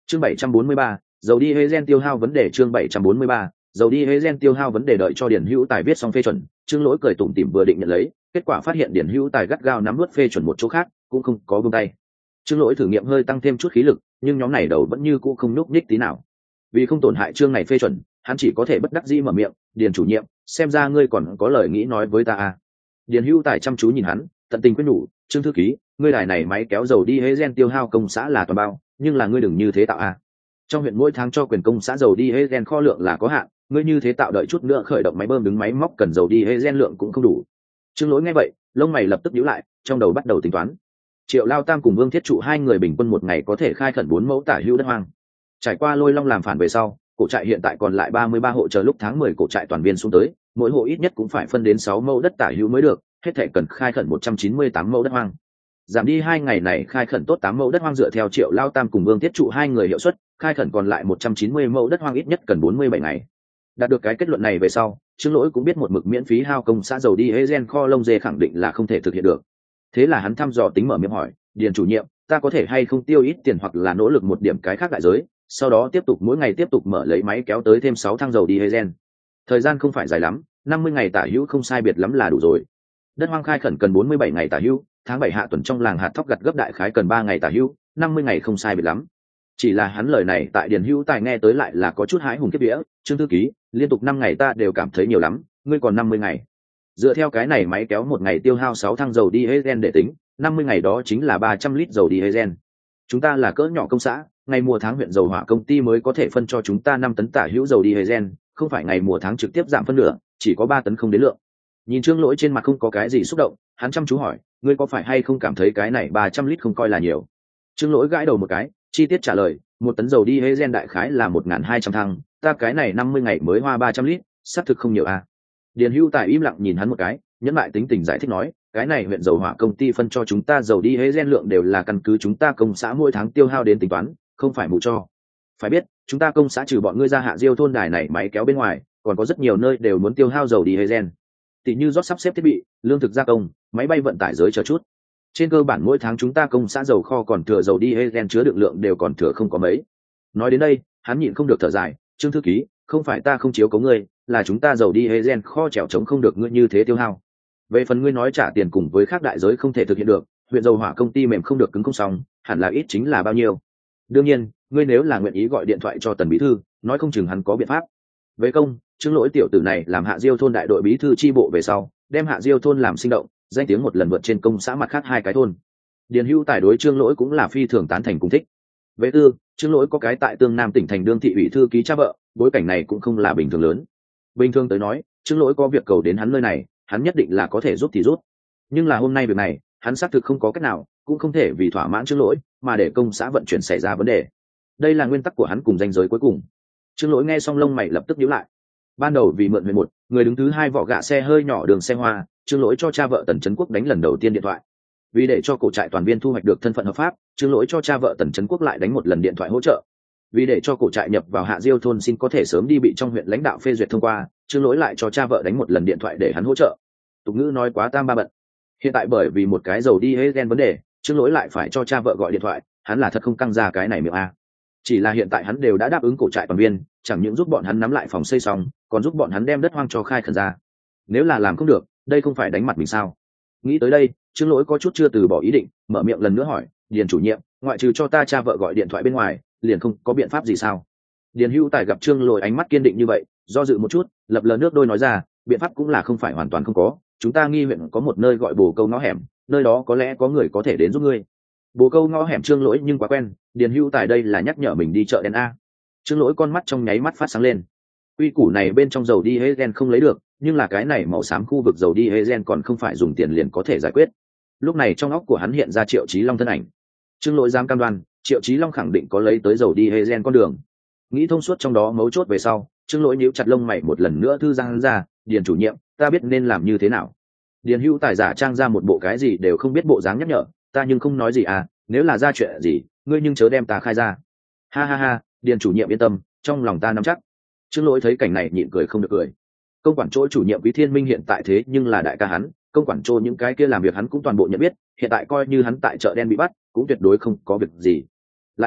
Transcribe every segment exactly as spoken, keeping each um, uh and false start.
chương bảy trăm bốn mươi ba, dầu đi hế gen tiêu hao vấn đề. Chương bảy trăm bốn mươi ba, dầu đi hế gen tiêu hao vấn đề. Đợi cho Điền Hữu Tài viết xong phê chuẩn, Trương Lỗi cười tủm tỉm vừa định nhận lấy, kết quả phát hiện Điền Hữu Tài gắt gao nắm nuốt phê chuẩn một chỗ khác, cũng không có buông tay. Trương Lỗi thử nghiệm hơi tăng thêm chút khí lực, nhưng nhóm này đầu vẫn như cũ không nhúc nhích tí nào. Vì không tổn hại chương này phê chuẩn, hắn chỉ có thể bất đắc dĩ mở miệng, "Điền chủ nhiệm, xem ra ngươi còn có lời nghĩ nói với ta à?" Điền Hữu Tài chăm chú nhìn hắn, tận tình quyết nhủ, "Trương thư ký, ngươi đài này máy kéo dầu đi hế gen tiêu hao công xã là toàn bao, nhưng là ngươi đừng như thế tạo à. Trong huyện mỗi tháng cho quyền công xã dầu đi hế gen kho lượng là có hạn, ngươi như thế tạo đợi chút nữa khởi động máy bơm đứng máy móc cần dầu đi hế gen lượng cũng không đủ." Trương Lỗi nghe vậy, lông mày lập tức nhíu lại, trong đầu bắt đầu tính toán. Triệu Lao Tam cùng Vương Thiết Trụ hai người bình quân một ngày có thể khai khẩn bốn mẫu tả hữu đất hoang. Trải qua Lôi Long làm phản về sau, cổ trại hiện tại còn lại ba mươi ba hộ, chờ lúc tháng mười cổ trại toàn viên xuống tới, mỗi hộ ít nhất cũng phải phân đến sáu mẫu đất tả hữu mới được, hết thể cần khai khẩn một trăm chín mươi tám mẫu đất hoang. Giảm đi hai ngày này khai khẩn tốt tám mẫu đất hoang, dựa theo Triệu Lao Tam cùng Vương Thiết Trụ hai người hiệu suất, khai khẩn còn lại một trăm chín mươi mẫu đất hoang ít nhất cần bốn mươi bảy ngày. Đạt được cái kết luận này về sau, Trương Lỗi cũng biết một mực miễn phí hao công xã dầu đi hế gen kho lông dê khẳng định là không thể thực hiện được. Thế là hắn thăm dò tính mở miệng hỏi, "Điền chủ nhiệm, ta có thể hay không tiêu ít tiền hoặc là nỗ lực một điểm cái khác đại giới, sau đó tiếp tục mỗi ngày tiếp tục mở lấy máy kéo tới thêm sáu thang dầu đi hế gen. Thời gian không phải dài lắm, năm mươi ngày tả hữu không sai biệt lắm là đủ rồi. Đất hoang khai khẩn cần bốn mươi bảy ngày tả hữu, tháng bảy hạ tuần trong làng hạt thóc gặt gấp đại khái cần ba ngày tả hữu, năm mươi ngày không sai biệt lắm." Chỉ là hắn lời này tại Điền Hữu Tài nghe tới lại là có chút hãi hùng kiếp vía, "Trương thư ký, liên tục năm ngày ta đều cảm thấy nhiều lắm, ngươi còn năm mươi ngày. Dựa theo cái này máy kéo một ngày tiêu hao sáu thang dầu đi hế gen để tính, năm mươi ngày đó chính là ba trăm lít dầu đi hế gen. Chúng ta là cỡ nhỏ công xã, ngày mùa tháng huyện dầu hỏa công ty mới có thể phân cho chúng ta năm tấn tả hữu dầu đi hế gen, không phải ngày mùa tháng trực tiếp giảm phân nửa, chỉ có ba tấn không đến lượng." Nhìn Trương Lỗi trên mặt không có cái gì xúc động, hắn chăm chú hỏi, "Ngươi có phải hay không cảm thấy cái này ba trăm lít không coi là nhiều?" Trương Lỗi gãi đầu một cái, chi tiết trả lời, "Một tấn dầu đi hế gen đại khái là một nghìn hai trăm thăng, ta cái này năm mươi ngày mới hoa ba trăm lít, xác thực không nhiều à?" Điền Hữu Tài im lặng nhìn hắn một cái, nhẫn lại tính tình giải thích nói, "Cái này huyện dầu hỏa công ty phân cho chúng ta dầu đi hế gen lượng đều là căn cứ chúng ta công xã mỗi tháng tiêu hao đến tính toán, không phải mù cho. Phải biết, chúng ta công xã trừ bọn ngươi ra hạ diêu thôn đài này máy kéo bên ngoài, còn có rất nhiều nơi đều muốn tiêu hao dầu đi hế gen. Tỷ như rót sắp xếp thiết bị, lương thực gia công, máy bay vận tải giới chờ chút. Trên cơ bản mỗi tháng chúng ta công xã dầu kho còn thừa dầu đi hế gen chứa đựng lượng đều còn thừa không có mấy." Nói đến đây, hắn nhịn không được thở dài, "Trương thư ký, không phải ta không chiếu cố ngươi, là chúng ta dầu đi hế gen kho trèo trống không được ngươi như thế tiêu hao. Về phần ngươi nói trả tiền cùng với khác đại giới không thể thực hiện được, huyện dầu hỏa công ty mềm không được cứng không xong, hẳn là ít chính là bao nhiêu. Đương nhiên, ngươi nếu là nguyện ý gọi điện thoại cho Tần bí thư, nói không chừng hắn có biện pháp." Về công, Trương Lỗi tiểu tử này làm hạ diêu thôn đại đội bí thư chi bộ về sau, đem hạ diêu thôn làm sinh động, danh tiếng một lần vượt trên công xã mặt khác hai cái thôn. Điền Hữu Tài đối Trương Lỗi cũng là phi thường tán thành cùng thích. Về tư, Trương Lỗi có cái tại Tương Nam tỉnh thành đương thị ủy thư ký cha vợ, bối cảnh này cũng không là bình thường lớn. Bình thường tới nói, Trương Lỗi có việc cầu đến hắn nơi này, hắn nhất định là có thể giúp thì giúp. Nhưng là hôm nay việc này, hắn xác thực không có cách nào, cũng không thể vì thỏa mãn Trương Lỗi mà để công xã vận chuyển xảy ra vấn đề. Đây là nguyên tắc của hắn cùng danh giới cuối cùng. Trương Lỗi nghe xong lông mày lập tức nhíu lại. Ban đầu vì mượn huyện một, người đứng thứ hai vỏ gạ xe hơi nhỏ đường xe hoa, Trương Lỗi cho cha vợ Tần Trấn Quốc đánh lần đầu tiên điện thoại. Vì để cho cổ trại toàn viên thu hoạch được thân phận hợp pháp, Trương Lỗi cho cha vợ Tần Trấn Quốc lại đánh một lần điện thoại hỗ trợ. Vì để cho cổ trại nhập vào hạ diêu thôn xin có thể sớm đi bị trong huyện lãnh đạo phê duyệt thông qua, Trương Lỗi lại cho cha vợ đánh một lần điện thoại để hắn hỗ trợ. Tục ngữ nói quá tam ba bận. Hiện tại bởi vì một cái dầu đi hế gen vấn đề, Trương Lỗi lại phải cho cha vợ gọi điện thoại, hắn là thật không căng ra cái này miệng a. Chỉ là hiện tại hắn đều đã đáp ứng cổ trại toàn viên, chẳng những giúp bọn hắn nắm lại phòng xây xong, còn giúp bọn hắn đem đất hoang cho khai khẩn ra. Nếu là làm không được, đây không phải đánh mặt mình sao? Nghĩ tới đây, Trương Lỗi có chút chưa từ bỏ ý định, mở miệng lần nữa hỏi, "Điền chủ nhiệm, ngoại trừ cho ta cha vợ gọi điện thoại bên ngoài, liền không có biện pháp gì sao?" Điền Hữu Tài gặp Trương Lỗi ánh mắt kiên định như vậy, do dự một chút, lập lờ nước đôi nói ra, "Biện pháp cũng là không phải hoàn toàn không có, chúng ta nghi huyện có một nơi gọi Bồ Câu ngõ hẻm, nơi đó có lẽ có người có thể đến giúp ngươi." Bồ Câu ngõ hẻm Trương Lỗi nhưng quá quen, Điền Hữu Tài đây là nhắc nhở mình đi chợ đen a. Trương Lỗi con mắt trong nháy mắt phát sáng lên. Quy củ này bên trong dầu đi hế gen không lấy được, nhưng là cái này màu xám khu vực dầu đi hế gen còn không phải dùng tiền liền có thể giải quyết. Lúc này trong óc của hắn hiện ra Triệu Chí Long thân ảnh. Trương Lỗi dám cam đoan, Triệu Chí Long khẳng định có lấy tới dầu đi hế gen con đường. Nghĩ thông suốt trong đó mấu chốt về sau, Trương Lỗi nhíu chặt lông mày một lần nữa thư giang ra, "Điền chủ nhiệm, ta biết nên làm như thế nào." Điền Hữu Tài giả trang ra một bộ cái gì đều không biết bộ dáng nhắc nhở, "Ta nhưng không nói gì à, nếu là ra chuyện gì, ngươi nhưng chớ đem ta khai ra." Ha ha ha, Điền chủ nhiệm yên tâm, trong lòng ta nắm chắc. Trương Lỗi thấy cảnh này nhịn cười không được cười. Công quản chỗ chủ nhiệm Quý Thiên Minh hiện tại thế nhưng là đại ca hắn, công quản chỗ những cái kia làm việc hắn cũng toàn bộ nhận biết, hiện tại coi như hắn tại chợ đen bị bắt, cũng tuyệt đối không có việc gì. Lại nói,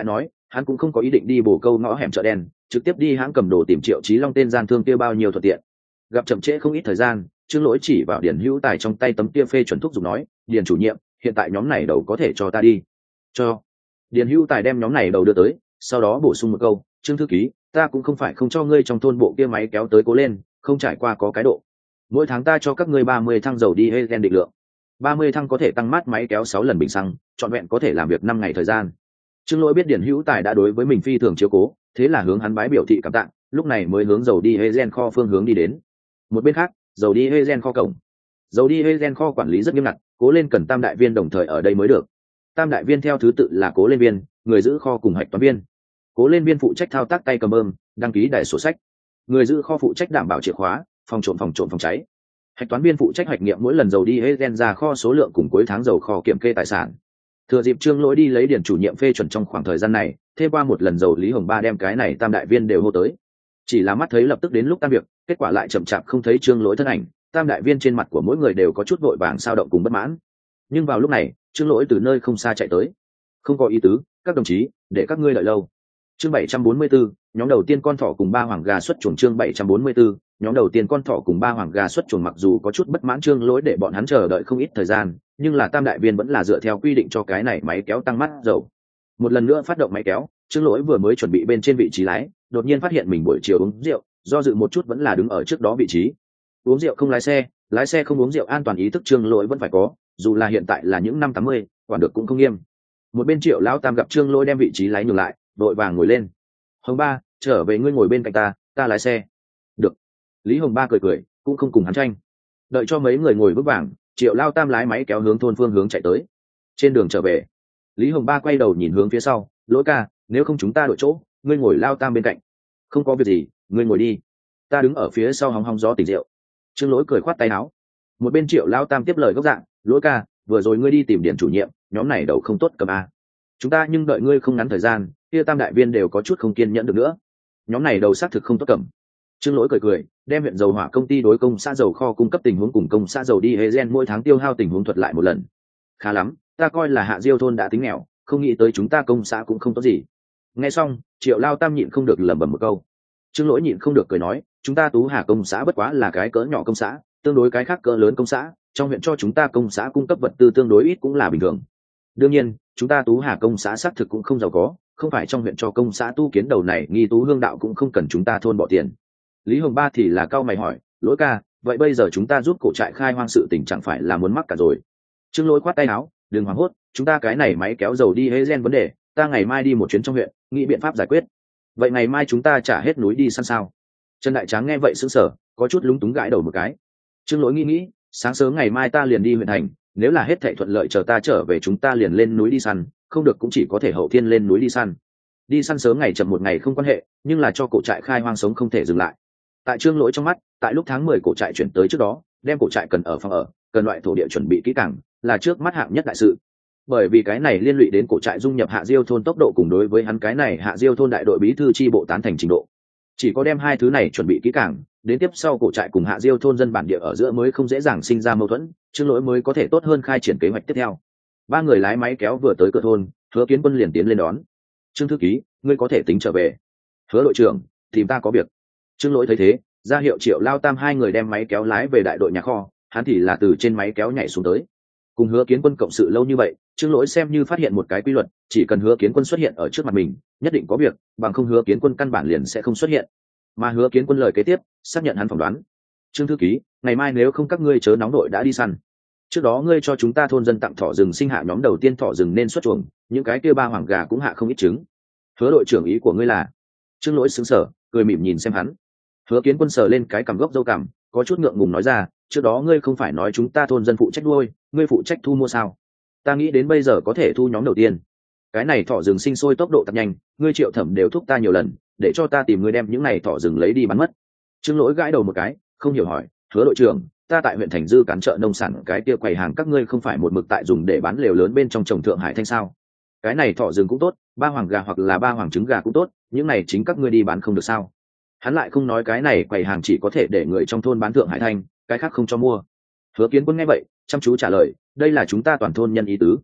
hắn cũng không có ý định đi bổ câu ngõ hẻm chợ đen, trực tiếp đi hãng cầm đồ tìm Triệu Chí Long tên gian thương kia bao nhiêu thuận tiện. Gặp chậm trễ không ít thời gian, Trương Lỗi chỉ vào Điền Hữu Tài trong tay tấm kia phê chuẩn thuốc dùng nói, Điền chủ nhiệm, hiện tại nhóm này đầu có thể cho ta đi. Cho. Điền Hữu Tài đem nhóm này đầu đưa tới, sau đó bổ sung một câu, Trương thư ký, ta cũng không phải không cho ngươi trong thôn bộ kia máy kéo tới cố lên, không trải qua có cái độ. Mỗi tháng ta cho các ngươi ba mươi thăng dầu đi Hegen định lượng. ba mươi thăng có thể tăng mát máy kéo sáu lần bình xăng, trọn vẹn có thể làm việc năm ngày thời gian. Trương Lỗi biết Điền Hữu Tài đã đối với mình phi thường chiếu cố, thế là hướng hắn bái biểu thị cảm tạ, lúc này mới hướng dầu đi Hegen kho phương hướng đi đến. Một bên khác, dầu đi Hegen kho cổng. Dầu đi Hegen kho quản lý rất nghiêm ngặt, cố lên cần tam đại viên đồng thời ở đây mới được. Tam đại viên theo thứ tự là cố lên viên, người giữ kho cùng hạch toán viên. Cố lên viên phụ trách thao tác tay cầm bơm, đăng ký đại sổ sách. Người giữ kho phụ trách đảm bảo chìa khóa, phòng trộm phòng trộm phòng cháy. Hạch toán viên phụ trách hoạch nghiệm mỗi lần dầu đi Hegen ra kho số lượng cùng cuối tháng dầu kho kiểm kê tài sản. Thừa dịp Trương Lỗi đi lấy điển chủ nhiệm phê chuẩn trong khoảng thời gian này, thêm qua một lần dầu Lý Hồng Ba đem cái này tam đại viên đều hô tới. Chỉ là mắt thấy lập tức đến lúc tan việc, kết quả lại chậm chạp không thấy Trương Lỗi thân ảnh, tam đại viên trên mặt của mỗi người đều có chút vội vàng sao động cùng bất mãn. Nhưng vào lúc này, Trương Lỗi từ nơi không xa chạy tới. Không có ý tứ, các đồng chí, để các ngươi đợi lâu. Chương bảy trăm bốn mươi tư, nhóm đầu tiên con thỏ cùng ba hoàng gà xuất chuồng. Chương bảy trăm bốn mươi tư, nhóm đầu tiên con thỏ cùng ba hoàng gà xuất chuồng. Mặc dù có chút bất mãn Trương Lỗi để bọn hắn chờ đợi không ít thời gian, nhưng là tam đại viên vẫn là dựa theo quy định cho cái này máy kéo tăng mát dầu. Một lần nữa phát động máy kéo, Trương Lỗi vừa mới chuẩn bị bên trên vị trí lái, đột nhiên phát hiện mình buổi chiều uống rượu, do dự một chút vẫn là đứng ở trước đó vị trí. Uống rượu không lái xe, lái xe không uống rượu, an toàn ý thức Trương Lỗi vẫn phải có, dù là hiện tại là những năm tám mươi, quản được cũng không nghiêm. Một bên Triệu lão tam gặp Trương Lỗi đem vị trí lái nhường lại, đội vàng ngồi lên. Hồng Ba, trở về ngươi ngồi bên cạnh ta, ta lái xe. Được. Lý Hồng Ba cười cười, cũng không cùng hắn tranh. Đợi cho mấy người ngồi vững vàng, Triệu lao tam lái máy kéo hướng thôn phương hướng chạy tới. Trên đường trở về, Lý Hồng Ba quay đầu nhìn hướng phía sau, Lỗi ca, nếu không chúng ta đổi chỗ, ngươi ngồi lao tam bên cạnh. Không có việc gì, ngươi ngồi đi, ta đứng ở phía sau hóng hóng gió tỉnh rượu. Trương Lỗi cười khoát tay áo. Một bên Triệu lao tam tiếp lời gốc dạng, Lỗi ca, vừa rồi ngươi đi tìm điển chủ nhiệm, nhóm này đầu không tốt cầm a. Chúng ta nhưng đợi ngươi không ngắn thời gian, kia tam đại viên đều có chút không kiên nhẫn được nữa. Nhóm này đầu xác thực không tốt cầm. Trương Lỗi cười cười, đem huyện dầu hỏa công ty đối công xã dầu kho cung cấp tình huống cùng công xã dầu đi Hegen mỗi tháng tiêu hao tình huống thuật lại một lần. Khá lắm, ta coi là Hạ Diêu thôn đã tính nghèo, không nghĩ tới chúng ta công xã cũng không tốt gì. Nghe xong, Triệu lao tam nhịn không được lẩm bẩm một câu. Trương Lỗi nhịn không được cười nói, chúng ta Tú Hà công xã bất quá là cái cỡ nhỏ công xã, tương đối cái khác cỡ lớn công xã, trong huyện cho chúng ta công xã cung cấp vật tư tương đối ít cũng là bình thường. Đương nhiên, chúng ta Tú Hà công xã xác thực cũng không giàu có, không phải trong huyện cho công xã tu kiến đầu này nghi tú hương đạo cũng không cần chúng ta thôn bỏ tiền. Lý Hồng Ba thì là cao mày hỏi, Lỗi ca, vậy bây giờ chúng ta giúp cổ trại khai hoang sự tình chẳng phải là muốn mắc cả rồi. Trương Lỗi khoát tay áo, đừng hoảng hốt, chúng ta cái này máy kéo dầu đi Hegen vấn đề, ta ngày mai đi một chuyến trong huyện, nghĩ biện pháp giải quyết. Vậy ngày mai chúng ta trả hết núi đi săn sao? Trần Đại Tráng nghe vậy sững sờ, có chút lúng túng gãi đầu một cái. Trương Lỗi nghĩ nghĩ, sáng sớm ngày mai ta liền đi huyện thành, nếu là hết thảy thuận lợi chờ ta trở về chúng ta liền lên núi đi săn, không được cũng chỉ có thể hậu thiên lên núi đi săn. Đi săn sớm ngày chậm một ngày không quan hệ, nhưng là cho cổ trại khai hoang sống không thể dừng lại. Tại Trương Lỗi trong mắt, tại lúc tháng mười cổ trại chuyển tới trước đó, đem cổ trại cần ở phòng ở, cần loại thổ địa chuẩn bị kỹ càng, là trước mắt hạng nhất đại sự. Bởi vì cái này liên lụy đến cổ trại dung nhập Hạ Diêu thôn tốc độ cùng đối với hắn cái này Hạ Diêu thôn đại đội bí thư chi bộ tán thành trình độ. Chỉ có đem hai thứ này chuẩn bị kỹ càng, đến tiếp sau cổ trại cùng Hạ Diêu thôn dân bản địa ở giữa mới không dễ dàng sinh ra mâu thuẫn, Trương Lỗi mới có thể tốt hơn khai triển kế hoạch tiếp theo. Ba người lái máy kéo vừa tới cửa thôn, Hứa Kiến Quân liền tiến lên đón. Trương thư ký, ngươi có thể tính trở về. Hứa đội trưởng, tìm ta có việc. Trương Lỗi thấy thế, ra hiệu Triệu lao tam hai người đem máy kéo lái về đại đội nhà kho, hắn thì là từ trên máy kéo nhảy xuống tới. Cùng Hứa Kiến Quân cộng sự lâu như vậy, Trương Lỗi xem như phát hiện một cái quy luật, chỉ cần Hứa Kiến Quân xuất hiện ở trước mặt mình, nhất định có việc, bằng không Hứa Kiến Quân căn bản liền sẽ không xuất hiện. Mà Hứa Kiến Quân lời kế tiếp, xác nhận hắn phỏng đoán. Trương thư ký, ngày mai nếu không các ngươi chớ nóng đội đã đi săn. Trước đó ngươi cho chúng ta thôn dân tặng thỏ rừng sinh hạ nhóm đầu tiên thỏ rừng nên xuất chuồng, những cái kia ba hoàng gà cũng hạ không ít trứng. Hứa đội trưởng ý của ngươi là? Trương Lỗi sững sờ, cười mỉm nhìn xem hắn. Hứa Kiến Quân sờ lên cái cằm gốc râu cằm, có chút ngượng ngùng nói ra, trước đó ngươi không phải nói chúng ta thôn dân phụ trách nuôi, ngươi phụ trách thu mua sao? Ta nghĩ đến bây giờ có thể thu nhóm đầu tiên. Cái này thỏ rừng sinh sôi tốc độ tăng nhanh, ngươi Triệu Thẩm đều thúc ta nhiều lần, để cho ta tìm ngươi đem những này thỏ rừng lấy đi bán mất. Trương Lỗi gãi đầu một cái, không hiểu hỏi, Hứa đội trưởng, ta tại huyện Thành Dư cán chợ nông sản cái kia quầy hàng các ngươi không phải một mực tại dùng để bán lều lớn bên trong trồng Thượng Hải Thanh sao? Cái này thỏ rừng cũng tốt, ba hoàng gà hoặc là ba hoàng trứng gà cũng tốt, những này chính các ngươi đi bán không được sao? Hắn lại không nói cái này quầy hàng chỉ có thể để người trong thôn bán Thượng Hải Thanh, cái khác không cho mua. Hứa Kiến Quân nghe vậy, chăm chú trả lời, đây là chúng ta toàn thôn nhân ý tứ.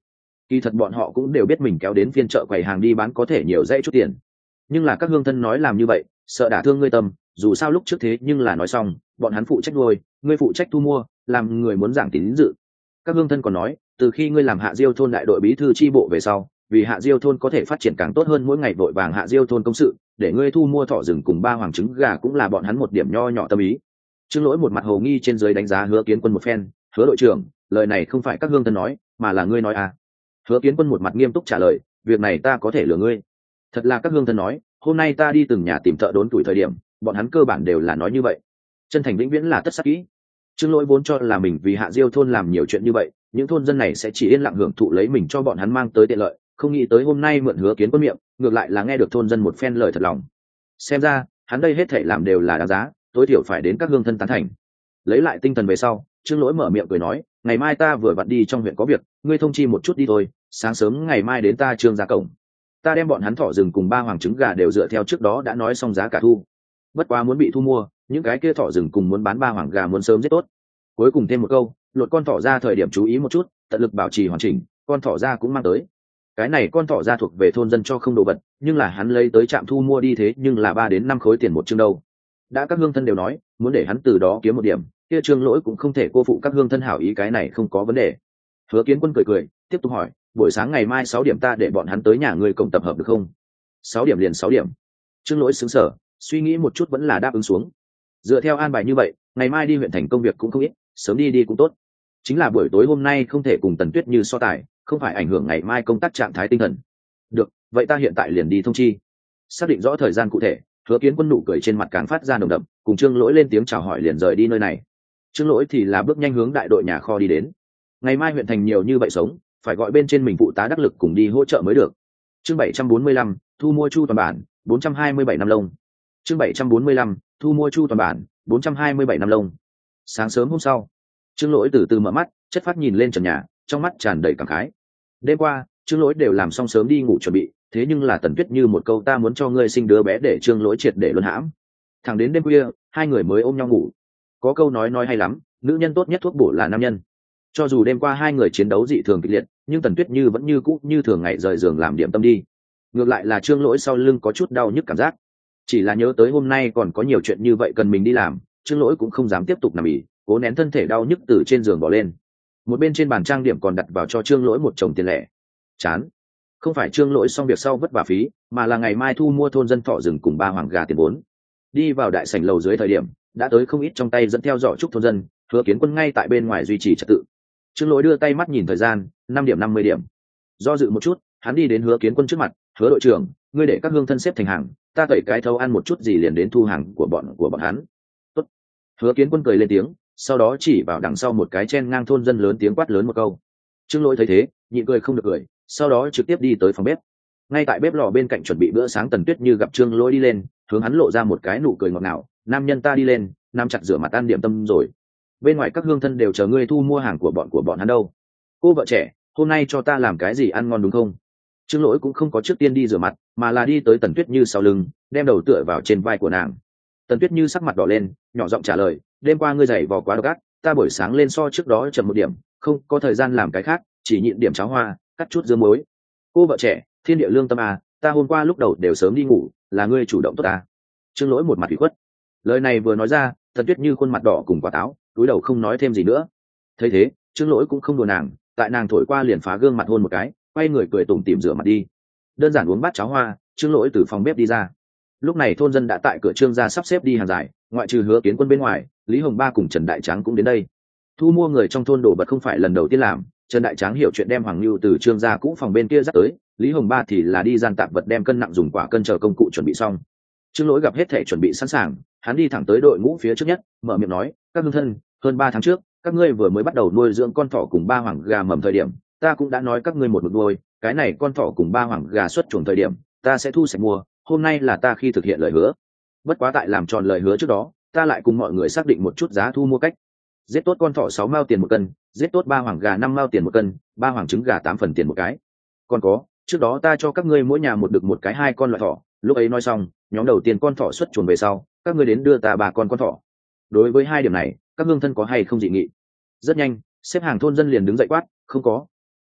Kỳ thật bọn họ cũng đều biết mình kéo đến phiên chợ quầy hàng đi bán có thể nhiều dễ chút tiền, nhưng là các hương thân nói làm như vậy sợ đả thương ngươi tâm, dù sao lúc trước thế nhưng là nói xong bọn hắn phụ trách nuôi, ngươi phụ trách thu mua, làm người muốn giảng tín dự. Các hương thân còn nói từ khi ngươi làm Hạ Diêu thôn đại đội bí thư chi bộ về sau, vì Hạ Diêu thôn có thể phát triển càng tốt hơn, mỗi ngày vội vàng Hạ Diêu thôn công sự để ngươi thu mua thỏ rừng cùng ba hoàng trứng gà cũng là bọn hắn một điểm nho nhỏ tâm ý. Trương Lỗi một mặt hồ nghi trên dưới đánh giá Hứa Kiến Quân một phen. Hứa đội trưởng, lời này không phải các hương thân nói mà là ngươi nói à? Hứa Kiến Quân một mặt nghiêm túc trả lời, việc này ta có thể lừa ngươi? Thật là các hương thân nói, hôm nay ta đi từng nhà tìm thợ đốn tuổi thời điểm bọn hắn cơ bản đều là nói như vậy. Chân thành vĩnh viễn là tất sắc kỹ. Trương Lỗi vốn cho là mình vì Hạ Diêu thôn làm nhiều chuyện như vậy, những thôn dân này sẽ chỉ yên lặng hưởng thụ lấy mình cho bọn hắn mang tới tiện lợi, không nghĩ tới hôm nay mượn Hứa Kiến Quân miệng, ngược lại là nghe được thôn dân một phen lời thật lòng. Xem ra hắn đây hết thảy làm đều là đáng giá, tối thiểu phải đến các hương thân tán thành. Lấy lại tinh thần về sau, Trương Lỗi mở miệng cười nói, ngày mai ta vừa vặn đi trong huyện có việc, ngươi thông chi một chút đi thôi, sáng sớm ngày mai đến ta Trương ra cổng. Ta đem bọn hắn thỏ rừng cùng ba hoàng trứng gà đều dựa theo trước đó đã nói xong giá cả thu. Bất quá muốn bị thu mua, những cái kia thỏ rừng cùng muốn bán ba hoàng gà muốn sớm rất tốt. Cuối cùng thêm một câu, lột con thỏ ra thời điểm chú ý một chút, tận lực bảo trì hoàn chỉnh, con thỏ ra cũng mang tới. Cái này con thỏ ra thuộc về thôn dân cho không đồ vật, nhưng là hắn lấy tới trạm thu mua đi thế nhưng là ba đến năm khối tiền một chương đâu. Đã các hương thân đều nói muốn để hắn từ đó kiếm một điểm, kia Trương Lỗi cũng không thể cô phụ các hương thân hảo ý, cái này không có vấn đề. Hứa Kiến Quân cười cười tiếp tục hỏi, buổi sáng ngày mai sáu điểm ta để bọn hắn tới nhà ngươi cổng tập hợp được không? Sáu điểm liền sáu điểm. Trương Lỗi sững sờ, suy nghĩ một chút vẫn là đáp ứng xuống. Dựa theo an bài như vậy, ngày mai đi huyện thành công việc cũng không ít, sớm đi đi cũng tốt. Chính là buổi tối hôm nay không thể cùng Tần Tuyết Như so tài, không phải ảnh hưởng ngày mai công tác trạng thái tinh thần. Được, vậy ta hiện tại liền đi thông chi. Xác định rõ thời gian cụ thể, Hứa Kiến Quân nụ cười trên mặt càng phát ra nồng đậm, cùng Trương Lỗi lên tiếng chào hỏi liền rời đi nơi này. Trương Lỗi thì là bước nhanh hướng đại đội nhà kho đi đến. Ngày mai huyện thành nhiều như vậy sống, phải gọi bên trên mình phụ tá đắc lực cùng đi hỗ trợ mới được. Chương bảy trăm bốn mươi lăm, thu mua chu toàn bản, bốn trăm hai mươi bảy năm lông. Chương bảy trăm bốn mươi lăm, thu mua chu toàn bản, bốn trăm hai mươi bảy năm lông. Sáng sớm hôm sau, Trương Lỗi từ từ mở mắt, chất phát nhìn lên trần nhà, trong mắt tràn đầy cảm khái. Đêm qua, Trương Lỗi đều làm xong sớm đi ngủ chuẩn bị, thế nhưng là Tần Tuyết Như một câu ta muốn cho ngươi sinh đứa bé để Trương Lỗi triệt để luân hãm. Thẳng đến đêm khuya, hai người mới ôm nhau ngủ. Có câu nói nói hay lắm, nữ nhân tốt nhất thuốc bổ là nam nhân. Cho dù đêm qua hai người chiến đấu dị thường kịch liệt, nhưng Tần Tuyết Như vẫn như cũ như thường ngày rời giường làm điểm tâm đi. Ngược lại là Trương Lỗi sau lưng có chút đau nhức cảm giác, chỉ là nhớ tới hôm nay còn có nhiều chuyện như vậy cần mình đi làm, Trương Lỗi cũng không dám tiếp tục nằm ỉ, cố nén thân thể đau nhức từ trên giường bỏ lên. Một bên trên bàn trang điểm còn đặt vào cho Trương Lỗi một chồng tiền lẻ. Chán, không phải Trương Lỗi xong việc sau vất vả phí, mà là ngày mai thu mua thôn dân thỏ rừng cùng ba hoàng gà tiền vốn. Đi vào đại sảnh lầu dưới thời điểm, đã tới không ít trong tay dẫn theo giỏ trúc thôn dân, Hứa Kiến Quân ngay tại bên ngoài duy trì trật tự. Trương Lỗi đưa tay mắt nhìn thời gian, năm điểm năm mươi điểm. Do dự một chút, hắn đi đến Hứa Kiến Quân trước mặt, "Hứa đội trưởng, ngươi để các hương thân xếp thành hàng, ta tẩy cái thấu ăn một chút gì liền đến thu hàng của bọn của bọn hắn." Tốt. Hứa Kiến Quân cười lên tiếng, sau đó chỉ vào đằng sau một cái chen ngang thôn dân lớn tiếng quát lớn một câu. Trương Lỗi thấy thế, nhịn cười không được cười, sau đó trực tiếp đi tới phòng bếp. Ngay tại bếp lò bên cạnh chuẩn bị bữa sáng, Tần Tuyết Như gặp Trương Lỗi đi lên, hướng hắn lộ ra một cái nụ cười ngọt ngào, "Nam nhân ta đi lên, nắm chặt rửa mặt ăn điểm tâm rồi. Bên ngoài các hương thân đều chờ ngươi thu mua hàng của bọn của bọn hắn đâu. Cô vợ trẻ, hôm nay cho ta làm cái gì ăn ngon đúng không?" Trương Lỗi cũng không có trước tiên đi rửa mặt, mà là đi tới Tần Tuyết Như sau lưng, đem đầu tựa vào trên vai của nàng. Tần Tuyết Như sắc mặt đỏ lên, nhỏ giọng trả lời, "Đêm qua ngươi giày vò quá độc ác, ta buổi sáng lên so trước đó chậm một điểm, không có thời gian làm cái khác, chỉ nhịn điểm cháo hoa, cắt chút dưa muối. Cô vợ trẻ, thiên địa lương tâm à, ta hôm qua lúc đầu đều sớm đi ngủ, là ngươi chủ động tốt ta." Trương Lỗi một mặt ủy khuất. Lời này vừa nói ra, Tần Tuyết Như khuôn mặt đỏ cùng quả táo, cúi đầu không nói thêm gì nữa. Thấy thế, Trương Lỗi cũng không đùa nàng, tại nàng thổi qua liền phá gương mặt hôn một cái, quay người cười tủm tỉm rửa mặt đi. Đơn giản uống bát cháo hoa, Trương Lỗi từ phòng bếp đi ra. Lúc này thôn dân đã tại cửa Trương gia sắp xếp đi hàng dài, ngoại trừ Hứa Kiến Quân bên ngoài, Lý Hồng Ba cùng Trần Đại Tráng cũng đến đây. Thu mua người trong thôn đổ vật không phải lần đầu tiên làm, Trần Đại Tráng hiểu chuyện đem Hoàng Nưu từ Trương gia cũ phòng bên kia dắt tới, Lý Hồng Ba thì là đi gian tạp vật đem cân nặng dùng quả cân chờ công cụ chuẩn bị xong. Trương Lỗi gặp hết thể chuẩn bị sẵn sàng, hắn đi thẳng tới đội ngũ phía trước nhất, mở miệng nói, "Các hương thân, hơn ba tháng trước, các ngươi vừa mới bắt đầu nuôi dưỡng con thỏ cùng ba hoàng gà mầm thời điểm, ta cũng đã nói các ngươi một mực nuôi, cái này con thỏ cùng ba hoàng gà xuất chuồng thời điểm, ta sẽ thu sạch mua, hôm nay là ta khi thực hiện lời hứa. Bất quá tại làm tròn lời hứa trước đó, ta lại cùng mọi người xác định một chút giá thu mua cách. Giết tốt con thỏ sáu mao tiền một cân, giết tốt ba hoàng gà năm mao tiền một cân, ba hoàng trứng gà tám phần tiền một cái. Còn có, trước đó ta cho các ngươi mỗi nhà một đực một cái hai con loại thỏ." Lúc ấy nói xong, nhóm đầu tiên con thỏ xuất chuồng về sau, các ngươi đến đưa ta ba con con thỏ. Đối với hai điểm này, các hương thân có hay không dị nghị? Rất nhanh, xếp hàng thôn dân liền đứng dậy quát, "Không có."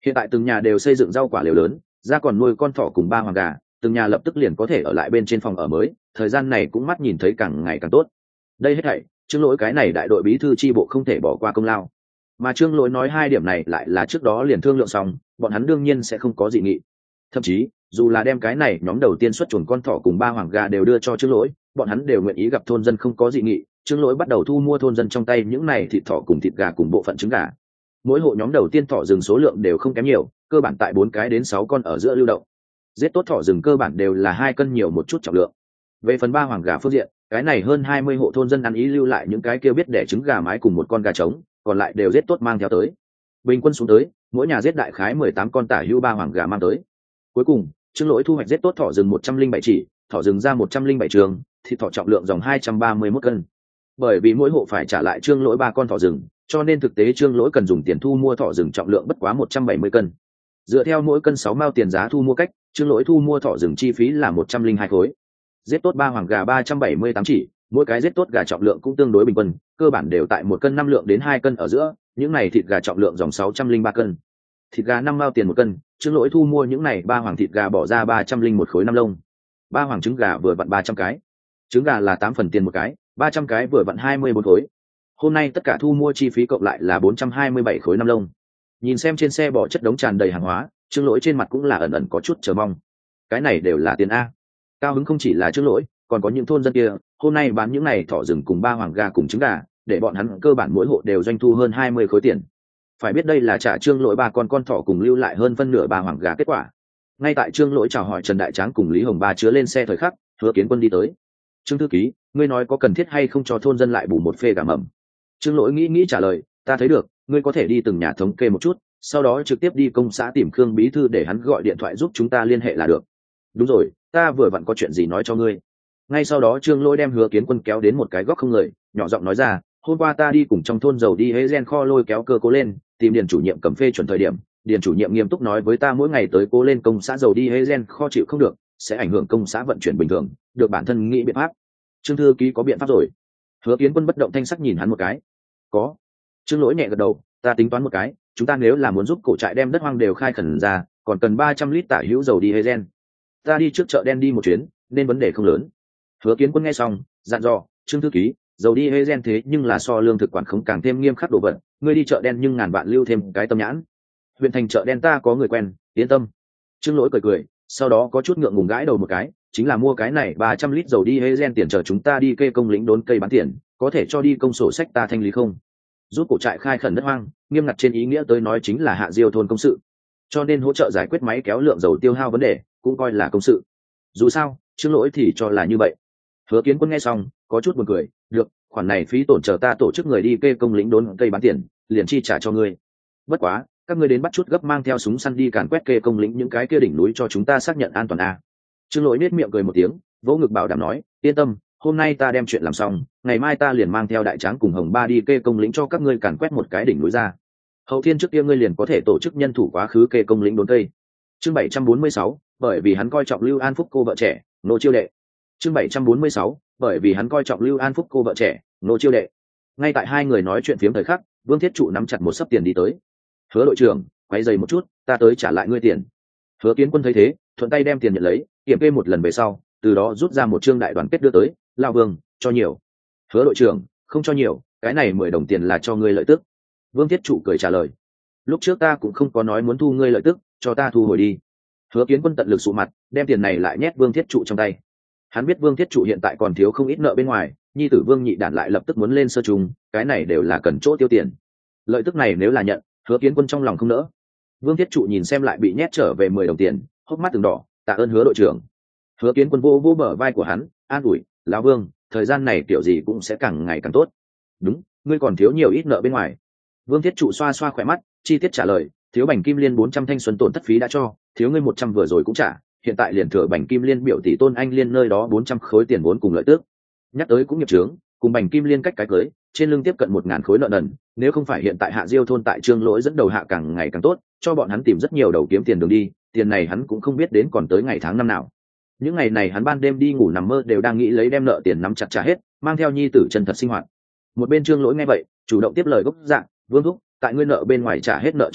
Hiện tại từng nhà đều xây dựng rau quả lều lớn, ra còn nuôi con thỏ cùng ba hoàng gà, từng nhà lập tức liền có thể ở lại bên trên phòng ở mới, thời gian này cũng mắt nhìn thấy càng ngày càng tốt. Đây hết thảy Trương Lỗi cái này đại đội bí thư chi bộ không thể bỏ qua công lao. Mà Trương Lỗi nói hai điểm này lại là trước đó liền thương lượng xong, bọn hắn đương nhiên sẽ không có dị nghị. Thậm chí dù là đem cái này nhóm đầu tiên xuất chuồn con thỏ cùng ba hoàng gà đều đưa cho Trương Lỗi, bọn hắn đều nguyện ý gặp thôn dân không có dị nghị. Trương Lỗi bắt đầu thu mua thôn dân trong tay những này thịt thỏ cùng thịt gà cùng bộ phận trứng gà. Mỗi hộ nhóm đầu tiên thỏ rừng số lượng đều không kém nhiều, cơ bản tại bốn cái đến sáu con ở giữa lưu động. Giết tốt thỏ rừng cơ bản đều là hai cân nhiều một chút trọng lượng. Về phần ba hoàng gà phương diện, cái này hơn hai mươi hộ thôn dân ăn ý lưu lại những cái kia biết đẻ trứng gà mái cùng một con gà trống, còn lại đều giết tốt mang theo tới. Bình quân xuống tới, mỗi nhà giết đại khái mười tám con tả hữu ba hoàng gà mang tới. Cuối cùng, Trương Lỗi thu hoạch giết tốt thỏ rừng một trăm linh bảy chỉ, thỏ rừng ra một trăm linh bảy trường, thịt thỏ trọng lượng dòng hai trăm ba mươi mốt cân. Bởi vì mỗi hộ phải trả lại Trương Lỗi ba con thỏ rừng, cho nên thực tế Trương Lỗi cần dùng tiền thu mua thỏ rừng trọng lượng bất quá một trăm bảy mươi cân. Dựa theo mỗi cân sáu mao tiền giá thu mua cách, Trương Lỗi thu mua thỏ rừng chi phí là một trăm linh hai khối. Giết tốt ba hoàng gà ba trăm bảy mươi tám chỉ, mỗi cái giết tốt gà trọng lượng cũng tương đối bình quân, cơ bản đều tại một cân năm lượng đến hai cân ở giữa, những này thịt gà trọng lượng dòng sáu trăm linh ba cân. Thịt gà năm mao tiền một cân, Trương Lỗi thu mua những này ba hoàng thịt gà bỏ ra ba trăm linh một khối năm lông. Ba hoàng trứng gà vừa vặn ba trăm cái. Trứng gà là tám phần tiền một cái, ba trăm cái vừa vặn hai mươi bốn khối. Hôm nay tất cả thu mua chi phí cộng lại là bốn trăm hai mươi bảy khối năm lông. Nhìn xem trên xe bỏ chất đống tràn đầy hàng hóa, Trương Lỗi trên mặt cũng là ẩn ẩn có chút chờ mong. Cái này đều là tiền a. Cao hứng không chỉ là Trương Lỗi, còn có những thôn dân kia, hôm nay bán những này thỏ rừng cùng ba hoàng gà cùng trứng gà, để bọn hắn cơ bản mỗi hộ đều doanh thu hơn hai mươi khối tiền. Phải biết đây là trả Trương Lỗi ba con con thỏ cùng lưu lại hơn phân nửa ba hoàng gà kết quả. Ngay tại Trương Lỗi chào hỏi Trần Đại Tráng cùng Lý Hồng Ba chứa lên xe thời khắc, Hứa Kiến Quân đi tới. "Trương thư ký, ngươi nói có cần thiết hay không cho thôn dân lại bù một phê gà mầm?" Trương Lỗi nghĩ nghĩ trả lời, "Ta thấy được, ngươi có thể đi từng nhà thống kê một chút, sau đó trực tiếp đi công xã tìm Khương bí thư để hắn gọi điện thoại giúp chúng ta liên hệ là được." "Đúng rồi, ta vừa vặn có chuyện gì nói cho ngươi." Ngay sau đó Trương Lỗi đem Hứa Kiến Quân kéo đến một cái góc không người, nhỏ giọng nói ra, "Hôm qua ta đi cùng trong thôn dầu đi hễ gen kho lôi kéo cơ cố lên, tìm điền chủ nhiệm cầm phê chuẩn thời điểm, điền chủ nhiệm nghiêm túc nói với ta mỗi ngày tới cố lên công xã dầu đi hễ gen kho chịu không được, sẽ ảnh hưởng công xã vận chuyển bình thường, được bản thân nghĩ biện pháp." "Trương thư ký có biện pháp rồi?" Hứa Kiến Quân bất động thanh sắc nhìn hắn một cái. "Có." Trương Lỗi nhẹ gật đầu, "Ta tính toán một cái, chúng ta nếu là muốn giúp cổ trại đem đất hoang đều khai khẩn ra, còn cần ba trăm lít tả hữu dầu đi hễ gen. Ta đi trước chợ đen đi một chuyến, nên vấn đề không lớn." Hứa Kiến Quân nghe xong, dặn dò, "Trương thư ký, dầu đi hễ gen thế nhưng là so lương thực quản khống càng thêm nghiêm khắc đồ vật, ngươi đi chợ đen nhưng ngàn vạn lưu thêm cái tâm nhãn. Huyện thành chợ đen ta có người quen, yên tâm." Trương Lỗi cười cười, sau đó có chút ngượng ngùng gãi đầu một cái, "Chính là mua cái này ba trăm lít dầu đi hễ gen tiền chờ chúng ta đi kê công lĩnh đốn cây bán tiền, có thể cho đi công sổ sách ta thanh lý không?" Giúp cổ trại khai khẩn đất hoang, nghiêm ngặt trên ý nghĩa tới nói chính là hạ diêu thôn công sự, cho nên hỗ trợ giải quyết máy kéo lượng dầu tiêu hao vấn đề cũng coi là công sự. Dù sao Trương Lỗi thì cho là như vậy. Hứa Kiến Quân nghe xong có chút buồn cười, "Được, khoản này phí tổn chờ ta tổ chức người đi kê công lĩnh đốn cây bán tiền, liền chi trả cho ngươi. Bất quá các ngươi đến bắt chút gấp mang theo súng săn đi càn quét kê công lĩnh những cái kia đỉnh núi cho chúng ta xác nhận an toàn a." Trương Lỗi nết miệng cười một tiếng, vỗ ngực bảo đảm nói, "Yên tâm, hôm nay ta đem chuyện làm xong, ngày mai ta liền mang theo Đại Tráng cùng Hồng Ba đi kê công lĩnh cho các ngươi càn quét một cái đỉnh núi ra. Hậu thiên trước kia ngươi liền có thể tổ chức nhân thủ quá khứ kê công lĩnh đốn cây." Chương bảy trăm bốn mươi sáu, bởi vì hắn coi trọng Lưu An Phúc cô vợ trẻ, nô chiêu đệ. Chương bảy trăm bốn mươi sáu, bởi vì hắn coi trọng Lưu An Phúc cô vợ trẻ, nô chiêu đệ. Ngay tại hai người nói chuyện phiếm thời khắc, Vương Thiết Trụ nắm chặt một sấp tiền đi tới. "Hứa đội trưởng, quay giày một chút, ta tới trả lại ngươi tiền." Hứa Kiến Quân thấy thế, thuận tay đem tiền nhận lấy, kiểm kê một lần về sau, từ đó rút ra một trương đại đoàn kết đưa tới, "Lão Vương, cho nhiều." "Hứa đội trưởng, không cho nhiều, cái này mười đồng tiền là cho ngươi lợi tức." Vương Thiết Trụ cười trả lời, "Lúc trước ta cũng không có nói muốn thu ngươi lợi tức, cho ta thu hồi đi." Hứa Kiến Quân tận lực sụ mặt, đem tiền này lại nhét Vương Thiết Trụ trong tay. Hắn biết Vương Thiết Trụ hiện tại còn thiếu không ít nợ bên ngoài, nhi tử Vương Nhị Đản lại lập tức muốn lên sơ trung, cái này đều là cần chỗ tiêu tiền. Lợi tức này nếu là nhận, Hứa Kiến Quân trong lòng không nỡ. Vương Thiết Trụ nhìn xem lại bị nhét trở về mười đồng tiền, hốc mắt từng đỏ, "Tạ ơn Hứa đội trưởng." Hứa Kiến Quân vô vô bờ vai của hắn, an ủi, "Lão Vương, thời gian này kiểu gì cũng sẽ càng ngày càng tốt." "Đúng, ngươi còn thiếu nhiều ít nợ bên ngoài." Vương Thiết Trụ xoa xoa khỏe mắt, chi tiết trả lời, "Thiếu Bành Kim Liên bốn trăm thanh xuân tổn thất phí đã cho, thiếu ngươi một trăm vừa rồi cũng trả, hiện tại liền thừa Bành Kim Liên biểu tỷ Tôn Anh Liên nơi đó bốn trăm khối tiền vốn cùng lợi tức." Nhắc tới cũng nghiệp chướng, cùng Bành Kim Liên cách cái cưới, trên lưng tiếp cận một ngàn khối nợ nần, nếu không phải hiện tại Hạ Diêu thôn tại Trương Lỗi dẫn đầu hạ càng ngày càng tốt, cho bọn hắn tìm rất nhiều đầu kiếm tiền đường đi, tiền này hắn cũng không biết đến còn tới ngày tháng năm nào. Những ngày này hắn ban đêm đi ngủ nằm mơ đều đang nghĩ lấy đem nợ tiền nắm chặt trả hết, mang theo nhi tử chân thật sinh hoạt. Một bên Trương Lỗi nghe vậy, chủ động tiếp lời gốc dạng, "Vương thúc, tại ngươi nợ bên ngoài trả hết nợ trước đó,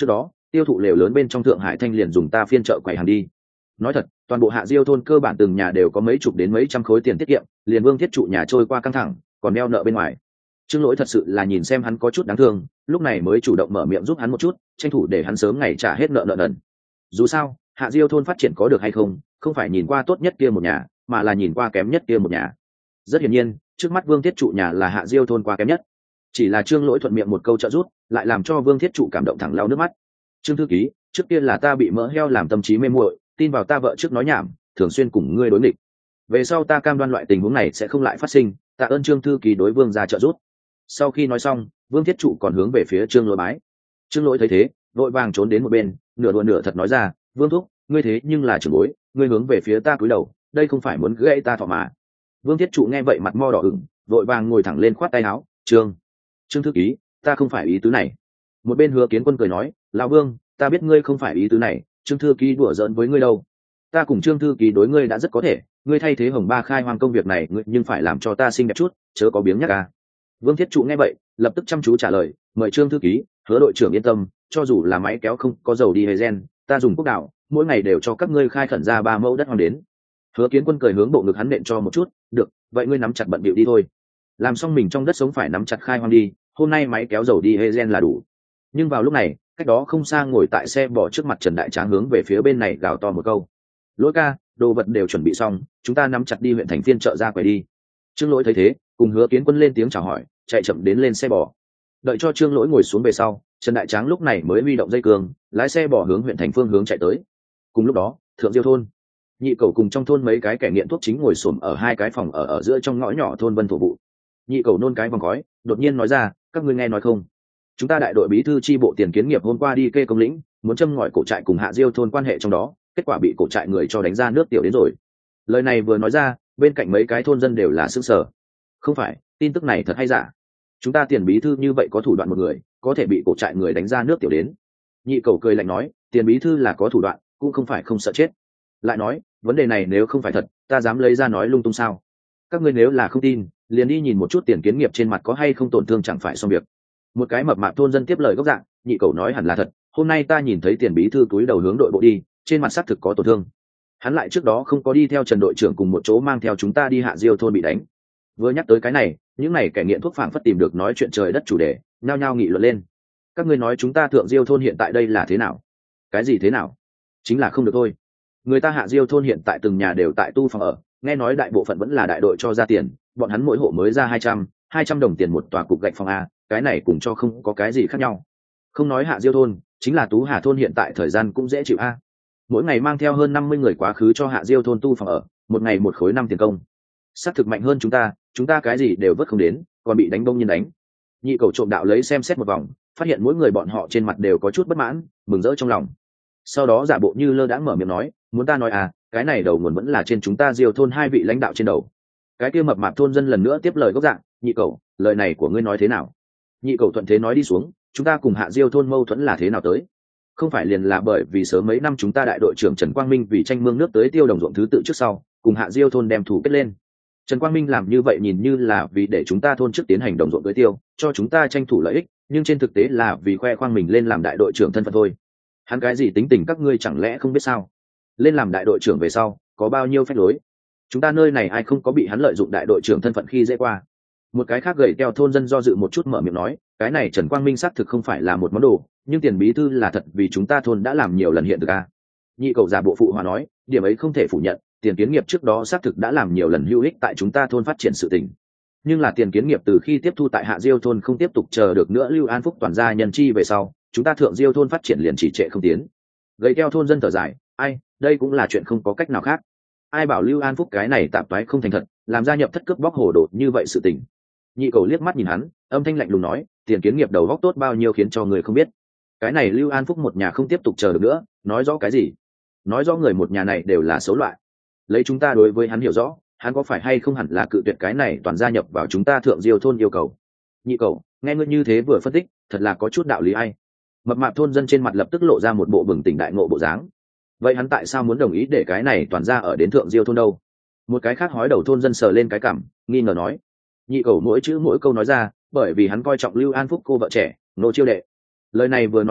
tiêu thụ lều lớn bên trong thượng hải thanh liền dùng ta phiên chợ quầy hàng đi. Nói thật, toàn bộ Hạ Diêu thôn cơ bản từng nhà đều có mấy chục đến mấy trăm khối tiền tiết kiệm, liền Vương Thiết Trụ nhà trôi qua căng thẳng, còn đeo nợ bên ngoài. Trương Lỗi thật sự là nhìn xem hắn có chút đáng thương, lúc này mới chủ động mở miệng giúp hắn một chút, tranh thủ để hắn sớm ngày trả hết nợ nợ nần. Dù sao, Hạ Diêu thôn phát triển có được hay không, không phải nhìn qua tốt nhất kia một nhà, mà là nhìn qua kém nhất kia một nhà. Rất hiển nhiên, trước mắt Vương Thiết Trụ nhà là Hạ Diêu thôn qua kém nhất. Chỉ là Trương Lỗi thuận miệng một câu trợ giúp, lại làm cho Vương Thiết Trụ cảm động thẳng lau nước mắt. Trương thư ký, trước kia là ta bị mỡ heo làm tâm trí mê muội, tin vào ta vợ trước nói nhảm, thường xuyên cùng ngươi đối nghịch. Về sau ta cam đoan loại tình huống này sẽ không lại phát sinh, tạ ơn Trương thư ký đối Vương gia trợ giúp. Sau khi nói xong, Vương Thiết Trụ còn hướng về phía Trương Lỗi bái. Trương Lỗi thấy thế, vội vàng trốn đến một bên, nửa đùa nửa thật nói ra, Vương thúc, ngươi thế nhưng là trưởng bối, ngươi hướng về phía ta cúi đầu, đây không phải muốn gãy ta thọ mà. Vương Thiết Trụ nghe vậy mặt mo đỏ ửng, vội vàng ngồi thẳng lên khoát tay áo, trương trương thư ký, ta không phải ý tứ này. Một bên Hứa Kiến Quân cười nói, lão Vương, ta biết ngươi không phải ý tứ này, Trương thư ký đùa giỡn với ngươi đâu. Ta cùng Trương thư ký đối ngươi đã rất có thể, ngươi thay thế Hồng Ba khai hoang công việc này, ngươi nhưng phải làm cho ta xinh đẹp chút, chớ có biếng nhác à. Vương Thiết Trụ nghe vậy, lập tức chăm chú trả lời, mời Trương thư ký, Hứa đội trưởng yên tâm, cho dù là máy kéo không có dầu đi hay gen, ta dùng quốc đạo, mỗi ngày đều cho các ngươi khai khẩn ra ba mẫu đất hoang đến. Hứa Kiến Quân cười hướng bộ ngực hắn nện cho một chút, được, vậy ngươi nắm chặt bận bịu đi thôi. Làm xong mình trong đất sống phải nắm chặt khai hoang đi, hôm nay máy kéo dầu đi hay gen là đủ. Nhưng vào lúc này, cách đó không xa ngồi tại xe bỏ trước mặt Trần Đại Tráng hướng về phía bên này gào to một câu, Lỗi ca, đồ vật đều chuẩn bị xong, chúng ta nắm chặt đi huyện thành phiên chợ ra quầy đi. Trương Lỗi thấy thế, cùng Hứa Kiến Quân lên tiếng chào hỏi, chạy chậm đến lên xe bò. Đợi cho Trương Lỗi ngồi xuống về sau, Trần Đại Tráng lúc này mới huy động dây cương, lái xe bò hướng huyện thành phương hướng chạy tới. Cùng lúc đó, Thượng Diêu thôn, Nhị Cẩu cùng trong thôn mấy cái kẻ nghiện thuốc chính ngồi xổm ở hai cái phòng ở ở giữa trong ngõ nhỏ thôn Vân Thổ Vụ. Nhị Cẩu nôn cái vòng khói, đột nhiên nói ra, các ngươi nghe nói không? Chúng ta đại đội bí thư chi bộ Tiền Kiến Nghiệp hôm qua đi kê công lĩnh, muốn châm ngòi cổ trại cùng Hạ Diêu thôn quan hệ trong đó, kết quả bị cổ trại người cho đánh ra nước tiểu đến rồi. Lời này vừa nói ra, bên cạnh mấy cái thôn dân đều là sững sờ. Không phải, tin tức này thật hay giả? Chúng ta Tiền bí thư như vậy có thủ đoạn một người, có thể bị cổ trại người đánh ra nước tiểu đến. Nhị Cẩu cười lạnh nói, Tiền bí thư là có thủ đoạn, cũng không phải không sợ chết. Lại nói, vấn đề này nếu không phải thật, ta dám lấy ra nói lung tung sao? Các ngươi nếu là không tin, liền đi nhìn một chút Tiền Kiến Nghiệp trên mặt có hay không tổn thương chẳng phải xong việc. Một cái mập mạp thôn dân tiếp lời gốc dạng, Nhị Cẩu nói hẳn là thật, hôm nay ta nhìn thấy Tiền bí thư túi đầu hướng đội bộ đi, trên mặt xác thực có tổn thương. Hắn lại trước đó không có đi theo Trần đội trưởng cùng một chỗ mang theo chúng ta đi Hạ Diêu thôn bị đánh. Vừa nhắc tới cái này, những này kẻ nghiện thuốc phảng phất tìm được nói chuyện trời đất chủ đề, nhao nhao nghị luận lên. Các ngươi nói chúng ta Thượng Diêu thôn hiện tại đây là thế nào? Cái gì thế nào? Chính là không được thôi. Người ta Hạ Diêu thôn hiện tại từng nhà đều tại tu phòng ở, nghe nói đại bộ phận vẫn là đại đội cho ra tiền, bọn hắn mỗi hộ mới ra hai trăm, hai trăm đồng tiền một tòa cục gạch phòng a, cái này cùng cho không có cái gì khác nhau. Không nói Hạ Diêu thôn, chính là Tú Hà thôn hiện tại thời gian cũng dễ chịu a. Mỗi ngày mang theo hơn năm mươi người quá khứ cho Hạ Diêu thôn tu phòng ở, một ngày một khối năm tiền công. Xác thực mạnh hơn chúng ta, chúng ta cái gì đều vớt không đến, còn bị đánh đông nhiên đánh. Nhị Cẩu trộm đạo lấy xem xét một vòng, phát hiện mỗi người bọn họ trên mặt đều có chút bất mãn, mừng rỡ trong lòng. Sau đó giả bộ như lơ đãng mở miệng nói, muốn ta nói à, cái này đầu nguồn vẫn là trên chúng ta Diêu thôn hai vị lãnh đạo trên đầu. Cái kia mập mạp thôn dân lần nữa tiếp lời gốc dạng, Nhị Cẩu, lời này của ngươi nói thế nào? Nhị Cẩu thuận thế nói đi xuống, chúng ta cùng Hạ Diêu thôn mâu thuẫn là thế nào tới? Không phải liền là bởi vì sớm mấy năm chúng ta đại đội trưởng Trần Quang Minh vì tranh mương nước tới tiêu đồng ruộng thứ tự trước sau, cùng Hạ Diêu thôn đem thủ kết lên. Trần Quang Minh làm như vậy nhìn như là vì để chúng ta thôn trước tiến hành đồng ruộng tới tiêu, cho chúng ta tranh thủ lợi ích, nhưng trên thực tế là vì khoe khoang mình lên làm đại đội trưởng thân phận thôi. Hắn cái gì tính tình các ngươi chẳng lẽ không biết sao? Lên làm đại đội trưởng về sau, có bao nhiêu phép lối? Chúng ta nơi này ai không có bị hắn lợi dụng đại đội trưởng thân phận khi dễ qua? Một cái khác gầy teo thôn dân do dự một chút mở miệng nói, cái này Trần Quang Minh xác thực không phải là một món đồ, nhưng Tiền bí thư là thật vì chúng ta thôn đã làm nhiều lần hiện thực a. Nhị Cẩu giả bộ phụ hòa nói, điểm ấy không thể phủ nhận, Tiền Kiến Nghiệp trước đó xác thực đã làm nhiều lần hữu ích tại chúng ta thôn phát triển sự tình. Nhưng là Tiền Kiến Nghiệp từ khi tiếp thu tại Hạ Diêu thôn không tiếp tục chờ được nữa Lưu An Phúc toàn gia nhân chi về sau, chúng ta Thượng Diêu thôn phát triển liền chỉ trệ không tiến. Gầy teo thôn dân thở dài, ai, đây cũng là chuyện không có cách nào khác. Ai bảo Lưu An Phúc cái này tạp toái không thành thật, làm gia nhập thất cướp bóc hồ đồ như vậy sự tình. Nhị Cẩu liếc mắt nhìn hắn, âm thanh lạnh lùng nói, Tiền Kiến Nghiệp đầu góc tốt bao nhiêu khiến cho người không biết. Cái này Lưu An Phúc một nhà không tiếp tục chờ được nữa, nói rõ cái gì? Nói rõ người một nhà này đều là xấu loại. Lấy chúng ta đối với hắn hiểu rõ, hắn có phải hay không hẳn là cự tuyệt cái này toàn gia nhập vào chúng ta Thượng Diêu thôn yêu cầu. Nhị Cẩu, nghe ngươi như thế vừa phân tích, thật là có chút đạo lý ai. Mập mạp thôn dân trên mặt lập tức lộ ra một bộ bừng tỉnh đại ngộ bộ dáng. Vậy hắn tại sao muốn đồng ý để cái này toàn gia ở đến Thượng Diêu thôn đâu? Một cái khác hói đầu thôn dân sờ lên cái cằm, nghi ngờ nói. Nhị Cẩu mỗi chữ mỗi câu nói ra, bởi vì hắn coi trọng Lưu An Phúc cô vợ trẻ, Nô Chiêu Đệ. Lời này vừa nói ra,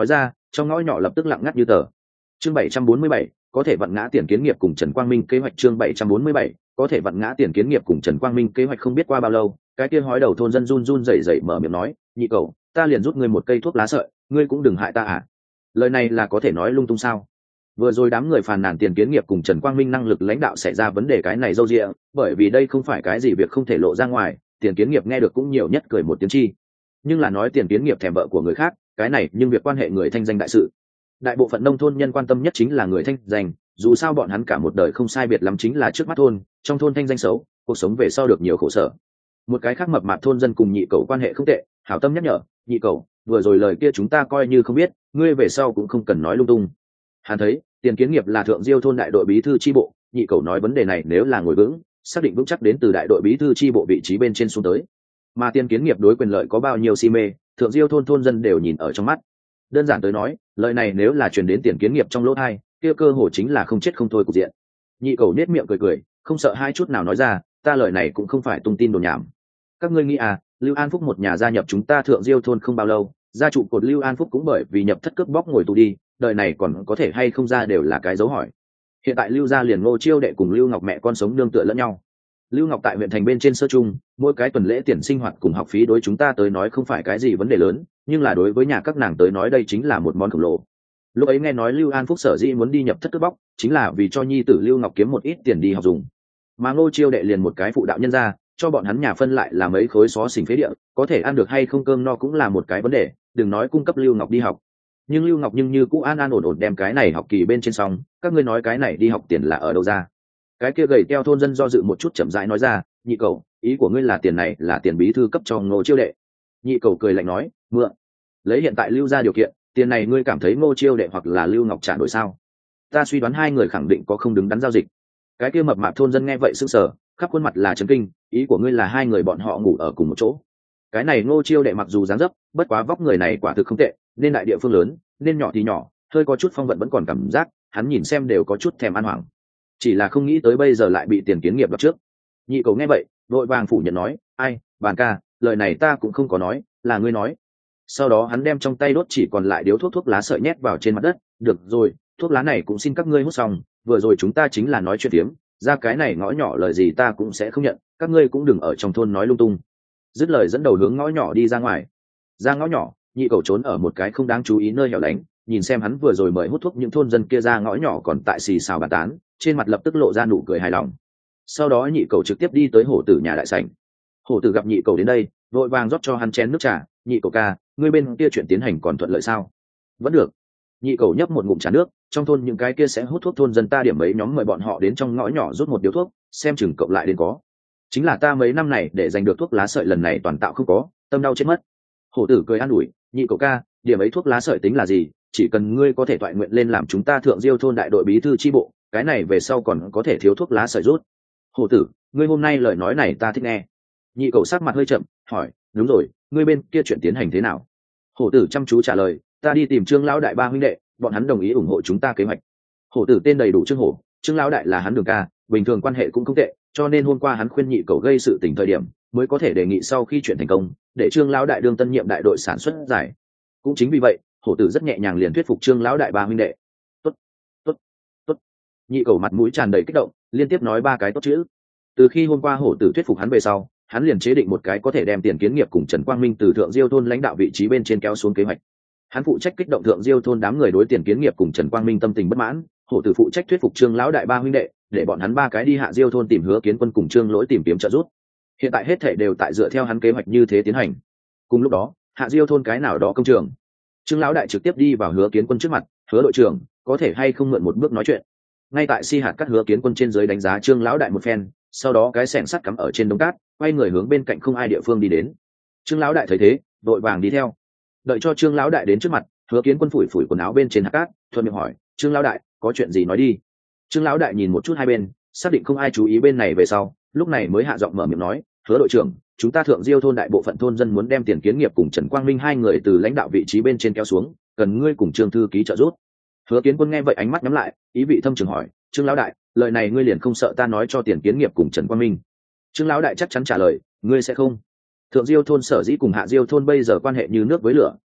trong ngõ nhỏ lập tức lặng ngắt như tờ. Chương bảy trăm bốn mươi bảy, có thể vặn ngã Tiền Kiến Nghiệp cùng Trần Quang Minh kế hoạch. Chương bảy trăm bốn mươi bảy, có thể vặn ngã Tiền Kiến Nghiệp cùng Trần Quang Minh kế hoạch. Không biết qua bao lâu, cái kia hói đầu thôn dân run run rẩy rẩy mở miệng nói, nhị cậu, ta liền rút ngươi một cây thuốc lá sợi, ngươi cũng đừng hại ta à. Lời này là có thể nói lung tung sao? Vừa rồi đám người phàn nàn Tiền Kiến Nghiệp cùng Trần Quang Minh năng lực lãnh đạo xảy ra vấn đề, cái này râu rịa, bởi vì đây không phải cái gì việc không thể lộ ra ngoài. Tiền Kiến Nghiệp nghe được cũng nhiều nhất cười một tiếng chi, nhưng là nói Tiền Kiến Nghiệp thèm vợ của người khác, cái này nhưng việc quan hệ người thanh danh đại sự. Đại bộ phận nông thôn nhân quan tâm nhất chính là người thanh danh, dù sao bọn hắn cả một đời không sai biệt lắm chính là trước mắt thôn, trong thôn thanh danh xấu, cuộc sống về sau được nhiều khổ sở. Một cái khác mập mạp thôn dân cùng nhị cậu quan hệ không tệ, hảo tâm nhắc nhở, nhị cậu, vừa rồi lời kia chúng ta coi như không biết, ngươi về sau cũng không cần nói lung tung. Hắn thấy Tiền Kiến Nghiệp là thượng diêu thôn đại đội bí thư chi bộ, nhị cậu nói vấn đề này nếu là ngồi vững, xác định vững chắc đến từ đại đội bí thư chi bộ vị trí bên trên xuống tới. Mà Tiền Kiến Nghiệp đối quyền lợi có bao nhiêu si mê, thượng diêu thôn thôn dân đều nhìn ở trong mắt. Đơn giản tới nói, lời này nếu là truyền đến Tiền Kiến Nghiệp trong lỗ tai, kia cơ hội chính là không chết không thôi cục diện. Nhị cậu nết miệng cười cười, không sợ hai chút nào nói ra, ta lời này cũng không phải tung tin đồn nhảm. Các ngươi nghĩ à, Lưu An Phúc một nhà gia nhập chúng ta thượng diêu thôn không bao lâu, gia trụ cột Lưu An Phúc cũng bởi vì nhập thất cướp bóc ngồi tù đi, đời này còn có thể hay không ra đều là cái dấu hỏi. Hiện tại Lưu gia liền Ngô Chiêu đệ cùng Lưu Ngọc mẹ con sống nương tựa lẫn nhau. Lưu Ngọc tại huyện thành bên trên sơ trung, mỗi cái tuần lễ tiền sinh hoạt cùng học phí đối chúng ta tới nói không phải cái gì vấn đề lớn, nhưng là đối với nhà các nàng tới nói đây chính là một món khổng lồ. Lúc ấy nghe nói Lưu An Phúc sở dĩ muốn đi nhập thất cướp bóc, chính là vì cho nhi tử Lưu Ngọc kiếm một ít tiền đi học dùng. Mà Ngô Chiêu đệ liền một cái phụ đạo nhân ra, cho bọn hắn nhà phân lại là mấy khối xó xỉnh phế địa, có thể ăn được hay không cơm no cũng là một cái vấn đề, đừng nói cung cấp Lưu Ngọc đi học. Nhưng Lưu Ngọc nhưng như cũ an an ổn ổn đem cái này học kỳ bên trên xong, các ngươi nói cái này đi học tiền là ở đâu ra? Cái kia gầy teo thôn dân do dự một chút chậm rãi nói ra, nhị cậu, ý của ngươi là tiền này là tiền bí thư cấp cho Ngô Chiêu đệ. Nhị cậu cười lạnh nói, mượn. Lấy hiện tại Lưu ra điều kiện, tiền này ngươi cảm thấy Ngô Chiêu đệ hoặc là Lưu Ngọc trả đổi sao? Ta suy đoán hai người khẳng định có không đứng đắn giao dịch. Cái kia mập mạp thôn dân nghe vậy sững sờ, khắp khuôn mặt là chấn kinh, ý của ngươi là hai người bọn họ ngủ ở cùng một chỗ. Cái này Ngô Chiêu đệ mặc dù dáng dấp, bất quá vóc người này quả thực không tệ, nên đại địa phương lớn, nên nhỏ thì nhỏ, hơi có chút phong vận vẫn còn cảm giác, hắn nhìn xem đều có chút thèm ăn hoảng. Chỉ là không nghĩ tới bây giờ lại bị Tiền Kiến Nghiệp bắt trước. Nhị cậu nghe vậy, vội vàng phủ nhận nói, ai, bàn ca, lời này ta cũng không có nói, là ngươi nói. Sau đó hắn đem trong tay đốt chỉ còn lại điếu thuốc thuốc lá sợi nhét vào trên mặt đất, được rồi, thuốc lá này cũng xin các ngươi hút xong, vừa rồi chúng ta chính là nói chuyện tiếm, ra cái này ngõ nhỏ lời gì ta cũng sẽ không nhận, các ngươi cũng đừng ở trong thôn nói lung tung. Dứt lời dẫn đầu hướng ngõ nhỏ đi ra ngoài. Ra ngõ nhỏ, nhị cậu trốn ở một cái không đáng chú ý nơi hẻo lánh, nhìn xem hắn vừa rồi mời hút thuốc những thôn dân kia ra ngõ nhỏ còn tại xì xào bàn tán, trên mặt lập tức lộ ra nụ cười hài lòng. Sau đó nhị cậu trực tiếp đi tới hổ tử nhà đại sảnh. Hổ tử gặp nhị cậu đến đây, vội vàng rót cho hắn chén nước trà, nhị cậu ca, ngươi bên kia chuyện tiến hành còn thuận lợi sao? Vẫn được. Nhị cậu nhấp một ngụm trà nước, trong thôn những cái kia sẽ hút thuốc thôn dân ta điểm mấy nhóm mời bọn họ đến trong ngõ nhỏ rút một điếu thuốc, xem chừng cậu lại đến có. Chính là ta mấy năm này để giành được thuốc lá sợi lần này toàn tạo không có, tâm đau chết mất. Hổ tử cười an ủi, nhị cậu ca, điểm ấy thuốc lá sợi tính là gì, chỉ cần ngươi có thể toại nguyện lên làm chúng ta thượng diêu thôn đại đội bí thư chi bộ, cái này về sau còn có thể thiếu thuốc lá sợi rút. Hổ tử, ngươi hôm nay lời nói này ta thích nghe. Nhị cậu sắc mặt hơi chậm, hỏi, đúng rồi, ngươi bên kia chuyện tiến hành thế nào? Hổ tử chăm chú trả lời, ta đi tìm Trương lão đại ba huynh đệ, bọn hắn đồng ý ủng hộ chúng ta kế hoạch. Hổ tử tên đầy đủ Trương Hổ, Trương lão đại là hắn đường ca, bình thường quan hệ cũng không tệ, cho nên hôm qua hắn khuyên nhị cậu gây sự tình thời điểm, mới có thể đề nghị sau khi chuyện thành công, để Trương lão đại đương tân nhiệm đại đội sản xuất giải. Cũng chính vì vậy, Hổ tử rất nhẹ nhàng liền thuyết phục Trương lão đại ba huynh đệ. Tốt, tốt, tốt. Nhị cậu mặt mũi tràn đầy kích động, liên tiếp nói ba cái tốt chữ. Từ khi hôm qua Hổ tử thuyết phục hắn về sau, hắn liền chế định một cái có thể đem Tiền Kiến Nghiệp cùng Trần Quang Minh từ thượng diêu thôn lãnh đạo vị trí bên trên kéo xuống kế hoạch. Hắn phụ trách kích động thượng diêu thôn đám người đối Tiền Kiến Nghiệp cùng Trần Quang Minh tâm tình bất mãn, Hổ tử phụ trách thuyết phục Trương lão đại ba huynh đệ, để bọn hắn ba cái đi hạ diêu thôn tìm Hứa Kiến Quân cùng Trương Lỗi tìm kiếm trợ giúp. Hiện tại hết thảy đều tại dựa theo hắn kế hoạch như thế tiến hành. Cùng lúc đó, hạ diêu thôn cái nào đó công trường, Trương lão đại trực tiếp đi vào Hứa Kiến Quân trước mặt, Hứa đội trưởng, có thể hay không mượn một bước nói chuyện? Ngay tại si hạt cắt Hứa Kiến Quân trên dưới đánh giá Trương lão đại một phen, sau đó cái xẻng sắt cắm ở trên đống cát, quay người hướng bên cạnh không ai địa phương đi đến. Trương lão đại thấy thế, đội vàng đi theo. Đợi cho Trương lão đại đến trước mặt, Hứa Kiến Quân phủi phủi quần áo bên trên hạt cát, thuận miệng hỏi, Trương lão đại, có chuyện gì nói đi. Trương lão đại nhìn một chút hai bên, xác định không ai chú ý bên này về sau, lúc này mới hạ giọng mở miệng nói, Hứa đội trưởng, chúng ta thượng diêu thôn đại bộ phận thôn dân muốn đem Tiền Kiến Nghiệp cùng Trần Quang Minh hai người từ lãnh đạo vị trí bên trên kéo xuống, cần ngươi cùng Trương thư ký trợ giúp. Hứa Kiến Quân nghe vậy ánh mắt nhắm lại, ý vị thâm trường hỏi, Trương lão đại, lời này ngươi liền không sợ ta nói cho Tiền Kiến Nghiệp cùng Trần Quang Minh? Trương lão đại chắc chắn trả lời, ngươi sẽ không. Thượng diêu thôn sở dĩ cùng hạ diêu thôn bây giờ quan hệ như nước với lửa,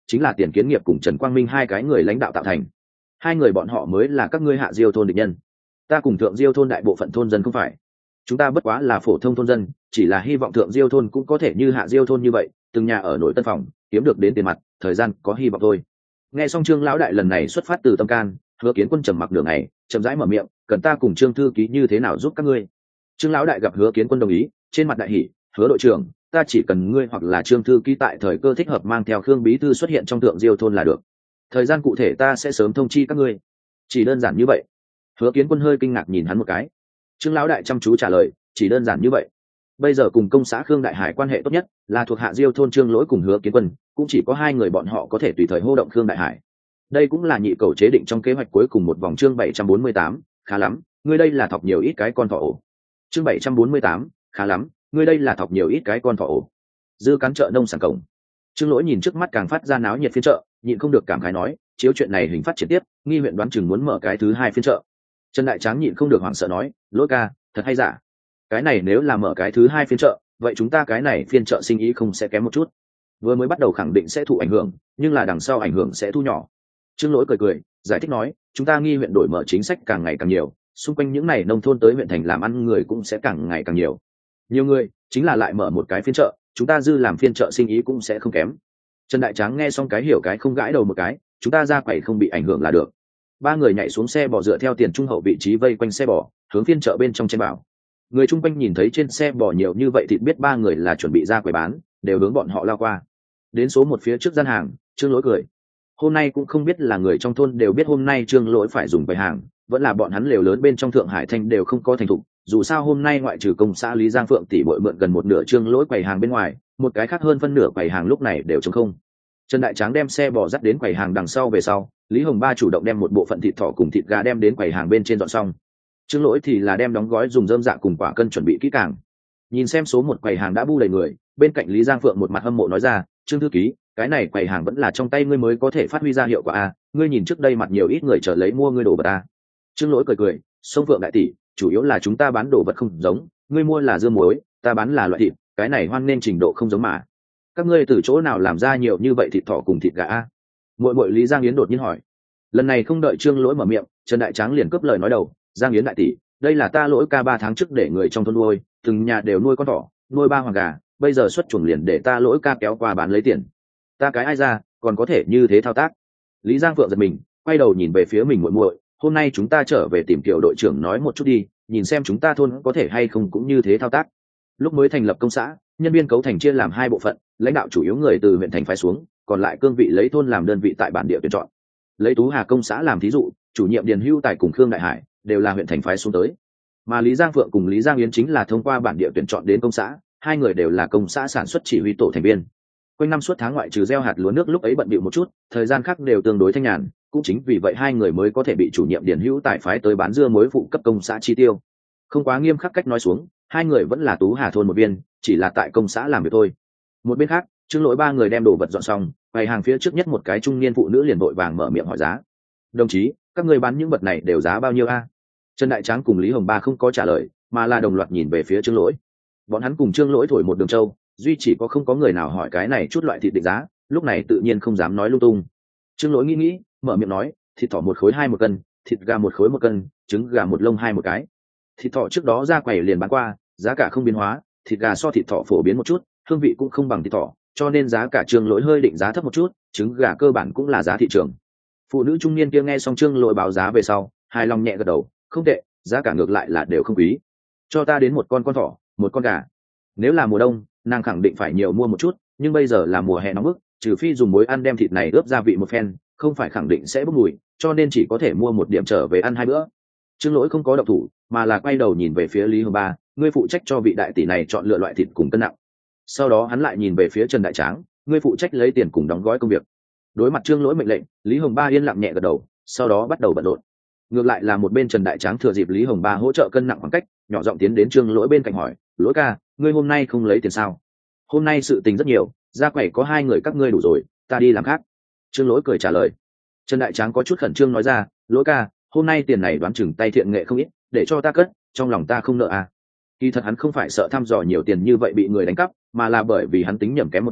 chính là Tiền Kiến Nghiệp cùng Trần Quang Minh hai cái người lãnh đạo tạo thành. Hai người bọn họ mới là các ngươi Hạ Diêu thôn địch nhân. Ta cùng Thượng Diêu thôn đại bộ phận thôn dân không phải, chúng ta bất quá là phổ thông thôn dân, chỉ là hy vọng Thượng Diêu thôn cũng có thể như Hạ Diêu thôn như vậy, từng nhà ở nội tân phòng, kiếm được đến tiền mặt, thời gian có hy vọng thôi. Nghe xong Trương lão đại lần này xuất phát từ tâm can, Hứa Kiến Quân trầm mặc đường này, chậm rãi mở miệng, cần ta cùng Trương thư ký như thế nào giúp các ngươi. Trương lão đại gặp Hứa Kiến Quân đồng ý, trên mặt đại hỉ, Hứa đội trưởng, ta chỉ cần ngươi hoặc là Trương thư ký tại thời cơ thích hợp mang theo Khương bí thư xuất hiện trong Thượng Diêu thôn là được. Thời gian cụ thể ta sẽ sớm thông chi các ngươi. Chỉ đơn giản như vậy. Hứa Kiến Quân hơi kinh ngạc nhìn hắn một cái. Trương lão đại chăm chú trả lời, chỉ đơn giản như vậy. Bây giờ cùng công xã Khương Đại Hải quan hệ tốt nhất là thuộc Hạ Diêu thôn Trương Lỗi cùng Hứa Kiến Quân, cũng chỉ có hai người bọn họ có thể tùy thời hô động Khương Đại Hải. Đây cũng là nhị cầu chế định trong kế hoạch cuối cùng một vòng chương bảy trăm bốn mươi tám, khá lắm, ngươi đây là thọc nhiều ít cái con thỏ ổ. Chương bảy trăm bốn mươi tám, khá lắm, ngươi đây là thọc nhiều ít cái con thỏ ổ. Dư cán chợ nông sản cổng. Trương Lỗi nhìn trước mắt càng phát ra náo nhiệt phiên chợ, nhịn không được cảm khái nói, chiếu chuyện này hình phát triển tiếp, nghi huyện đoán chừng muốn mở cái thứ hai phiên chợ. Trần Đại Tráng nhịn không được hoảng sợ nói, Lỗi ca, thật hay giả? Cái này nếu là mở cái thứ hai phiên chợ, vậy chúng ta cái này phiên chợ sinh ý không sẽ kém một chút. Vừa mới bắt đầu khẳng định sẽ thụ ảnh hưởng, nhưng là đằng sau ảnh hưởng sẽ thu nhỏ. Trương Lỗi cười cười, giải thích nói, chúng ta nghi huyện đổi mở chính sách càng ngày càng nhiều, xung quanh những này nông thôn tới huyện thành làm ăn người cũng sẽ càng ngày càng nhiều. Nhiều người, chính là lại mở một cái phiên chợ, chúng ta dư làm phiên chợ sinh ý cũng sẽ không kém. Trần Đại Tráng nghe xong cái hiểu cái không gãi đầu một cái, chúng ta ra quầy không bị ảnh hưởng là được. Ba người nhảy xuống xe bò dựa theo tiền trung hậu vị trí vây quanh xe bò, hướng phiên chợ bên trong trên bảo. Người chung quanh nhìn thấy trên xe bò nhiều như vậy thì biết ba người là chuẩn bị ra quầy bán, đều hướng bọn họ lao qua. Đến số một phía trước gian hàng, Trương Lỗi cười. Hôm nay cũng không biết là người trong thôn đều biết hôm nay Trương Lỗi phải dùng quầy hàng, vẫn là bọn hắn lều lớn bên trong Thượng Hải Thanh đều không có thành thục. Dù sao hôm nay ngoại trừ công xã Lý Giang Phượng tỷ bội mượn gần một nửa Trương Lỗi quầy hàng bên ngoài, một cái khác hơn phân nửa quầy hàng lúc này đều trống không. Trần Đại Tráng đem xe bò dắt đến quầy hàng đằng sau về sau, Lý Hồng Ba chủ động đem một bộ phận thịt thỏ cùng thịt gà đem đến quầy hàng bên trên dọn xong. Trương Lỗi thì là đem đóng gói dùng rơm dạ cùng quả cân chuẩn bị kỹ càng. Nhìn xem số một quầy hàng đã bu đầy người, bên cạnh Lý Giang Phượng một mặt hâm mộ nói ra, Trương thư ký, cái này quầy hàng vẫn là trong tay ngươi mới có thể phát huy ra hiệu quả a, ngươi nhìn trước đây mặt nhiều ít người chờ lấy mua ngươi đồ vật a. Trương Lỗi cười cười, sông Phượng đại tỷ, chủ yếu là chúng ta bán đồ vật không giống, ngươi mua là dưa muối, ta bán là loại thịt, cái này hoan nên trình độ không giống mà. Các ngươi từ chỗ nào làm ra nhiều như vậy thịt thỏ cùng thịt gà a? Muội muội Lý Giang Yến đột nhiên hỏi. Lần này không đợi Trương Lỗi mở miệng, Trần Đại Tráng liền cướp lời nói đầu, Giang Yến đại tỷ, đây là ta Lỗi ca ba tháng trước để người trong thôn nuôi, từng nhà đều nuôi con thỏ, nuôi ba hoàng gà, bây giờ xuất chuồng liền để ta Lỗi ca kéo qua bán lấy tiền. Ta cái ai ra, còn có thể như thế thao tác? Lý Giang Phượng giật mình, quay đầu nhìn về phía mình muội muội, hôm nay chúng ta trở về tìm Kiều đội trưởng nói một chút đi, nhìn xem chúng ta thôn có thể hay không cũng như thế thao tác. Lúc mới thành lập công xã, nhân viên cấu thành chia làm hai bộ phận, lãnh đạo chủ yếu người từ huyện thành phái xuống, còn lại cương vị lấy thôn làm đơn vị tại bản địa tuyển chọn. Lấy Tú Hà công xã làm thí dụ, chủ nhiệm Điền Hưu Tài cùng Khương Đại Hải đều là huyện thành phái xuống tới, mà Lý Giang Phượng cùng Lý Giang Yến chính là thông qua bản địa tuyển chọn đến công xã, hai người đều là công xã sản xuất chỉ huy tổ thành viên. Quanh năm suốt tháng ngoại trừ gieo hạt lúa nước lúc ấy bận bịu một chút, thời gian khác đều tương đối thanh nhàn, cũng chính vì vậy hai người mới có thể bị chủ nhiệm Điền Hữu Tài phái tới bán dưa muối phụ cấp công xã chi tiêu. Không quá nghiêm khắc cách nói xuống, hai người vẫn là Tú Hà thôn một viên, chỉ là tại công xã làm việc thôi. Một bên khác, Trương Lỗi ba người đem đồ vật dọn xong, bày hàng phía trước nhất một cái trung niên phụ nữ liền vội vàng mở miệng hỏi giá. Đồng chí, các người bán những vật này đều giá bao nhiêu a? Trần Đại Tráng cùng Lý Hồng Ba không có trả lời, mà là đồng loạt nhìn về phía Trương Lỗi. Bọn hắn cùng Trương Lỗi thổi một đường châu, duy chỉ có không có người nào hỏi cái này chút loại thịt định giá, lúc này tự nhiên không dám nói lung tung. Trương Lỗi nghĩ nghĩ, mở miệng nói, thịt thỏ một khối hai một cân, thịt gà một khối một cân, trứng gà một lông hai một cái. Thịt thỏ trước đó ra quầy liền bán qua, giá cả không biến hóa, thịt gà so thịt thỏ phổ biến một chút, hương vị cũng không bằng thịt thỏ, cho nên giá cả Trương Lỗi hơi định giá thấp một chút, trứng gà cơ bản cũng là giá thị trường. Phụ nữ trung niên kia nghe xong Trương Lỗi báo giá về sau, hài lòng nhẹ gật đầu, không tệ, giá cả ngược lại là đều không quý. Cho ta đến một con con thỏ, một con gà. Nếu là mùa đông, nàng khẳng định phải nhiều mua một chút, nhưng bây giờ là mùa hè nóng bức, trừ phi dùng muối ăn đem thịt này ướp gia vị một phen, không phải khẳng định sẽ bốc mùi, cho nên chỉ có thể mua một điểm trở về ăn hai bữa. Trương Lỗi không có động thủ, mà là quay đầu nhìn về phía Lý Hồng Ba, ngươi phụ trách cho vị đại tỷ này chọn lựa loại thịt cùng cân nặng. Sau đó hắn lại nhìn về phía Trần Đại Tráng, ngươi phụ trách lấy tiền cùng đóng gói công việc. Đối mặt Trương Lỗi mệnh lệnh, Lý Hồng Ba yên lặng nhẹ gật đầu, sau đó bắt đầu bận rộn. Ngược lại là một bên Trần Đại Tráng thừa dịp Lý Hồng Ba hỗ trợ cân nặng khoảng cách, nhỏ giọng tiến đến Trương Lỗi bên cạnh hỏi, Lỗi ca, ngươi hôm nay không lấy tiền sao? Hôm nay sự tình rất nhiều, ra quầy có hai người các ngươi đủ rồi, ta đi làm khác. Trương Lỗi cười trả lời. Trần Đại Tráng có chút khẩn trương nói ra, Lỗi ca, hôm nay tiền này đoán chừng tay thiện nghệ không ít, để cho ta cất, trong lòng ta không nợ à. Kỳ thật hắn không phải sợ thăm dò nhiều tiền như vậy bị người đánh cắp, mà là bởi vì hắn tính nhầm kém một chút,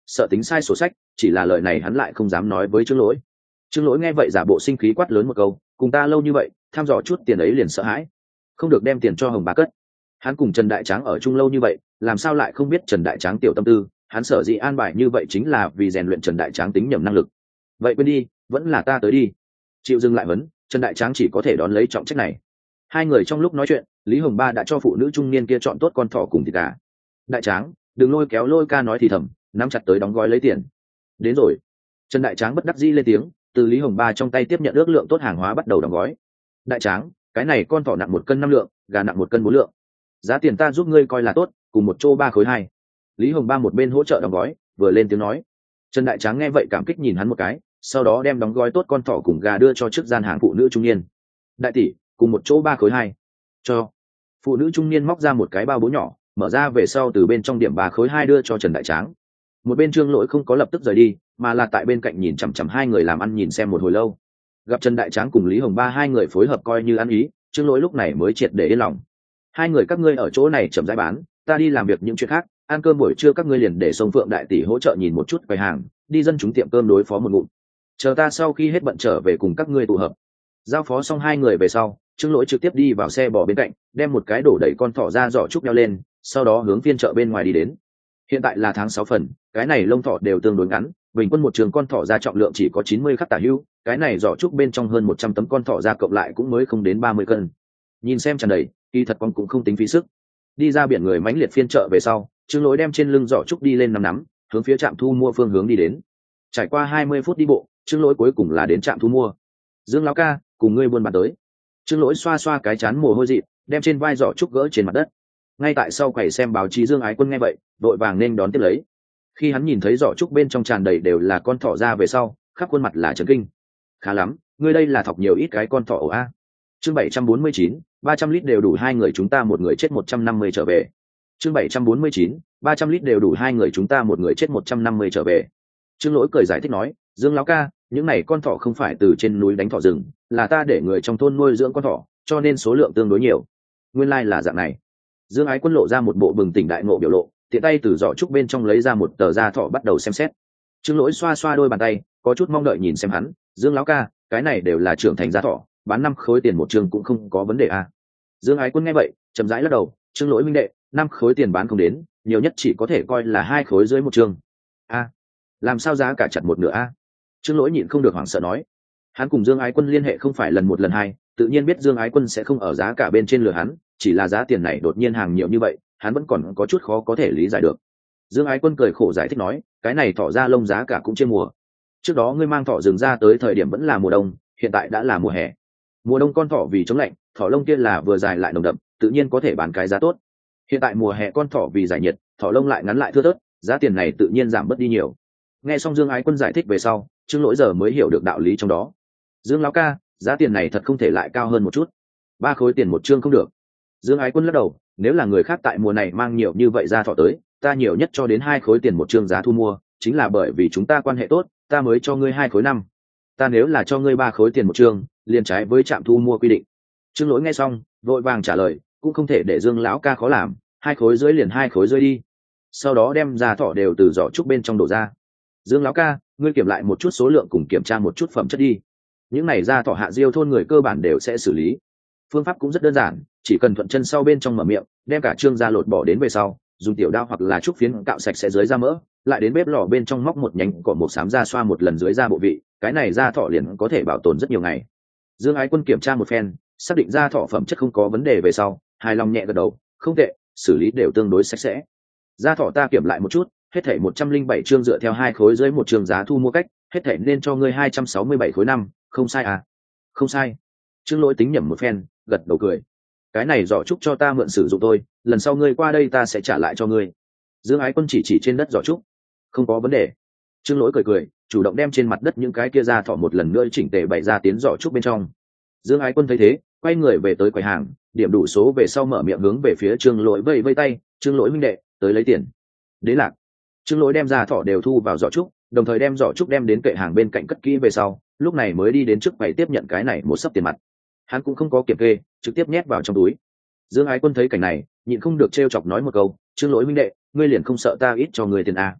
sợ tính sai sổ sách, chỉ là lời này hắn lại không dám nói với Trương Lỗi. Trương Lỗi nghe vậy giả bộ sinh khí quát lớn một câu, cùng ta lâu như vậy tham dò chút tiền ấy liền sợ hãi, không được đem tiền cho Hồng Bá cất. Hắn cùng Trần Đại Tráng ở chung lâu như vậy, làm sao lại không biết Trần Đại Tráng tiểu tâm tư, hắn sở dĩ an bài như vậy chính là vì rèn luyện Trần Đại Tráng tính nhầm năng lực. Vậy quên đi, vẫn là ta tới đi. Chịu dừng lại vấn, Trần Đại Tráng chỉ có thể đón lấy trọng trách này. Hai người trong lúc nói chuyện, Lý Hồng Ba đã cho phụ nữ trung niên kia chọn tốt con thỏ cùng thịt gà. Đại Tráng, đừng lôi kéo Lôi ca nói thì thầm, nắm chặt tới đóng gói lấy tiền. Đến rồi. Trần Đại Tráng bất đắc dĩ lên tiếng, từ Lý Hồng Ba trong tay tiếp nhận ước lượng tốt hàng hóa bắt đầu đóng gói. Đại Tráng, cái này con thỏ nặng một cân năm lượng, gà nặng một cân bốn lượng. Giá tiền ta giúp ngươi coi là tốt, cùng một chỗ ba khối hai. Lý Hồng Ba một bên hỗ trợ đóng gói, vừa lên tiếng nói. Trần Đại Tráng nghe vậy cảm kích nhìn hắn một cái, sau đó đem đóng gói tốt con thỏ cùng gà đưa cho trước gian hàng phụ nữ trung niên. Đại tỷ, cùng một chỗ ba khối hai. Cho. Phụ nữ trung niên móc ra một cái bao bố nhỏ, mở ra về sau từ bên trong điểm ba khối hai đưa cho Trần Đại Tráng. Một bên Trương Lỗi không có lập tức rời đi, mà là tại bên cạnh nhìn chằm chằm hai người làm ăn nhìn xem một hồi lâu. Gặp Trần Đại Tráng cùng Lý Hồng Ba hai người phối hợp coi như ăn ý, Trương Lỗi lúc này mới triệt để yên lòng. Hai người các ngươi ở chỗ này chậm rãi bán, ta đi làm việc những chuyện khác, ăn cơm buổi trưa các ngươi liền để Sông Phượng đại tỷ hỗ trợ nhìn một chút quầy hàng, đi dân chúng tiệm cơm đối phó một ngụm. Chờ ta sau khi hết bận trở về cùng các ngươi tụ hợp. Giao phó xong hai người về sau, Trương Lỗi trực tiếp đi vào xe bò bên cạnh, đem một cái đổ đẩy con thỏ ra giỏ trúc đeo lên, sau đó hướng phiên chợ bên ngoài đi đến. Hiện tại là tháng sáu phần, cái này lông thỏ đều tương đối ngắn, bình quân một trường con thỏ ra trọng lượng chỉ có chín mươi khắc tả hữu, cái này giỏ trúc bên trong hơn một trăm tấm con thỏ ra cộng lại cũng mới không đến ba mươi cân. Nhìn xem tràn đầy, kỳ thật con cũng không tính phí sức. Đi ra biển người mãnh liệt phiên chợ về sau, Trương Lỗi đem trên lưng giỏ trúc đi lên nắm nắm, hướng phía trạm thu mua phương hướng đi đến. Trải qua hai mươi phút đi bộ, Trương Lỗi cuối cùng là đến trạm thu mua. Dương lão ca, cùng ngươi buôn bán tới. Trương Lỗi xoa xoa cái chán mồ hôi dị, đem trên vai giỏ trúc gỡ trên mặt đất. Ngay tại sau quầy xem báo chí Dương Ái Quân nghe vậy, đội vàng nên đón tiếp lấy. Khi hắn nhìn thấy giỏ trúc bên trong tràn đầy đều là con thỏ ra về sau, khắp khuôn mặt là chấn kinh. Khá lắm, ngươi đây là thọc nhiều ít cái con thỏ ổ a. Chương bảy trăm bốn mươi chín, ba trăm lít đều đủ hai người chúng ta một người chết một trăm năm mươi trở về. Chương bảy trăm bốn mươi chín, ba trăm lít đều đủ hai người chúng ta một người chết một trăm năm mươi trở về. Trương Lỗi cười giải thích nói, Dương lão ca, những này con thỏ không phải từ trên núi đánh thỏ rừng, là ta để người trong thôn nuôi dưỡng con thỏ, cho nên số lượng tương đối nhiều. Nguyên lai like là dạng này. Dương Ái Quân lộ ra một bộ bừng tỉnh đại ngộ biểu lộ, tiện tay từ giỏ trúc bên trong lấy ra một tờ da thỏ bắt đầu xem xét. Trương Lỗi xoa xoa đôi bàn tay, có chút mong đợi nhìn xem hắn, Dương lão ca, cái này đều là trưởng thành da thỏ, bán năm khối tiền một chương cũng không có vấn đề à. Dương Ái Quân nghe vậy, chậm rãi lắc đầu, Trương Lỗi minh đệ, năm khối tiền bán không đến, nhiều nhất chỉ có thể coi là hai khối dưới một chương. A, à, làm sao giá cả chặt một nửa a? À? Trương Lỗi nhịn không được hoảng sợ nói. Hắn cùng Dương Ái Quân liên hệ không phải lần một lần hai, tự nhiên biết Dương Ái Quân sẽ không ở giá cả bên trên lừa hắn, chỉ là giá tiền này đột nhiên hàng nhiều như vậy, hắn vẫn còn có chút khó có thể lý giải được. Dương Ái Quân cười khổ giải thích nói, cái này thỏ ra lông giá cả cũng trên mùa. Trước đó ngươi mang thỏ rừng ra tới thời điểm vẫn là mùa đông, hiện tại đã là mùa hè. Mùa đông con thỏ vì chống lạnh, thỏ lông kia là vừa dài lại nồng đậm, tự nhiên có thể bán cái giá tốt. Hiện tại mùa hè con thỏ vì giải nhiệt, thỏ lông lại ngắn lại thưa thớt, giá tiền này tự nhiên giảm bớt đi nhiều. Nghe xong Dương Ái Quân giải thích về sau, Trương Lỗi giờ mới hiểu được đạo lý trong đó. Dương lão ca, giá tiền này thật không thể lại cao hơn một chút. Ba khối tiền một chương không được. Dương Ái Quân lắc đầu, nếu là người khác tại mùa này mang nhiều như vậy ra thỏ tới, ta nhiều nhất cho đến hai khối tiền một chương giá thu mua, chính là bởi vì chúng ta quan hệ tốt, ta mới cho ngươi hai khối năm. Ta nếu là cho ngươi ba khối tiền một chương, liền trái với trạm thu mua quy định. Trương Lỗi nghe xong, vội vàng trả lời, cũng không thể để Dương lão ca khó làm, hai khối dưới liền hai khối dưới đi. Sau đó đem ra thỏ đều từ giỏ trúc bên trong đổ ra. Dương lão ca, ngươi kiểm lại một chút số lượng cùng kiểm tra một chút phẩm chất đi. Những này ra thỏ hạ diêu thôn người cơ bản đều sẽ xử lý. Phương pháp cũng rất đơn giản, chỉ cần thuận chân sau bên trong mở miệng, đem cả trương da lột bỏ đến về sau, dùng tiểu đao hoặc là trúc phiến cạo sạch sẽ dưới da mỡ, lại đến bếp lò bên trong móc một nhánh cỏ một xám ra xoa một lần dưới da bộ vị, cái này da thỏ liền có thể bảo tồn rất nhiều ngày. Dương Ái Quân kiểm tra một phen, xác định da thỏ phẩm chất không có vấn đề về sau, hài lòng nhẹ gật đầu, không tệ, xử lý đều tương đối sạch sẽ. Da thỏ ta kiểm lại một chút, hết thảy một trăm linh bảy chương dựa theo hai khối dưới một chương giá thu mua cách, hết thảy nên cho ngươi hai trăm sáu mươi bảy khối năm, không sai à? Không sai. Trương Lỗi tính nhẩm một phen, gật đầu cười. Cái này giỏ trúc cho ta mượn sử dụng thôi, lần sau ngươi qua đây ta sẽ trả lại cho ngươi. Dương Ái Quân chỉ chỉ trên đất giỏ trúc. Không có vấn đề. Trương Lỗi cười cười, chủ động đem trên mặt đất những cái kia ra thỏ một lần nữa chỉnh tề bày ra tiến giỏ trúc bên trong. Dương Ái Quân thấy thế, quay người về tới quầy hàng, điểm đủ số về sau mở miệng hướng về phía Trương Lỗi vây vây tay, Trương Lỗi huynh đệ, tới lấy tiền. Đế lạc. Trương Lỗi đem ra thỏ đều thu vào giỏ trúc, đồng thời đem giỏ trúc đem đến kệ hàng bên cạnh cất kỹ về sau, lúc này mới đi đến trước quầy tiếp nhận cái này một xấp tiền mặt. Hắn cũng không có kiểm kê, trực tiếp nhét vào trong túi. Dương Ái Quân thấy cảnh này, nhịn không được trêu chọc nói một câu, Trương Lỗi huynh đệ, ngươi liền không sợ ta ít cho ngươi tiền à?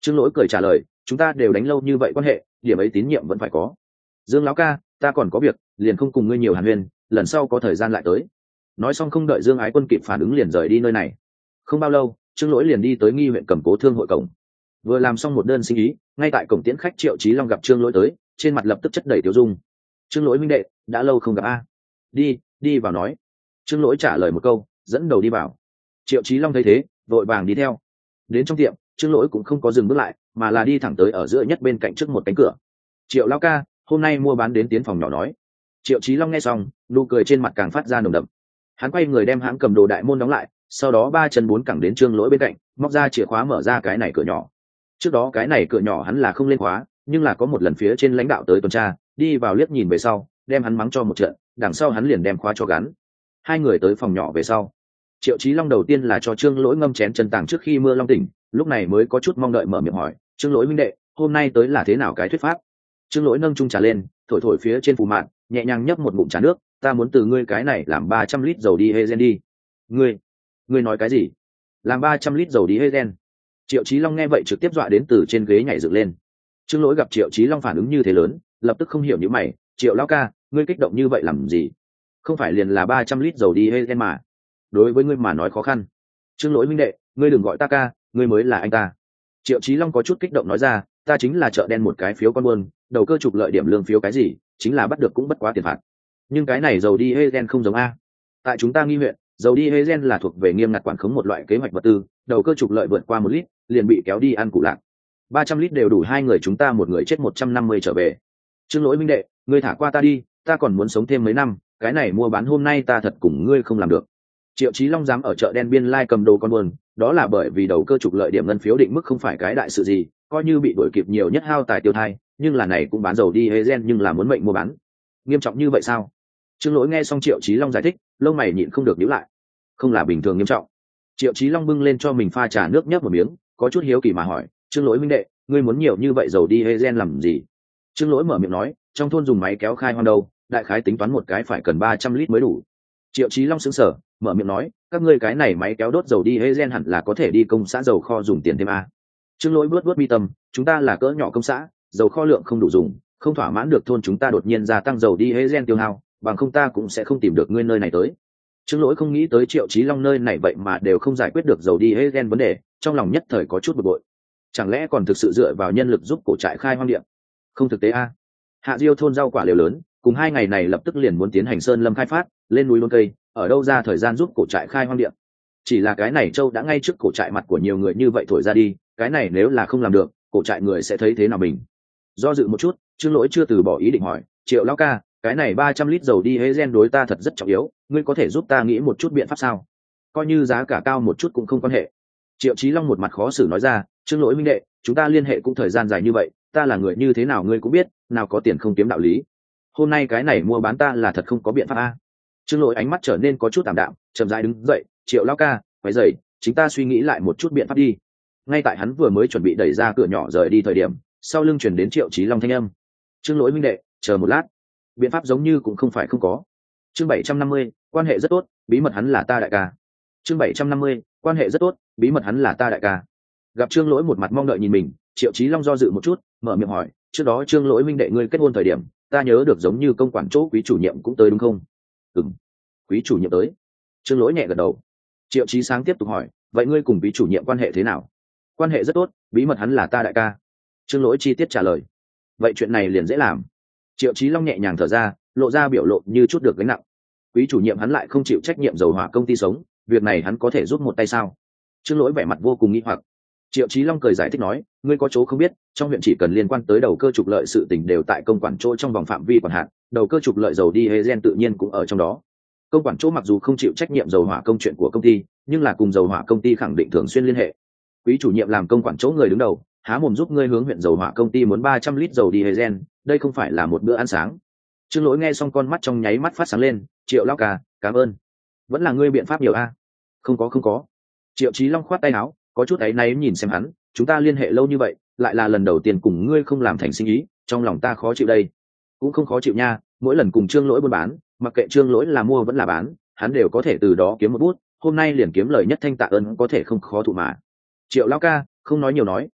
Trương Lỗi cười trả lời, chúng ta đều đánh lâu như vậy quan hệ, điểm ấy tín nhiệm vẫn phải có. Dương lão ca, ta còn có việc, liền không cùng ngươi nhiều hàn huyên, lần sau có thời gian lại tới. Nói xong không đợi Dương Ái Quân kịp phản ứng liền rời đi nơi này. Không bao lâu, Trương Lỗi liền đi tới Nghi huyện Cầm Cố Thương hội cổng. Vừa làm xong một đơn sinh ý, ngay tại cổng tiễn khách Triệu Chí Long gặp Trương Lỗi tới, trên mặt lập tức chất đầy tiêu dung. Trương Lỗi minh đệ, đã lâu không gặp a. Đi, đi vào nói. Trương Lỗi trả lời một câu, dẫn đầu đi vào. Triệu Chí Long thấy thế, vội vàng đi theo. Đến trong tiệm, Trương Lỗi cũng không có dừng bước lại, mà là đi thẳng tới ở giữa nhất bên cạnh trước một cánh cửa. Triệu lão ca, hôm nay mua bán đến tiến phòng nhỏ nói. Triệu Chí Long nghe xong, nụ cười trên mặt càng phát ra nồng đậm. Hắn quay người đem hãng cầm đồ đại môn đóng lại, sau đó ba chân bốn cẳng đến Trương Lỗi bên cạnh, móc ra chìa khóa mở ra cái này cửa nhỏ. Trước đó cái này cửa nhỏ hắn là không lên khóa, nhưng là có một lần phía trên lãnh đạo tới tuần tra, đi vào liếc nhìn về sau, đem hắn mắng cho một trận, đằng sau hắn liền đem khóa cho gắn. Hai người tới phòng nhỏ về sau, Triệu Chí Long đầu tiên là cho Trương Lỗi ngâm chén chân tàng trước khi mưa long tỉnh, lúc này mới có chút mong đợi mở miệng hỏi, Trương Lỗi huynh đệ, hôm nay tới là thế nào cái thuyết pháp? Trương Lỗi nâng chung trà lên, thổi thổi phía trên phù mạn, nhẹ nhàng nhấp một ngụm trà nước, ta muốn từ ngươi cái này làm ba trăm lít dầu đi hê gen đi. Ngươi, ngươi nói cái gì? Làm ba trăm lít dầu đi hê gen? Triệu Chí Long nghe vậy trực tiếp dọa đến từ trên ghế nhảy dựng lên. Trương Lỗi gặp Triệu Chí Long phản ứng như thế lớn, lập tức không hiểu như mày, Triệu lão ca, ngươi kích động như vậy làm gì? Không phải liền là ba trăm lít dầu đi hê gen mà? Đối với ngươi mà nói khó khăn. Trương Lỗi huynh đệ, ngươi đừng gọi ta ca, ngươi mới là anh ta. Triệu Chí Long có chút kích động nói ra, ta chính là chợ đen một cái phiếu con buôn, đầu cơ trục lợi điểm lương phiếu cái gì, chính là bắt được cũng bất quá tiền phạt. Nhưng cái này dầu đi hê gen không giống a. Tại chúng ta Nghi huyện, dầu đi hê gen là thuộc về nghiêm ngặt quản khống một loại kế hoạch vật tư, đầu cơ trục lợi vượt qua một lít, liền bị kéo đi ăn củ lạc. ba trăm lít đều đủ hai người chúng ta một người chết một trăm năm mươi trở về. Trương Lỗi minh đệ, ngươi thả qua ta đi, ta còn muốn sống thêm mấy năm, cái này mua bán hôm nay ta thật cùng ngươi không làm được. Triệu Chí Long dám ở chợ đen biên lai cầm đồ con buôn, đó là bởi vì đầu cơ trục lợi điểm ngân phiếu định mức không phải cái đại sự gì, coi như bị đuổi kịp nhiều nhất hao tài tiêu thai, nhưng là này cũng bán dầu đi hê gen nhưng là muốn mệnh mua bán. Nghiêm trọng như vậy sao? Trương Lỗi nghe xong Triệu Chí Long giải thích, lông mày nhịn không được nhíu lại. Không là bình thường nghiêm trọng. Triệu Chí Long bưng lên cho mình pha trà nước nhấp một miếng, có chút hiếu kỳ mà hỏi, Trương Lỗi minh đệ, ngươi muốn nhiều như vậy dầu đi hê gen làm gì? Trương Lỗi mở miệng nói, trong thôn dùng máy kéo khai hoang đâu, đại khái tính toán một cái phải cần ba trăm lít mới đủ. Triệu Chí Long sững sờ, mở miệng nói, các ngươi cái này máy kéo đốt dầu đi hê gen hẳn là có thể đi công xã dầu kho dùng tiền thêm a. Trương Lỗi bước bước mi tâm, chúng ta là cỡ nhỏ công xã, dầu kho lượng không đủ dùng, không thỏa mãn được thôn chúng ta đột nhiên gia tăng dầu đi hê gen tiêu hao, bằng không ta cũng sẽ không tìm được ngươi nơi này tới. Trương Lỗi không nghĩ tới Triệu Chí Long nơi này vậy mà đều không giải quyết được dầu đi hê gen vấn đề, trong lòng nhất thời có chút bực bội. Chẳng lẽ còn thực sự dựa vào nhân lực giúp cổ trại khai hoang địa? Không thực tế a. Hạ Diêu thôn rau quả liều lớn, cùng hai ngày này lập tức liền muốn tiến hành sơn lâm khai phát, lên núi luôn cây, ở đâu ra thời gian giúp cổ trại khai hoang địa? Chỉ là cái này châu đã ngay trước cổ trại mặt của nhiều người như vậy thổi ra đi, cái này nếu là không làm được, cổ trại người sẽ thấy thế nào mình? Do dự một chút, Trương Lỗi chưa từ bỏ ý định hỏi, Triệu lão ca, cái này ba trăm lít dầu đi hê gen đối ta thật rất trọng yếu, ngươi có thể giúp ta nghĩ một chút biện pháp sao? Coi như giá cả cao một chút cũng không quan hệ. Triệu Chí Long một mặt khó xử nói ra, Trương Lỗi minh đệ, chúng ta liên hệ cũng thời gian dài như vậy, ta là người như thế nào ngươi cũng biết, nào có tiền không kiếm đạo lý. Hôm nay cái này mua bán ta là thật không có biện pháp a. Trương Lỗi ánh mắt trở nên có chút tạm đạm, chậm rãi đứng dậy, Triệu lão ca, quay dậy, chúng ta suy nghĩ lại một chút biện pháp đi. Ngay tại hắn vừa mới chuẩn bị đẩy ra cửa nhỏ rời đi thời điểm, sau lưng truyền đến Triệu Chí Long thanh âm. Trương Lỗi minh đệ, chờ một lát. Biện pháp giống như cũng không phải không có. Chương bảy trăm năm mươi, quan hệ rất tốt, bí mật hắn là ta đại ca. Chương bảy trăm năm mươi, quan hệ rất tốt, bí mật hắn là ta đại ca. Gặp Trương Lỗi một mặt mong đợi nhìn mình, Triệu Chí Long do dự một chút, mở miệng hỏi, trước đó Trương Lỗi minh đệ ngươi kết hôn thời điểm, ta nhớ được giống như công quản chỗ quý chủ nhiệm cũng tới đúng không? Ừm, quý chủ nhiệm tới. Trương Lỗi nhẹ gật đầu. Triệu Chí Sáng tiếp tục hỏi, vậy ngươi cùng quý chủ nhiệm quan hệ thế nào? Quan hệ rất tốt, bí mật hắn là ta đại ca. Trương Lỗi chi tiết trả lời. Vậy chuyện này liền dễ làm. Triệu Chí Long nhẹ nhàng thở ra, lộ ra biểu lộ như chút được gánh nặng. Quý chủ nhiệm hắn lại không chịu trách nhiệm dầu hỏa công ty sống, việc này hắn có thể giúp một tay sao? Trương Lỗi vẻ mặt vô cùng nghi hoặc. Triệu Chí Long cười giải thích nói, ngươi có chỗ không biết, trong huyện chỉ cần liên quan tới đầu cơ trục lợi sự tình đều tại công quản chỗ trong vòng phạm vi quản hạn, đầu cơ trục lợi dầu đi hê gen tự nhiên cũng ở trong đó. Công quản chỗ mặc dù không chịu trách nhiệm dầu hỏa công chuyện của công ty, nhưng là cùng dầu hỏa công ty khẳng định thường xuyên liên hệ. Quý chủ nhiệm làm công quản chỗ người đứng đầu, há mồm giúp ngươi hướng huyện dầu hỏa công ty muốn ba trăm lít dầu đi hê gen, đây không phải là một bữa ăn sáng. Trương Lỗi nghe xong con mắt trong nháy mắt phát sáng lên, Triệu lão ca, cảm ơn. Vẫn là ngươi biện pháp nhiều a. Không có không có. Triệu Chí Long khoát tay áo, có chút áy náy nhìn xem hắn, chúng ta liên hệ lâu như vậy, lại là lần đầu tiên cùng ngươi không làm thành sinh ý, trong lòng ta khó chịu đây. Cũng không khó chịu nha, mỗi lần cùng Trương Lỗi buôn bán, mặc kệ Trương Lỗi là mua vẫn là bán, hắn đều có thể từ đó kiếm một bút, hôm nay liền kiếm lời nhất thanh tạ ơn có thể không khó thụ mà. Triệu lão ca, không nói nhiều nói,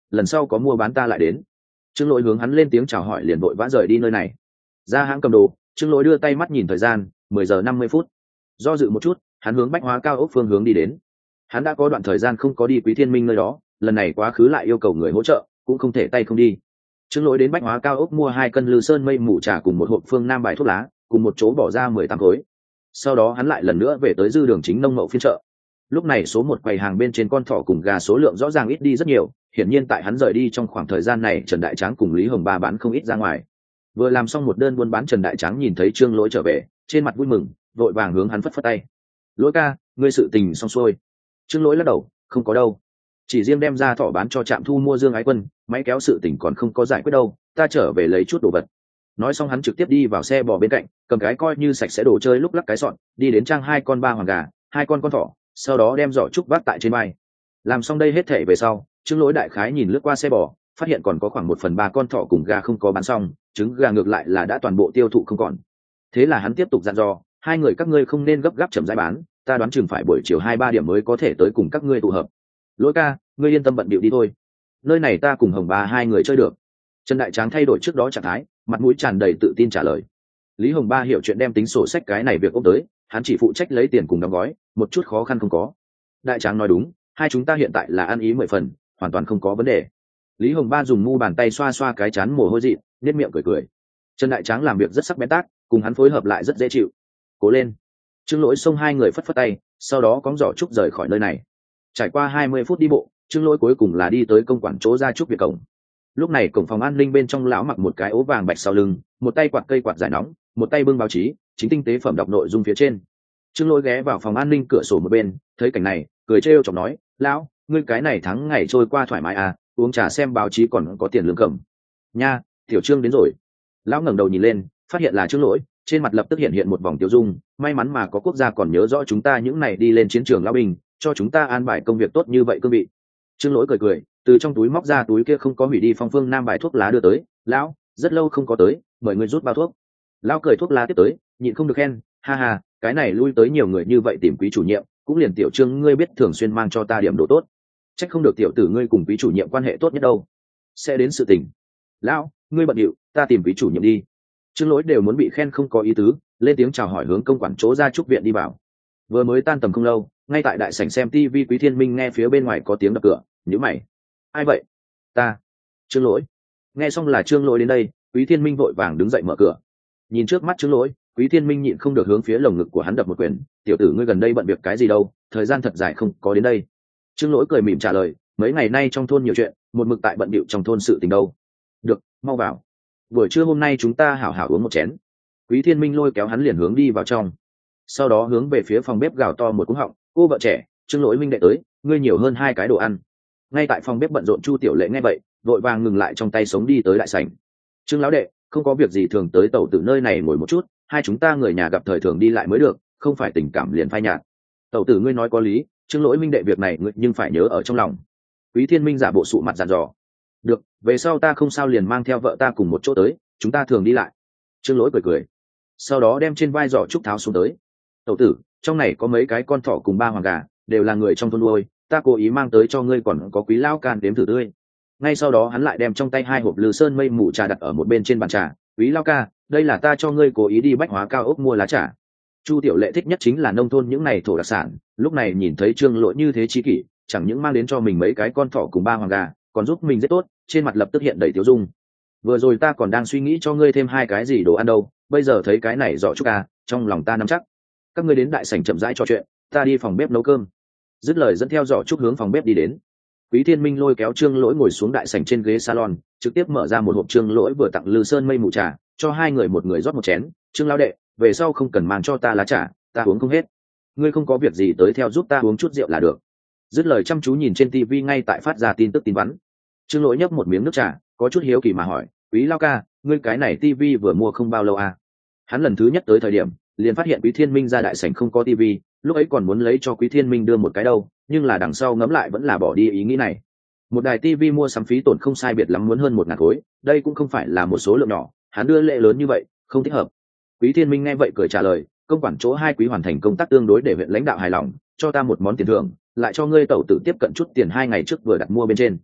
lần sau có mua bán ta lại đến. Trương Lỗi hướng hắn lên tiếng chào hỏi liền vội vã rời đi nơi này. Ra hãng cầm đồ, Trương Lỗi đưa tay mắt nhìn thời gian, mười giờ năm mươi phút. Do dự một chút, hắn hướng bách hóa cao ốc phương hướng đi đến. Hắn đã có đoạn thời gian không có đi Quý Thiên Minh nơi đó, lần này quá khứ lại yêu cầu người hỗ trợ, cũng không thể tay không đi. Trương Lỗi đến bách hóa cao ốc mua hai cân lư sơn mây mù trà cùng một hộp phương nam bài thuốc lá, cùng một chỗ bỏ ra mười tám khối. Sau đó hắn lại lần nữa về tới dư đường chính nông mậu phiên chợ. Lúc này số một quầy hàng bên trên con thỏ cùng gà số lượng rõ ràng ít đi rất nhiều, hiển nhiên tại hắn rời đi trong khoảng thời gian này Trần Đại Tráng cùng Lý Hồng Ba bán không ít ra ngoài. Vừa làm xong một đơn buôn bán, Trần Đại Tráng nhìn thấy Trương Lỗi trở về, trên mặt vui mừng, vội vàng hướng hắn phất phất tay. Lỗi ca, ngươi sự tình xong xuôi. Trương Lỗi lắc đầu, không có đâu, chỉ riêng đem ra thỏ bán cho trạm thu mua Dương Ái Quân, máy kéo sự tình còn không có giải quyết đâu, ta trở về lấy chút đồ vật. Nói xong hắn trực tiếp đi vào xe bò bên cạnh, cầm cái coi như sạch sẽ đồ chơi lúc lắc cái sọn, đi đến trang hai con ba hoàng gà, hai con con thỏ, sau đó đem giỏ trúc vác tại trên vai. Làm xong đây hết thể về sau, Trương Lỗi đại khái nhìn lướt qua xe bò, phát hiện còn có khoảng một phần ba con thỏ cùng gà không có bán xong, trứng gà ngược lại là đã toàn bộ tiêu thụ không còn. Thế là hắn tiếp tục dặn dò, hai người các ngươi không nên gấp gáp chậm rãi bán, ta đoán chừng phải buổi chiều hai ba điểm mới có thể tới cùng các ngươi tụ hợp. Lỗi ca, ngươi yên tâm bận bịu đi thôi, nơi này ta cùng Hồng Ba hai người chơi được. Trần Đại Tráng thay đổi trước đó trạng thái, mặt mũi tràn đầy tự tin trả lời. Lý Hồng Ba hiểu chuyện đem tính sổ sách cái này việc ôm tới, hắn chỉ phụ trách lấy tiền cùng đóng gói, một chút khó khăn không có. Đại Tráng nói đúng, hai chúng ta hiện tại là ăn ý mười phần, hoàn toàn không có vấn đề. Lý Hồng Ba dùng mu bàn tay xoa xoa cái chán mồ hôi dị, nét miệng cười cười. Trần Đại Tráng làm việc rất sắc bén tác, cùng hắn phối hợp lại rất dễ chịu. Cố lên. Trương Lỗi xông hai người phất phất tay, sau đó cóng giỏ trúc rời khỏi nơi này. Trải qua hai mươi phút đi bộ, Trương Lỗi cuối cùng là đi tới công quản chỗ ra trúc viện cổng. Lúc này cổng phòng an ninh bên trong lão mặc một cái ố vàng bạch sau lưng, một tay quạt cây quạt giải nóng, một tay bưng báo chí, chính tinh tế phẩm đọc nội dung phía trên. Trương Lỗi ghé vào phòng an ninh cửa sổ một bên, thấy cảnh này, cười trêu chọc nói, lão, ngươi cái này tháng ngày trôi qua thoải mái à, uống trà xem báo chí còn có tiền lương cầm. Nha, tiểu Trương đến rồi. Lão ngẩng đầu nhìn lên, phát hiện là Trương Lỗi, trên mặt lập tức hiện hiện một vòng tiêu dung, may mắn mà có quốc gia còn nhớ rõ chúng ta những này đi lên chiến trường lão binh, cho chúng ta an bài công việc tốt như vậy cương vị. Trương Lỗi cười cười, từ trong túi móc ra túi kia không có hủy đi phong phương nam bài thuốc lá đưa tới. Lão, rất lâu không có tới, mời ngươi rút bao thuốc. Lão cười thuốc lá tiếp tới, nhịn không được khen, ha ha, cái này lui tới nhiều người như vậy tìm quý chủ nhiệm, cũng liền tiểu Trương ngươi biết thường xuyên mang cho ta điểm đồ tốt. Trách không được tiểu tử ngươi cùng quý chủ nhiệm quan hệ tốt nhất đâu. Sẽ đến sự tình. Lão, ngươi bận điệu, ta tìm quý chủ nhiệm đi. Trương Lỗi đều muốn bị khen không có ý tứ, lên tiếng chào hỏi hướng công quản chỗ ra trúc viện đi vào. Vừa mới tan tầm không lâu, ngay tại đại sảnh xem tivi Quý Thiên Minh nghe phía bên ngoài có tiếng đập cửa, nhíu mày. Ai vậy? Ta. Trương Lỗi. Nghe xong là Trương Lỗi đến đây, Quý Thiên Minh vội vàng đứng dậy mở cửa. Nhìn trước mắt Trương Lỗi, Quý Thiên Minh nhịn không được hướng phía lồng ngực của hắn đập một quyền, tiểu tử ngươi gần đây bận việc cái gì đâu, thời gian thật dài không có đến đây. Trương Lỗi cười mỉm trả lời, mấy ngày nay trong thôn nhiều chuyện, một mực tại bận bịu trong thôn sự tình đâu. Được, mau vào. Buổi trưa hôm nay chúng ta hảo hảo uống một chén. Quý Thiên Minh lôi kéo hắn liền hướng đi vào trong. Sau đó hướng về phía phòng bếp gào to một cú họng, cô vợ trẻ, Trương Lỗi minh đệ tới, ngươi nhiều hơn hai cái đồ ăn. Ngay tại phòng bếp bận rộn Chu Tiểu Lệ nghe vậy, vội vàng ngừng lại trong tay sống đi tới đại sảnh. Trương lão đệ, không có việc gì thường tới tẩu tử nơi này ngồi một chút, hai chúng ta người nhà gặp thời thường đi lại mới được, không phải tình cảm liền phai nhạt. Tẩu tử ngươi nói có lý, Trương Lỗi minh đệ việc này ngươi nhưng phải nhớ ở trong lòng. Quý Thiên Minh giả bộ sụ mặt dặn dò. Được, về sau ta không sao liền mang theo vợ ta cùng một chỗ tới, chúng ta thường đi lại. Trương Lỗi cười cười, sau đó đem trên vai giỏ trúc tháo xuống tới. Tẩu tử, trong này có mấy cái con thỏ cùng ba hoàng gà, đều là người trong thôn nuôi, ta cố ý mang tới cho ngươi, còn có quý lao can đếm thử tươi. Ngay sau đó hắn lại đem trong tay hai hộp lư sơn mây mù trà đặt ở một bên trên bàn trà. Quý lao ca, đây là ta cho ngươi cố ý đi bách hóa cao ốc mua lá trà. Chu Tiểu Lệ thích nhất chính là nông thôn những này thổ đặc sản, lúc này nhìn thấy Trương Lỗi như thế trí kỷ, chẳng những mang đến cho mình mấy cái con thỏ cùng ba hoàng gà, còn giúp mình rất tốt, trên mặt lập tức hiện đầy tiêu dung. Vừa rồi ta còn đang suy nghĩ cho ngươi thêm hai cái gì đồ ăn đâu, bây giờ thấy cái này giỏ trúc à, trong lòng ta nắm chắc. Các ngươi đến đại sảnh chậm rãi trò chuyện, ta đi phòng bếp nấu cơm. Dứt lời dẫn theo giỏ trúc hướng phòng bếp đi đến. Quý Thiên Minh lôi kéo Trương Lỗi ngồi xuống đại sảnh trên ghế salon, trực tiếp mở ra một hộp Trương Lỗi vừa tặng lư sơn mây mù trà, cho hai người một người rót một chén. Trương lão đệ, về sau không cần mang cho ta lá trà, ta uống không hết. Ngươi không có việc gì tới theo giúp ta uống chút rượu là được. Dứt lời chăm chú nhìn trên tivi ngay tại phát ra tin tức tin vắn. Trương Lỗi nhấp một miếng nước trà, có chút hiếu kỳ mà hỏi, Quý lao ca, ngươi cái này tivi vừa mua không bao lâu à? Hắn lần thứ nhất tới thời điểm, liền phát hiện Quý Thiên Minh ra đại sảnh không có tivi, lúc ấy còn muốn lấy cho Quý Thiên Minh đưa một cái đâu, nhưng là đằng sau ngẫm lại vẫn là bỏ đi ý nghĩ này. Một đài tivi mua sắm phí tổn không sai biệt lắm muốn hơn một ngàn khối, đây cũng không phải là một số lượng nhỏ, hắn đưa lệ lớn như vậy, không thích hợp. Quý Thiên Minh nghe vậy cười trả lời, công quản chỗ hai quý hoàn thành công tác tương đối để huyện lãnh đạo hài lòng, cho ta một món tiền thưởng, lại cho ngươi tẩu tử tiếp cận chút tiền hai ngày trước vừa đặt mua bên trên.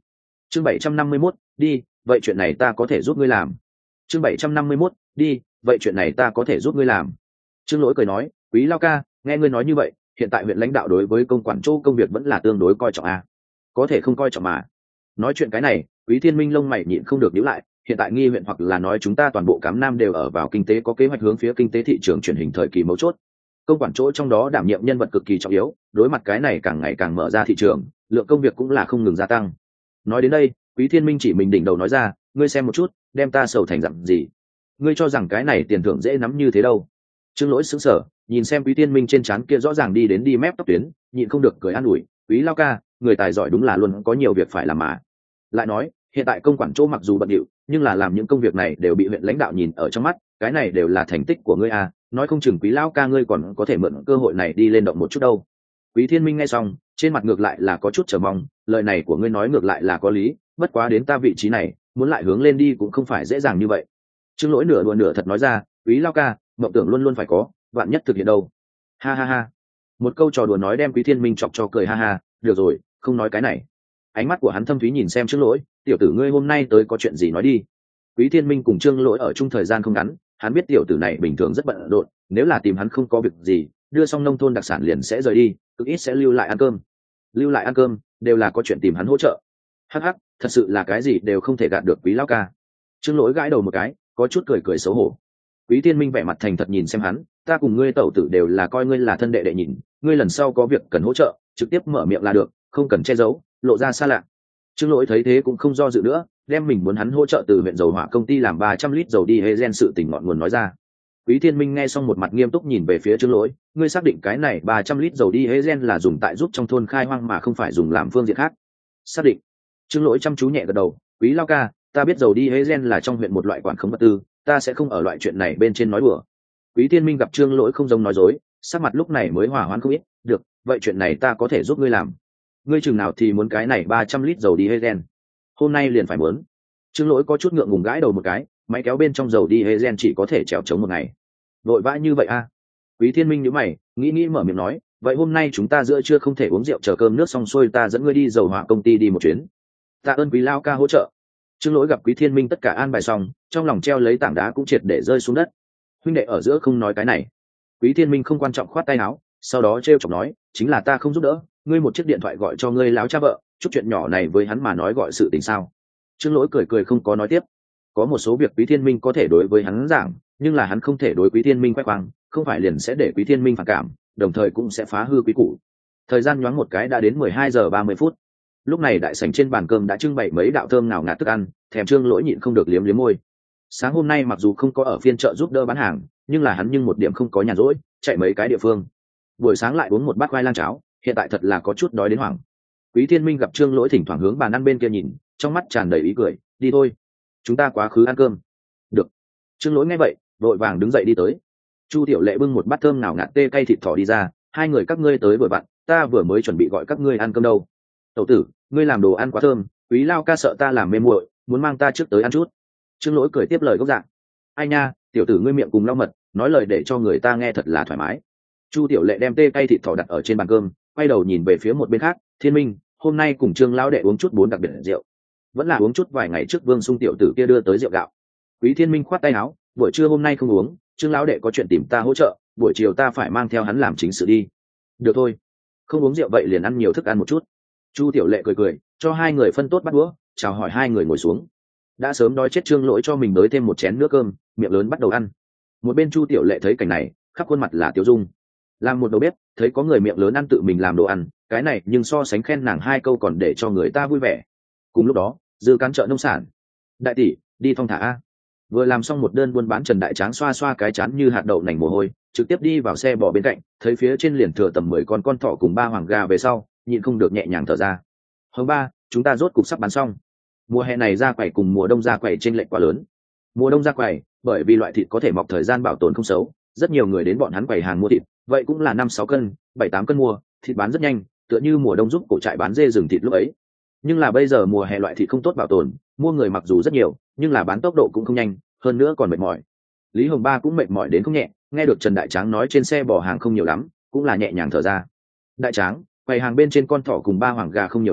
chương bảy trăm năm mươi mốt, đi, vậy chuyện này ta có thể giúp ngươi làm. chương bảy trăm năm mươi mốt, đi, vậy chuyện này ta có thể giúp ngươi làm. Trương Lỗi cười nói, Quý Lao ca, nghe ngươi nói như vậy, hiện tại huyện lãnh đạo đối với công quản chỗ công việc vẫn là tương đối coi trọng a. Có thể không coi trọng mà. Nói chuyện cái này, Quý Thiên Minh lông mày nhịn không được nhíu lại, hiện tại nghi huyện hoặc là nói chúng ta toàn bộ Cám Nam đều ở vào kinh tế có kế hoạch hướng phía kinh tế thị trường chuyển hình thời kỳ mấu chốt. Công quản chỗ trong đó đảm nhiệm nhân vật cực kỳ trọng yếu, đối mặt cái này càng ngày càng mở ra thị trường, lượng công việc cũng là không ngừng gia tăng. Nói đến đây, Quý Thiên Minh chỉ mình đỉnh đầu nói ra, ngươi xem một chút, đem ta sầu thành dặn gì? Ngươi cho rằng cái này tiền thưởng dễ nắm như thế đâu? Trương Lỗi sững sờ, nhìn xem Quý Thiên Minh trên trán kia rõ ràng đi đến đi mép tóc tuyến, nhịn không được cười an ủi, Quý Lao ca, người tài giỏi đúng là luôn có nhiều việc phải làm mà. Lại nói, hiện tại công quản chỗ mặc dù bận rộn, nhưng là làm những công việc này đều bị huyện lãnh đạo nhìn ở trong mắt, cái này đều là thành tích của ngươi à, nói không chừng Quý Lao ca ngươi còn có thể mượn cơ hội này đi lên động một chút đâu. Quý Thiên Minh nghe xong, trên mặt ngược lại là có chút chờ mong, lời này của ngươi nói ngược lại là có lý, bất quá đến ta vị trí này, muốn lại hướng lên đi cũng không phải dễ dàng như vậy. Trương Lỗi nửa đùa nửa thật nói ra, Quý Lao ca, mộng tưởng luôn luôn phải có, vạn nhất thực hiện đâu. Ha ha ha. Một câu trò đùa nói đem Quý Thiên Minh chọc cho cười ha ha, được rồi, không nói cái này. Ánh mắt của hắn thâm thúy nhìn xem Trương Lỗi, tiểu tử ngươi hôm nay tới có chuyện gì nói đi. Quý Thiên Minh cùng Trương Lỗi ở chung thời gian không ngắn, hắn biết tiểu tử này bình thường rất bận rộn, nếu là tìm hắn không có việc gì, đưa xong nông thôn đặc sản liền sẽ rời đi, cực ít sẽ lưu lại ăn cơm. Lưu lại ăn cơm, đều là có chuyện tìm hắn hỗ trợ. Hắc hắc, thật sự là cái gì đều không thể gạt được Quý Lão ca. Trương Lỗi gãi đầu một cái, có chút cười cười xấu hổ. Quý Thiên Minh vẻ mặt thành thật nhìn xem hắn, ta cùng ngươi tẩu tử đều là coi ngươi là thân đệ đệ nhìn, ngươi lần sau có việc cần hỗ trợ, trực tiếp mở miệng là được, không cần che giấu, lộ ra xa lạ. Trương Lỗi thấy thế cũng không do dự nữa, đem mình muốn hắn hỗ trợ từ huyện dầu hỏa công ty làm ba trăm lít dầu đi hê gen sự tình ngọn nguồn nói ra. Quý Thiên Minh nghe xong một mặt nghiêm túc nhìn về phía Trương Lỗi, ngươi xác định cái này ba trăm lít dầu đi hê gen là dùng tại giúp trong thôn khai hoang mà không phải dùng làm phương diện khác? Xác định. Trương Lỗi chăm chú nhẹ gật đầu, Quý Lao ca, ta biết dầu đi hê gen là trong huyện một loại quản khống vật tư, ta sẽ không ở loại chuyện này bên trên nói đùa. Quý Thiên Minh gặp Trương Lỗi không giống nói dối, sắc mặt lúc này mới hòa hoãn không ít, được, vậy chuyện này ta có thể giúp ngươi làm. Ngươi chừng nào thì muốn cái này ba trăm lít dầu đi hê gen? Hôm nay liền phải muốn. Trương Lỗi có chút ngượng ngùng gãi đầu một cái, máy kéo bên trong dầu đi hê gen chỉ có thể trèo chống một ngày. Vội vã như vậy a? À? Quý Thiên Minh nhíu mày, nghĩ nghĩ mở miệng nói, vậy hôm nay chúng ta giữa trưa không thể uống rượu chờ cơm nước xong xuôi ta dẫn ngươi đi dầu hỏa công ty đi một chuyến. Tạ ơn Quý Lao ca hỗ trợ. Trương Lỗi gặp Quý Thiên Minh tất cả an bài xong, trong lòng treo lấy tảng đá cũng triệt để rơi xuống đất. Huynh đệ ở giữa không nói cái này. Quý Thiên Minh không quan trọng khoát tay áo, sau đó trêu chọc nói, chính là ta không giúp đỡ, ngươi một chiếc điện thoại gọi cho ngươi láo cha vợ, chút chuyện nhỏ này với hắn mà nói gọi sự tình sao? Trương Lỗi cười cười không có nói tiếp. Có một số việc Quý Thiên Minh có thể đối với hắn giảng, nhưng là hắn không thể đối Quý Thiên Minh khoe khoang, không phải liền sẽ để Quý Thiên Minh phản cảm, đồng thời cũng sẽ phá hư quý củ. Thời gian nhoáng một cái đã đến mười hai giờ ba mươi phút. Lúc này đại sảnh trên bàn cơm đã trưng bày mấy đạo thơm nào ngạt thức ăn, thèm Trương Lỗi nhịn không được liếm liếm môi. Sáng hôm nay mặc dù không có ở phiên chợ giúp đỡ bán hàng, nhưng là hắn nhưng một điểm không có nhàn rỗi, chạy mấy cái địa phương. Buổi sáng lại uống một bát khoai lang cháo, hiện tại thật là có chút đói đến hoảng. Quý Thiên Minh gặp Trương Lỗi thỉnh thoảng hướng bàn ăn bên kia nhìn, trong mắt tràn đầy ý cười, đi thôi, chúng ta quá khứ ăn cơm. Được. Trương Lỗi nghe vậy, vội vàng đứng dậy đi tới. Chu Tiểu Lệ bưng một bát thơm nào ngạt tê cay thịt thỏ đi ra, hai người các ngươi tới vừa vặn, ta vừa mới chuẩn bị gọi các ngươi ăn cơm đâu. Tẩu tử, ngươi làm đồ ăn quá thơm, Quý Lao ca sợ ta làm mê muội, muốn mang ta trước tới ăn chút. Trương Lỗi cười tiếp lời gốc dạng. Ai nha, tiểu tử ngươi miệng cùng lau mật, nói lời để cho người ta nghe thật là thoải mái. Chu Tiểu Lệ đem tê cay thịt thỏ đặt ở trên bàn cơm, quay đầu nhìn về phía một bên khác, Thiên Minh, hôm nay cùng Trương lão đệ uống chút bốn đặc biệt rượu, vẫn là uống chút vài ngày trước Vương Sung tiểu tử kia đưa tới rượu gạo. Quý Thiên Minh khoát tay áo, buổi trưa hôm nay không uống, Trương lão đệ có chuyện tìm ta hỗ trợ, buổi chiều ta phải mang theo hắn làm chính sự đi. Được thôi, không uống rượu vậy liền ăn nhiều thức ăn một chút. Chu Tiểu Lệ cười cười, cho hai người phân tốt bát đũa, chào hỏi hai người ngồi xuống. Đã sớm đói chết Trương Lỗi cho mình tới thêm một chén nước cơm, miệng lớn bắt đầu ăn. Một bên Chu Tiểu Lệ thấy cảnh này, khắp khuôn mặt là tiêu dung. Làm một đầu bếp, thấy có người miệng lớn ăn tự mình làm đồ ăn, cái này nhưng so sánh khen nàng hai câu còn để cho người ta vui vẻ. Cùng lúc đó, Dư Cán chợ nông sản. Đại tỷ, đi thong thả a. Vừa làm xong một đơn buôn bán, Trần Đại Tráng xoa xoa cái chán như hạt đậu nành mồ hôi, trực tiếp đi vào xe bò bên cạnh, thấy phía trên liền thừa tầm mười con con thỏ cùng ba hoàng gà về sau, nhịn không được nhẹ nhàng thở ra. Hôm ba, chúng ta rốt cục sắp bán xong. Mùa hè này ra quầy cùng mùa đông ra quầy chênh lệch quá lớn. Mùa đông ra quầy, bởi vì loại thịt có thể mọc thời gian bảo tồn không xấu, rất nhiều người đến bọn hắn quầy hàng mua thịt, vậy cũng là năm sáu cân, bảy tám cân mua, thịt bán rất nhanh, tựa như mùa đông giúp cổ trại bán dê rừng thịt lúc ấy. Nhưng là bây giờ mùa hè loại thịt không tốt bảo tồn, mua người mặc dù rất nhiều, nhưng là bán tốc độ cũng không nhanh, hơn nữa còn mệt mỏi. Lý Hồng Ba cũng mệt mỏi đến không nhẹ, nghe được Trần Đại Tráng nói trên xe bò hàng không nhiều lắm, cũng là nhẹ nhàng thở ra. Đại Tráng, quầy hàng bên trên con thỏ cùng ba hoàng gà không nhiều lắm,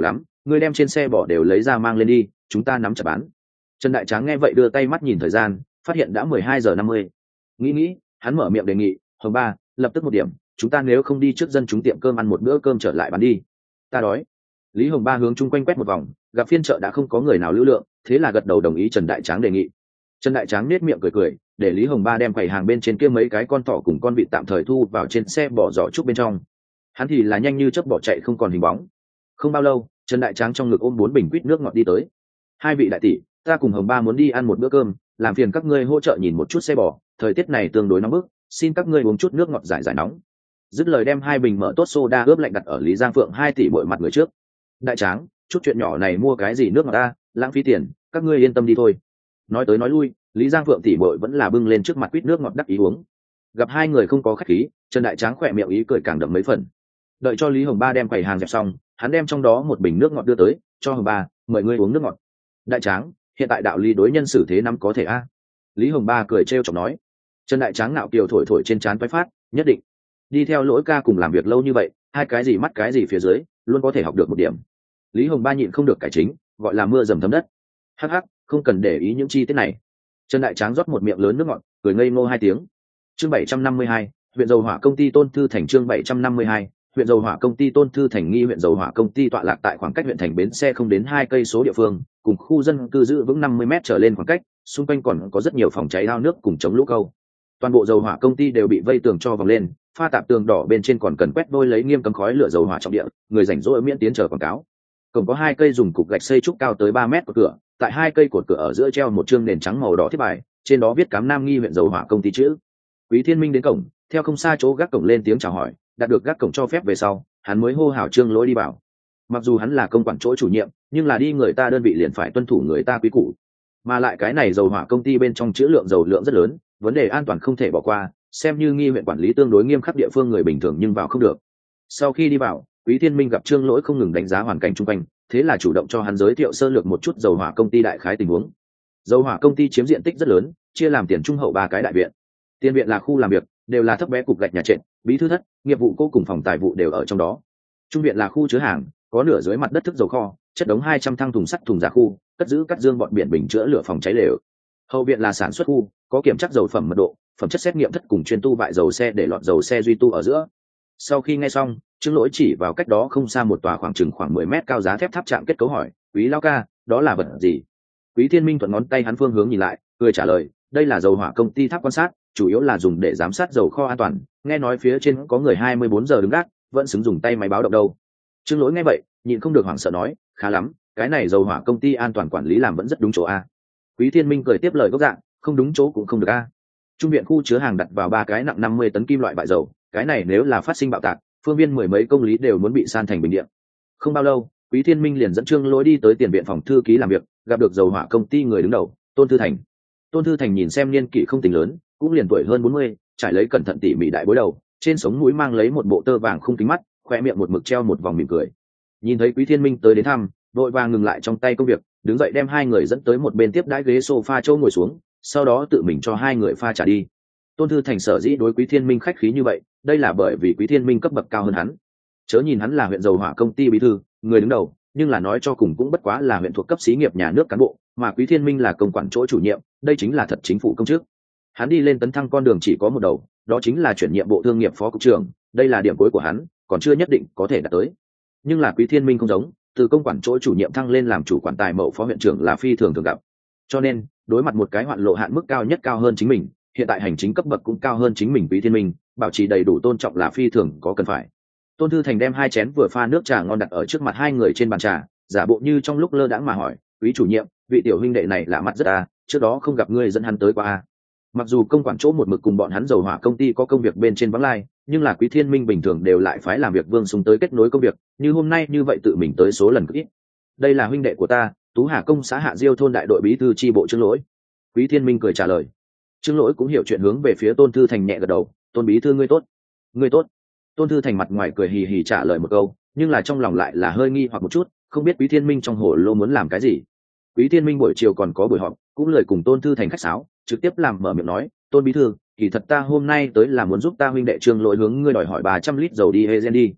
ngươi đem trên xe bỏ đều lấy ra mang lên đi, chúng ta nắm chặt bán. Trần Đại Tráng nghe vậy đưa tay mắt nhìn thời gian, phát hiện đã mười hai giờ năm mươi. Nghĩ nghĩ, hắn mở miệng đề nghị, hồng ba, lập tức một điểm, chúng ta nếu không đi trước dân chúng tiệm cơm ăn một bữa cơm trở lại bán đi. Ta đói. Lý Hồng Ba hướng chung quanh quét một vòng, gặp phiên chợ đã không có người nào lưu lượng, thế là gật đầu đồng ý Trần Đại Tráng đề nghị. Trần Đại Tráng nết miệng cười cười, để Lý Hồng Ba đem quầy hàng bên trên kia mấy cái con thỏ cùng con vịt tạm thời thu vào trên xe bỏ giỏ trúc bên trong. Hắn thì là nhanh như chớp bỏ chạy không còn hình bóng. Không bao lâu, Trần Đại Tráng trong ngực ôm bốn bình quýt nước ngọt đi tới. Hai vị đại tỷ, ta cùng Hồng Ba muốn đi ăn một bữa cơm, làm phiền các ngươi hỗ trợ nhìn một chút xe bò, thời tiết này tương đối nóng bức, xin các ngươi uống chút nước ngọt giải giải nóng. Dứt lời đem hai bình mở tốt soda ướp lạnh đặt ở Lý Giang Phượng hai tỷ bội mặt người trước. Đại Tráng, chút chuyện nhỏ này mua cái gì nước ngọt ta, lãng phí tiền, các ngươi yên tâm đi thôi. Nói tới nói lui, Lý Giang Phượng tỷ bội vẫn là bưng lên trước mặt quýt nước ngọt đắc ý uống. Gặp hai người không có khách khí, Trần Đại Tráng khỏe miệng ý cười càng đậm mấy phần. Đợi cho Lý Hồng Ba đem quầy hàng dẹp xong, hắn đem trong đó một bình nước ngọt đưa tới, cho Hồng Ba, mời ngươi uống nước ngọt. Đại Tráng, hiện tại đạo lý đối nhân xử thế năm có thể a. Lý Hồng Ba cười trêu chọc nói. Trần Đại Tráng nạo kiều thổi thổi trên trán toái phát, nhất định đi theo Lỗi ca cùng làm việc lâu như vậy, hai cái gì mắt cái gì phía dưới, luôn có thể học được một điểm. Lý Hồng Ba nhịn không được cải chính, gọi là mưa dầm thấm đất. Hắc hắc, không cần để ý những chi tiết này. Trần Đại Tráng rót một miệng lớn nước ngọt, cười ngây ngô hai tiếng. Chương bảy trăm năm mươi hai, huyện dầu hỏa công ty Tôn Thư Thành. Chương bảy trăm năm mươi hai, huyện dầu hỏa công ty Tôn Thư Thành. Nghi huyện dầu hỏa công ty tọa lạc tại khoảng cách huyện thành bến xe không đến hai cây số địa phương, cùng khu dân cư giữ vững năm mươi mét trở lên khoảng cách, xung quanh còn có rất nhiều phòng cháy ao nước cùng chống lũ câu. Toàn bộ dầu hỏa công ty đều bị vây tường cho vòng lên, pha tạp tường đỏ bên trên còn cần quét vôi lấy nghiêm cấm khói lửa dầu hỏa trọng địa, người rảnh rỗi miễn tiến chờ quảng cáo. Cổng có hai cây dùng cục gạch xây trúc cao tới ba mét của cửa, tại hai cây cột cửa ở giữa treo một chương nền trắng màu đỏ thiết bài, trên đó viết Cám Nam Nghi huyện dầu hỏa công ty chữ. Quý Thiên Minh đến cổng, theo không xa chỗ gác cổng lên tiếng chào hỏi, đạt được gác cổng cho phép về sau, hắn mới hô hào Trương Lỗi đi vào. Mặc dù hắn là công quản chỗ chủ nhiệm, nhưng là đi người ta đơn vị liền phải tuân thủ người ta quý củ. Mà lại cái này dầu hỏa công ty bên trong trữ lượng dầu lượng rất lớn, vấn đề an toàn không thể bỏ qua, xem như Nghi huyện quản lý tương đối nghiêm khắc địa phương người bình thường nhưng vào không được. Sau khi đi vào, Quý Thiên Minh gặp Trương Lỗi không ngừng đánh giá hoàn cảnh xung quanh, thế là chủ động cho hắn giới thiệu sơ lược một chút dầu hỏa công ty đại khái tình huống. Dầu hỏa công ty chiếm diện tích rất lớn, chia làm tiền trung hậu ba cái đại viện. Tiền viện là khu làm việc, đều là thấp bé cục gạch nhà trệt, bí thư thất, nghiệp vụ cô cùng phòng tài vụ đều ở trong đó. Trung viện là khu chứa hàng, có nửa dưới mặt đất thức dầu kho, chất đống hai trăm thang thùng sắt thùng giá khu, cất giữ cắt dương bọn biển bình chữa lửa phòng cháy lều. Hậu viện là sản xuất khu, có kiểm tra dầu phẩm mật độ, phẩm chất xét nghiệm thất cùng chuyên tu bại dầu xe để lọt dầu xe duy tu ở giữa. Sau khi nghe xong, Trương Lỗi chỉ vào cách đó không xa một tòa khoảng chừng khoảng mười mét cao giá thép tháp trạm kết cấu hỏi, quý lão ca, đó là vật gì? Quý Thiên Minh thuận ngón tay hắn phương hướng nhìn lại, cười trả lời, đây là dầu hỏa công ty tháp quan sát, chủ yếu là dùng để giám sát dầu kho an toàn, nghe nói phía trên có người hai mươi bốn giờ đứng gác, vẫn xứng dùng tay máy báo động đâu. Trương Lỗi nghe vậy, nhịn không được hoảng sợ nói, khá lắm, cái này dầu hỏa công ty an toàn quản lý làm vẫn rất đúng chỗ a. Quý Thiên Minh cười tiếp lời gốc dạng, không đúng chỗ cũng không được a. Trung viện khu chứa hàng đặt vào ba cái nặng năm mươi tấn kim loại bại dầu, cái này nếu là phát sinh bạo tạc, phương viên mười mấy công lý đều muốn bị san thành bình địa. Không bao lâu, Quý Thiên Minh liền dẫn Trương Lỗi đi tới tiền viện phòng thư ký làm việc, gặp được dầu hỏa công ty người đứng đầu, Tôn Thư Thành. Tôn Thư Thành nhìn xem niên kỷ không tính lớn, cũng liền tuổi hơn bốn mươi, trải lấy cẩn thận tỉ mỉ đại bối đầu, trên sống mũi mang lấy một bộ tơ vàng khung kính mắt, khoe miệng một mực treo một vòng mỉm cười. Nhìn thấy Quý Thiên Minh tới đến thăm, vội vàng ngừng lại trong tay công việc, đứng dậy đem hai người dẫn tới một bên tiếp đãi ghế sofa châu ngồi xuống, sau đó tự mình cho hai người pha trà đi. Tôn Thư Thành sở dĩ đối Quý Thiên Minh khách khí như vậy, đây là bởi vì Quý Thiên Minh cấp bậc cao hơn hắn. Chớ nhìn hắn là huyện dầu hỏa công ty bí thư, người đứng đầu, nhưng là nói cho cùng cũng bất quá là huyện thuộc cấp xí nghiệp nhà nước cán bộ, mà Quý Thiên Minh là công quản chỗ chủ nhiệm, đây chính là thật chính phủ công chức. Hắn đi lên tấn thăng con đường chỉ có một đầu, đó chính là chuyển nhiệm bộ thương nghiệp phó cục trưởng, đây là điểm cuối của hắn, còn chưa nhất định có thể đạt tới. Nhưng là Quý Thiên Minh không giống, từ công quản chỗ chủ nhiệm thăng lên làm chủ quản tài mậu phó huyện trưởng là phi thường thường gặp. Cho nên, đối mặt một cái hoạn lộ hạn mức cao nhất cao hơn chính mình, hiện tại hành chính cấp bậc cũng cao hơn chính mình Quý Thiên Minh, bảo trì đầy đủ tôn trọng là phi thường có cần phải. Tôn Thư Thành đem hai chén vừa pha nước trà ngon đặt ở trước mặt hai người trên bàn trà, giả bộ như trong lúc lơ đãng mà hỏi, Quý chủ nhiệm, vị tiểu huynh đệ này lạ mặt rất à, trước đó không gặp ngươi dẫn hắn tới qua à. Mặc dù công quản chỗ một mực cùng bọn hắn dầu hỏa công ty có công việc bên trên vắng lai, nhưng là Quý Thiên Minh bình thường đều lại phái làm việc Vương Sùng tới kết nối công việc, như hôm nay như vậy tự mình tới số lần cực ít. Đây là huynh đệ của ta, Tú Hà công xã Hạ Diêu thôn đại đội bí thư chi bộ Trương Lỗi. Quý Thiên Minh cười trả lời. Trương Lỗi cũng hiểu chuyện hướng về phía Tôn Thư Thành nhẹ gật đầu, Tôn bí thư ngươi tốt. Ngươi tốt. Tôn Thư Thành mặt ngoài cười hì hì trả lời một câu, nhưng là trong lòng lại là hơi nghi hoặc một chút, không biết Quý Thiên Minh trong hồ lô muốn làm cái gì. Quý Thiên Minh buổi chiều còn có buổi họp, cũng lời cùng Tôn Thư Thành khách sáo, trực tiếp làm mở miệng nói, Tôn bí thư, kỳ thật ta hôm nay tới là muốn giúp ta huynh đệ Trương Lỗi hướng ngươi đòi hỏi ba trăm lít dầu đi diesel đi.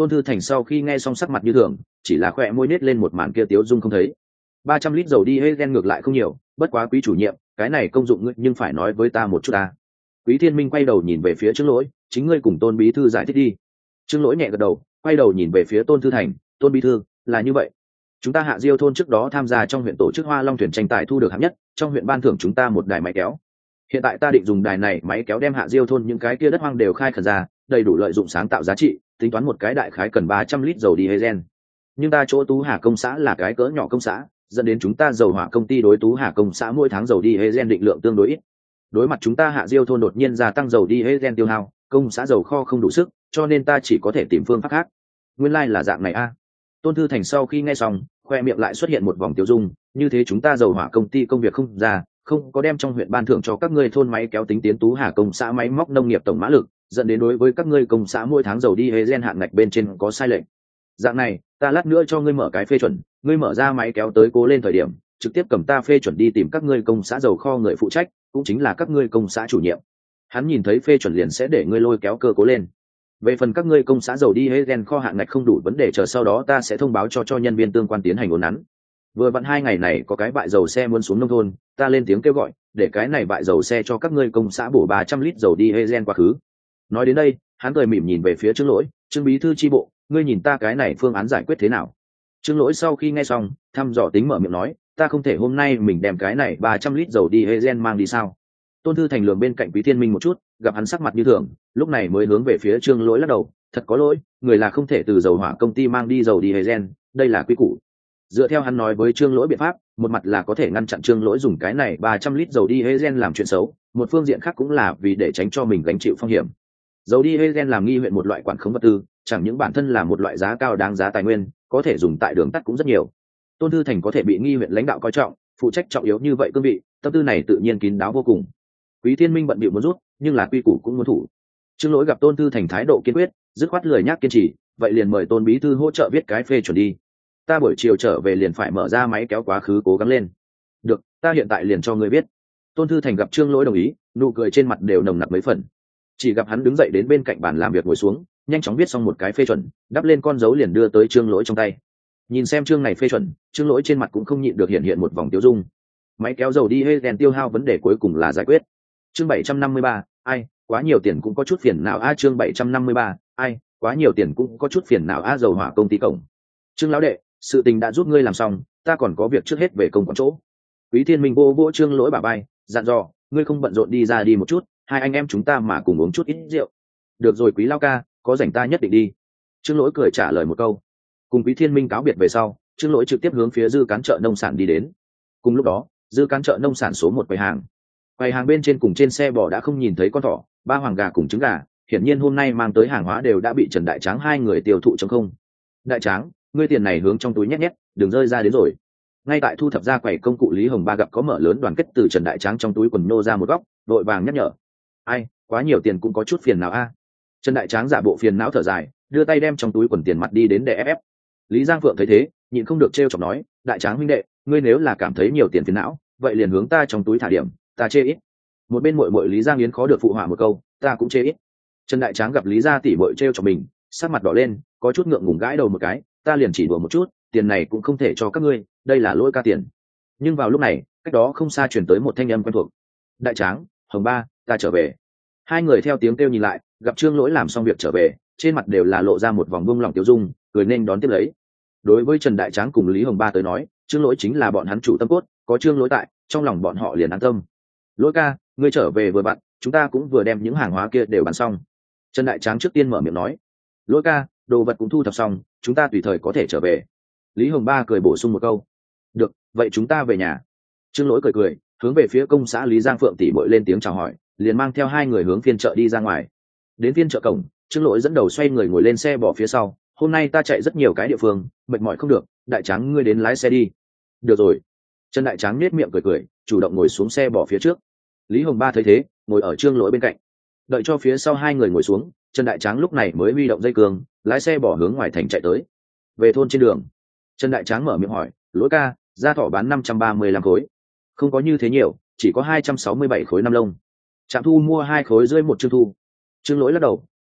Tôn Thư Thành sau khi nghe xong sắc mặt như thường, chỉ là khỏe môi nết lên một màn kia tiếu dung không thấy. Ba trăm lít dầu diesel ngược lại không nhiều, bất quá quý chủ nhiệm, cái này công dụng ngươi nhưng phải nói với ta một chút ta. Quý Thiên Minh quay đầu nhìn về phía Trương Lỗi, chính ngươi cùng Tôn bí thư giải thích đi. Trương Lỗi nhẹ gật đầu, quay đầu nhìn về phía Tôn Thư Thành, Tôn bí thư, là như vậy. Chúng ta Hạ Diêu thôn trước đó tham gia trong huyện tổ chức Hoa Long thuyền tranh tài thu được hạng nhất, trong huyện ban thưởng chúng ta một đài máy kéo. Hiện tại ta định dùng đài này máy kéo đem Hạ Diêu thôn những cái kia đất hoang đều khai khẩn ra, đầy đủ lợi dụng sáng tạo giá trị, tính toán một cái đại khái cần ba trăm lít dầu diesel. Nhưng ta chỗ Tú Hà công xã là cái cỡ nhỏ công xã, dẫn đến chúng ta dầu hỏa công ty đối Tú Hà công xã mỗi tháng dầu diesel định lượng tương đối ít. Đối mặt chúng ta Hạ Diêu thôn đột nhiên gia tăng dầu diesel tiêu hao, công xã dầu kho không đủ sức, cho nên ta chỉ có thể tìm phương pháp khác. Nguyên lai like là dạng này a. Tôn Thư Thành sau khi nghe xong, khoe miệng lại xuất hiện một vòng tiêu dung, như thế chúng ta dầu hỏa công ty công việc không ra, không có đem trong huyện ban thưởng cho các ngươi thôn máy kéo tính tiến Tú Hà công xã máy móc nông nghiệp tổng mã lực, dẫn đến đối với các ngươi công xã mỗi tháng dầu diesel hạn ngạch bên trên có sai lệch. Dạng này, ta lát nữa cho ngươi mở cái phê chuẩn, ngươi mở ra máy kéo tới cố lên thời điểm, trực tiếp cầm ta phê chuẩn đi tìm các ngươi công xã dầu kho người phụ trách, cũng chính là các ngươi công xã chủ nhiệm. Hắn nhìn thấy phê chuẩn liền sẽ để ngươi lôi kéo cơ cố lên. Về phần các ngươi công xã dầu diesel kho hạn ngạch không đủ vấn đề, chờ sau đó ta sẽ thông báo cho cho nhân viên tương quan tiến hành uốn nắn. Vừa vặn hai ngày này có cái bãi dầu xe muốn xuống nông thôn, ta lên tiếng kêu gọi, để cái này bãi dầu xe cho các ngươi công xã bổ ba trăm lít dầu diesel quá khứ. Nói đến đây, hắn cười mỉm nhìn về phía Trương Lỗi, Trương bí thư chi bộ, ngươi nhìn ta cái này phương án giải quyết thế nào? Trương Lỗi sau khi nghe xong, thăm dò tính mở miệng nói, ta không thể hôm nay mình đem cái này ba trăm lít dầu diesel mang đi sao? Tôn Thư Thành lường bên cạnh Quý Thiên Minh một chút, gặp hắn sắc mặt như thường, lúc này mới hướng về phía Trương Lỗi lắc đầu, thật có lỗi, người là không thể từ dầu hỏa công ty mang đi dầu diesel, đây là quy củ. Dựa theo hắn nói với Trương Lỗi biện pháp, một mặt là có thể ngăn chặn Trương Lỗi dùng cái này ba trăm lít dầu diesel làm chuyện xấu, một phương diện khác cũng là vì để tránh cho mình gánh chịu phong hiểm. Dầu diesel làm nghi huyện một loại quản khống vật tư, chẳng những bản thân là một loại giá cao đáng giá tài nguyên, có thể dùng tại đường tắt cũng rất nhiều. Tôn Thư Thành có thể bị nghi huyện lãnh đạo coi trọng, phụ trách trọng yếu như vậy cương vị, tâm tư này tự nhiên kín đáo vô cùng. Quý Thiên Minh bận bịu muốn rút, nhưng là quy củ cũng muốn thủ. Trương Lỗi gặp Tôn Thư Thành thái độ kiên quyết, dứt khoát lười nhác kiên trì, vậy liền mời Tôn bí thư hỗ trợ viết cái phê chuẩn đi. Ta buổi chiều trở về liền phải mở ra máy kéo quá khứ cố gắng lên. Được, ta hiện tại liền cho ngươi biết. Tôn Thư Thành gặp Trương Lỗi đồng ý, nụ cười trên mặt đều nồng nặc mấy phần. Chỉ gặp hắn đứng dậy đến bên cạnh bàn làm việc ngồi xuống, nhanh chóng viết xong một cái phê chuẩn, đắp lên con dấu liền đưa tới Trương Lỗi trong tay. Nhìn xem chương này phê chuẩn, Trương Lỗi trên mặt cũng không nhịn được hiện hiện một vòng tiêu dung. Máy kéo dầu đi đèn tiêu hao vấn đề cuối cùng là giải quyết. Chương bảy trăm năm mươi ba, ai, quá nhiều tiền cũng có chút phiền não a. Chương bảy trăm năm mươi ba, ai, quá nhiều tiền cũng có chút phiền não a. Dầu hỏa công ty cổng. Trương lão đệ, sự tình đã giúp ngươi làm xong, ta còn có việc trước hết về công quán chỗ. Quý Thiên Minh vô vỗ Trương Lỗi bả vai, dặn dò, ngươi không bận rộn đi ra đi một chút, hai anh em chúng ta mà cùng uống chút ít rượu. Được rồi Quý lão ca, có rảnh ta nhất định đi. Trương Lỗi cười trả lời một câu. Cùng Quý Thiên Minh cáo biệt về sau, Trương Lỗi trực tiếp hướng phía dư cán chợ nông sản đi đến. Cùng lúc đó, dư cán chợ nông sản số một quầy hàng. Quầy hàng bên trên cùng trên xe bò đã không nhìn thấy con thỏ, ba hoàng gà cùng trứng gà, hiển nhiên hôm nay mang tới hàng hóa đều đã bị Trần Đại Tráng hai người tiêu thụ trong không. Đại Tráng, ngươi tiền này hướng trong túi nhét nhét, đừng rơi ra đến rồi. Ngay tại thu thập ra quầy công cụ Lý Hồng Ba gặp có mở lớn đoàn kết từ Trần Đại Tráng trong túi quần nô ra một góc, đội vàng nhắc nhở. Ai, quá nhiều tiền cũng có chút phiền não a. Trần Đại Tráng giả bộ phiền não thở dài, đưa tay đem trong túi quần tiền mặt đi đến để ép ép. Lý Giang Phượng thấy thế, nhịn không được trêu chọc nói, Đại Tráng huynh đệ, ngươi nếu là cảm thấy nhiều tiền phiền não, vậy liền hướng ta trong túi thả điểm, ta chê ít. Một bên muội muội Lý Giang Yến khó được phụ họa một câu, ta cũng chê ít. Trần Đại Tráng gặp Lý gia tỷ muội trêu chọc mình, sắc mặt đỏ lên, có chút ngượng ngùng gãi đầu một cái, ta liền chỉ đùa một chút, tiền này cũng không thể cho các ngươi, đây là lỗi ca tiền. Nhưng vào lúc này, cách đó không xa truyền tới một thanh âm quen thuộc. Đại Tráng, Hồng Ba, ta trở về. Hai người theo tiếng kêu nhìn lại, gặp Trương Lỗi làm xong việc trở về, trên mặt đều là lộ ra một vòng buông lỏng tiêu dung, cười nên đón tiếp lấy. Đối với Trần Đại Tráng cùng Lý Hồng Ba tới nói, Trương Lỗi chính là bọn hắn chủ tâm cốt, có Trương Lỗi tại, trong lòng bọn họ liền an tâm. Lỗi ca, ngươi trở về vừa vặn, chúng ta cũng vừa đem những hàng hóa kia đều bán xong. Trần Đại Tráng trước tiên mở miệng nói. Lỗi ca, đồ vật cũng thu thập xong, chúng ta tùy thời có thể trở về. Lý Hồng Ba cười bổ sung một câu. Được, vậy chúng ta về nhà. Trương Lỗi cười cười, hướng về phía công xã Lý Giang Phượng tỷ muội lên tiếng chào hỏi, liền mang theo hai người hướng phiên chợ đi ra ngoài. Đến phiên chợ cổng, Trương Lỗi dẫn đầu xoay người ngồi lên xe bỏ phía sau. Hôm nay ta chạy rất nhiều cái địa phương, mệt mỏi không được, Đại Tráng ngươi đến lái xe đi. Được rồi. Trần Đại Tráng nết miệng cười cười, chủ động ngồi xuống xe bỏ phía trước. Lý Hồng Ba thấy thế, ngồi ở Trương Lỗi bên cạnh. Đợi cho phía sau hai người ngồi xuống, Trần Đại Tráng lúc này mới huy động dây cương, lái xe bỏ hướng ngoài thành chạy tới. Về thôn trên đường, Trần Đại Tráng mở miệng hỏi, Lỗi ca, gia thỏ bán năm trăm ba mươi lăm khối. Không có như thế nhiều, chỉ có hai trăm sáu mươi bảy khối năm lông. Trạm thu mua hai khối rưỡi một Trương thu. Trương Lỗi lắc đầu,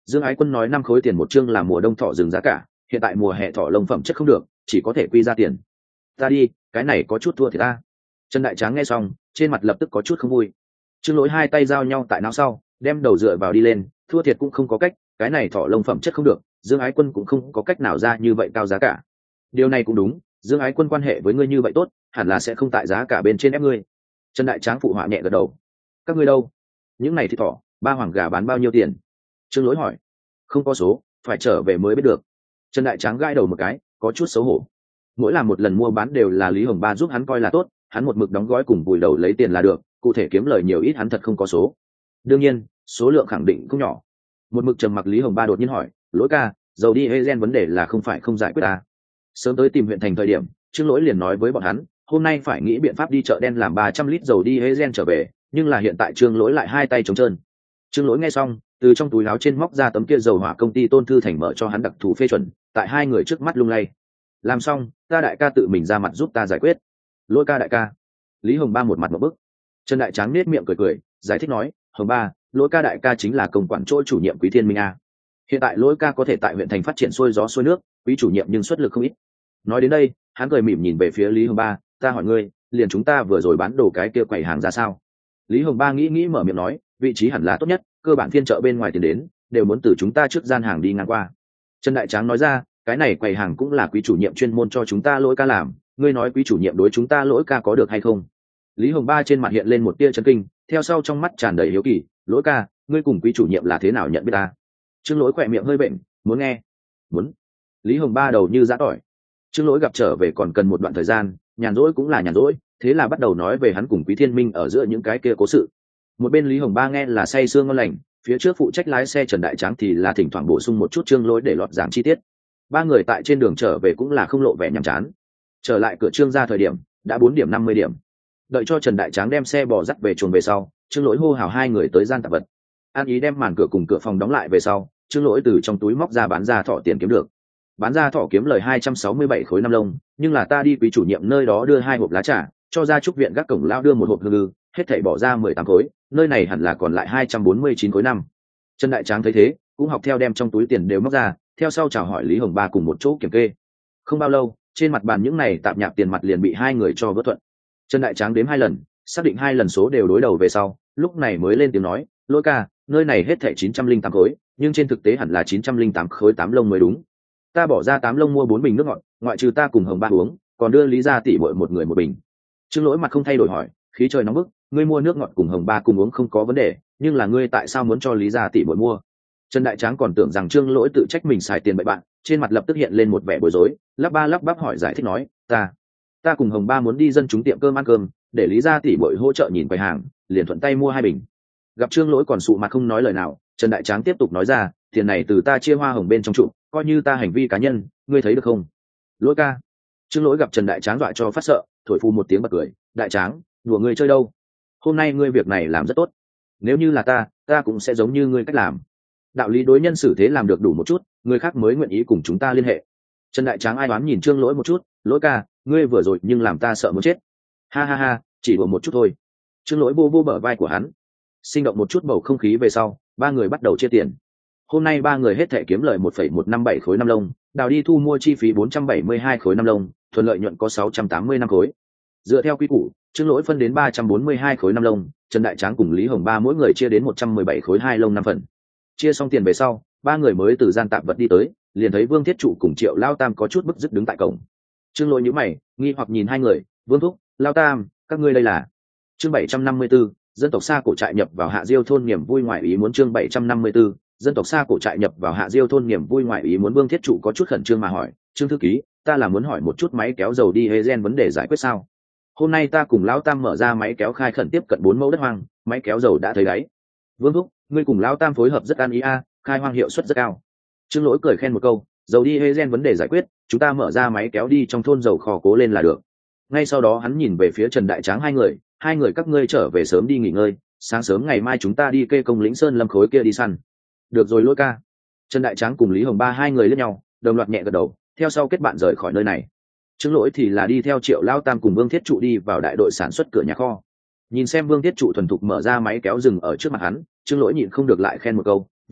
Dương Ái Quân nói năm khối tiền một chương là mùa đông thỏ rừng giá cả, hiện tại mùa hè thỏ lông phẩm chất không được, chỉ có thể quy ra tiền. Ta đi, cái này có chút thua thì ta. Trần Đại Tráng nghe xong, trên mặt lập tức có chút không vui. Trương Lỗi hai tay giao nhau tại não sau, đem đầu dựa vào đi lên, thua thiệt cũng không có cách, cái này thỏ lông phẩm chất không được, Dương Ái Quân cũng không có cách nào ra như vậy cao giá cả. Điều này cũng đúng, Dương Ái Quân quan hệ với ngươi như vậy tốt, hẳn là sẽ không tại giá cả bên trên ép ngươi. Trần Đại Tráng phụ họa nhẹ gật đầu. Các ngươi đâu? Những này thì thỏ, ba hoàng gà bán bao nhiêu tiền? Trương Lỗi hỏi. Không có số, phải trở về mới biết được. Trần Đại Tráng gãi đầu một cái, có chút xấu hổ. Mỗi làm một lần mua bán đều là Lý Hồng Ba giúp hắn coi là tốt, hắn một mực đóng gói cùng vùi đầu lấy tiền là được, cụ thể kiếm lời nhiều ít hắn thật không có số. Đương nhiên, số lượng khẳng định cũng nhỏ. Một mực trầm mặc Lý Hồng Ba đột nhiên hỏi, Lỗi ca, dầu đi hay gen vấn đề là không phải không giải quyết ta. Sớm tới tìm huyện thành thời điểm, Trương Lỗi liền nói với bọn hắn, hôm nay phải nghĩ biện pháp đi chợ đen làm ba trăm lít dầu đi hay gen trở về, nhưng là hiện tại Trương Lỗi lại hai tay trống trơn. Trương Lỗi nghe xong, từ trong túi áo trên móc ra tấm kia dầu hỏa công ty Tôn Thư Thành mở cho hắn đặc thù phê chuẩn, tại hai người trước mắt lung lay. Làm xong, ta đại ca tự mình ra mặt giúp ta giải quyết. Lỗi ca đại ca. Lý Hồng Ba một mặt một bức. Trần Đại Tráng nết miệng cười cười, giải thích nói, Hồng Ba, Lỗi ca đại ca chính là công quản chỗ chủ nhiệm Quý Thiên Minh a. Hiện tại Lỗi ca có thể tại huyện thành phát triển xuôi gió xuôi nước, Quý chủ nhiệm nhưng xuất lực không ít. Nói đến đây, hắn cười mỉm nhìn về phía Lý Hồng Ba, ta hỏi ngươi, liền chúng ta vừa rồi bán đồ cái kia quầy hàng ra sao? Lý Hồng Ba nghĩ nghĩ mở miệng nói, vị trí hẳn là tốt nhất, cơ bản phiên chợ bên ngoài tiền đến đều muốn từ chúng ta trước gian hàng đi ngang qua. Trần Đại Tráng nói ra, cái này quầy hàng cũng là Quý chủ nhiệm chuyên môn cho chúng ta Lỗi ca làm, ngươi nói Quý chủ nhiệm đối chúng ta Lỗi ca có được hay không? Lý Hồng Ba trên mặt hiện lên một tia chấn kinh, theo sau trong mắt tràn đầy hiếu kỳ, Lỗi ca, ngươi cùng Quý chủ nhiệm là thế nào nhận biết ta? Trương Lỗi khỏe miệng hơi bệnh, muốn nghe? Muốn. Lý Hồng Ba đầu như giã tỏi. Trương Lỗi gặp trở về còn cần một đoạn thời gian, nhàn rỗi cũng là nhàn rỗi, thế là bắt đầu nói về hắn cùng Quý Thiên Minh ở giữa những cái kia cố sự. Một bên Lý Hồng Ba nghe là say sương ngon lành, phía trước phụ trách lái xe Trần Đại Tráng thì là thỉnh thoảng bổ sung một chút Trương Lỗi để lọt giảng chi tiết. Ba người tại trên đường trở về cũng là không lộ vẻ nhàm chán. Trở lại cửa Trương ra thời điểm đã bốn điểm năm mươi điểm. Đợi cho Trần Đại Tráng đem xe bò dắt về chuồng về sau, Trương Lỗi hô hào hai người tới gian tạp vật. An Ý đem màn cửa cùng cửa phòng đóng lại về sau, Trương Lỗi từ trong túi móc ra bán ra thỏ tiền kiếm được. Bán ra thỏ kiếm lời hai trăm sáu mươi bảy khối năm lông, nhưng là ta đi Quý chủ nhiệm nơi đó đưa hai hộp lá trà, cho ra trúc viện gác cổng lao đưa một hộp hương lư, hết thảy bỏ ra mười tám khối, nơi này hẳn là còn lại hai trăm bốn mươi chín khối năm. Trần Đại Tráng thấy thế, cũng học theo đem trong túi tiền đều móc ra, theo sau chào hỏi Lý Hồng Ba cùng một chỗ kiểm kê. Không bao lâu, trên mặt bàn những này tạp nhạp tiền mặt liền bị hai người cho vỡ thuận. Trần Đại Tráng đếm hai lần, xác định hai lần số đều đối đầu về sau, lúc này mới lên tiếng nói, Lỗi ca, nơi này hết thảy chín trăm linh tám khối, nhưng trên thực tế hẳn là chín trăm linh tám khối tám lông mới đúng. Ta bỏ ra tám lông mua bốn bình nước ngọt, ngoại trừ ta cùng Hồng Ba uống, còn đưa Lý gia tỷ muội một người một bình. Trương Lỗi mặt không thay đổi hỏi, khí trời nóng bức, ngươi mua nước ngọt cùng Hồng Ba cùng uống không có vấn đề, nhưng là ngươi tại sao muốn cho Lý gia tỷ muội mua? Trần Đại Tráng còn tưởng rằng Trương Lỗi tự trách mình xài tiền bậy bạn, trên mặt lập tức hiện lên một vẻ bối rối, lắp ba lắp bắp hỏi giải thích nói, ta, ta cùng Hồng Ba muốn đi dân chúng tiệm cơm ăn cơm, để Lý gia tỷ muội hỗ trợ nhìn quầy hàng, liền thuận tay mua hai bình. Gặp Trương Lỗi còn sụ mặt không nói lời nào, Trần Đại Tráng tiếp tục nói ra, tiền này từ ta chia hoa hồng bên trong trụ, coi như ta hành vi cá nhân, ngươi thấy được không? Lỗi ca. Trương Lỗi gặp Trần Đại Tráng dọa cho phát sợ, thổi phu một tiếng bật cười, Đại Tráng, đùa ngươi chơi đâu? Hôm nay ngươi việc này làm rất tốt. Nếu như là ta, ta cũng sẽ giống như ngươi cách làm. Đạo lý đối nhân xử thế làm được đủ một chút, người khác mới nguyện ý cùng chúng ta liên hệ. Trần Đại Tráng ai đoán nhìn Trương Lỗi một chút, Lỗi ca, ngươi vừa rồi nhưng làm ta sợ muốn chết. Ha ha ha, chỉ đùa một chút thôi. Trương Lỗi vô vô bờ vai của hắn. Sinh động một chút bầu không khí về sau, ba người bắt đầu chia tiền. Hôm nay ba người hết thẻ kiếm lời một phẩy một năm bảy khối năm lông, đào đi thu mua chi phí bốn trăm bảy mươi hai khối năm lông, thuần lợi nhuận có sáu trăm tám mươi năm khối. Dựa theo quy củ, Trương Lỗi phân đến ba trăm bốn mươi hai khối năm lông, Trần Đại Tráng cùng Lý Hồng Ba mỗi người chia đến một trăm mười bảy khối hai lông năm phần. Chia xong tiền về sau, ba người mới từ gian tạp vật đi tới, liền thấy Vương Thiết Trụ cùng Triệu Lao Tam có chút bức rứt đứng tại cổng. Trương Lỗi nhíu mày, nghi hoặc nhìn hai người, Vương thúc, Lao Tam, các ngươi đây là? Chương bảy trăm năm mươi tư, dân tộc Sa cổ trại nhập vào Hạ Diêu thôn niềm vui ngoài ý muốn. Chương bảy trăm năm mươi tư, dân tộc Sa cổ trại nhập vào Hạ Diêu thôn niềm vui ngoài ý muốn. Vương Thiết Trụ có chút khẩn trương mà hỏi, Trương thư ký, ta là muốn hỏi một chút máy kéo dầu đi hay gen vấn đề giải quyết sao? Hôm nay ta cùng Lão Tam mở ra máy kéo khai khẩn tiếp cận bốn mẫu đất hoang, máy kéo dầu đã thấy đáy. Vương thúc, ngươi cùng Lão Tam phối hợp rất an ý a, khai hoang hiệu suất rất cao. Trương Lỗi cười khen một câu, dầu đi hay gen vấn đề giải quyết, chúng ta mở ra máy kéo đi trong thôn dầu kho cố lên là được. Ngay sau đó hắn nhìn về phía Trần Đại Tráng hai người, hai người các ngươi trở về sớm đi nghỉ ngơi, sáng sớm ngày mai chúng ta đi kê công lĩnh sơn lâm khối kia đi săn. Được rồi Lỗi ca. Trần Đại Tráng cùng Lý Hồng Ba hai người lẫn nhau, đồng loạt nhẹ gật đầu, theo sau kết bạn rời khỏi nơi này. Trương Lỗi thì là đi theo Triệu Lao Tam cùng Vương Thiết Trụ đi vào đại đội sản xuất cửa nhà kho. Nhìn xem Vương Thiết Trụ thuần thục mở ra máy kéo rừng ở trước mặt hắn, Trương Lỗi nhịn không được lại khen một câu, Vương thúc,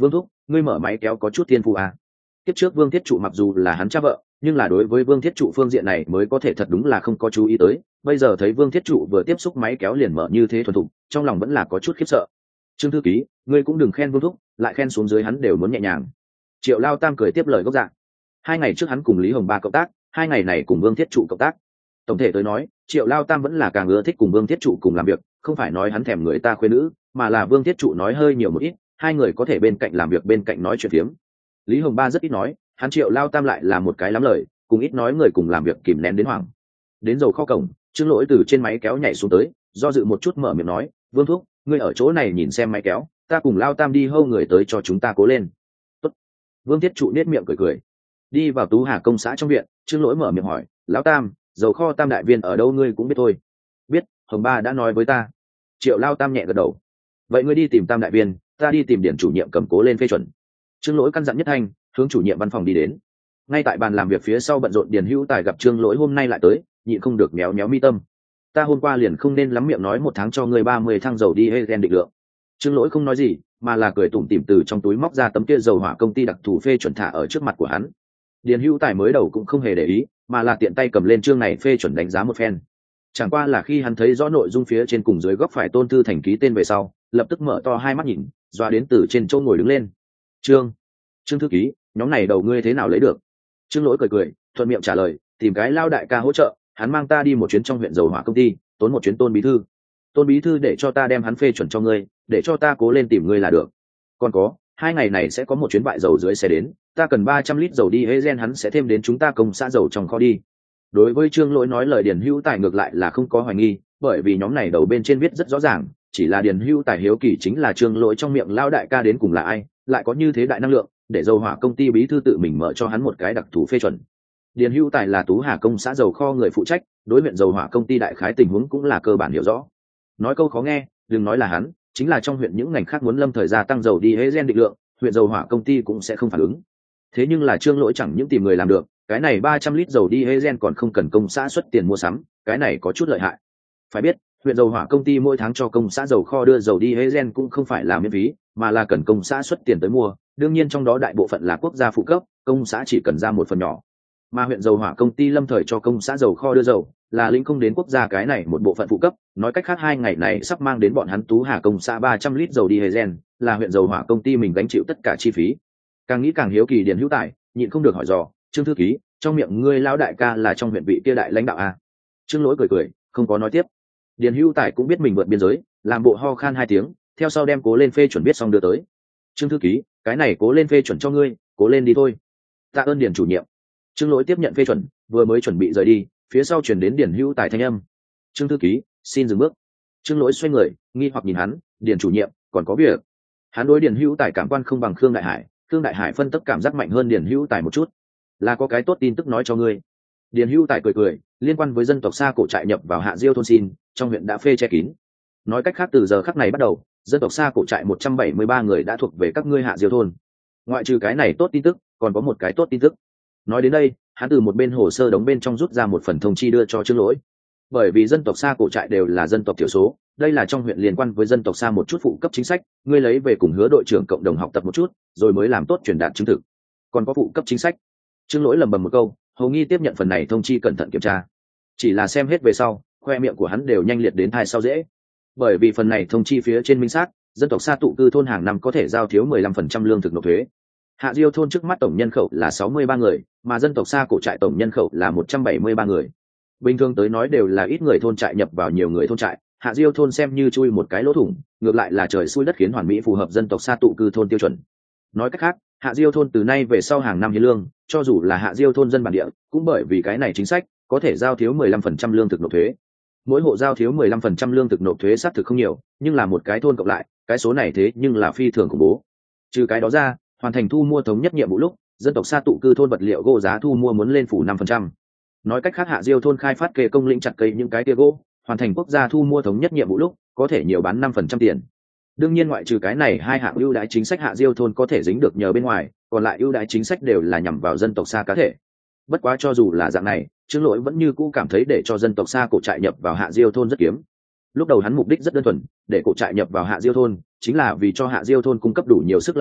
ngươi mở máy kéo có chút thiên phụ à. Kiếp trước Vương Thiết Trụ mặc dù là hắn cha vợ, nhưng là đối với Vương Thiết Trụ phương diện này mới có thể thật đúng là không có chú ý tới. Bây giờ thấy Vương Thiết Trụ vừa tiếp xúc máy kéo liền mở như thế thuần thục, trong lòng vẫn là có chút khiếp sợ. Trương thư ký, ngươi cũng đừng khen Vương thúc, lại khen xuống dưới hắn đều muốn nhẹ nhàng. Triệu Lao Tam cười tiếp lời gốc dạng. Hai ngày trước hắn cùng Lý Hồng Ba cộng tác, hai ngày này cùng Vương Thiết Trụ cộng tác. Tổng thể tới nói, Triệu Lao Tam vẫn là càng ưa thích cùng Vương Thiết Trụ cùng làm việc, không phải nói hắn thèm người ta khuê nữ, mà là Vương Thiết Trụ nói hơi nhiều một ít, hai người có thể bên cạnh làm việc bên cạnh nói chuyện phiếm. Lý Hồng Ba rất ít nói, hắn Triệu Lao Tam lại là một cái lắm lời, cùng ít nói người cùng làm việc kìm nén đến hoảng. Đến dầu kho cổng, Trương Lỗi từ trên máy kéo nhảy xuống tới, do dự một chút mở miệng nói, Vương thúc, ngươi ở chỗ này nhìn xem máy kéo, ta cùng Lao Tam đi hâu người tới cho chúng ta cố lên. Tốt. Vương Thiết Trụ nết miệng cười cười. Đi vào Tú Hà công xã trong viện, Trương Lỗi mở miệng hỏi, Lão Tam, dầu kho Tam đại viên ở đâu ngươi cũng biết thôi. Biết, Hồng Ba đã nói với ta. Triệu Lao Tam nhẹ gật đầu. Vậy ngươi đi tìm Tam đại viên, ta đi tìm điển chủ nhiệm cầm cố lên phê chuẩn. Trương Lỗi căn dặn nhất thanh, hướng chủ nhiệm văn phòng đi đến. Ngay tại bàn làm việc phía sau bận rộn Điền Hữu Tài gặp Trương Lỗi hôm nay lại tới, nhịn không được méo méo mi tâm. Ta hôm qua liền không nên lắm miệng nói một tháng cho ngươi ba mươi thăng dầu đi Hegen định lượng. Trương Lỗi không nói gì, mà là cười tủm tỉm từ trong túi móc ra tấm kia dầu hỏa công ty đặc thù phê chuẩn thả ở trước mặt của hắn. Điền Hữu Tài mới đầu cũng không hề để ý, mà là tiện tay cầm lên chương này phê chuẩn đánh giá một phen. Chẳng qua là khi hắn thấy rõ nội dung phía trên cùng dưới góc phải Tôn Thư Thành ký tên về sau, lập tức mở to hai mắt nhìn, doa đến từ trên chỗ ngồi đứng lên. Trương, Trương thư ký, nhóm này đầu ngươi thế nào lấy được? Trương Lỗi cười cười, thuận miệng trả lời, tìm cái lao đại ca hỗ trợ, hắn mang ta đi một chuyến trong huyện dầu hỏa công ty, tốn một chuyến Tôn bí thư. Tôn bí thư để cho ta đem hắn phê chuẩn cho ngươi, để cho ta cố lên tìm ngươi là được. Còn có, hai ngày này sẽ có một chuyến bại dầu dưới xe đến, ta cần ba trăm lít dầu đi Hegen hắn sẽ thêm đến chúng ta công xã dầu trong kho đi. Đối với Trương Lỗi nói lời Điền Hữu Tài ngược lại là không có hoài nghi, bởi vì nhóm này đầu bên trên viết rất rõ ràng, chỉ là Điền Hữu Tài hiếu kỳ chính là Trương Lỗi trong miệng lao đại ca đến cùng là ai, lại có như thế đại năng lượng, để dầu hỏa công ty bí thư tự mình mở cho hắn một cái đặc thù phê chuẩn. Điền Hữu Tài là Tú Hà công xã dầu kho người phụ trách, đối huyện dầu hỏa công ty đại khái tình huống cũng là cơ bản hiểu rõ. Nói câu khó nghe, đừng nói là hắn, chính là trong huyện những ngành khác muốn lâm thời gia tăng dầu đi Hegen định lượng, huyện dầu hỏa công ty cũng sẽ không phản ứng. Thế nhưng là Trương Lỗi chẳng những tìm người làm được, cái này ba trăm lít dầu đi Hegen còn không cần công xã xuất tiền mua sắm, cái này có chút lợi hại. Phải biết, huyện dầu hỏa công ty mỗi tháng cho công xã dầu kho đưa dầu đi Hegen cũng không phải là miễn phí, mà là cần công xã xuất tiền tới mua, đương nhiên trong đó đại bộ phận là quốc gia phụ cấp, công xã chỉ cần ra một phần nhỏ. Mà huyện dầu hỏa công ty lâm thời cho công xã dầu kho đưa dầu, là lĩnh không đến quốc gia cái này một bộ phận phụ cấp, nói cách khác hai ngày này sắp mang đến bọn hắn Tú Hà công xã ba trăm lít dầu đi Hegen, là huyện dầu hỏa công ty mình gánh chịu tất cả chi phí. Càng nghĩ càng hiếu kỳ Điền Hữu Tài, nhịn không được hỏi dò, Trương thư ký, trong miệng ngươi lão đại ca là trong huyện vị kia đại lãnh đạo à? Trương Lỗi cười cười, không có nói tiếp. Điền Hữu Tài cũng biết mình vượt biên giới, làm bộ ho khan hai tiếng, theo sau đem cố lên phê chuẩn biết xong đưa tới. Trương thư ký, cái này cố lên phê chuẩn cho ngươi, cố lên đi thôi. Tạ ơn Điền chủ nhiệm. Trương Lỗi tiếp nhận phê chuẩn, vừa mới chuẩn bị rời đi, phía sau chuyển đến Điền Hữu Tài thanh âm. Trương thư ký, xin dừng bước. Trương Lỗi xoay người, nghi hoặc nhìn hắn, Điền chủ nhiệm, còn có việc. Hắn đối Điền Hữu Tài cảm quan không bằng Khương Đại Hải, Khương Đại Hải phân tích cảm giác mạnh hơn Điền Hữu Tài một chút, là có cái tốt tin tức nói cho ngươi. Điền Hữu Tài cười cười, liên quan với dân tộc Sa cổ trại nhập vào Hạ Diêu thôn xin, trong huyện đã phê che kín. Nói cách khác từ giờ khắc này bắt đầu, dân tộc Sa cổ trại một trăm bảy mươi ba người đã thuộc về các ngươi Hạ Diêu thôn. Ngoại trừ cái này tốt tin tức, còn có một cái tốt tin tức. Nói đến đây, hắn từ một bên hồ sơ đóng bên trong rút ra một phần thông chi đưa cho Trương Lỗi. Bởi vì dân tộc Sa cổ trại đều là dân tộc thiểu số, đây là trong huyện liên quan với dân tộc Sa một chút phụ cấp chính sách, ngươi lấy về cùng Hứa đội trưởng cộng đồng học tập một chút, rồi mới làm tốt truyền đạt chứng thực. Còn có phụ cấp chính sách. Trương Lỗi lầm bầm một câu, hầu nghi tiếp nhận phần này thông chi cẩn thận kiểm tra. Chỉ là xem hết về sau, khoe miệng của hắn đều nhanh liệt đến thai sau dễ. Bởi vì phần này thông chi phía trên minh xác, dân tộc Sa tụ cư thôn hàng năm có thể giao thiếu mười lăm phần trăm lương thực nộp thuế. Hạ Diêu thôn trước mắt tổng nhân khẩu là sáu mươi ba người, mà dân tộc Sa cổ trại tổng nhân khẩu là một trăm bảy mươi ba người. Bình thường tới nói đều là ít người thôn trại nhập vào nhiều người thôn trại, Hạ Diêu thôn xem như chui một cái lỗ thủng, ngược lại là trời xui đất khiến hoàn mỹ phù hợp dân tộc Sa tụ cư thôn tiêu chuẩn. Nói cách khác, Hạ Diêu thôn từ nay về sau hàng năm hiến lương, cho dù là Hạ Diêu thôn dân bản địa, cũng bởi vì cái này chính sách, có thể giao thiếu mười lăm phần trăm lương thực nộp thuế. Mỗi hộ giao thiếu mười lăm phần trăm lương thực nộp thuế xác thực không nhiều, nhưng là một cái thôn cộng lại, cái số này thế nhưng là phi thường khủng bố. Trừ cái đó ra, hoàn thành thu mua thống nhất nhiệm vụ lúc, dân tộc Sa tụ cư thôn vật liệu gỗ giá thu mua muốn lên phủ năm phần trăm. Nói cách khác Hạ Diêu thôn khai phát kê công lĩnh chặt cây những cái kia gỗ, hoàn thành quốc gia thu mua thống nhất nhiệm vụ lúc, có thể nhiều bán năm phần trăm tiền. Đương nhiên ngoại trừ cái này hai hạng ưu đãi chính sách Hạ Diêu thôn có thể dính được nhờ bên ngoài, còn lại ưu đãi chính sách đều là nhằm vào dân tộc Sa cá thể. Bất quá cho dù là dạng này, Trương Lỗi vẫn như cũ cảm thấy để cho dân tộc Sa cổ trại nhập vào Hạ Diêu thôn rất kiếm. Lúc đầu hắn mục đích rất đơn thuần, để cổ trại nhập vào Hạ Diêu thôn, chính là vì cho Hạ Diêu thôn cung cấp đủ nhiều sức lao động,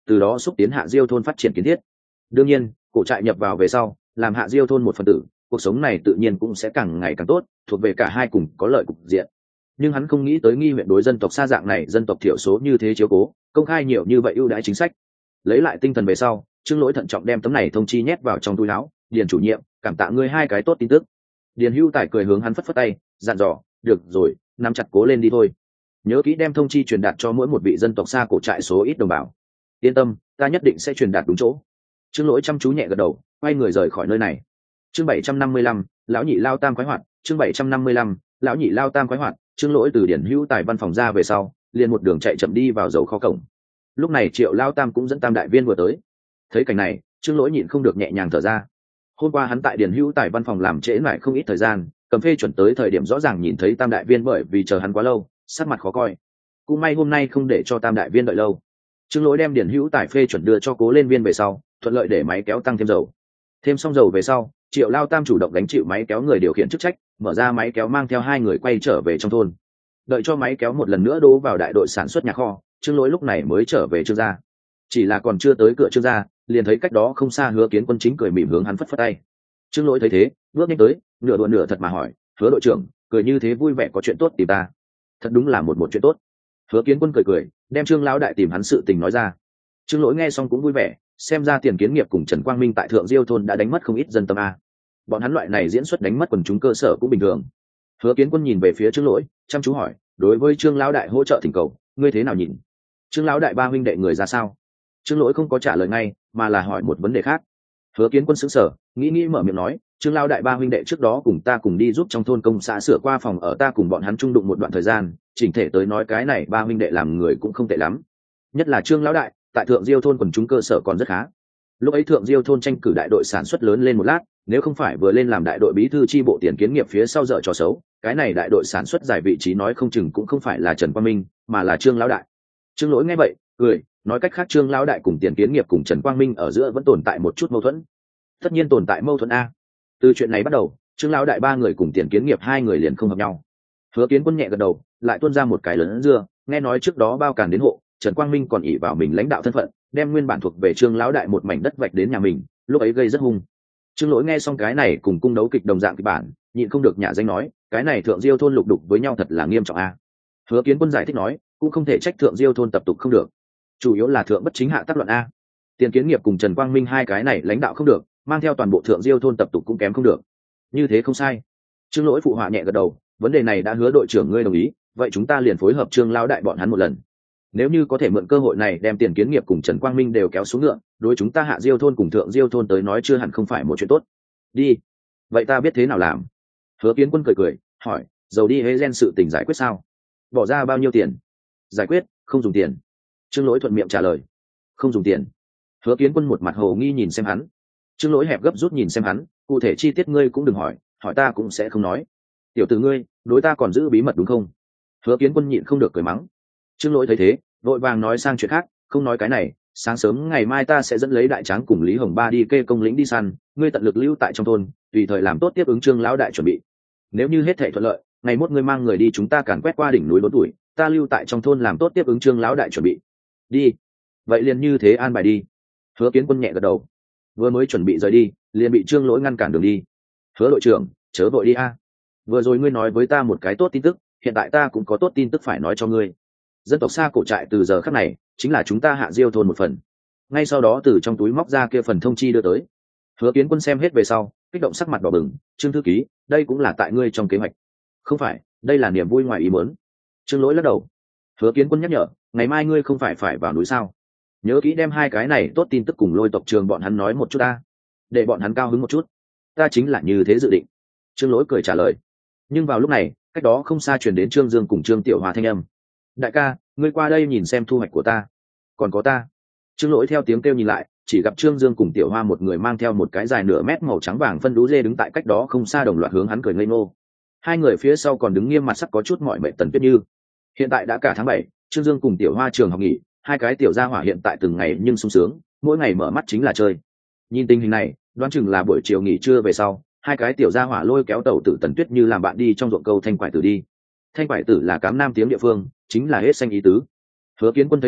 từ đó xúc tiến hạ diêu thôn phát triển kiến thiết. Đương nhiên cổ trại nhập vào về sau, làm hạ diêu thôn một phần tử, cuộc sống này tự nhiên cũng sẽ càng ngày càng tốt, thuộc về cả hai cùng có lợi cục diện. Nhưng hắn không nghĩ tới Nghi huyện đối dân tộc xa dạng này dân tộc thiểu số như thế chiếu cố, công khai nhiều như vậy ưu đãi chính sách. Lấy lại tinh thần về sau, Trương Lỗi thận trọng đem tấm này thông chi nhét vào trong túi áo. Điền chủ nhiệm, cảm tạ ngươi hai cái tốt tin tức. Điền Hữu Tài cười hướng hắn phất phất tay, dặn dò, được rồi, nắm chặt cố lên đi thôi. Nhớ kỹ đem thông chi truyền đạt cho mỗi một vị dân tộc xa cổ trại số ít đồng bào. Yên tâm, ta nhất định sẽ truyền đạt đúng chỗ. Trương Lỗi chăm chú nhẹ gật đầu, quay người rời khỏi nơi này. Chương bảy trăm năm mươi lăm, lão nhị lao tam khoái hoạt. Chương bảy trăm năm mươi lăm, lão nhị lao tam khoái hoạt. Trương Lỗi từ Điền Hữu Tài văn phòng ra về sau, liền một đường chạy chậm đi vào dầu kho cổng. Lúc này Triệu lao tam cũng dẫn tam đại viên vừa tới. Thấy cảnh này, Trương Lỗi nhịn không được nhẹ nhàng thở ra. Hôm qua hắn tại Điền Hữu Tài văn phòng làm trễ lại không ít thời gian, cầm phê chuẩn tới thời điểm rõ ràng nhìn thấy tam đại viên bởi vì chờ hắn quá lâu, sắc mặt khó coi. Cũng may hôm nay không để cho tam đại viên đợi lâu. Trương Lỗi đem Điền Hữu Tài phê chuẩn đưa cho Cố Lên Viên về sau, thuận lợi để máy kéo tăng thêm dầu. Thêm xong dầu về sau, Triệu lao tam chủ động gánh chịu máy kéo người điều khiển chức trách, mở ra máy kéo mang theo hai người quay trở về trong thôn. Đợi cho máy kéo một lần nữa đổ vào đại đội sản xuất nhà kho, Trương Lỗi lúc này mới trở về Trương gia. Chỉ là còn chưa tới cửa Trương gia, liền thấy cách đó không xa Hứa Kiến Quân chính cười mỉm hướng hắn phất phất tay. Trương Lỗi thấy thế, bước nhanh tới, nửa đùa nửa thật mà hỏi, Hứa đội trưởng, cười như thế vui vẻ có chuyện tốt tìm ta? Thật đúng là một một chuyện tốt. Hứa Kiến Quân cười cười, đem Trương lão đại tìm hắn sự tình nói ra. Trương Lỗi nghe xong cũng vui vẻ, xem ra Tiền Kiến Nghiệp cùng Trần Quang Minh tại Thượng Diêu thôn đã đánh mất không ít dân tâm a. Bọn hắn loại này diễn xuất đánh mất quần chúng cơ sở cũng bình thường. Hứa Kiến Quân nhìn về phía Trương Lỗi, chăm chú hỏi, đối với Trương lão đại hỗ trợ thỉnh cầu, ngươi thế nào nhìn? Trương lão đại ba huynh đệ người ra sao? Trương Lỗi không có trả lời ngay, mà là hỏi một vấn đề khác. Hứa Kiến Quân sững sờ, nghĩ nghĩ mở miệng nói, Trương lão đại ba huynh đệ trước đó cùng ta cùng đi giúp trong thôn công xã sửa qua phòng ở, ta cùng bọn hắn chung đụng một đoạn thời gian, chỉnh thể tới nói cái này ba huynh đệ làm người cũng không tệ lắm. Nhất là Trương lão đại, tại Thượng Diêu thôn quần chúng cơ sở còn rất khá. Lúc ấy Thượng Diêu thôn tranh cử đại đội sản xuất lớn lên một lát, nếu không phải vừa lên làm đại đội bí thư chi bộ Tiền Kiến Nghiệp phía sau dở trò xấu, cái này đại đội sản xuất giải vị trí nói không chừng cũng không phải là Trần Quang Minh, mà là Trương lão đại. Trương Lỗi nghe vậy, cười, nói cách khác Trương lão đại cùng Tiền Kiến Nghiệp cùng Trần Quang Minh ở giữa vẫn tồn tại một chút mâu thuẫn. Tất nhiên tồn tại mâu thuẫn a. Từ chuyện này bắt đầu, Trương lão đại ba người cùng Tiền Kiến Nghiệp hai người liền không hợp nhau. Hứa Kiến Quân nhẹ gật đầu, lại tuôn ra một cái lớn dưa, nghe nói trước đó bao càn đến hộ, Trần Quang Minh còn ỷ vào mình lãnh đạo thân phận, đem nguyên bản thuộc về Trương lão đại một mảnh đất vạch đến nhà mình, lúc ấy gây rất hung. Trương Lỗi nghe xong cái này cùng cung đấu kịch đồng dạng kịch bản, nhịn không được nhả danh nói, cái này Thượng Diêu thôn lục đục với nhau thật là nghiêm trọng a. Hứa Kiến Quân giải thích nói, cũng không thể trách Thượng Diêu thôn tập tục không được, chủ yếu là thượng bất chính hạ tác loạn a. Tiền Kiến Nghiệp cùng Trần Quang Minh hai cái này lãnh đạo không được, mang theo toàn bộ Thượng Diêu thôn tập tục cũng kém không được. Như thế không sai. Trương Lỗi phụ họa nhẹ gật đầu, vấn đề này đã Hứa đội trưởng ngươi đồng ý, vậy chúng ta liền phối hợp Trương lão đại bọn hắn một lần. Nếu như có thể mượn cơ hội này đem Tiền Kiến Nghiệp cùng Trần Quang Minh đều kéo xuống ngựa, đối chúng ta Hạ Diêu thôn cùng Thượng Diêu thôn tới nói chưa hẳn không phải một chuyện tốt. Đi. Vậy ta biết thế nào làm? Hứa Kiến Quân cười cười, hỏi, dầu đi hế gen sự tình giải quyết sao? Bỏ ra bao nhiêu tiền? Giải quyết, không dùng tiền. Trương Lỗi thuận miệng trả lời. Không dùng tiền. Hứa Kiến Quân một mặt hồ nghi nhìn xem hắn. Trương Lỗi hẹp gấp rút nhìn xem hắn, cụ thể chi tiết ngươi cũng đừng hỏi, hỏi ta cũng sẽ không nói. Tiểu tử ngươi, đối ta còn giữ bí mật đúng không? Hứa Kiến Quân nhịn không được cười mắng. Trương Lỗi thấy thế, vội vàng nói sang chuyện khác, không nói cái này, sáng sớm ngày mai ta sẽ dẫn lấy Đại Tráng cùng Lý Hồng Ba đi kê công lĩnh đi săn, ngươi tận lực lưu tại trong thôn, tùy thời làm tốt tiếp ứng Trương lão đại chuẩn bị. Nếu như hết thảy thuận lợi, ngày mốt ngươi mang người đi chúng ta càn quét qua đỉnh núi đốn tuổi, ta lưu tại trong thôn làm tốt tiếp ứng Trương lão đại chuẩn bị. Đi. Vậy liền như thế an bài đi. Hứa Kiến Quân nhẹ gật đầu. Vừa mới chuẩn bị rời đi, liền bị Trương Lỗi ngăn cản đường đi. Hứa đội trưởng, chớ vội đi a. Vừa rồi ngươi nói với ta một cái tốt tin tức, hiện tại ta cũng có tốt tin tức phải nói cho ngươi. Dân tộc xa cổ trại từ giờ khắc này chính là chúng ta Hạ Diêu thôn một phần. Ngay sau đó từ trong túi móc ra kia phần thông chi đưa tới. Hứa Kiến Quân xem hết về sau, kích động sắc mặt đỏ bừng, Trương thư ký, đây cũng là tại ngươi trong kế hoạch. Không phải, đây là niềm vui ngoài ý muốn. Trương Lỗi lắc đầu. Hứa Kiến Quân nhắc nhở, ngày mai ngươi không phải phải vào núi sao? Nhớ kỹ đem hai cái này tốt tin tức cùng Lôi tộc trường bọn hắn nói một chút ta, để bọn hắn cao hứng một chút. Ta chính là như thế dự định. Trương Lỗi cười trả lời. Nhưng vào lúc này, cách đó không xa truyền đến Trương Dương cùng Trương Tiểu Hòa thanh âm. Đại ca, ngươi qua đây nhìn xem thu hoạch của ta. Còn có ta. Trương Lỗi theo tiếng kêu nhìn lại, chỉ gặp Trương Dương cùng Tiểu Hoa một người mang theo một cái dài nửa mét màu trắng vàng phân đú dê đứng tại cách đó không xa đồng loạt hướng hắn cười ngây ngô. Hai người phía sau còn đứng nghiêm mặt sắc có chút mỏi mệt Tần Tuyết Như. Hiện tại đã cả tháng bảy, Trương Dương cùng Tiểu Hoa trường học nghỉ, hai cái tiểu gia hỏa hiện tại từng ngày nhưng sung sướng, mỗi ngày mở mắt chính là chơi. Nhìn tình hình này, đoán chừng là buổi chiều nghỉ trưa về sau, hai cái tiểu gia hỏa lôi kéo tàu tử Tần Tuyết Như làm bạn đi trong ruộng câu thanh quải tử đi. Thanh quải tử là cám nam tiếng địa phương, chính là hết xanh ý tứ. Hứa Kiến Quân thấy thế,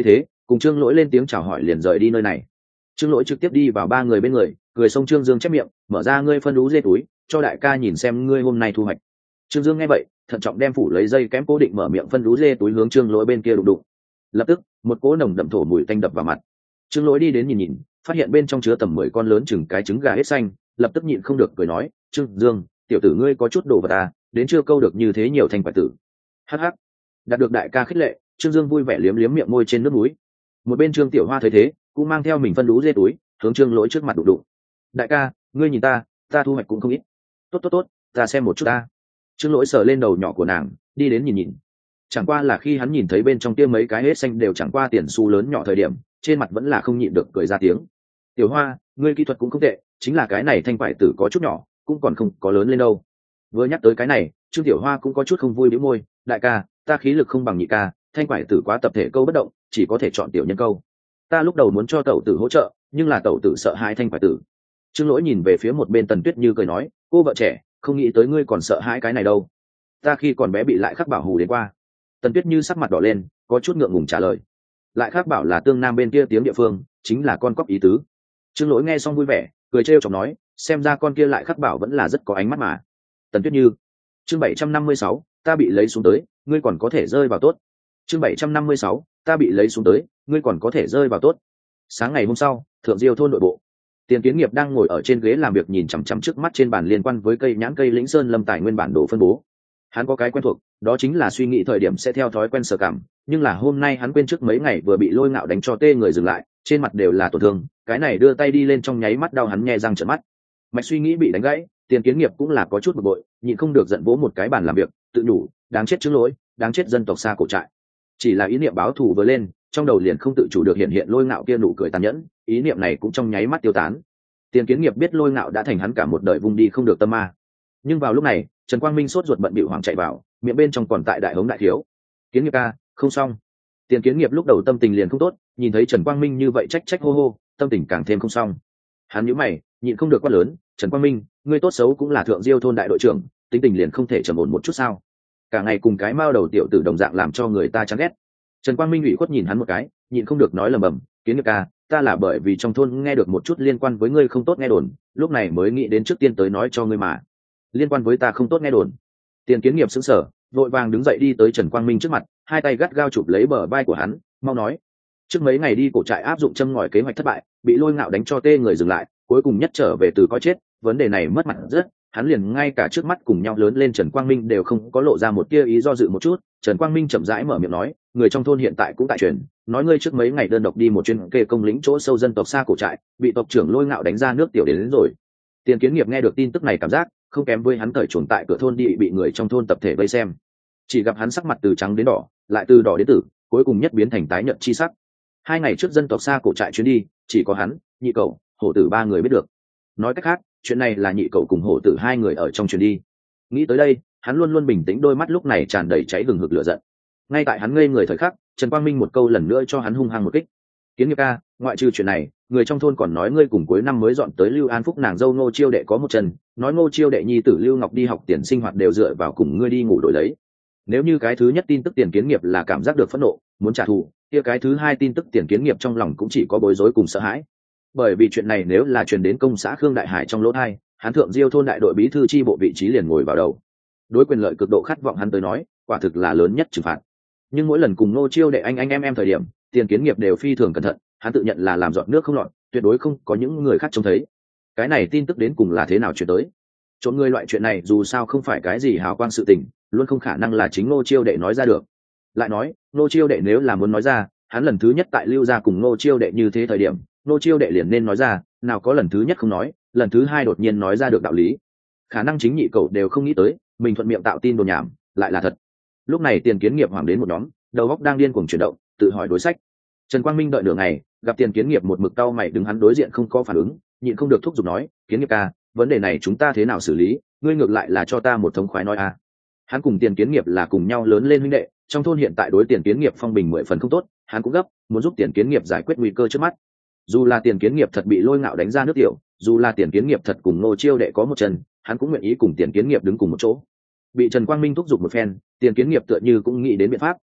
cùng Trương Lỗi lên tiếng chào hỏi liền rời đi nơi này. Trương Lỗi trực tiếp đi vào ba người bên người, cười xông Trương Dương chép miệng, mở ra ngươi phân đú dê túi, cho đại ca nhìn xem ngươi hôm nay thu hoạch. Trương Dương nghe vậy, thận trọng đem phủ lấy dây kém cố định mở miệng phân đú dê túi hướng Trương Lỗi bên kia đụng đụng. Lập tức, một cỗ nồng đậm thổ mùi tanh đập vào mặt. Trương Lỗi đi đến nhìn nhìn, phát hiện bên trong chứa tầm mười con lớn chừng cái trứng gà hết xanh, lập tức nhịn không được cười nói, Trương Dương, tiểu tử ngươi có chút đồ vật à, đến chưa câu được như thế nhiều thành quả tử. Hắc hắc. Đạt được đại ca khích lệ, Trương Dương vui vẻ liếm liếm miệng môi trên nước núi. Một bên Trương Tiểu Hoa thấy thế, cũng mang theo mình phân đú dê túi, hướng Trương Lỗi trước mặt đụng đụng. Đại ca, ngươi nhìn ta, ta thu hoạch cũng không ít. Tốt tốt tốt, ta xem một chút ta. Trương Lỗi sờ lên đầu nhỏ của nàng, đi đến nhìn nhìn. Chẳng qua là khi hắn nhìn thấy bên trong kia mấy cái hết xanh đều chẳng qua tiền xu lớn nhỏ thời điểm, trên mặt vẫn là không nhịn được cười ra tiếng. Tiểu Hoa, ngươi kỹ thuật cũng không tệ, chính là cái này thanh quải tử có chút nhỏ, cũng còn không có lớn lên đâu. Vừa nhắc tới cái này, Trương Tiểu Hoa cũng có chút không vui bĩu môi, đại ca, ta khí lực không bằng nhị ca, thanh quải tử quá tập thể câu bất động, chỉ có thể chọn tiểu nhân câu. Ta lúc đầu muốn cho tẩu tử hỗ trợ, nhưng là tẩu tử sợ hãi thanh quải tử. Trương Lỗi nhìn về phía một bên Tần Tuyết Như cười nói, cô vợ trẻ, không nghĩ tới ngươi còn sợ hãi cái này đâu. Ta khi còn bé bị lại khắc bảo hù đến qua. Tần Tuyết Như sắc mặt đỏ lên, có chút ngượng ngùng trả lời. Lại khắc bảo là tương nam bên kia tiếng địa phương, chính là con cóc ý tứ. Trương Lỗi nghe xong vui vẻ, cười trêu chọc nói, xem ra con kia lại khắc bảo vẫn là rất có ánh mắt mà. Tần Tuyết Như. Chương bảy trăm năm mươi sáu, ta bị lấy xuống tới, ngươi còn có thể rơi vào tốt. Chương bảy trăm năm mươi sáu, ta bị lấy xuống tới, ngươi còn có thể rơi vào tốt. Sáng ngày hôm sau, Thượng Diêu thôn nội bộ, Tiền Kiến Nghiệp đang ngồi ở trên ghế làm việc nhìn chằm chằm trước mắt trên bàn liên quan với cây nhãn cây lĩnh sơn lâm tài nguyên bản đồ phân bố. Hắn có cái quen thuộc, đó chính là suy nghĩ thời điểm sẽ theo thói quen sở cảm, nhưng là hôm nay hắn quên trước mấy ngày vừa bị Lôi Ngạo đánh cho tê người dừng lại, trên mặt đều là tổn thương, cái này đưa tay đi lên trong nháy mắt đau hắn nhe răng trợn mắt. Mạch suy nghĩ bị đánh gãy, Tiền Kiến Nghiệp cũng là có chút bực bội, nhịn không được giận vỗ một cái bàn làm việc, tự nhủ, đáng chết Trương Lỗi, đáng chết dân tộc xa cổ trại. Chỉ là ý niệm báo thù vừa lên, trong đầu liền không tự chủ được hiện hiện Lôi Ngạo kia nụ cười tàn nhẫn, ý niệm này cũng trong nháy mắt tiêu tán. Tiền Kiến Nghiệp biết Lôi Ngạo đã thành hắn cả một đời vùng đi không được tâm ma. Nhưng vào lúc này, Trần Quang Minh sốt ruột bận bịu hoảng chạy vào, miệng bên trong còn tại đại hống đại thiếu. Kiến Nghiệp ca, không xong. Tiền Kiến Nghiệp lúc đầu tâm tình liền không tốt, nhìn thấy Trần Quang Minh như vậy trách trách hô hô, tâm tình càng thêm không xong. Hắn nhíu mày, nhịn không được quát lớn, Trần Quang Minh, ngươi tốt xấu cũng là Thượng Diêu thôn đại đội trưởng, tính tình liền không thể trầm ổn một chút sao? Cả ngày cùng cái mao đầu tiểu tử đồng dạng làm cho người ta chán ghét. Trần Quang Minh ủy khuất nhìn hắn một cái, nhịn không được nói lầm bầm, Kiến Nghiệp ca, ta là bởi vì trong thôn nghe được một chút liên quan với ngươi không tốt nghe đồn, lúc này mới nghĩ đến trước tiên tới nói cho ngươi mà. Liên quan với ta không tốt nghe đồn. Tiền Kiến Nghiệp sững sờ, vội vàng đứng dậy đi tới Trần Quang Minh trước mặt, hai tay gắt gao chụp lấy bờ vai của hắn, mau nói. Trước mấy ngày đi cổ trại áp dụng châm ngòi kế hoạch thất bại, bị Lôi Ngạo đánh cho tê người dừng lại, cuối cùng nhất trở về từ coi chết, vấn đề này mất mặt rất, hắn liền ngay cả trước mắt cùng nhau lớn lên Trần Quang Minh đều không có lộ ra một tia ý do dự một chút. Trần Quang Minh chậm rãi mở miệng nói, người trong thôn hiện tại cũng tại truyền, nói ngươi trước mấy ngày đơn độc đi một chuyến kê công lĩnh chỗ sâu dân tộc xa cổ trại, bị tộc trưởng Lôi Ngạo đánh ra nước tiểu đến, đến rồi. Tiền Kiến Nghiệp nghe được tin tức này cảm giác không kém với hắn cởi chuồng tại cửa thôn đi bị người trong thôn tập thể vây xem, chỉ gặp hắn sắc mặt từ trắng đến đỏ, lại từ đỏ đến tử, cuối cùng nhất biến thành tái nhợt chi sắc. Hai ngày trước dân tộc xa cổ trại chuyến đi, chỉ có hắn, nhị cậu, hổ tử ba người biết được. Nói cách khác, chuyện này là nhị cậu cùng hổ tử hai người ở trong chuyến đi. Nghĩ tới đây, hắn luôn luôn bình tĩnh, đôi mắt lúc này tràn đầy cháy hừng hực lửa giận. Ngay tại hắn ngây người thời khắc, Trần Quang Minh một câu lần nữa cho hắn hung hăng một kích. Kiến Nghiệp ca, ngoại trừ chuyện này, người trong thôn còn nói ngươi cùng cuối năm mới dọn tới Lưu An Phúc nàng dâu Ngô Chiêu đệ có một chân, nói Ngô Chiêu đệ nhi tử Lưu Ngọc đi học tiền sinh hoạt đều dựa vào cùng ngươi đi ngủ đổi lấy. Nếu như cái thứ nhất tin tức Tiền Kiến Nghiệp là cảm giác được phẫn nộ, muốn trả thù, kia cái thứ hai tin tức Tiền Kiến Nghiệp trong lòng cũng chỉ có bối rối cùng sợ hãi. Bởi vì chuyện này nếu là truyền đến công xã Khương Đại Hải trong lỗ hai, hắn Thượng Diêu thôn đại đội bí thư chi bộ vị trí liền ngồi vào đầu. Đối quyền lợi cực độ khát vọng hắn tới nói, quả thực là lớn nhất trừng phạt. Nhưng mỗi lần cùng Ngô Chiêu đệ anh anh em em thời điểm, Tiền Kiến Nghiệp đều phi thường cẩn thận, hắn tự nhận là làm giọt nước không lọt, tuyệt đối không có những người khác trông thấy. Cái này tin tức đến cùng là thế nào truyền tới? Trộm người loại chuyện này dù sao không phải cái gì hào quang sự tình, luôn không khả năng là chính Ngô Chiêu đệ nói ra được. Lại nói, Ngô Chiêu đệ nếu là muốn nói ra, hắn lần thứ nhất tại Lưu gia cùng Ngô Chiêu đệ như thế thời điểm, Ngô Chiêu đệ liền nên nói ra, nào có lần thứ nhất không nói, lần thứ hai đột nhiên nói ra được đạo lý. Khả năng chính nhị cậu đều không nghĩ tới, mình thuận miệng tạo tin đồn nhảm, lại là thật. Lúc này Tiền Kiến Nghiệp hoảng đến một nhóm, đầu óc đang điên cuồng chuyển động, tự hỏi đối sách. Trần Quang Minh đợi nửa ngày, gặp Tiền Kiến Nghiệp một mực cau mày đứng hắn đối diện không có phản ứng, nhịn không được thúc giục nói, Kiến Nghiệp ca, vấn đề này chúng ta thế nào xử lý, ngươi ngược lại là cho ta một thống khoái nói a. À. Hắn cùng Tiền Kiến Nghiệp là cùng nhau lớn lên huynh đệ, trong thôn hiện tại đối Tiền Kiến Nghiệp phong bình mười phần không tốt, hắn cũng gấp, muốn giúp Tiền Kiến Nghiệp giải quyết nguy cơ trước mắt. Dù là Tiền Kiến Nghiệp thật bị Lôi Ngạo đánh ra nước tiểu, dù là Tiền Kiến Nghiệp thật cùng Ngô Chiêu đệ có một chân, hắn cũng nguyện ý cùng Tiền Kiến Nghiệp đứng cùng một chỗ. Bị Trần Quang Minh thúc giục một phen, Tiền Kiến Nghiệp tựa như cũng nghĩ đến biện pháp,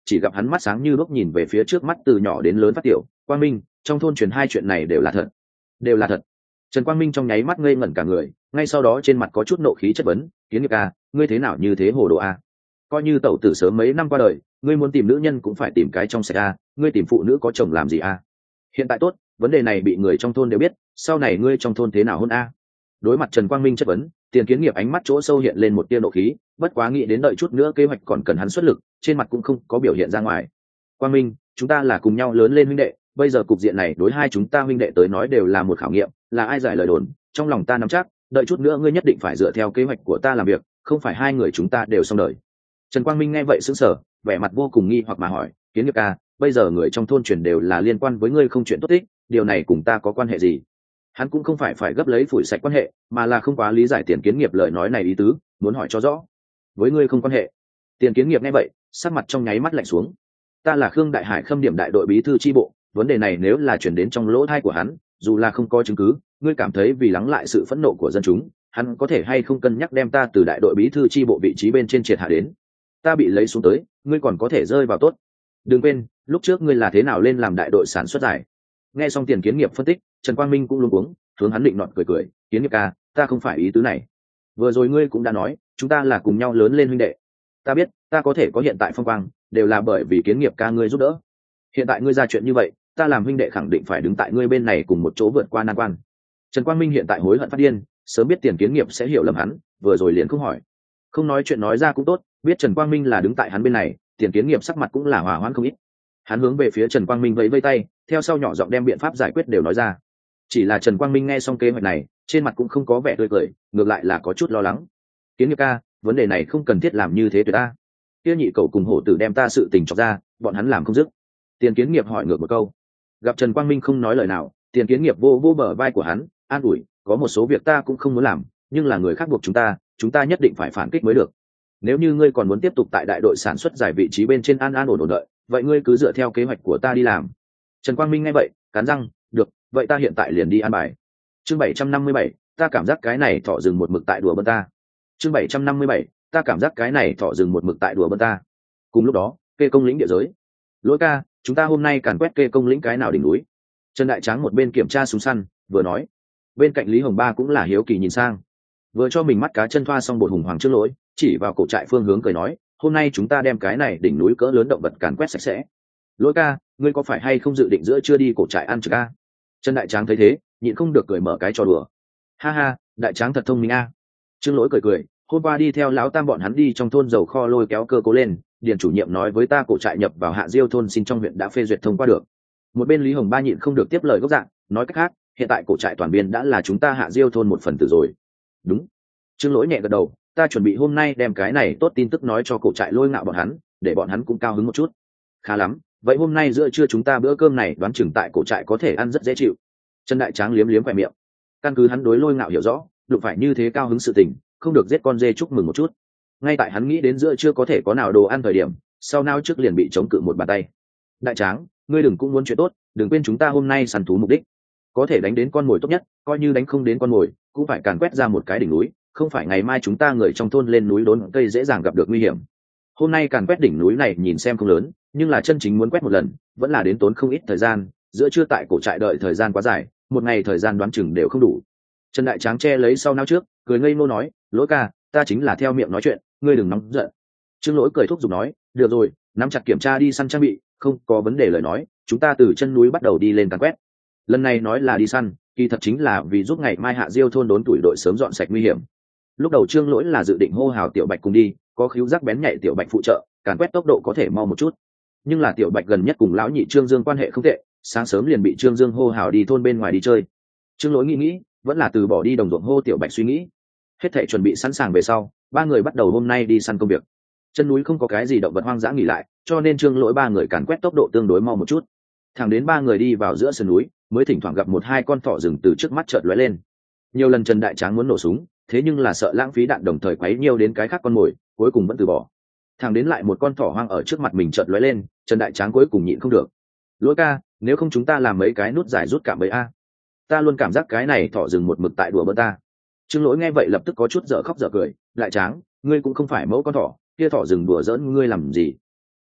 chỉ gặp hắn mắt sáng như lúc nhìn về phía trước mắt từ nhỏ đến lớn phát tiểu quang minh, trong thôn truyền hai chuyện này đều là thật, đều là thật. Trần Quang Minh trong nháy mắt ngây ngẩn cả người, ngay sau đó trên mặt có chút nộ khí chất vấn, Kiến Nghiệp a, ngươi thế nào như thế hồ đồ a? Coi như tẩu tử sớm mấy năm qua đời, ngươi muốn tìm nữ nhân cũng phải tìm cái trong sạch a, ngươi tìm phụ nữ có chồng làm gì a? Hiện tại tốt, vấn đề này bị người trong thôn đều biết, sau này ngươi trong thôn thế nào hôn a? Đối mặt Trần Quang Minh chất vấn, Tiền Kiến Nghiệp ánh mắt chỗ sâu hiện lên một tia nộ khí, bất quá nghĩ đến đợi chút nữa kế hoạch còn cần hắn xuất lực, trên mặt cũng không có biểu hiện ra ngoài. Quang Minh, chúng ta là cùng nhau lớn lên huynh đệ, bây giờ cục diện này đối hai chúng ta huynh đệ tới nói đều là một khảo nghiệm, là ai giải lời đồn, trong lòng ta nắm chắc, đợi chút nữa ngươi nhất định phải dựa theo kế hoạch của ta làm việc, không phải hai người chúng ta đều xong đời. Trần Quang Minh nghe vậy sững sờ, vẻ mặt vô cùng nghi hoặc mà hỏi, Kiến Nghiệp ca, bây giờ người trong thôn truyền đều là liên quan với ngươi không chuyện tốt tích, điều này cùng ta có quan hệ gì? Hắn cũng không phải phải gấp lấy phủi sạch quan hệ, mà là không quá lý giải Tiền Kiến Nghiệp lời nói này ý tứ, muốn hỏi cho rõ. Với ngươi không quan hệ. Tiền Kiến Nghiệp nghe vậy, sắc mặt trong nháy mắt lạnh xuống. Ta là Khương Đại Hải Khâm điểm đại đội bí thư chi bộ, vấn đề này nếu là chuyển đến trong lỗ tai của hắn, dù là không có chứng cứ, ngươi cảm thấy vì lắng lại sự phẫn nộ của dân chúng, hắn có thể hay không cân nhắc đem ta từ đại đội bí thư chi bộ vị trí bên trên triệt hạ đến? Ta bị lấy xuống tới, ngươi còn có thể rơi vào tốt. Đừng quên, lúc trước ngươi là thế nào lên làm đại đội sản xuất giải. Nghe xong Tiền Kiến Nghiệp phân tích, Trần Quang Minh cũng luống cuống, hướng hắn định nọt cười cười, Kiến Nghiệp ca, ta không phải ý tứ này. Vừa rồi ngươi cũng đã nói, chúng ta là cùng nhau lớn lên huynh đệ. Ta biết, ta có thể có hiện tại phong quang, đều là bởi vì Kiến Nghiệp ca ngươi giúp đỡ. Hiện tại ngươi ra chuyện như vậy, ta làm huynh đệ khẳng định phải đứng tại ngươi bên này cùng một chỗ vượt qua nan quan. Trần Quang Minh hiện tại hối hận phát điên, sớm biết Tiền Kiến Nghiệp sẽ hiểu lầm hắn, vừa rồi liền không hỏi. Không nói chuyện nói ra cũng tốt, biết Trần Quang Minh là đứng tại hắn bên này, Tiền Kiến Nghiệp sắc mặt cũng là hòa hoãn không ít. Hắn hướng về phía Trần Quang Minh vẫy vẫy tay, theo sau nhỏ giọng đem biện pháp giải quyết đều nói ra. Chỉ là Trần Quang Minh nghe xong kế hoạch này, trên mặt cũng không có vẻ tươi cười, ngược lại là có chút lo lắng. Kiến Nghiệp ca, vấn đề này không cần thiết làm như thế tuyệt ta. Kia nhị cậu cùng hổ tử đem ta sự tình chọc ra, bọn hắn làm không dứt. Tiền Kiến Nghiệp hỏi ngược một câu. Gặp Trần Quang Minh không nói lời nào, Tiền Kiến Nghiệp vô vô bờ vai của hắn, an ủi, có một số việc ta cũng không muốn làm, nhưng là người khác buộc chúng ta, chúng ta nhất định phải phản kích mới được. Nếu như ngươi còn muốn tiếp tục tại đại đội sản xuất giải vị trí bên trên an an ổn ổn đợi, vậy ngươi cứ dựa theo kế hoạch của ta đi làm. Trần Quang Minh nghe vậy, cắn răng, được, vậy ta hiện tại liền đi an bài. Chương bảy trăm năm mươi bảy, ta cảm giác cái này thọ dừng một mực tại đùa bỡn ta. Chương bảy trăm năm mươi bảy, ta cảm giác cái này thọ dừng một mực tại đùa bỡn ta. Cùng lúc đó, kê công lĩnh địa giới. Lỗi ca, chúng ta hôm nay càn quét kê công lĩnh cái nào đỉnh núi? Trần Đại Tráng một bên kiểm tra súng săn, vừa nói. Bên cạnh Lý Hồng Ba cũng là hiếu kỳ nhìn sang. Vừa cho mình mắt cá chân thoa xong bột hùng hoàng trước lỗi, chỉ vào cổ trại phương hướng cười nói, hôm nay chúng ta đem cái này đỉnh núi cỡ lớn động vật càn quét sạch sẽ. Lỗi ca, ngươi có phải hay không dự định giữa chưa đi cổ trại ăn trực a? Trần Đại Tráng thấy thế, nhịn không được cười mở cái trò đùa. Ha ha, Đại Tráng thật thông minh a. Trương Lỗi cười cười, hôm qua đi theo lão tam bọn hắn đi trong thôn dầu kho lôi kéo cơ cố lên, điền chủ nhiệm nói với ta cổ trại nhập vào Hạ Diêu thôn xin trong huyện đã phê duyệt thông qua được. Một bên Lý Hồng Ba nhịn không được tiếp lời gốc dạng, nói cách khác, hiện tại cổ trại toàn biên đã là chúng ta Hạ Diêu thôn một phần tử rồi. Đúng. Trương Lỗi nhẹ gật đầu, ta chuẩn bị hôm nay đem cái này tốt tin tức nói cho cổ trại lôi ngạo bọn hắn, để bọn hắn cũng cao hứng một chút. Khá lắm, vậy hôm nay giữa trưa chúng ta bữa cơm này đoán chừng tại cổ trại có thể ăn rất dễ chịu. Trần Đại Tráng liếm liếm khỏe miệng. Căn cứ hắn đối lôi ngạo hiểu rõ, đụng phải như thế cao hứng sự tình, không được giết con dê chúc mừng một chút. Ngay tại hắn nghĩ đến giữa trưa có thể có nào đồ ăn thời điểm, sau nao trước liền bị chống cự một bàn tay. Đại Tráng, ngươi đừng cũng muốn chuyện tốt, đừng quên chúng ta hôm nay săn thú mục đích, có thể đánh đến con mồi tốt nhất, coi như đánh không đến con mồi, cũng phải càn quét ra một cái đỉnh núi, không phải ngày mai chúng ta người trong thôn lên núi đốn cây dễ dàng gặp được nguy hiểm. Hôm nay càn quét đỉnh núi này nhìn xem không lớn, nhưng là chân chính muốn quét một lần, vẫn là đến tốn không ít thời gian, giữa trưa tại cổ trại đợi thời gian quá dài, một ngày thời gian đoán chừng đều không đủ. Trần Đại Tráng che lấy sau nao trước, cười ngây ngô nói, Lỗi ca, ta chính là theo miệng nói chuyện, ngươi đừng nóng giận. Trương Lỗi cười thúc giục nói, được rồi, nắm chặt kiểm tra đi săn trang bị, không có vấn đề lời nói, chúng ta từ chân núi bắt đầu đi lên càn quét. Lần này nói là đi săn, kỳ thật chính là vì giúp ngày mai Hạ Diêu thôn đốn tuổi đội sớm dọn sạch nguy hiểm. Lúc đầu Trương Lỗi là dự định hô hào Tiểu Bạch cùng đi, có khíu giác bén nhạy Tiểu Bạch phụ trợ, càn quét tốc độ có thể mau một chút. Nhưng là Tiểu Bạch gần nhất cùng lão nhị Trương Dương quan hệ không tệ, sáng sớm liền bị Trương Dương hô hào đi thôn bên ngoài đi chơi. Trương Lỗi nghĩ nghĩ, vẫn là từ bỏ đi đồng ruộng hô Tiểu Bạch suy nghĩ. Hết thảy chuẩn bị sẵn sàng về sau, ba người bắt đầu hôm nay đi săn công việc. Chân núi không có cái gì động vật hoang dã nghỉ lại, cho nên Trương Lỗi ba người càn quét tốc độ tương đối mau một chút. Thẳng đến ba người đi vào giữa sườn núi, mới thỉnh thoảng gặp một hai con thỏ rừng từ trước mắt chợt lóe lên. Nhiều lần Trần Đại Tráng muốn nổ súng, thế nhưng là sợ lãng phí đạn đồng thời quấy nhiều đến cái khác con mồi, cuối cùng vẫn từ bỏ. Thẳng đến lại một con thỏ hoang ở trước mặt mình chợt lóe lên, Trần Đại Tráng cuối cùng nhịn không được. Lỗi ca, nếu không chúng ta làm mấy cái nút giải rút cạm bẫy a. Ta luôn cảm giác cái này thỏ rừng một mực tại đùa bỡn ta. Trương Lỗi nghe vậy lập tức có chút dở khóc dở cười, Đại Tráng, ngươi cũng không phải mẫu con thỏ, kia thỏ rừng đùa giỡn ngươi làm gì?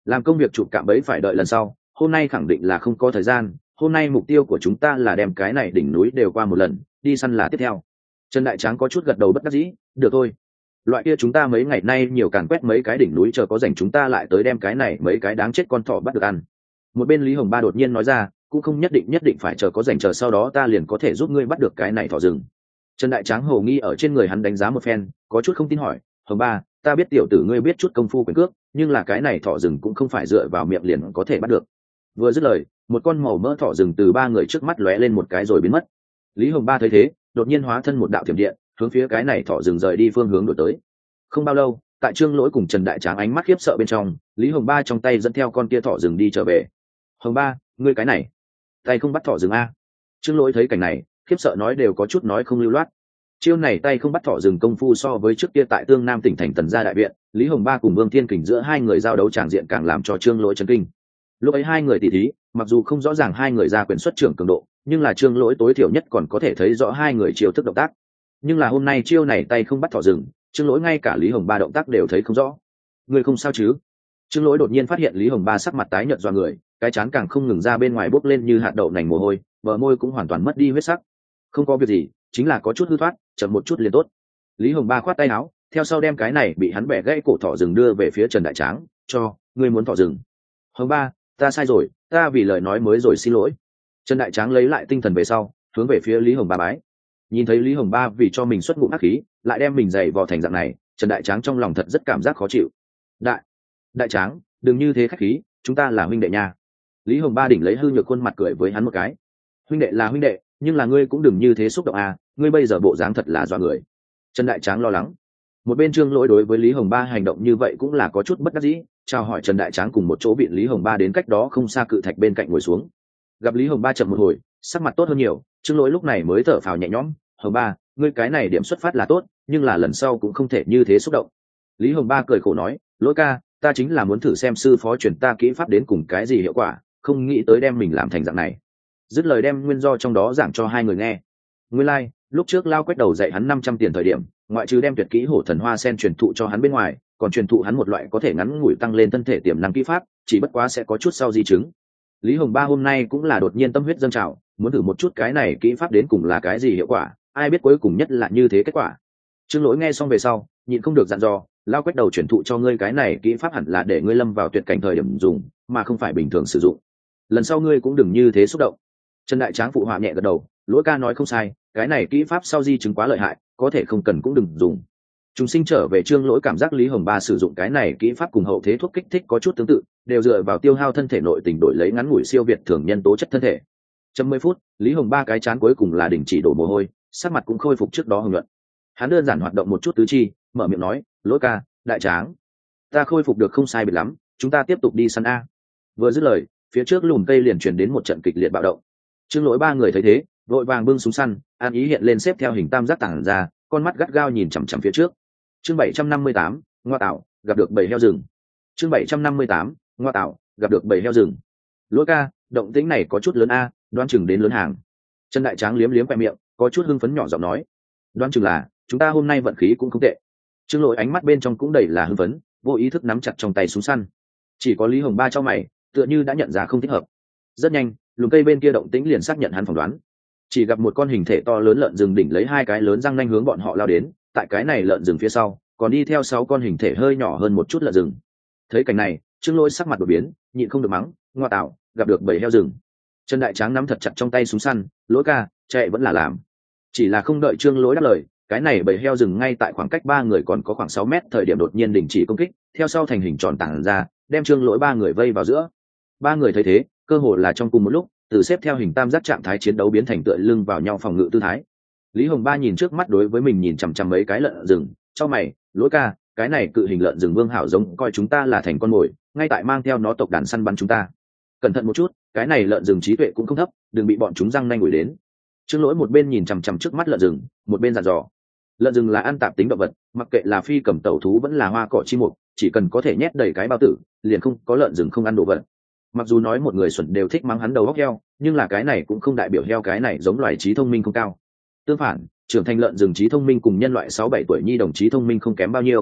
làm công việc chụp cạm bẫy phải đợi lần sau, hôm nay khẳng định là không có thời gian. Hôm nay mục tiêu của chúng ta là đem cái này đỉnh núi đều qua một lần, đi săn là tiếp theo. Trần Đại Tráng có chút gật đầu bất đắc dĩ, được thôi, loại kia chúng ta mấy ngày nay nhiều càn quét mấy cái đỉnh núi, chờ có rảnh chúng ta lại tới đem cái này mấy cái đáng chết con thỏ bắt được ăn. Một bên Lý Hồng Ba đột nhiên nói ra, cũng không nhất định nhất định phải chờ có rảnh, chờ sau đó ta liền có thể giúp ngươi bắt được cái này thỏ rừng. Trần Đại Tráng hồ nghi ở trên người hắn đánh giá một phen, có chút không tin hỏi, Hồng Ba, ta biết tiểu tử ngươi biết chút công phu quyền cước, nhưng là cái này thỏ rừng cũng không phải dựa vào miệng liền có thể bắt được. Vừa dứt lời, một con màu mỡ thỏ rừng từ ba người trước mắt lóe lên một cái rồi biến mất. Lý Hồng Ba thấy thế, đột nhiên hóa thân một đạo thiểm điện, hướng phía cái này thỏ rừng rời đi phương hướng đổi tới. Không bao lâu, tại Trương Lỗi cùng Trần Đại Tráng ánh mắt khiếp sợ bên trong, Lý Hồng Ba trong tay dẫn theo con kia thỏ rừng đi trở về. Hồng Ba, ngươi cái này tay không bắt thỏ rừng a? Trương Lỗi thấy cảnh này, khiếp sợ nói đều có chút nói không lưu loát. Chiêu này tay không bắt thỏ rừng công phu so với trước kia tại Tương Nam tỉnh thành Tần Gia đại viện, Lý Hồng Ba cùng Vương Thiên Kình giữa hai người giao đấu tràng diện càng làm cho Trương Lỗi chấn kinh. Lúc ấy hai người tỉ thí, mặc dù không rõ ràng hai người ra quyền xuất trưởng cường độ, nhưng là Trương Lỗi tối thiểu nhất còn có thể thấy rõ hai người chiêu thức động tác. Nhưng là hôm nay chiêu này tay không bắt thỏ rừng, Trương Lỗi ngay cả Lý Hồng Ba động tác đều thấy không rõ. Người không sao chứ? Trương Lỗi đột nhiên phát hiện Lý Hồng Ba sắc mặt tái nhợt doa người, cái trán càng không ngừng ra bên ngoài bốc lên như hạt đậu nành mồ hôi, bờ môi cũng hoàn toàn mất đi huyết sắc. Không có việc gì, chính là có chút hư thoát, chậm một chút liền tốt. Lý Hồng Ba khoát tay áo, theo sau đem cái này bị hắn bẻ gãy cổ thỏ rừng đưa về phía Trần Đại Tráng, cho, ngươi muốn thỏ rừng. Hồng Ba, ta sai rồi, ta vì lời nói mới rồi xin lỗi. Trần Đại Tráng lấy lại tinh thần về sau, hướng về phía Lý Hồng Ba bái. Nhìn thấy Lý Hồng Ba vì cho mình xuất ngụm ác khí, lại đem mình giày vò thành dạng này, Trần Đại Tráng trong lòng thật rất cảm giác khó chịu. Đại, Đại Tráng, đừng như thế khách khí, chúng ta là huynh đệ nha. Lý Hồng Ba đỉnh lấy hư nhược khuôn mặt cười với hắn một cái. Huynh đệ là huynh đệ, nhưng là ngươi cũng đừng như thế xúc động à, ngươi bây giờ bộ dáng thật là dọa người. Trần Đại Tráng lo lắng. Một bên Trương Lỗi đối với Lý Hồng Ba hành động như vậy cũng là có chút bất đắc dĩ, chào hỏi Trần Đại Tráng cùng một chỗ viện Lý Hồng Ba đến cách đó không xa cự thạch bên cạnh ngồi xuống. Gặp Lý Hồng Ba chậm một hồi, sắc mặt tốt hơn nhiều, Trương Lỗi lúc này mới thở phào nhẹ nhõm. Hồng Ba, ngươi cái này điểm xuất phát là tốt, nhưng là lần sau cũng không thể như thế xúc động. Lý Hồng Ba cười khổ nói, Lỗi ca, ta chính là muốn thử xem sư phó truyền ta kỹ pháp đến cùng cái gì hiệu quả, không nghĩ tới đem mình làm thành dạng này. Dứt lời đem nguyên do trong đó giảng cho hai người nghe. Nguyên lai, like, lúc trước Lao Quách Đầu dạy hắn năm trăm tiền thời điểm, ngoại trừ đem tuyệt kỹ hổ thần hoa sen truyền thụ cho hắn bên ngoài, còn truyền thụ hắn một loại có thể ngắn ngủi tăng lên thân thể tiềm năng kỹ pháp, chỉ bất quá sẽ có chút sau di chứng. Lý Hồng Ba hôm nay cũng là đột nhiên tâm huyết dâng trào, muốn thử một chút cái này kỹ pháp đến cùng là cái gì hiệu quả, ai biết cuối cùng nhất là như thế kết quả. Trương Lỗi nghe xong về sau, nhịn không được dặn dò, Lao Quách Đầu truyền thụ cho ngươi cái này kỹ pháp hẳn là để ngươi lâm vào tuyệt cảnh thời điểm dùng, mà không phải bình thường sử dụng. Lần sau ngươi cũng đừng như thế xúc động. Trần Đại Tráng phụ họa nhẹ gật đầu, Lỗi ca nói không sai, cái này kỹ pháp sau di chứng quá lợi hại, có thể không cần cũng đừng dùng. Chúng sinh trở về Trương Lỗi cảm giác Lý Hồng Ba sử dụng cái này kỹ pháp cùng hậu thế thuốc kích thích có chút tương tự, đều dựa vào tiêu hao thân thể nội tình đổi lấy ngắn ngủi siêu việt thường nhân tố chất thân thể. Trong mười phút, Lý Hồng Ba cái chán cuối cùng là đình chỉ đổ mồ hôi, sắc mặt cũng khôi phục trước đó hồng nhuận. Hắn đơn giản hoạt động một chút tứ chi, mở miệng nói, Lỗi ca, Đại Tráng, ta khôi phục được không sai biệt lắm, chúng ta tiếp tục đi săn a. Vừa dứt lời, phía trước lùm cây liền truyền đến một trận kịch liệt bạo động. Trương Lỗi ba người thấy thế, vội vàng bưng súng săn, an ý hiện lên xếp theo hình tam giác tản ra, con mắt gắt gao nhìn chằm chằm phía trước. Chương bảy trăm năm mươi tám, ngoa tạo, gặp được bầy heo rừng. Chương bảy trăm năm mươi tám, ngoa tạo, gặp được bầy heo rừng. Lỗi ca, động tĩnh này có chút lớn a, đoán chừng đến lớn hàng. Trần Đại Tráng liếm liếm khoe miệng, có chút hưng phấn nhỏ giọng nói, đoán chừng là chúng ta hôm nay vận khí cũng không tệ. Trương Lỗi ánh mắt bên trong cũng đầy là hưng phấn, vô ý thức nắm chặt trong tay súng săn. Chỉ có Lý Hồng Ba cho mày, tựa như đã nhận ra không thích hợp. Rất nhanh, lùm cây bên kia động tĩnh liền xác nhận hắn phỏng đoán. Chỉ gặp một con hình thể to lớn lợn rừng đỉnh lấy hai cái lớn răng nanh hướng bọn họ lao đến, tại cái này lợn rừng phía sau còn đi theo sáu con hình thể hơi nhỏ hơn một chút lợn rừng. Thấy cảnh này, Trương Lỗi sắc mặt đột biến, nhịn không được mắng, ngoa tạo, gặp được bầy heo rừng. Trần Đại Tráng nắm thật chặt trong tay súng săn, Lỗi ca, chạy vẫn là làm. Chỉ là không đợi Trương Lỗi đáp lời, cái này bầy heo rừng ngay tại khoảng cách ba người còn có khoảng sáu mét thời điểm đột nhiên đình chỉ công kích, theo sau thành hình tròn tản ra, đem Trương Lỗi ba người vây vào giữa. Ba người thấy thế, cơ hồ là trong cùng một lúc, từ xếp theo hình tam giác trạng thái chiến đấu biến thành tựa lưng vào nhau phòng ngự tư thái. Lý Hồng Ba nhìn trước mắt đối với mình nhìn chằm chằm mấy cái lợn rừng, cho mày, Lỗi ca, cái này cự hình lợn rừng vương hảo giống coi chúng ta là thành con mồi, ngay tại mang theo nó tộc đàn săn bắn chúng ta. Cẩn thận một chút, cái này lợn rừng trí tuệ cũng không thấp, đừng bị bọn chúng răng nanh đuổi đến. Trương Lỗi một bên nhìn chằm chằm trước mắt lợn rừng, một bên dặn dò. Lợn rừng là ăn tạp tính động vật, mặc kệ là phi cầm tẩu thú vẫn là hoa cỏ chi mục, chỉ cần có thể nhét đầy cái bao tử, liền không có lợn rừng không ăn đồ vật. Mặc dù nói một người xuẩn đều thích mắng hắn đầu óc heo, nhưng là cái này cũng không đại biểu heo cái này giống loài trí thông minh không cao. Tương phản, trưởng thành lợn rừng trí thông minh cùng nhân loại sáu bảy tuổi nhi đồng trí thông minh không kém bao nhiêu.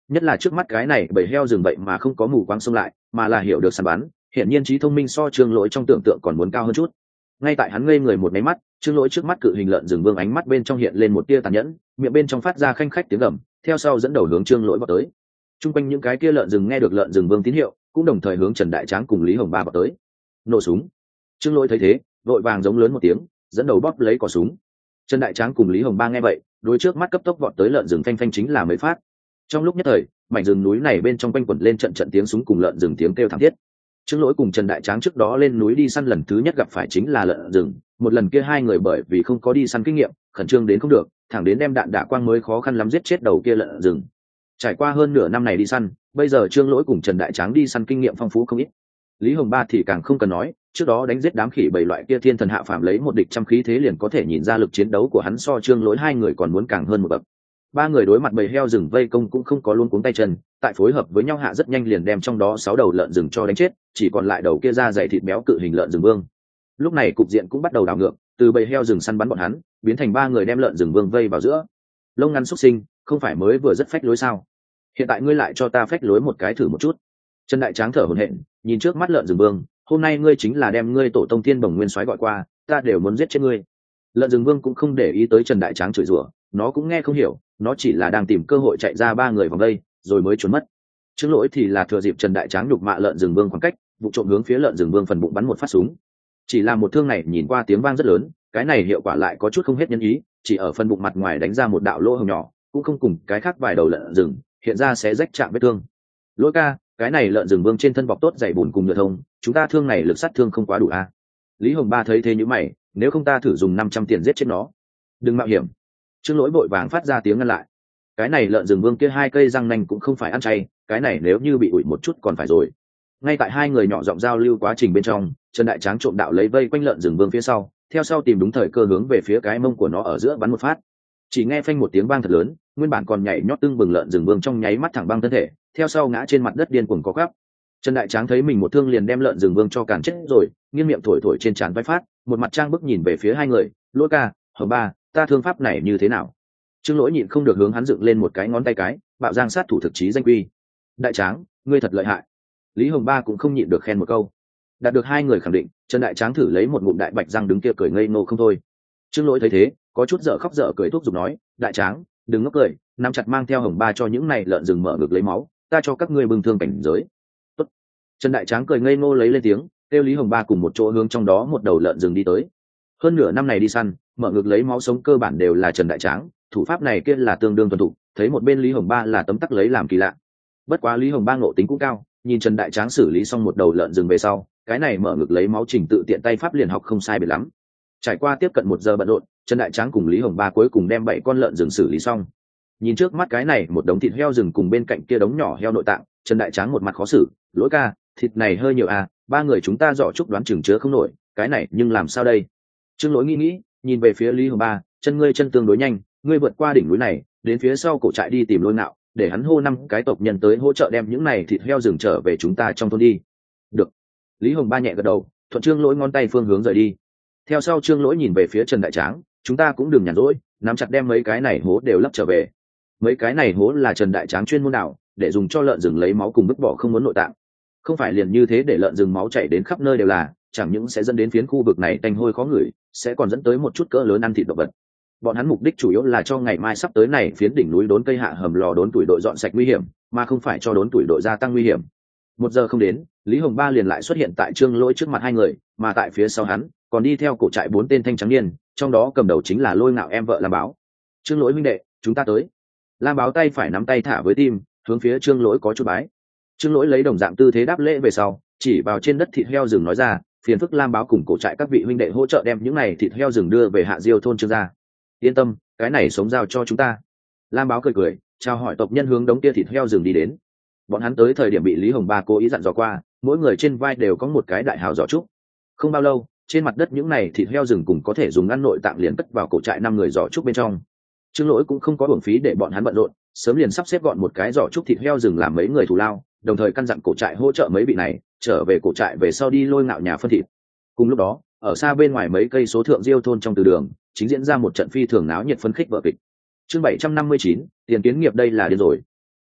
nhất là trước mắt cái này bầy heo rừng vậy mà không có mù quáng xông lại, mà là hiểu được săn bắn, hiển nhiên trí thông minh so Trương Lỗi trong tưởng tượng còn muốn cao hơn chút. Ngay tại hắn ngây người một máy mắt, Trương Lỗi trước mắt cự hình lợn rừng vương ánh mắt bên trong hiện lên một tia tàn nhẫn, miệng bên trong phát ra khanh khách tiếng gầm, theo sau dẫn đầu hướng Trương Lỗi vào tới. Trung quanh những cái kia lợn rừng nghe được lợn rừng vương tín hiệu, cũng đồng thời hướng Trần Đại Tráng cùng Lý Hồng Ba vào tới. Nổ súng. Trương Lỗi thấy thế, vội vàng giống lớn một tiếng, dẫn đầu bóp lấy cò súng. Trần Đại Tráng cùng Lý Hồng Ba nghe vậy, đối trước mắt cấp tốc vọt tới lợn rừng phanh phanh chính là mấy phát. Trong lúc nhất thời, mảnh rừng núi này bên trong quanh quẩn lên trận trận tiếng súng cùng lợn rừng tiếng kêu thảm thiết. Trương Lỗi cùng Trần Đại Tráng trước đó lên núi đi săn lần thứ nhất gặp phải chính là lợn rừng, một lần kia hai người bởi vì không có đi săn kinh nghiệm, khẩn trương đến không được, thẳng đến đem đạn đả quang mới khó khăn lắm giết chết đầu kia lợn rừng. Trải qua hơn nửa năm này đi săn, bây giờ Trương Lỗi cùng Trần Đại Tráng đi săn kinh nghiệm phong phú không ít. Lý Hồng Ba thì càng không cần nói, trước đó đánh giết đám khỉ bảy loại kia thiên thần hạ phàm lấy một địch trăm khí thế liền có thể nhìn ra lực chiến đấu của hắn so Trương Lỗi hai người còn muốn càng hơn một bậc. Ba người đối mặt bầy heo rừng vây công cũng không có luống cuống tay chân, tại phối hợp với nhau hạ rất nhanh liền đem trong đó sáu đầu lợn rừng cho đánh chết, chỉ còn lại đầu kia da dày thịt béo cự hình lợn rừng vương. Lúc này cục diện cũng bắt đầu đảo ngược, từ bầy heo rừng săn bắn bọn hắn, biến thành ba người đem lợn rừng vương vây vào giữa. Lông ngắn xúc sinh, không phải mới vừa rất phách lối sao? Hiện tại ngươi lại cho ta phách lối một cái thử một chút. Trần Đại Tráng thở hổn hển, nhìn trước mắt lợn rừng vương, hôm nay ngươi chính là đem ngươi tổ tông thiên bồng nguyên soái gọi qua, ta đều muốn giết chết ngươi. Lợn rừng vương cũng không để ý tới Trần Đại Tráng chửi rủa, nó cũng nghe không hiểu, nó chỉ là đang tìm cơ hội chạy ra ba người vòng đây, rồi mới trốn mất. Trương Lỗi thì là thừa dịp Trần Đại Tráng nhục mạ lợn rừng vương khoảng cách, vụ trộm hướng phía lợn rừng vương phần bụng bắn một phát súng. Chỉ là một thương này nhìn qua tiếng vang rất lớn, cái này hiệu quả lại có chút không hết nhân ý, chỉ ở phần bụng mặt ngoài đánh ra một đạo lỗ hổng nhỏ, cũng không cùng cái khác vài đầu lợn rừng hiện ra sẽ rách chạm vết thương. Lỗi ca, cái này lợn rừng vương trên thân bọc tốt dày bùn cùng nhựa thông, chúng ta thương này lực sát thương không quá đủ à? Lý Hồng Ba thấy thế như mày, nếu không ta thử dùng năm trăm tiền giết chết nó. Đừng mạo hiểm. Trương Lỗi vội vàng phát ra tiếng ngăn lại. Cái này lợn rừng vương kia hai cây răng nanh cũng không phải ăn chay, cái này nếu như bị ủi một chút còn phải rồi. Ngay tại hai người nhỏ giọng giao lưu quá trình bên trong, Trần Đại Tráng trộm đạo lấy vây quanh lợn rừng vương phía sau, theo sau tìm đúng thời cơ hướng về phía cái mông của nó ở giữa bắn một phát. Chỉ nghe phanh một tiếng vang thật lớn, nguyên bản còn nhảy nhót tưng bừng lợn rừng vương trong nháy mắt thẳng băng thân thể, theo sau ngã trên mặt đất điên cuồng co quắp. Trần Đại Tráng thấy mình một thương liền đem lợn rừng vương cho càn chết rồi, nghiêng miệng thổi thổi trên trán vai phát, một mặt trang bức nhìn về phía hai người, Lỗi ca, Hồng Ba, ta thương pháp này như thế nào? Trương Lỗi nhịn không được hướng hắn dựng lên một cái ngón tay cái, bạo giang sát thủ thực chí danh quy. Đại Tráng, ngươi thật lợi hại. Lý Hồng Ba cũng không nhịn được khen một câu. Đạt được hai người khẳng định, Trần Đại Tráng thử lấy một ngụm đại bạch răng đứng kia cười ngây ngô không thôi. Trương Lỗi thấy thế, có chút dở khóc dở cười thúc giục nói, Đại Tráng, đừng ngốc cười, nắm chặt mang theo Hồng Ba cho những này lợn rừng mở ngực lấy máu, ta cho các ngươi bưng thương cảnh giới. Tốt. Trần Đại Tráng cười ngây ngô lấy lên tiếng, kêu Lý Hồng Ba cùng một chỗ hướng trong đó một đầu lợn rừng đi tới. Hơn nửa năm này đi săn, mở ngực lấy máu sống cơ bản đều là Trần Đại Tráng, thủ pháp này kia là tương đương thuần thục, thấy một bên Lý Hồng Ba là tấm tắc lấy làm kỳ lạ. Bất quá Lý Hồng Ba ngộ tính cũng cao, nhìn Trần Đại Tráng xử lý xong một đầu lợn rừng về sau, cái này mở ngực lấy máu trình tự tiện tay pháp liền học không sai biệt lắm. Trải qua tiếp cận một giờ bận rộn, Trần Đại Tráng cùng Lý Hồng Ba cuối cùng đem bảy con lợn rừng xử lý xong. Nhìn trước mắt cái này một đống thịt heo rừng cùng bên cạnh kia đống nhỏ heo nội tạng, Trần Đại Tráng một mặt khó xử, Lỗi ca, thịt này hơi nhiều à, ba người chúng ta dọ chúc đoán chừng chứa không nổi, cái này nhưng làm sao đây? Trương Lỗi nghĩ nghĩ, nhìn về phía Lý Hồng Ba, chân ngươi chân tương đối nhanh, ngươi vượt qua đỉnh núi này, đến phía sau cổ trại đi tìm Lôi Ngạo, để hắn hô năm cái tộc nhân tới hỗ trợ đem những này thịt heo rừng trở về chúng ta trong thôn đi. Được. Lý Hồng Ba nhẹ gật đầu, thuận Trương Lỗi ngón tay phương hướng rời đi. Theo sau Trương Lỗi nhìn về phía Trần Đại Tráng, chúng ta cũng đừng nhàn rỗi, nắm chặt đem mấy cái này hố đều lấp trở về. Mấy cái này hố là Trần Đại Tráng chuyên môn đào, để dùng cho lợn rừng lấy máu cùng vứt bỏ không muốn nội tạng. Không phải liền như thế để lợn rừng máu chảy đến khắp nơi đều là, chẳng những sẽ dẫn đến phiến khu vực này tanh hôi khó ngửi, sẽ còn dẫn tới một chút cỡ lớn ăn thịt động vật. Bọn hắn mục đích chủ yếu là cho ngày mai sắp tới này phiến đỉnh núi đốn cây hạ hầm lò đốn tuổi đội dọn sạch nguy hiểm, mà không phải cho đốn tuổi đội gia tăng nguy hiểm. Một giờ không đến, Lý Hồng Ba liền lại xuất hiện tại Trương Lỗi trước mặt hai người, mà tại phía sau hắn còn đi theo cổ trại bốn tên thanh trắng niên, trong đó cầm đầu chính là Lôi Ngạo em vợ Lam Báo. Trương Lỗi huynh đệ, chúng ta tới. Lam Báo tay phải nắm tay thả với tim, hướng phía Trương Lỗi có chút bái. Trương Lỗi lấy đồng dạng tư thế đáp lễ về sau, chỉ vào trên đất thịt heo rừng nói ra, phiền phức Lam Báo cùng cổ trại các vị huynh đệ hỗ trợ đem những này thịt heo rừng đưa về Hạ Diêu thôn Trương gia. Yên tâm, cái này sống giao cho chúng ta. Lam Báo cười cười, chào hỏi tộc nhân hướng đống kia thịt heo rừng đi đến. Bọn hắn tới thời điểm bị Lý Hồng Ba cố ý dặn dò qua, mỗi người trên vai đều có một cái đại hào giỏ trúc. Không bao lâu, trên mặt đất những này thịt heo rừng cùng có thể dùng ăn nội tạng liền cất vào cổ trại năm người giỏ trúc bên trong. Trương Lỗi cũng không có uổng phí để bọn hắn bận rộn, sớm liền sắp xếp gọn một cái giỏ trúc thịt heo rừng làm mấy người thù lao, đồng thời căn dặn cổ trại hỗ trợ mấy vị này trở về cổ trại về sau đi Lôi Ngạo nhà phân thịt. Cùng lúc đó, ở xa bên ngoài mấy cây số thượng Diêu thôn trong từ đường, chính diễn ra một trận phi thường náo nhiệt phấn khích vở kịch. Chương bảy trăm năm mươi chín, tiền kiến nghiệp đây là điên rồi.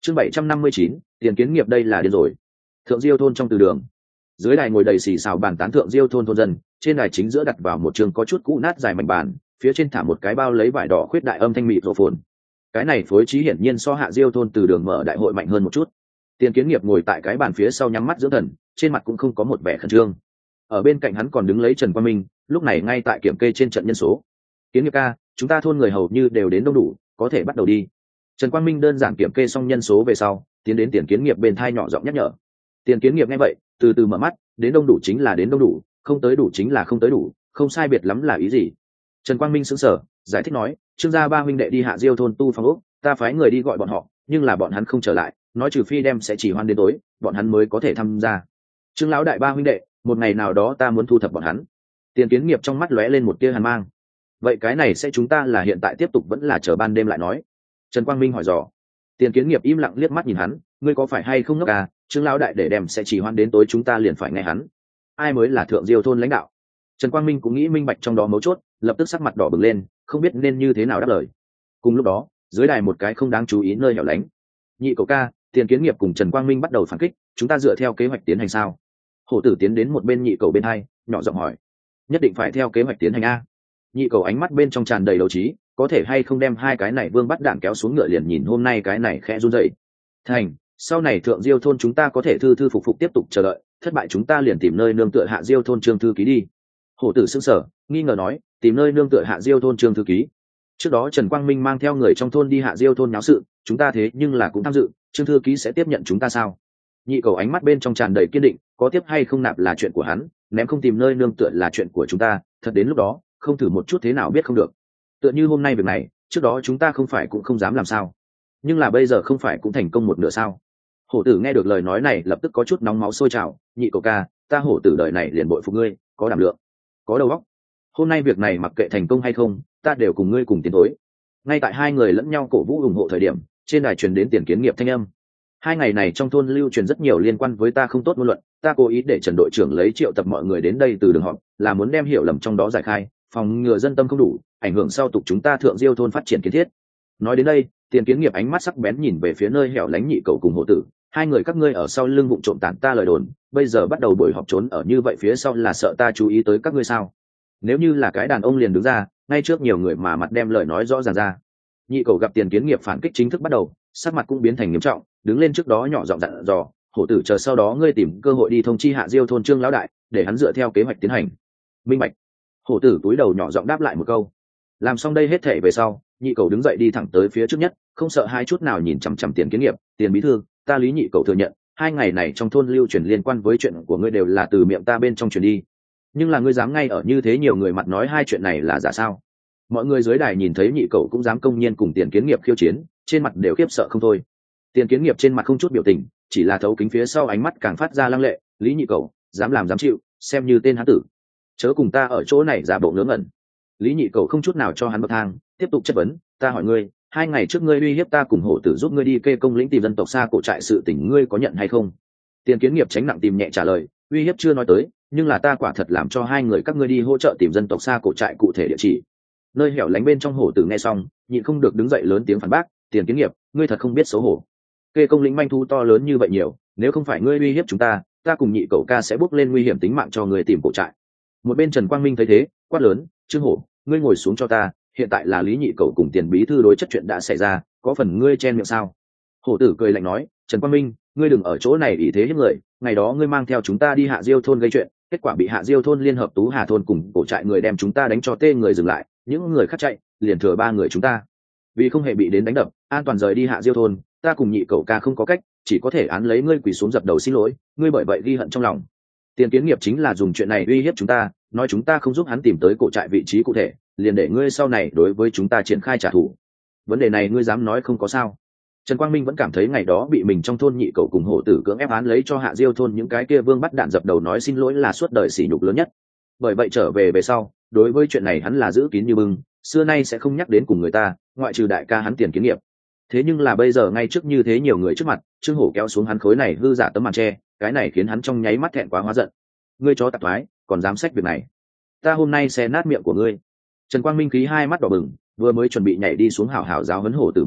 chương bảy trăm năm mươi chín, tiền kiến nghiệp đây là điên rồi. Thượng Diêu thôn trong từ đường, dưới đài ngồi đầy xì xào bàn tán Thượng Diêu thôn thôn dân, trên đài chính giữa đặt vào một trường có chút cũ nát dài mảnh bàn, phía trên thả một cái bao lấy vải đỏ khuyết đại âm thanh mịt rộ phồn. Cái này phối trí hiển nhiên so Hạ Diêu thôn từ đường mở đại hội mạnh hơn một chút. Tiền kiến nghiệp ngồi tại cái bàn phía sau nhắm mắt dưỡng thần, trên mặt cũng không có một vẻ khẩn trương. Ở bên cạnh hắn còn đứng lấy Trần Quang Minh, lúc này ngay tại kiểm kê trên trận nhân số. Kiến nghiệp ca, chúng ta thôn người hầu như đều đến đông đủ, có thể bắt đầu đi. Trần Quang Minh đơn giản kiểm kê xong nhân số về sau, tiến đến tiền kiến nghiệp bên thai nhỏ giọng nhắc nhở. Tiền kiến nghiệp nghe vậy, từ từ mở mắt, đến đông đủ chính là đến đông đủ, không tới đủ chính là không tới đủ, không sai biệt lắm là ý gì? Trần Quang Minh sững sờ, giải thích nói, trương gia ba huynh đệ đi Hạ Diêu thôn tu phòng ốc, ta phái người đi gọi bọn họ, nhưng là bọn hắn không trở lại, nói trừ phi đem sẽ chỉ hoan đến tối, bọn hắn mới có thể tham gia. Trương lão đại ba huynh đệ, một ngày nào đó ta muốn thu thập bọn hắn. Tiền kiến nghiệp trong mắt lóe lên một tia hàn mang. Vậy cái này sẽ chúng ta là hiện tại tiếp tục vẫn là chờ ban đêm lại nói? Trần Quang Minh hỏi dò. Tiền kiến nghiệp im lặng liếc mắt nhìn hắn, ngươi có phải hay không ngốc à? Trương lão đại để đem sẽ chỉ hoan đến tối chúng ta liền phải nghe hắn. Ai mới là Thượng Diêu thôn lãnh đạo? Trần Quang Minh cũng nghĩ minh bạch trong đó mấu chốt, lập tức sắc mặt đỏ bừng lên, không biết nên như thế nào đáp lời. Cùng lúc đó, dưới đài một cái không đáng chú ý nơi hẻo lánh, nhị cậu ca, tiền kiến nghiệp cùng Trần Quang Minh bắt đầu phản kích, chúng ta dựa theo kế hoạch tiến hành sao? Hổ tử tiến đến một bên nhị cậu bên hai, nhỏ giọng hỏi. Nhất định phải theo kế hoạch tiến hành a. Nhị cậu ánh mắt bên trong tràn đầy đấu trí, có thể hay không đem hai cái này vương bắt đạn kéo xuống ngựa liền nhìn hôm nay cái này khẽ run rẩy. Thành, sau này Thượng Diêu thôn chúng ta có thể thư thư phục phục tiếp tục chờ đợi, thất bại chúng ta liền tìm nơi nương tựa Hạ Diêu thôn Trương thư ký đi. Hổ tử sững sờ, nghi ngờ nói, tìm nơi nương tựa Hạ Diêu thôn Trương thư ký. Trước đó Trần Quang Minh mang theo người trong thôn đi Hạ Diêu thôn náo sự, chúng ta thế nhưng là cũng tham dự, Trương thư ký sẽ tiếp nhận chúng ta sao? Nhị cầu ánh mắt bên trong tràn đầy kiên định, có tiếp hay không nạp là chuyện của hắn, ném không tìm nơi nương tựa là chuyện của chúng ta, thật đến lúc đó, không thử một chút thế nào biết không được. Tựa như hôm nay việc này, trước đó chúng ta không phải cũng không dám làm sao, nhưng là bây giờ không phải cũng thành công một nửa sao? Hổ tử nghe được lời nói này lập tức có chút nóng máu sôi trào, nhị cầu ca, ta hổ tử đời này liền bội phục ngươi, có đảm lượng, có đầu óc. Hôm nay việc này mặc kệ thành công hay không, ta đều cùng ngươi cùng tiến thối. Ngay tại hai người lẫn nhau cổ vũ ủng hộ thời điểm, trên đài truyền đến tiền kiến nghiệp thanh âm. Hai ngày này trong thôn lưu truyền rất nhiều liên quan với ta không tốt ngôn luận, ta cố ý để Trần đội trưởng lấy triệu tập mọi người đến đây từ đường họp, là muốn đem hiểu lầm trong đó giải khai, phòng ngừa dân tâm không đủ, ảnh hưởng sau tục chúng ta Thượng Diêu thôn phát triển kiến thiết. Nói đến đây, tiền kiến nghiệp ánh mắt sắc bén nhìn về phía nơi hẻo lánh nhị cậu cùng hộ tử, hai người các ngươi ở sau lưng vụng trộm tản ta lời đồn, bây giờ bắt đầu buổi họp trốn ở như vậy phía sau là sợ ta chú ý tới các ngươi sao? Nếu như là cái đàn ông liền đứng ra, ngay trước nhiều người mà mặt đem lời nói rõ ràng ra. Nhị cậu gặp tiền kiến nghiệp phản kích chính thức bắt đầu, sắc mặt cũng biến thành nghiêm trọng, đứng lên trước đó nhỏ giọng dặn dò, hổ tử chờ sau đó ngươi tìm cơ hội đi thông chi Hạ Diêu thôn Trương lão đại, để hắn dựa theo kế hoạch tiến hành. Minh bạch. Hổ tử túi đầu nhỏ giọng đáp lại một câu. Làm xong đây hết thể về sau, nhị cậu đứng dậy đi thẳng tới phía trước nhất, không sợ hai chút nào nhìn chằm chằm tiền kiến nghiệp, tiền bí thư, ta lý nhị cậu thừa nhận, hai ngày này trong thôn lưu truyền liên quan với chuyện của ngươi đều là từ miệng ta bên trong truyền đi. Nhưng là ngươi dám ngay ở như thế nhiều người mặt nói hai chuyện này là giả sao? Mọi người dưới đài nhìn thấy nhị cậu cũng dám công nhiên cùng tiền kiến nghiệp khiêu chiến, trên mặt đều khiếp sợ không thôi. Tiền kiến nghiệp trên mặt không chút biểu tình, chỉ là thấu kính phía sau ánh mắt càng phát ra lăng lệ, lý nhị cậu, dám làm dám chịu, xem như tên hán tử. Chớ cùng ta ở chỗ này giả bộ ngớ ngẩn. Lý nhị cậu không chút nào cho hắn bậc thang, tiếp tục chất vấn, ta hỏi ngươi, hai ngày trước ngươi uy hiếp ta cùng hổ tử giúp ngươi đi kê công lĩnh tìm dân tộc xa cổ trại sự tình ngươi có nhận hay không? Tiền kiến nghiệp tránh nặng tìm nhẹ trả lời, uy hiếp chưa nói tới, nhưng là ta quả thật làm cho hai người các ngươi đi hỗ trợ tìm dân tộc xa cổ trại cụ thể địa chỉ. Nơi hẻo lánh bên trong hổ tử nghe xong, nhịn không được đứng dậy lớn tiếng phản bác, tiền kiến nghiệp, ngươi thật không biết xấu hổ. Kê công lĩnh manh thu to lớn như vậy nhiều, nếu không phải ngươi uy hiếp chúng ta, ta cùng nhị cậu ca sẽ bước lên nguy hiểm tính mạng cho người tìm cổ trại. Một bên Trần Quang Minh thấy thế, quát lớn, Trương Hổ, ngươi ngồi xuống cho ta, hiện tại là lý nhị cậu cùng tiền bí thư đối chất chuyện đã xảy ra, có phần ngươi chen miệng sao? Hổ tử cười lạnh nói, Trần Quang Minh, ngươi đừng ở chỗ này ý thế hiếp người, ngày đó ngươi mang theo chúng ta đi Hạ Diêu thôn gây chuyện, kết quả bị Hạ Diêu thôn liên hợp Tú Hà thôn cùng cổ trại người đem chúng ta đánh cho tê người dừng lại, những người khác chạy, liền thừa ba người chúng ta. Vì không hề bị đến đánh đập, an toàn rời đi Hạ Diêu thôn, ta cùng nhị cậu ca không có cách, chỉ có thể án lấy ngươi quỳ xuống dập đầu xin lỗi, ngươi bởi vậy ghi hận trong lòng. Tiền kiến nghiệp chính là dùng chuyện này uy hiếp chúng ta, nói chúng ta không giúp hắn tìm tới cổ trại vị trí cụ thể, liền để ngươi sau này đối với chúng ta triển khai trả thù. Vấn đề này ngươi dám nói không có sao? Trần Quang Minh vẫn cảm thấy ngày đó bị mình trong thôn nhị cậu cùng hổ tử cưỡng ép án lấy cho Hạ Diêu thôn những cái kia vương bắt đạn dập đầu nói xin lỗi là suốt đời sỉ nhục lớn nhất. Bởi vậy trở về về sau, đối với chuyện này hắn là giữ kín như bưng, xưa nay sẽ không nhắc đến cùng người ta, ngoại trừ đại ca hắn tiền kiến nghiệp. Thế nhưng là bây giờ ngay trước như thế nhiều người trước mặt, Trương Hổ kéo xuống hắn khối này hư giả tấm màn tre, cái này khiến hắn trong nháy mắt thẹn quá hóa giận. Ngươi chó tạp thoái, còn dám xách việc này, ta hôm nay sẽ nát miệng của ngươi. Trần Quang Minh khí hai mắt đỏ bừng, vừa mới chuẩn bị nhảy đi xuống hảo hảo giáo huấn hổ tử một trận,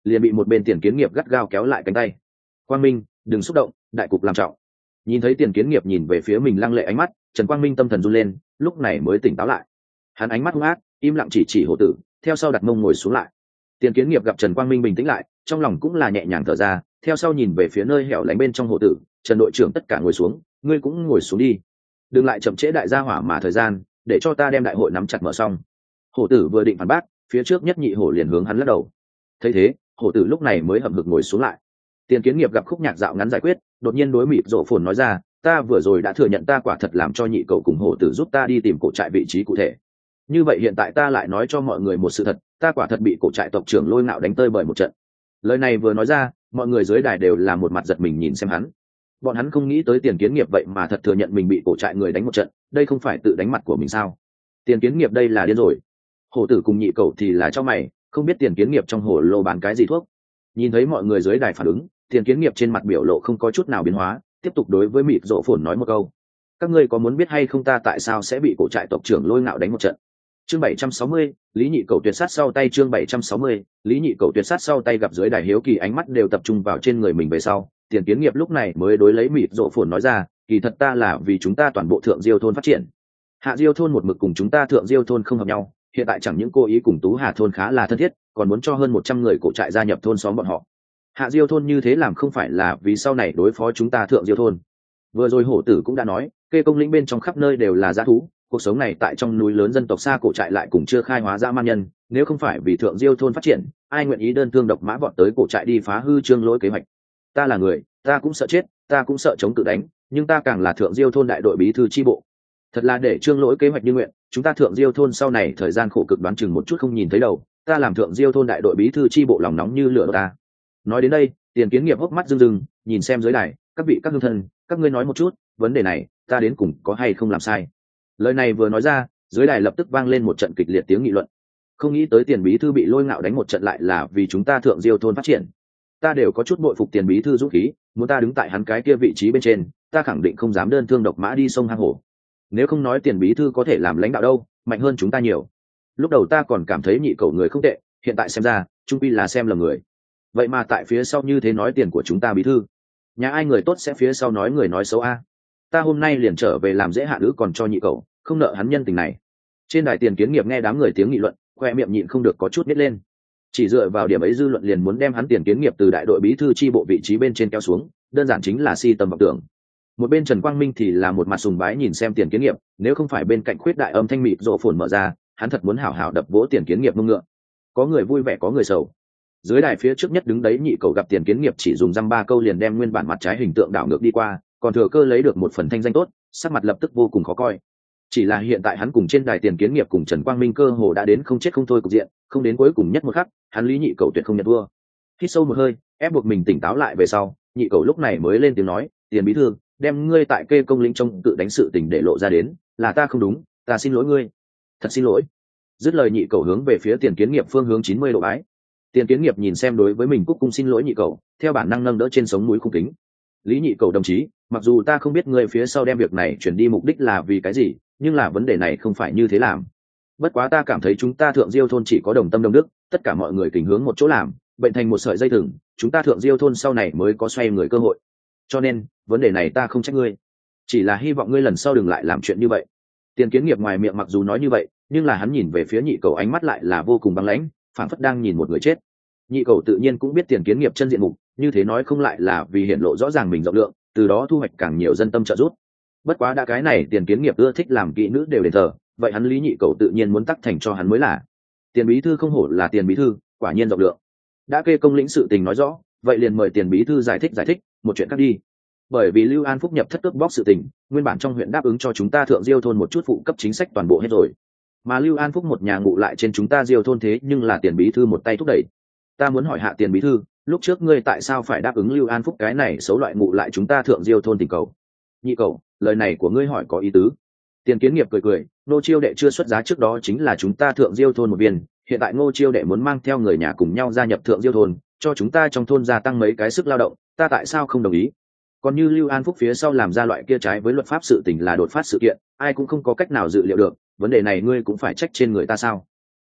liền bị một bên Tiền Kiến Nghiệp gắt gao kéo lại cánh tay. Quang Minh, đừng xúc động, đại cục làm trọng. Nhìn thấy Tiền Kiến Nghiệp nhìn về phía mình lăng lệ ánh mắt, Trần Quang Minh tâm thần run lên, lúc này mới tỉnh táo lại. Hắn ánh mắt hung ác, im lặng chỉ chỉ Hổ Tử, theo sau đặt mông ngồi xuống lại. Tiền Kiến Nghiệp gặp Trần Quang Minh bình tĩnh lại, trong lòng cũng là nhẹ nhàng thở ra, theo sau nhìn về phía nơi hẻo lánh bên trong Hổ Tử, Trần đội trưởng tất cả ngồi xuống, ngươi cũng ngồi xuống đi, đừng lại chậm trễ đại gia hỏa mà thời gian, để cho ta đem đại hội nắm chặt mở xong. Hổ Tử vừa định phản bác, phía trước nhất nhị hổ liền hướng hắn lắc đầu. Thấy thế, Hổ Tử lúc này mới hậm hực ngồi xuống lại. Tiền Kiến Nghiệp gặp khúc nhạc dạo ngắn giải quyết, đột nhiên đối mịt rộ phồn nói ra, ta vừa rồi đã thừa nhận ta quả thật làm cho nhị cậu cùng Hổ Tử giúp ta đi tìm cổ trại vị trí cụ thể. Như vậy hiện tại ta lại nói cho mọi người một sự thật, ta quả thật bị cổ trại tộc trưởng Lôi Ngạo đánh tơi bởi một trận. Lời này vừa nói ra, mọi người dưới đài đều là một mặt giật mình nhìn xem hắn. Bọn hắn không nghĩ tới Tiền Kiến Nghiệp vậy mà thật thừa nhận mình bị cổ trại người đánh một trận, đây không phải tự đánh mặt của mình sao? Tiền Kiến Nghiệp đây là điên rồi. Hổ Tử cùng nhị cậu thì là cho mày, không biết Tiền Kiến Nghiệp trong hồ lô bán cái gì thuốc. Nhìn thấy mọi người dưới đài phản ứng, Tiền Kiến Nghiệp trên mặt biểu lộ không có chút nào biến hóa, tiếp tục đối với mịt rộ phồn nói một câu, các ngươi có muốn biết hay không ta tại sao sẽ bị cổ trại tộc trưởng Lôi Ngạo đánh một trận? Chương bảy trăm sáu mươi, Lý Nhị Cẩu tuyệt sát sau tay. Chương bảy trăm sáu mươi, Lý Nhị Cẩu tuyệt sát sau tay. Gặp dưới đài hiếu kỳ ánh mắt đều tập trung vào trên người mình về sau, Tiền Kiến Nghiệp lúc này mới đối lấy mịt rộ phồn nói ra, kỳ thật ta là vì chúng ta toàn bộ thượng diêu thôn phát triển. Hạ diêu thôn một mực cùng chúng ta thượng diêu thôn không hợp nhau, hiện tại chẳng những cố ý cùng Tú Hà thôn khá là thân thiết, còn muốn cho hơn một trăm người cổ trại gia nhập thôn xóm bọn họ. Hạ diêu thôn như thế làm không phải là vì sau này đối phó chúng ta thượng diêu thôn. Vừa rồi Hổ Tử cũng đã nói, kê công lĩnh bên trong khắp nơi đều là dã thú, cuộc sống này tại trong núi lớn dân tộc xa cổ trại lại cùng chưa khai hóa dã man nhân, nếu không phải vì thượng diêu thôn phát triển, ai nguyện ý đơn thương độc mã vọt tới cổ trại đi phá hư Trương Lỗi kế hoạch. Ta là người, ta cũng sợ chết, ta cũng sợ chống tự đánh, nhưng ta càng là thượng diêu thôn đại đội bí thư chi bộ. Thật là để Trương Lỗi kế hoạch như nguyện, chúng ta thượng diêu thôn sau này thời gian khổ cực đoán chừng một chút không nhìn thấy đầu, ta làm thượng diêu thôn đại đội bí thư chi bộ lòng nóng như lửa ta. Nói đến đây, Tiền Kiến Nghiệp hốc mắt rưng rưng, nhìn xem dưới đài, các vị các hương thân, các ngươi nói một chút, vấn đề này, ta đến cùng có hay không làm sai? Lời này vừa nói ra, dưới đài lập tức vang lên một trận kịch liệt tiếng nghị luận. Không nghĩ tới Tiền bí thư bị Lôi Ngạo đánh một trận lại là vì chúng ta thượng diêu thôn phát triển. Ta đều có chút bội phục Tiền bí thư dũng khí, muốn ta đứng tại hắn cái kia vị trí bên trên, ta khẳng định không dám đơn thương độc mã đi sông hang hổ. Nếu không nói Tiền bí thư có thể làm lãnh đạo đâu, mạnh hơn chúng ta nhiều. Lúc đầu ta còn cảm thấy nhị cậu người không tệ, hiện tại xem ra, trung quy là xem lầm người. Vậy mà tại phía sau như thế nói tiền của chúng ta bí thư, nhà ai người tốt sẽ phía sau nói người nói xấu a? Ta hôm nay liền trở về làm dễ hạ nữ còn cho nhị cậu, không nợ hắn nhân tình này. Trên đài Tiền Kiến Nghiệp nghe đám người tiếng nghị luận, khoe miệng nhịn không được có chút nít lên. Chỉ dựa vào điểm ấy dư luận liền muốn đem hắn Tiền Kiến Nghiệp từ đại đội bí thư chi bộ vị trí bên trên kéo xuống, đơn giản chính là si tầm vọng tưởng. Một bên Trần Quang Minh thì là một mặt sùng bái nhìn xem Tiền Kiến Nghiệp, nếu không phải bên cạnh khuyết đại âm thanh mịt rộ phồn mở ra, hắn thật muốn hảo hảo đập vỗ Tiền Kiến Nghiệp mông ngựa. Có người vui vẻ có người sầu. Dưới đài phía trước nhất đứng đấy nhị cậu gặp Tiền Kiến Nghiệp chỉ dùng dăm ba câu liền đem nguyên bản mặt trái hình tượng đảo ngược đi qua, còn thừa cơ lấy được một phần thanh danh tốt, sắc mặt lập tức vô cùng khó coi. Chỉ là hiện tại hắn cùng trên đài Tiền Kiến Nghiệp cùng Trần Quang Minh cơ hồ đã đến không chết không thôi cục diện, không đến cuối cùng nhất một khắc, hắn Lý nhị cậu tuyệt không nhận thua. Hít sâu một hơi, ép buộc mình tỉnh táo lại về sau, nhị cậu lúc này mới lên tiếng nói, Tiền bí thư, đem ngươi tại kê công lĩnh trong tự đánh sự tình để lộ ra đến, là ta không đúng, ta xin lỗi ngươi. Thật xin lỗi. Dứt lời nhị cậu hướng về phía Tiền Kiến Nghiệp phương hướng chín mươi độ bái. Tiền Kiến Nghiệp nhìn xem đối với mình cúc cung xin lỗi nhị cậu, theo bản năng nâng đỡ trên sống núi khung kính. Lý nhị cậu đồng chí, mặc dù ta không biết ngươi phía sau đem việc này chuyển đi mục đích là vì cái gì, nhưng là vấn đề này không phải như thế làm. Bất quá ta cảm thấy chúng ta thượng diêu thôn chỉ có đồng tâm đồng đức, tất cả mọi người kình hướng một chỗ làm, bệnh thành một sợi dây thừng, chúng ta thượng diêu thôn sau này mới có xoay người cơ hội. Cho nên, vấn đề này ta không trách ngươi, chỉ là hy vọng ngươi lần sau đừng lại làm chuyện như vậy. Tiền Kiến Nghiệp ngoài miệng mặc dù nói như vậy, nhưng là hắn nhìn về phía nhị cậu ánh mắt lại là vô cùng băng lãnh, phảng phất đang nhìn một người chết. Nhị cậu tự nhiên cũng biết Tiền Kiến Nghiệp chân diện mục, như thế nói không lại là vì hiển lộ rõ ràng mình rộng lượng, từ đó thu hoạch càng nhiều dân tâm trợ giúp. Bất quá đã cái này Tiền Kiến Nghiệp ưa thích làm kỹ nữ đều đền thờ, vậy hắn Lý nhị cậu tự nhiên muốn tắc thành cho hắn mới là. Tiền bí thư không hổ là Tiền bí thư, quả nhiên rộng lượng. Đã kê công lĩnh sự tình nói rõ, vậy liền mời Tiền bí thư giải thích giải thích một chuyện khác đi. Bởi vì Lưu An Phúc nhập thất cướp bóc sự tình, nguyên bản trong huyện đáp ứng cho chúng ta thượng diêu thôn một chút phụ cấp chính sách toàn bộ hết rồi, mà Lưu An Phúc một nhà ngụ lại trên chúng ta diêu thôn thế nhưng là Tiền bí thư một tay thúc đẩy. Ta muốn hỏi hạ Tiền bí thư, lúc trước ngươi tại sao phải đáp ứng Lưu An Phúc cái này xấu loại ngụ lại chúng ta thượng diêu thôn tình cầu? Nhị cầu, lời này của ngươi hỏi có ý tứ. Tiền Kiến Nghiệp cười cười, Ngô Chiêu đệ chưa xuất giá trước đó chính là chúng ta thượng diêu thôn một viên, hiện tại Ngô Chiêu đệ muốn mang theo người nhà cùng nhau gia nhập thượng diêu thôn, cho chúng ta trong thôn gia tăng mấy cái sức lao động, ta tại sao không đồng ý? Còn như Lưu An Phúc phía sau làm ra loại kia trái với luật pháp sự tình là đột phát sự kiện, ai cũng không có cách nào dự liệu được, vấn đề này ngươi cũng phải trách trên người ta sao?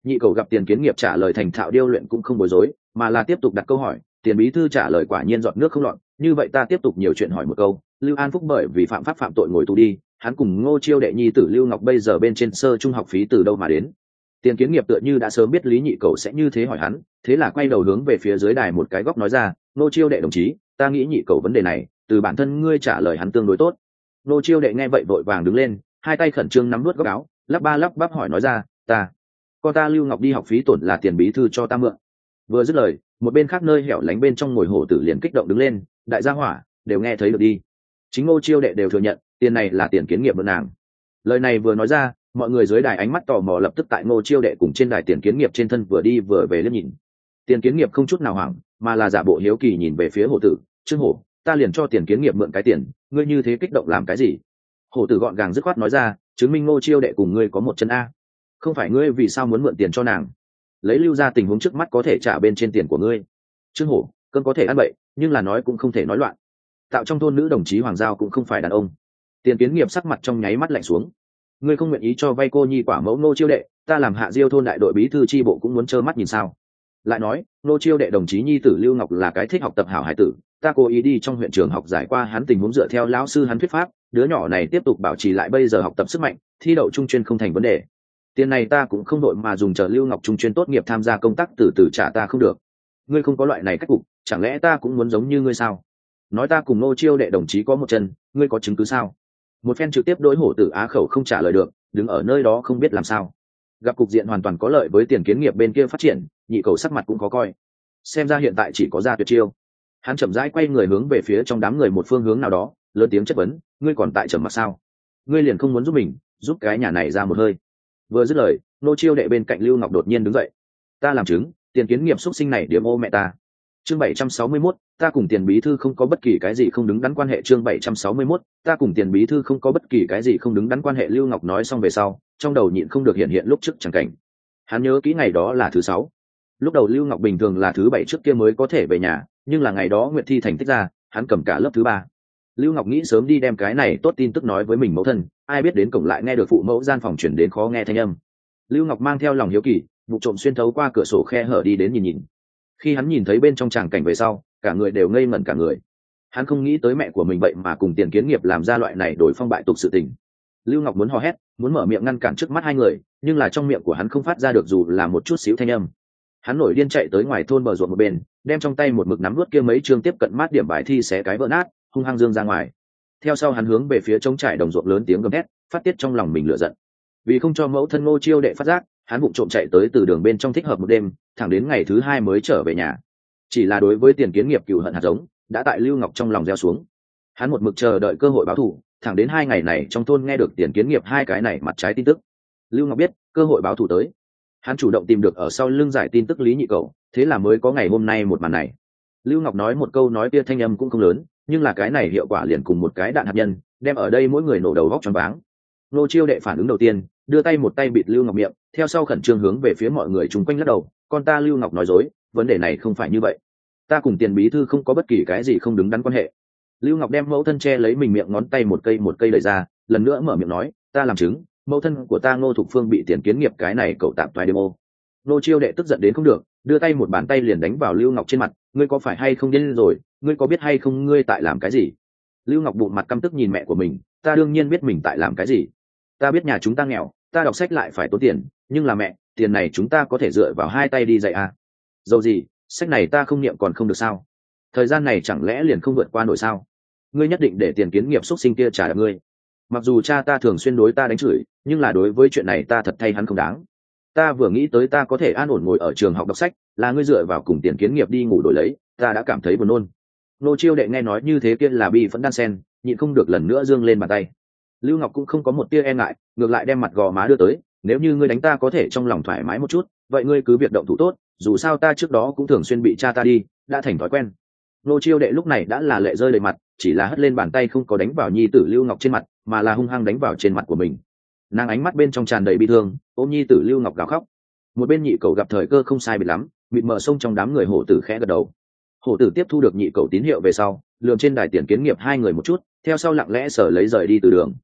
Nhị cầu gặp tiền kiến nghiệp trả lời thành thạo điêu luyện cũng không bối rối, mà là tiếp tục đặt câu hỏi. Tiền bí thư trả lời quả nhiên giọt nước không lọt, như vậy ta tiếp tục nhiều chuyện hỏi một câu. Lưu An Phúc bởi vì phạm pháp phạm tội ngồi tù đi, hắn cùng Ngô Chiêu đệ nhi tử Lưu Ngọc bây giờ bên trên sơ trung học phí từ đâu mà đến? Tiền kiến nghiệp tựa như đã sớm biết Lý Nhị cầu sẽ như thế hỏi hắn, thế là quay đầu hướng về phía dưới đài một cái góc nói ra, Ngô Chiêu đệ đồng chí, ta nghĩ Nhị cầu vấn đề này từ bản thân ngươi trả lời hắn tương đối tốt. Ngô Chiêu đệ nghe vậy vội vàng đứng lên, hai tay khẩn trương nắm nuốt góc áo, lắp ba lắp bắp hỏi nói ra, ta con ta Lưu Ngọc đi học phí tổn là tiền bí thư cho ta mượn. Vừa dứt lời, một bên khác nơi hẻo lánh bên trong ngồi hổ tử liền kích động đứng lên, đại gia hỏa đều nghe thấy được đi, chính Ngô Chiêu đệ đều thừa nhận tiền này là tiền kiến nghiệp mượn nàng. Lời này vừa nói ra, mọi người dưới đài ánh mắt tò mò lập tức tại Ngô Chiêu đệ cùng trên đài tiền kiến nghiệp trên thân vừa đi vừa về liếc nhìn. Tiền kiến nghiệp không chút nào hoảng, mà là giả bộ hiếu kỳ nhìn về phía hổ tử, Trương Hổ, ta liền cho tiền kiến nghiệp mượn cái tiền, ngươi như thế kích động làm cái gì? Hổ tử gọn gàng dứt khoát nói ra, chứng minh Ngô Chiêu đệ cùng ngươi có một chân a. Không phải ngươi vì sao muốn mượn tiền cho nàng? Lấy Lưu ra tình huống trước mắt có thể trả bên trên tiền của ngươi. Trương Hổ, cơn có thể ăn bậy, nhưng là nói cũng không thể nói loạn. Tạo trong thôn nữ đồng chí Hoàng Giao cũng không phải đàn ông. Tiền kiến nghiệp sắc mặt trong nháy mắt lạnh xuống. Ngươi không nguyện ý cho vay cô nhi quả mẫu Ngô Chiêu đệ, ta làm Hạ Diêu thôn đại đội bí thư chi bộ cũng muốn trơ mắt nhìn sao? Lại nói, Ngô Chiêu đệ đồng chí nhi tử Lưu Ngọc là cái thích học tập hảo hải tử, ta cố ý đi trong huyện trường học giải qua hắn tình huống dựa theo lão sư hắn thuyết pháp, đứa nhỏ này tiếp tục bảo trì lại bây giờ học tập sức mạnh, thi đậu trung chuyên không thành vấn đề. Tiền này ta cũng không đội mà dùng chờ Lưu Ngọc trung chuyên tốt nghiệp tham gia công tác từ từ trả ta không được. Ngươi không có loại này cách cục, chẳng lẽ ta cũng muốn giống như ngươi sao? Nói ta cùng Ngô Chiêu đệ đồng chí có một chân, ngươi có chứng cứ sao? Một phen trực tiếp đối hổ tử á khẩu không trả lời được, đứng ở nơi đó không biết làm sao. Gặp cục diện hoàn toàn có lợi với tiền kiến nghiệp bên kia phát triển, nhị cầu sắc mặt cũng khó coi. Xem ra hiện tại chỉ có ra tuyệt chiêu. Hắn chậm rãi quay người hướng về phía trong đám người một phương hướng nào đó, lớn tiếng chất vấn, ngươi còn tại trầm mặc sao? Ngươi liền không muốn giúp mình, giúp cái nhà này ra một hơi. Vừa dứt lời, Ngô Chiêu đệ bên cạnh Lưu Ngọc đột nhiên đứng dậy. Ta làm chứng, tiền kiến nghiệp xuất sinh này điểm ô mẹ ta. Chương bảy trăm sáu mươi mốt, ta cùng tiền bí thư không có bất kỳ cái gì không đứng đắn quan hệ. Chương bảy trăm sáu mươi mốt, ta cùng tiền bí thư không có bất kỳ cái gì không đứng đắn quan hệ. Lưu Ngọc nói xong về sau, trong đầu nhịn không được hiện hiện lúc trước chẳng cảnh. Hắn nhớ kỹ ngày đó là thứ sáu. Lúc đầu Lưu Ngọc bình thường là thứ bảy trước kia mới có thể về nhà, nhưng là ngày đó Nguyệt Thi thành tích ra, hắn cầm cả lớp thứ ba. Lưu Ngọc nghĩ sớm đi đem cái này tốt tin tức nói với mình mẫu thân, ai biết đến cổng lại nghe được phụ mẫu gian phòng chuyển đến khó nghe thanh âm. Lưu Ngọc mang theo lòng hiếu kỳ, vụ trộm xuyên thấu qua cửa sổ khe hở đi đến nhìn nhìn. Khi hắn nhìn thấy bên trong tràng cảnh về sau, cả người đều ngây ngẩn cả người. Hắn không nghĩ tới mẹ của mình vậy mà cùng tiền kiến nghiệp làm ra loại này đổi phong bại tục sự tình. Lưu Ngọc muốn hò hét, muốn mở miệng ngăn cản trước mắt hai người, nhưng là trong miệng của hắn không phát ra được dù là một chút xíu thanh âm. Hắn nổi điên chạy tới ngoài thôn bờ ruộng một bên, đem trong tay một mực nắm nuốt kia mấy chương tiếp cận mát điểm bài thi xé cái vỡ nát, hung hăng dương ra ngoài. Theo sau hắn hướng về phía trống trải đồng ruộng lớn tiếng gầm hét, phát tiết trong lòng mình lửa giận. Vì không cho mẫu thân Ngô Chiêu đệ phát giác, hắn vụng trộm chạy tới từ đường bên trong thích hợp một đêm, thẳng đến ngày thứ hai mới trở về nhà. Chỉ là đối với tiền kiến nghiệp cừu hận hạt giống đã tại Lưu Ngọc trong lòng gieo xuống. Hắn một mực chờ đợi cơ hội báo thù, thẳng đến hai ngày này trong thôn nghe được tiền kiến nghiệp hai cái này mặt trái tin tức. Lưu Ngọc biết cơ hội báo thù tới, hắn chủ động tìm được ở sau lưng giải tin tức Lý Nhị cầu, thế là mới có ngày hôm nay một màn này. Lưu Ngọc nói một câu nói kia thanh âm cũng không lớn, nhưng là cái này hiệu quả liền cùng một cái đạn hạt nhân, đem ở đây mỗi người nổ đầu vóc choáng váng. Ngô Chiêu đệ phản ứng đầu tiên, đưa tay một tay bịt Lưu Ngọc miệng, theo sau khẩn trương hướng về phía mọi người chung quanh lắc đầu, con ta Lưu Ngọc nói dối, vấn đề này không phải như vậy. Ta cùng tiền bí thư không có bất kỳ cái gì không đứng đắn quan hệ. Lưu Ngọc đem mẫu thân che lấy mình miệng ngón tay một cây một cây đẩy ra, lần nữa mở miệng nói, ta làm chứng, mẫu thân của ta Ngô Thục Phương bị tiền kiến nghiệp cái này cậu tạm toái demo. Ngô Chiêu đệ tức giận đến không được, đưa tay một bàn tay liền đánh vào Lưu Ngọc trên mặt, ngươi có phải hay không điên rồi, ngươi có biết hay không ngươi tại làm cái gì? Lưu Ngọc bụng mặt căm tức nhìn mẹ của mình, ta đương nhiên biết mình tại làm cái gì. Ta biết nhà chúng ta nghèo, ta đọc sách lại phải tốn tiền, nhưng là mẹ, tiền này chúng ta có thể dựa vào hai tay đi dạy à? Dầu gì, sách này ta không niệm còn không được sao? Thời gian này chẳng lẽ liền không vượt qua nổi sao? Ngươi nhất định để tiền kiến nghiệp xuất sinh kia trả đạp ngươi. Mặc dù cha ta thường xuyên đối ta đánh chửi, nhưng là đối với chuyện này ta thật thay hắn không đáng. Ta vừa nghĩ tới ta có thể an ổn ngồi ở trường học đọc sách, là ngươi dựa vào cùng tiền kiến nghiệp đi ngủ đổi lấy, ta đã cảm thấy buồn nôn. Nô Chiêu đệ nghe nói như thế kia là bi phẫn đan sen, nhịn không được lần nữa giương lên bàn tay. Lưu Ngọc cũng không có một tia e ngại, ngược lại đem mặt gò má đưa tới, nếu như ngươi đánh ta có thể trong lòng thoải mái một chút, vậy ngươi cứ việc động thủ tốt, dù sao ta trước đó cũng thường xuyên bị cha ta đi, đã thành thói quen. Nô Chiêu đệ lúc này đã là lệ rơi đầy mặt, chỉ là hất lên bàn tay không có đánh vào nhi tử Lưu Ngọc trên mặt, mà là hung hăng đánh vào trên mặt của mình. Nàng ánh mắt bên trong tràn đầy bi thương, ôm nhi tử Lưu Ngọc gào khóc. Một bên nhị cậu gặp thời cơ không sai biệt lắm, mịt mờ xông trong đám người hổ tử khẽ gật đầu. Hổ tử tiếp thu được nhị cậu tín hiệu về sau, lườm trên đài tiền kiến nghiệp hai người một chút, theo sau lặng lẽ sở lấy rời đi từ đường.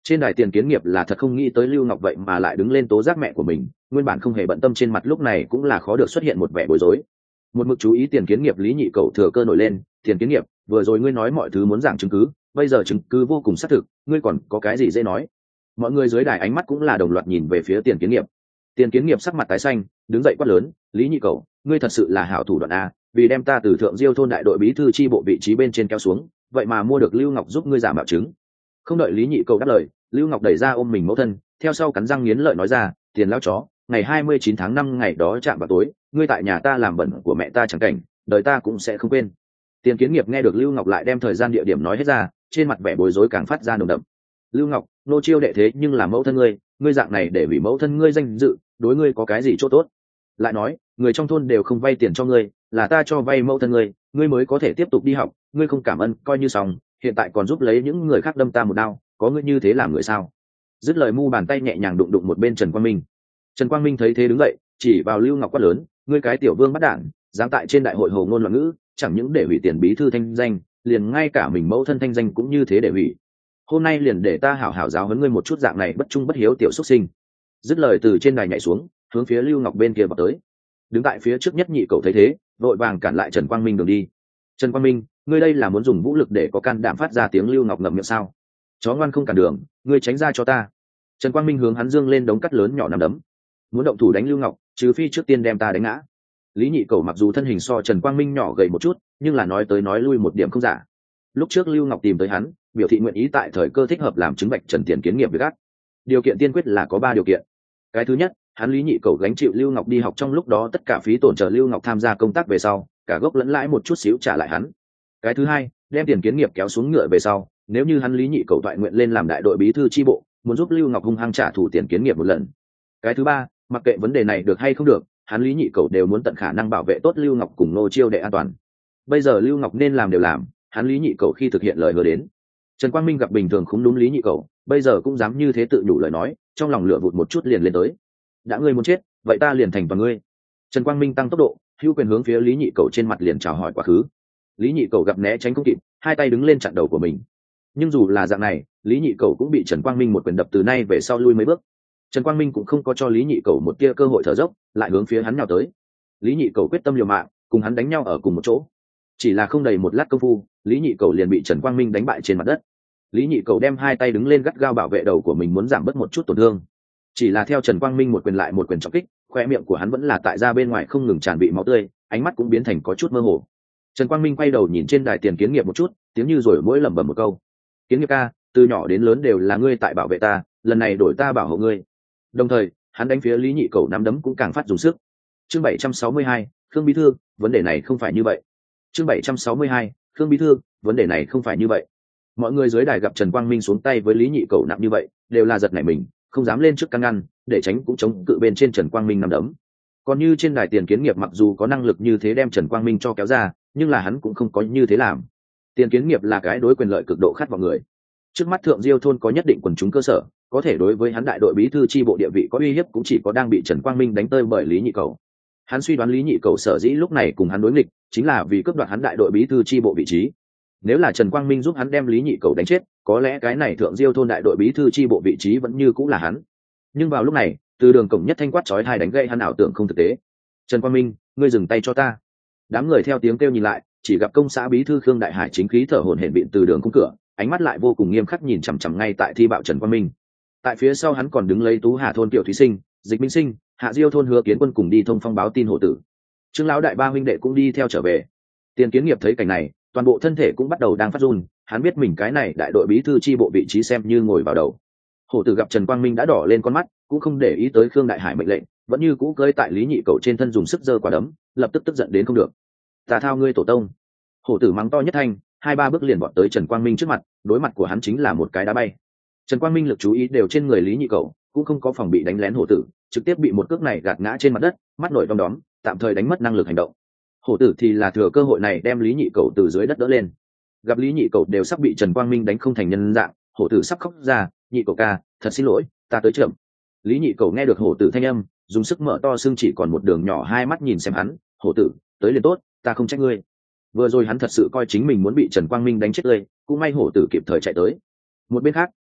Trên đài Tiền Kiến Nghiệp là thật không nghĩ tới Lưu Ngọc vậy mà lại đứng lên tố giác mẹ của mình, nguyên bản không hề bận tâm trên mặt lúc này cũng là khó được xuất hiện một vẻ bối rối. Một mực chú ý Tiền Kiến Nghiệp Lý Nhị Cẩu thừa cơ nổi lên, "Tiền Kiến Nghiệp, vừa rồi ngươi nói mọi thứ muốn giảng chứng cứ, bây giờ chứng cứ vô cùng xác thực, ngươi còn có cái gì dễ nói?" Mọi người dưới đài ánh mắt cũng là đồng loạt nhìn về phía Tiền Kiến Nghiệp. Tiền Kiến Nghiệp sắc mặt tái xanh, đứng dậy quát lớn, "Lý Nhị Cẩu, ngươi thật sự là hảo thủ đoạn a, vì đem ta từ Thượng Diêu thôn đại đội bí thư chi bộ vị trí bên trên kéo xuống, vậy mà mua được Lưu Ngọc giúp ngươi giả mạo chứng." Không đợi Lý Nhị Cẩu đáp lời, Lưu Ngọc đẩy ra ôm mình mẫu thân, theo sau cắn răng nghiến lợi nói ra, "Tiền lão chó, ngày hai mươi chín tháng năm ngày đó chạm vào tối, ngươi tại nhà ta làm bẩn của mẹ ta chẳng cảnh, đời ta cũng sẽ không quên." Tiền Kiến Nghiệp nghe được Lưu Ngọc lại đem thời gian địa điểm nói hết ra, trên mặt vẻ bối rối càng phát ra nồng đậm. "Lưu Ngọc, nô chiêu đệ thế nhưng là mẫu thân ngươi, ngươi dạng này để hủy mẫu thân ngươi danh dự, đối ngươi có cái gì chỗ tốt? Lại nói, người trong thôn đều không vay tiền cho ngươi, là ta cho vay mẫu thân ngươi, ngươi mới có thể tiếp tục đi học, ngươi không cảm ơn coi như xong, hiện tại còn giúp lấy những người khác đâm ta một đao, có ngươi như thế làm người sao?" Dứt lời mu bàn tay nhẹ nhàng đụng đụng một bên Trần Quang Minh. Trần Quang Minh thấy thế đứng dậy, chỉ vào Lưu Ngọc quát lớn, "Ngươi cái tiểu vương bắt đản, dám tại trên đại hội hồ ngôn loạn ngữ, chẳng những để hủy tiền bí thư thanh danh, liền ngay cả mình mẫu thân thanh danh cũng như thế để hủy. Hôm nay liền để ta hảo hảo giáo huấn ngươi một chút dạng này bất trung bất hiếu tiểu xuất sinh." Dứt lời từ trên đài nhảy xuống, hướng phía Lưu Ngọc bên kia vào tới. Đứng tại phía trước nhất Nhị Cẩu thấy thế, vội vàng cản lại Trần Quang Minh đường đi. "Trần Quang Minh, ngươi đây là muốn dùng vũ lực để có can đảm phát ra tiếng?" Lưu Ngọc ngậm miệng sao? "Chó ngoan không cản đường, ngươi tránh ra cho ta." Trần Quang Minh hướng hắn dương lên đống cắt lớn nhỏ nằm đấm. Muốn động thủ đánh Lưu Ngọc, trừ phi trước tiên đem ta đánh ngã. Lý Nhị Cẩu mặc dù thân hình so Trần Quang Minh nhỏ gầy một chút, nhưng là nói tới nói lui một điểm không giả. Lúc trước Lưu Ngọc tìm tới hắn, biểu thị nguyện ý tại thời cơ thích hợp làm chứng bạch Trần Tiền Kiến Nghiệp với gắt. Điều kiện tiên quyết là có ba điều kiện. Cái thứ nhất, hắn Lý Nhị Cẩu gánh chịu Lưu Ngọc đi học trong lúc đó tất cả phí tổn, chờ Lưu Ngọc tham gia công tác về sau, cả gốc lẫn lãi một chút xíu trả lại hắn. Cái thứ hai, đem Tiền Kiến Nghiệp kéo xuống ngựa về sau, nếu như hắn Lý Nhị Cẩu thoại nguyện lên làm đại đội bí thư chi bộ, muốn giúp Lưu Ngọc hung hăng trả thù Tiền Kiến Nghiệp một lần. Cái thứ ba, mặc kệ vấn đề này được hay không được, hắn Lý Nhị Cẩu đều muốn tận khả năng bảo vệ tốt Lưu Ngọc cùng Nô Chiêu đệ an toàn. Bây giờ Lưu Ngọc nên làm đều làm, hắn Lý Nhị Cẩu khi thực hiện lời hứa đến. Trần Quang Minh gặp bình thường không đúng Lý Nhị Cẩu, bây giờ cũng dám như thế tự đủ lời nói, trong lòng lửa vụt một chút liền lên tới. "Đã ngươi muốn chết, vậy ta liền thành toàn ngươi." Trần Quang Minh tăng tốc độ, hữu quyền hướng phía Lý Nhị Cẩu trên mặt liền chào hỏi quá khứ. Lý Nhị Cẩu gặp né tránh không kịp, hai tay đứng lên chặn đầu của mình. Nhưng dù là dạng này, Lý Nhị Cẩu cũng bị Trần Quang Minh một quyền đập từ nay về sau lui mấy bước. Trần Quang Minh cũng không có cho Lý Nhị Cẩu một tia cơ hội thở dốc, lại hướng phía hắn nhào tới. Lý Nhị Cẩu quyết tâm liều mạng, cùng hắn đánh nhau ở cùng một chỗ. Chỉ là không đầy một lát công phu, Lý Nhị Cẩu liền bị Trần Quang Minh đánh bại trên mặt đất. Lý Nhị Cẩu đem hai tay đứng lên gắt gao bảo vệ đầu của mình, muốn giảm bớt một chút tổn thương. Chỉ là theo Trần Quang Minh một quyền lại một quyền trọng kích, khoe miệng của hắn vẫn là tại ra bên ngoài không ngừng tràn bị máu tươi, ánh mắt cũng biến thành có chút mơ hồ. Trần Quang Minh quay đầu nhìn trên đài Tiền Kiến Nghiệp một chút, tiếng như rồi mỗi lẩm bẩm một câu, "Kiến Nghiệp ca, từ nhỏ đến lớn đều là ngươi tại bảo vệ ta, lần này đổi ta bảo hộ ngươi." Đồng thời, hắn đánh phía Lý Nhị Cẩu nắm đấm cũng càng phát dùng sức. Chương bảy trăm sáu mươi hai, Khương Bí Thư, vấn đề này không phải như vậy. Chương bảy trăm sáu mươi hai, Khương Bí Thư, vấn đề này không phải như vậy. Mọi người dưới đài gặp Trần Quang Minh xuống tay với Lý Nhị Cẩu nặng như vậy, đều là giật nảy mình, không dám lên trước can ngăn, để tránh cũng chống cự bên trên Trần Quang Minh nắm đấm. Còn như trên đài Tiền Kiến Nghiệp mặc dù có năng lực như thế đem Trần Quang Minh cho kéo ra, nhưng là hắn cũng không có như thế làm. Tiền Kiến Nghiệp là cái đối quyền lợi cực độ khát vọng người. Trước mắt Thượng Diêu thôn có nhất định quần chúng cơ sở, có thể đối với hắn đại đội bí thư chi bộ địa vị có uy hiếp cũng chỉ có đang bị Trần Quang Minh đánh tơi bởi Lý Nhị Cẩu. Hắn suy đoán Lý Nhị Cẩu sở dĩ lúc này cùng hắn đối nghịch, chính là vì cướp đoạt hắn đại đội bí thư chi bộ vị trí. Nếu là Trần Quang Minh giúp hắn đem Lý Nhị Cẩu đánh chết, có lẽ cái này Thượng Diêu thôn đại đội bí thư chi bộ vị trí vẫn như cũng là hắn. Nhưng vào lúc này, từ đường cổng nhất thanh quát chói tai đánh gây hắn ảo tưởng không thực tế. "Trần Quang Minh, ngươi dừng tay cho ta." Đám người theo tiếng kêu nhìn lại, chỉ gặp công xã bí thư Khương Đại Hải chính khí thở hổn hển vịn từ đường cung cửa, ánh mắt lại vô cùng nghiêm khắc nhìn chằm chằm ngay tại thi bạo Trần Quang Minh. Tại phía sau hắn còn đứng lấy Tú Hà thôn Tiểu Thúy Sinh, Dịch Minh Sinh, Hạ Diêu thôn Hứa Kiến Quân cùng đi thông phong báo tin hộ tử. Trương lão đại ba huynh đệ cũng đi theo trở về. Tiền Kiến Nghiệp thấy cảnh này, toàn bộ thân thể cũng bắt đầu đang phát run, hắn biết mình cái này đại đội bí thư chi bộ vị trí xem như ngồi vào đầu. Hổ tử gặp Trần Quang Minh đã đỏ lên con mắt, cũng không để ý tới Khương Đại Hải mệnh lệnh, vẫn như cũ cơi tại Lý Nhị Cẩu trên thân dùng sức giơ quả đấm, lập tức tức giận đến không được. "Ta thao ngươi tổ tông!" Hổ tử mắng to nhất thanh, hai ba bước liền vọt tới Trần Quang Minh trước mặt, đối mặt của hắn chính là một cái đá bay. Trần Quang Minh lực chú ý đều trên người Lý Nhị Cẩu, cũng không có phòng bị đánh lén hổ tử, trực tiếp bị một cước này gạt ngã trên mặt đất, mắt nổi đom đóm, tạm thời đánh mất năng lực hành động. Hổ tử thì là thừa cơ hội này đem Lý Nhị Cẩu từ dưới đất đỡ lên. Gặp Lý Nhị Cẩu đều sắp bị Trần Quang Minh đánh không thành nhân dạng, hổ tử sắp khóc ra, "Nhị Cẩu ca, thật xin lỗi, ta tới chậm." Lý Nhị Cẩu nghe được hổ tử thanh âm, dùng sức mở to xương chỉ còn một đường nhỏ hai mắt nhìn xem hắn, "Hổ tử, tới liền tốt, ta không trách ngươi." Vừa rồi hắn thật sự coi chính mình muốn bị Trần Quang Minh đánh chết tươi, cũng may hổ tử kịp thời chạy tới. Một bên khác,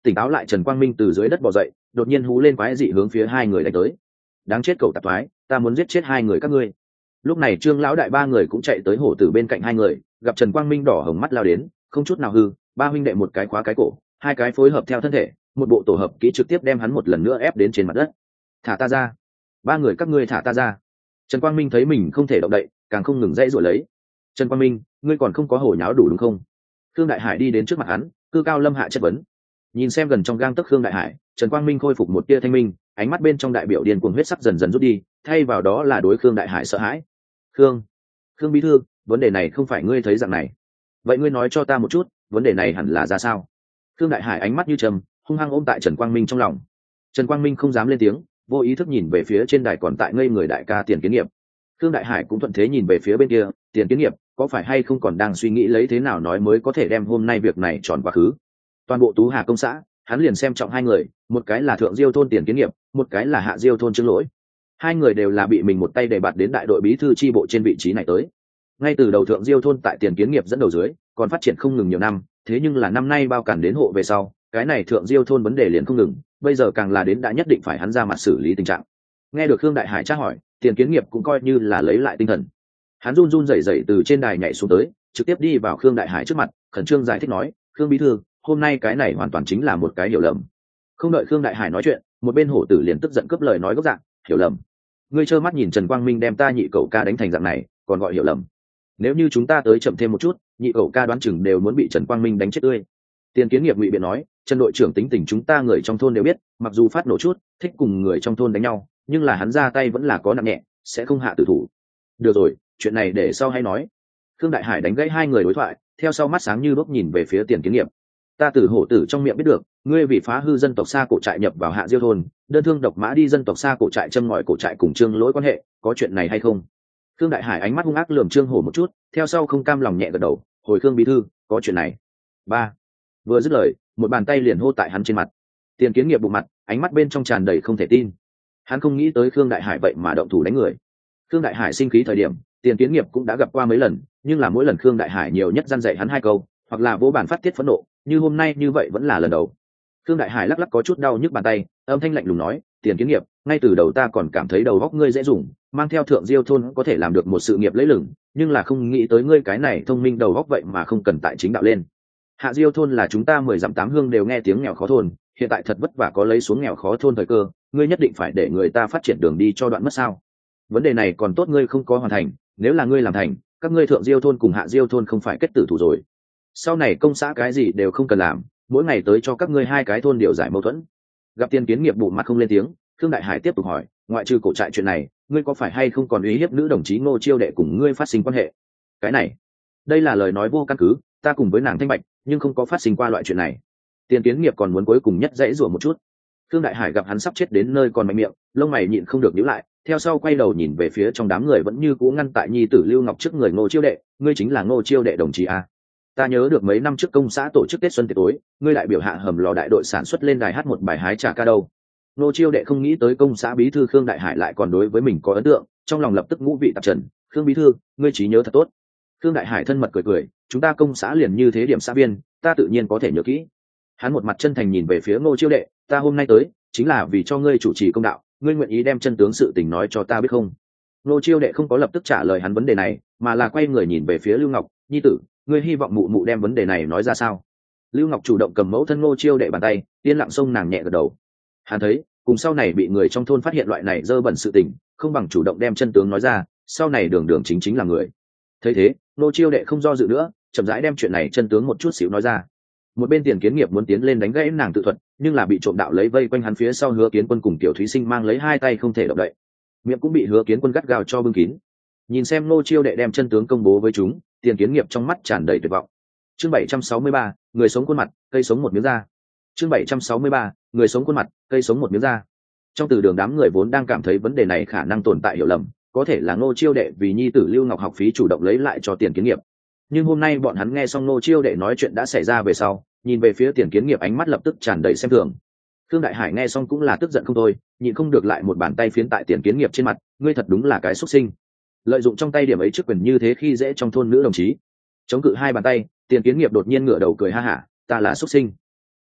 tỉnh táo lại Trần Quang Minh từ dưới đất bò dậy, đột nhiên hú lên quái dị hướng phía hai người đánh tới. Đáng chết cậu tạp thoái, ta muốn giết chết hai người các ngươi. Lúc này Trương lão đại ba người cũng chạy tới hổ tử bên cạnh hai người, gặp Trần Quang Minh đỏ hồng mắt lao đến, không chút nào hư, ba huynh đệ một cái khóa cái cổ, hai cái phối hợp theo thân thể, một bộ tổ hợp kỹ trực tiếp đem hắn một lần nữa ép đến trên mặt đất. Thả ta ra, ba người các ngươi thả ta ra. Trần Quang Minh thấy mình không thể động đậy, càng không ngừng dãy giụa lấy. Trần Quang Minh, ngươi còn không có hổ nháo đủ đúng không? Khương Đại Hải đi đến trước mặt hắn, cư cao lâm hạ chất vấn. Nhìn xem gần trong gang tấc Khương Đại Hải, Trần Quang Minh khôi phục một tia thanh minh, ánh mắt bên trong đại biểu điên cuồng huyết sắc dần dần rút đi, thay vào đó là đối Khương Đại Hải sợ hãi. Khương, Khương bí thư, vấn đề này không phải ngươi thấy dạng này. Vậy ngươi nói cho ta một chút, vấn đề này hẳn là ra sao? Khương Đại Hải ánh mắt như trầm, hung hăng ôm tại Trần Quang Minh trong lòng. Trần Quang Minh không dám lên tiếng, vô ý thức nhìn về phía trên đài còn tại ngây người đại ca Tiền Kiến Nghiệp. Khương Đại Hải cũng thuận thế nhìn về phía bên kia, Tiền Kiến Nghiệp có phải hay không còn đang suy nghĩ lấy thế nào nói mới có thể đem hôm nay việc này tròn quá khứ. Toàn bộ Tú Hà công xã, hắn liền xem trọng hai người, một cái là thượng diêu thôn Tiền Kiến Nghiệp, một cái là hạ diêu thôn Trương Lỗi. Hai người đều là bị mình một tay đề bạt đến đại đội bí thư chi bộ trên vị trí này tới. Ngay từ đầu thượng diêu thôn tại Tiền Kiến Nghiệp dẫn đầu dưới, còn phát triển không ngừng nhiều năm, thế nhưng là năm nay bao cản đến hộ về sau, cái này thượng diêu thôn vấn đề liền không ngừng, bây giờ càng là đến đã nhất định phải hắn ra mặt xử lý tình trạng. Nghe được Khương Đại Hải tra hỏi, Tiền Kiến Nghiệp cũng coi như là lấy lại tinh thần. Hắn run run rẩy rẩy từ trên đài nhảy xuống tới, trực tiếp đi vào Khương Đại Hải trước mặt, khẩn trương giải thích nói, Khương bí thư, hôm nay cái này hoàn toàn chính là một cái hiểu lầm. Không đợi Khương Đại Hải nói chuyện, một bên hổ tử liền tức giận cướp lời nói gốc dạng, hiểu lầm. Ngươi trơ mắt nhìn Trần Quang Minh đem ta nhị cậu ca đánh thành dạng này, còn gọi hiểu lầm. Nếu như chúng ta tới chậm thêm một chút, nhị cậu ca đoán chừng đều muốn bị Trần Quang Minh đánh chết tươi. Tiền Kiến Nghiệp ngụy biện nói, Trần đội trưởng tính tình chúng ta người trong thôn đều biết, mặc dù phát nổ chút, thích cùng người trong thôn đánh nhau, nhưng là hắn ra tay vẫn là có nặng nhẹ, sẽ không hạ tử thủ. Được rồi, chuyện này để sau hay nói. Khương Đại Hải đánh gãy hai người đối thoại, theo sau mắt sáng như đuốc nhìn về phía Tiền Kiến Nghiệp. Ta từ hổ tử trong miệng biết được, ngươi vì phá hư dân tộc xa cổ trại nhập vào hạ diêu thôn, đơn thương độc mã đi dân tộc xa cổ trại châm ngòi cổ trại cùng Trương Lỗi quan hệ, có chuyện này hay không? Khương Đại Hải ánh mắt hung ác lườm Trương Hổ một chút, theo sau không cam lòng nhẹ gật đầu, hồi Khương bí thư, có chuyện này. Ba. Vừa dứt lời, một bàn tay liền hô tại hắn trên mặt. Tiền Kiến Nghiệp bụng mặt, ánh mắt bên trong tràn đầy không thể tin. Hắn không nghĩ tới Khương Đại Hải vậy mà động thủ đánh người. Khương Đại Hải sinh khí thời điểm, Tiền Kiến Nghiệp cũng đã gặp qua mấy lần, nhưng là mỗi lần Khương Đại Hải nhiều nhất răn dạy hắn hai câu, hoặc là vỗ bàn phát tiết phẫn nộ, như hôm nay như vậy vẫn là lần đầu. Khương Đại Hải lắc lắc có chút đau nhức bàn tay, âm thanh lạnh lùng nói, Tiền Kiến Nghiệp, ngay từ đầu ta còn cảm thấy đầu óc ngươi dễ dùng, mang theo thượng diêu thôn có thể làm được một sự nghiệp lấy lừng, nhưng là không nghĩ tới ngươi cái này thông minh đầu óc vậy mà không cần tại chính đạo lên. Hạ diêu thôn là chúng ta mười dặm tám hương đều nghe tiếng nghèo khó thôn, hiện tại thật vất vả có lấy xuống nghèo khó thôn thời cơ, ngươi nhất định phải để người ta phát triển đường đi cho đoạn mất sao? Vấn đề này còn tốt ngươi không có hoàn thành, nếu là ngươi làm thành, các ngươi thượng diêu thôn cùng hạ diêu thôn không phải kết tử thủ rồi. Sau này công xã cái gì đều không cần làm, mỗi ngày tới cho các ngươi hai cái thôn điều giải mâu thuẫn. Gặp Tiền Kiến Nghiệp bụng mặt không lên tiếng, Khương Đại Hải tiếp tục hỏi, ngoại trừ cổ trại chuyện này, ngươi có phải hay không còn uy hiếp nữ đồng chí Ngô Chiêu Đệ cùng ngươi phát sinh quan hệ? Cái này, đây là lời nói vô căn cứ, ta cùng với nàng Thanh Bạch, nhưng không có phát sinh qua loại chuyện này. Tiền Kiến Nghiệp còn muốn cuối cùng nhất dãy rủa một chút. Khương Đại Hải gặp hắn sắp chết đến nơi còn mạnh miệng, lông mày nhịn không được nhíu lại, theo sau quay đầu nhìn về phía trong đám người vẫn như cũ ngăn tại nhi tử Lưu Ngọc trước người Ngô Chiêu Đệ, ngươi chính là Ngô Chiêu Đệ đồng chí a? Ta nhớ được mấy năm trước công xã tổ chức Tết xuân tiệc tối, ngươi đại biểu hạ hầm lò đại đội sản xuất lên đài hát một bài hái trà ca đâu. Ngô Chiêu Đệ không nghĩ tới công xã bí thư Khương Đại Hải lại còn đối với mình có ấn tượng, trong lòng lập tức ngũ vị tạp trần. Khương bí thư, ngươi trí nhớ thật tốt. Khương Đại Hải thân mật cười cười, chúng ta công xã liền như thế điểm xã viên, ta tự nhiên có thể nhớ kỹ. Hắn một mặt chân thành nhìn về phía Ngô Chiêu Đệ, ta hôm nay tới chính là vì cho ngươi chủ trì công đạo, ngươi nguyện ý đem chân tướng sự tình nói cho ta biết không? Ngô Chiêu Đệ không có lập tức trả lời hắn vấn đề này, mà là quay người nhìn về phía Lưu Ngọc, nhi tử, ngươi hy vọng mụ mụ đem vấn đề này nói ra sao? Lưu Ngọc chủ động cầm mẫu thân Ngô Chiêu Đệ bàn tay, yên lặng xông nàng nhẹ gật đầu. Hắn thấy, cùng sau này bị người trong thôn phát hiện loại này dơ bẩn sự tình, không bằng chủ động đem chân tướng nói ra, sau này đường đường chính chính là người. Thấy thế, Ngô Chiêu Đệ không do dự nữa, chậm rãi đem chuyện này chân tướng một chút xíu nói ra. Một bên Tiền Kiến Nghiệp muốn tiến lên đánh gãy nàng tự thuật, nhưng là bị trộm đạo lấy vây quanh hắn phía sau Hứa Kiến Quân cùng Tiểu Thúy Sinh mang lấy hai tay không thể động đậy, miệng cũng bị Hứa Kiến Quân gắt gao cho bưng kín. Nhìn xem Ngô Chiêu Đệ đem chân tướng công bố với chúng, Tiền Kiến Nghiệp trong mắt tràn đầy tuyệt vọng. Chương bảy trăm sáu mươi ba, người sống khuôn mặt, cây sống một miếng da. Chương bảy trăm sáu mươi ba, người sống khuôn mặt, cây sống một miếng da. Trong từ đường đám người vốn đang cảm thấy vấn đề này khả năng tồn tại hiểu lầm, có thể là Ngô Chiêu Đệ vì nhi tử Lưu Ngọc học phí chủ động lấy lại cho Tiền Kiến Nghiệp. Nhưng hôm nay bọn hắn nghe xong Ngô Chiêu Đệ nói chuyện đã xảy ra về sau, nhìn về phía Tiền Kiến Nghiệp ánh mắt lập tức tràn đầy xem thường. Khương Đại Hải nghe xong cũng là tức giận không thôi, nhịn không được lại một bàn tay phiến tại Tiền Kiến Nghiệp trên mặt, ngươi thật đúng là cái xuất sinh. Lợi dụng trong tay điểm ấy chức quyền như thế khi dễ trong thôn nữ đồng chí. Chống cự hai bàn tay, Tiền Kiến Nghiệp đột nhiên ngửa đầu cười ha hả, ta là xuất sinh.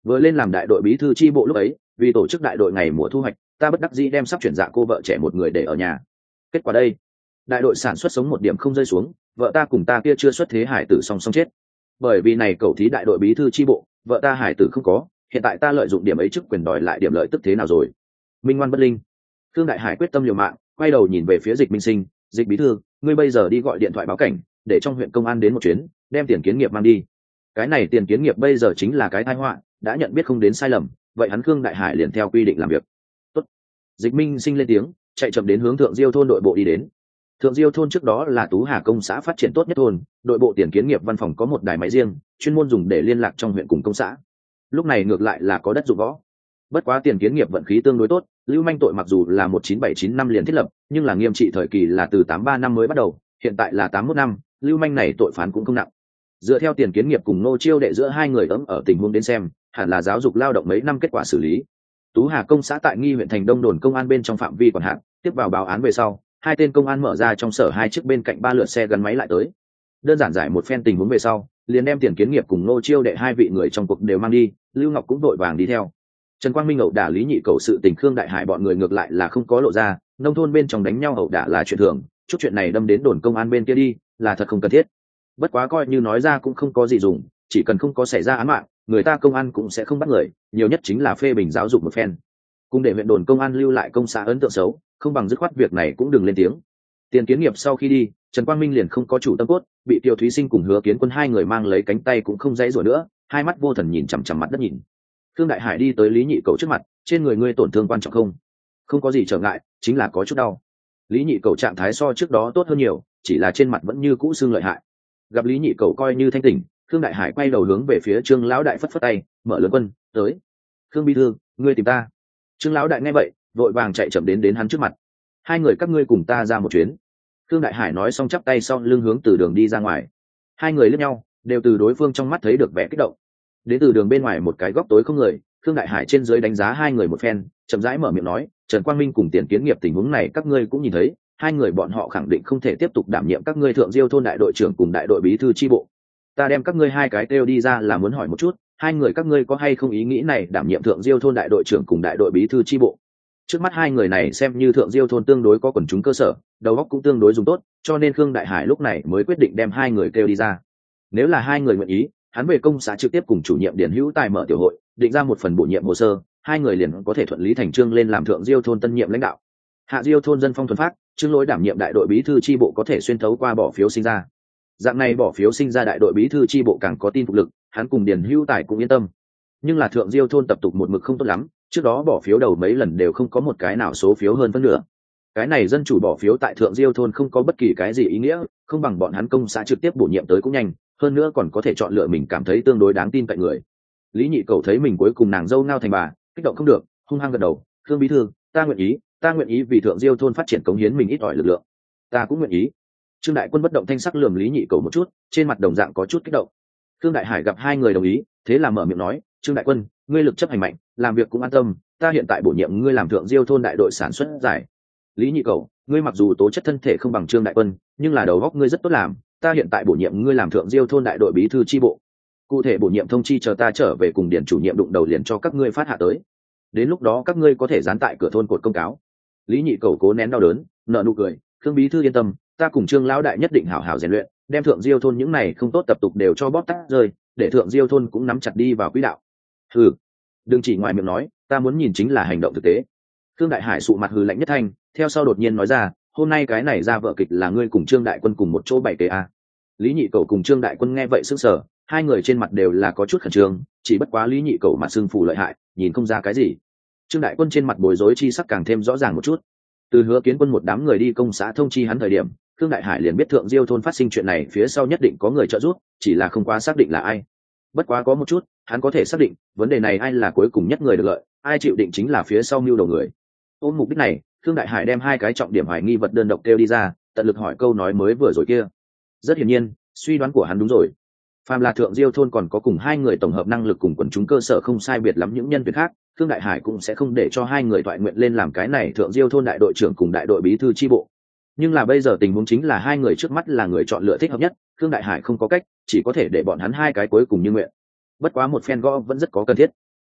Vừa lên làm đại đội bí thư chi bộ lúc ấy, vì tổ chức đại đội ngày mùa thu hoạch, ta bất đắc dĩ đem sắp chuyển dạ cô vợ trẻ một người để ở nhà. Kết quả đây, đại đội sản xuất sống một điểm không rơi xuống, vợ ta cùng ta kia chưa xuất thế hải tử song song chết. Bởi vì này cầu thí đại đội bí thư chi bộ, vợ ta hải tử không có, hiện tại ta lợi dụng điểm ấy chức quyền đòi lại điểm lợi tức thế nào rồi? Minh ngoan bất linh. Thương Đại Hải quyết tâm liều mạng, quay đầu nhìn về phía Dịch Minh Sinh, "Dịch bí thư, ngươi bây giờ đi gọi điện thoại báo cảnh, để trong huyện công an đến một chuyến, đem tiền kiến nghiệp mang đi." Cái này tiền kiến nghiệp bây giờ chính là cái tai họa, đã nhận biết không đến sai lầm, vậy hắn Thương Đại Hải liền theo quy định làm việc. Tốt. Dịch Minh Sinh lên tiếng, chạy chậm đến hướng Thượng Diêu thôn đội bộ đi đến. Thượng Diêu thôn trước đó là Tú Hà công xã phát triển tốt nhất thôn, đội bộ tiền kiến nghiệp văn phòng có một đài máy riêng, chuyên môn dùng để liên lạc trong huyện cùng công xã. Lúc này ngược lại là có đất dụng võ. Bất quá tiền kiến nghiệp vận khí tương đối tốt, lưu manh tội mặc dù là một chín bảy chín năm liền thiết lập, nhưng là nghiêm trị thời kỳ là từ tám ba năm mới bắt đầu, hiện tại là tám mốt năm, lưu manh này tội phán cũng không nặng. Dựa theo tiền kiến nghiệp cùng Nô Chiêu Đệ giữa hai người ấm ở tình huống đến xem, hẳn là giáo dục lao động mấy năm kết quả xử lý. Tú Hà công xã tại Nghi huyện thành Đông đồn công an bên trong phạm vi quản hạt, tiếp vào báo án về sau, hai tên công an mở ra trong sở hai chiếc bên cạnh ba lượt xe gắn máy lại tới. Đơn giản giải một phen tình huống về sau, liền đem tiền kiến nghiệp cùng Nô Chiêu Đệ hai vị người trong cuộc đều mang đi, Lưu Ngọc cũng đội vàng đi theo. Trần Quang Minh ẩu đả Lý Nhị Cầu sự tình Khương Đại Hải bọn người ngược lại là không có lộ ra, nông thôn bên trong đánh nhau ẩu đả là chuyện thường, chút chuyện này đâm đến đồn công an bên kia đi, là thật không cần thiết. Bất quá coi như nói ra cũng không có gì dùng, chỉ cần không có xảy ra án mạng, người ta công an cũng sẽ không bắt người, nhiều nhất chính là phê bình giáo dục một phen. Cùng để huyện đồn công an lưu lại công xã ấn tượng xấu, không bằng dứt khoát việc này cũng đừng lên tiếng. Tiền kiến nghiệp sau khi đi, Trần Quang Minh liền không có chủ tâm cốt, bị Tiêu Thúy Sinh cùng Hứa Kiến Quân hai người mang lấy cánh tay cũng không dãy rủa nữa, hai mắt vô thần nhìn chằm chằm mặt đất nhìn. Thương Đại Hải đi tới Lý Nhị Cầu trước mặt, "Trên người ngươi tổn thương quan trọng không?" "Không có gì trở ngại, chính là có chút đau." Lý Nhị Cầu trạng thái so trước đó tốt hơn nhiều, chỉ là trên mặt vẫn như cũ sưng lợi hại. Gặp Lý Nhị Cầu coi như thanh tỉnh, Thương Đại Hải quay đầu hướng về phía Trương lão đại phất phất tay, "Mở lớn quân, tới." "Khương bí thư, ngươi tìm ta." Trương lão đại nghe vậy, vội vàng chạy chậm đến đến hắn trước mặt. "Hai người các ngươi cùng ta ra một chuyến." Thương Đại Hải nói xong chắp tay sau lưng hướng từ đường đi ra ngoài. Hai người liếc nhau, đều từ đối phương trong mắt thấy được vẻ kích động. Đến từ đường bên ngoài một cái góc tối không người, Thương Đại Hải trên dưới đánh giá hai người một phen, chậm rãi mở miệng nói, "Trần Quang Minh cùng Tiền Kiến nghiệp tình huống này các ngươi cũng nhìn thấy, hai người bọn họ khẳng định không thể tiếp tục đảm nhiệm các ngươi Thượng Diêu thôn đại đội trưởng cùng đại đội bí thư chi bộ. Ta đem các ngươi hai cái kêu đi ra là muốn hỏi một chút, hai người các ngươi có hay không ý nghĩ này đảm nhiệm Thượng Diêu thôn đại đội trưởng cùng đại đội bí thư chi bộ?" Trước mắt hai người này xem như Thượng Diêu thôn tương đối có quần chúng cơ sở, đầu óc cũng tương đối dùng tốt, cho nên Khương Đại Hải lúc này mới quyết định đem hai người kêu đi ra. Nếu là hai người nguyện ý, hắn về công xã trực tiếp cùng chủ nhiệm Điền Hữu Tài mở tiểu hội, định ra một phần bổ nhiệm hồ sơ, hai người liền có thể thuận lý thành chương lên làm Thượng Diêu thôn tân nhiệm lãnh đạo. Hạ Diêu thôn dân phong thuần phát, Trương Lỗi đảm nhiệm đại đội bí thư chi bộ có thể xuyên thấu qua bỏ phiếu sinh ra. Dạng này bỏ phiếu sinh ra đại đội bí thư chi bộ càng có tin phục lực, hắn cùng Điền Hữu Tài cũng yên tâm. Nhưng là Thượng Diêu thôn tập tục một mực không tốt lắm, trước đó bỏ phiếu đầu mấy lần đều không có một cái nào số phiếu hơn phân nửa. Cái này dân chủ bỏ phiếu tại Thượng Diêu thôn không có bất kỳ cái gì ý nghĩa, không bằng bọn hắn công xã trực tiếp bổ nhiệm tới cũng nhanh, hơn nữa còn có thể chọn lựa mình cảm thấy tương đối đáng tin cậy người. Lý Nhị Cầu thấy mình cuối cùng nàng dâu ngao thành bà, kích động không được, hung hăng gật đầu, "Khương bí thư, ta nguyện ý, ta nguyện ý vì Thượng Diêu thôn phát triển cống hiến mình ít ỏi lực lượng." "Ta cũng nguyện ý." Trương Đại Quân bất động thanh sắc lườm Lý Nhị Cầu một chút, trên mặt đồng dạng có chút kích động. Khương Đại Hải gặp hai người đồng ý, thế là mở miệng nói, "Trương Đại Quân, ngươi lực chấp hành mạnh, làm việc cũng an tâm, ta hiện tại bổ nhiệm ngươi làm Thượng Diêu thôn đại đội sản xuất giải." "Lý Nhị Cầu, ngươi mặc dù tố chất thân thể không bằng Trương Đại Quân, nhưng là đầu óc ngươi rất tốt làm, ta hiện tại bổ nhiệm ngươi làm Thượng Diêu thôn đại đội bí thư chi bộ. Cụ thể bổ nhiệm thông chi chờ ta trở về cùng Điền chủ nhiệm đụng đầu liền cho các ngươi phát hạ tới. Đến lúc đó các ngươi có thể dán tại cửa thôn cột công cáo." Lý Nhị Cầu cố nén đau đớn, nở nụ cười, "Khương bí thư yên tâm, ta cùng Trương lão đại nhất định hảo hảo rèn luyện, đem Thượng Diêu thôn những này không tốt tập tục đều cho bóp tắt rơi, để Thượng Diêu thôn cũng nắm chặt đi vào quỹ đạo." "Hừ, đừng chỉ ngoài miệng nói, ta muốn nhìn chính là hành động thực tế." Khương Đại Hải sụ mặt hừ lạnh nhất thanh, theo sau đột nhiên nói ra, "Hôm nay cái này ra vợ kịch là ngươi cùng Trương Đại Quân cùng một chỗ bày kế a." Lý Nhị Cầu cùng Trương Đại Quân nghe vậy sững sờ, hai người trên mặt đều là có chút khẩn trương, chỉ bất quá Lý Nhị Cầu mặt sưng phù lợi hại, nhìn không ra cái gì. Trương Đại Quân trên mặt bối rối chi sắc càng thêm rõ ràng một chút. Từ Hứa Kiến Quân một đám người đi công xã thông chi hắn thời điểm, Khương Đại Hải liền biết Thượng Diêu thôn phát sinh chuyện này phía sau nhất định có người trợ giúp, chỉ là không quá xác định là ai. Bất quá có một chút, hắn có thể xác định, vấn đề này ai là cuối cùng nhất người được lợi, ai chịu định chính là phía sau mưu đầu người. Ôm mục đích này, Khương Đại Hải đem hai cái trọng điểm hoài nghi vật đơn độc kêu đi ra, tận lực hỏi câu nói mới vừa rồi kia. Rất hiển nhiên, suy đoán của hắn đúng rồi. Phàm là Thượng Diêu thôn còn có cùng hai người tổng hợp năng lực cùng quần chúng cơ sở không sai biệt lắm những nhân viên khác, Khương Đại Hải cũng sẽ không để cho hai người thoại nguyện lên làm cái này Thượng Diêu thôn đại đội trưởng cùng đại đội bí thư chi bộ. Nhưng là bây giờ tình huống chính là hai người trước mắt là người chọn lựa thích hợp nhất, Khương Đại Hải không có cách, chỉ có thể để bọn hắn hai cái cuối cùng như nguyện. Bất quá một phen gõ vẫn rất có cần thiết.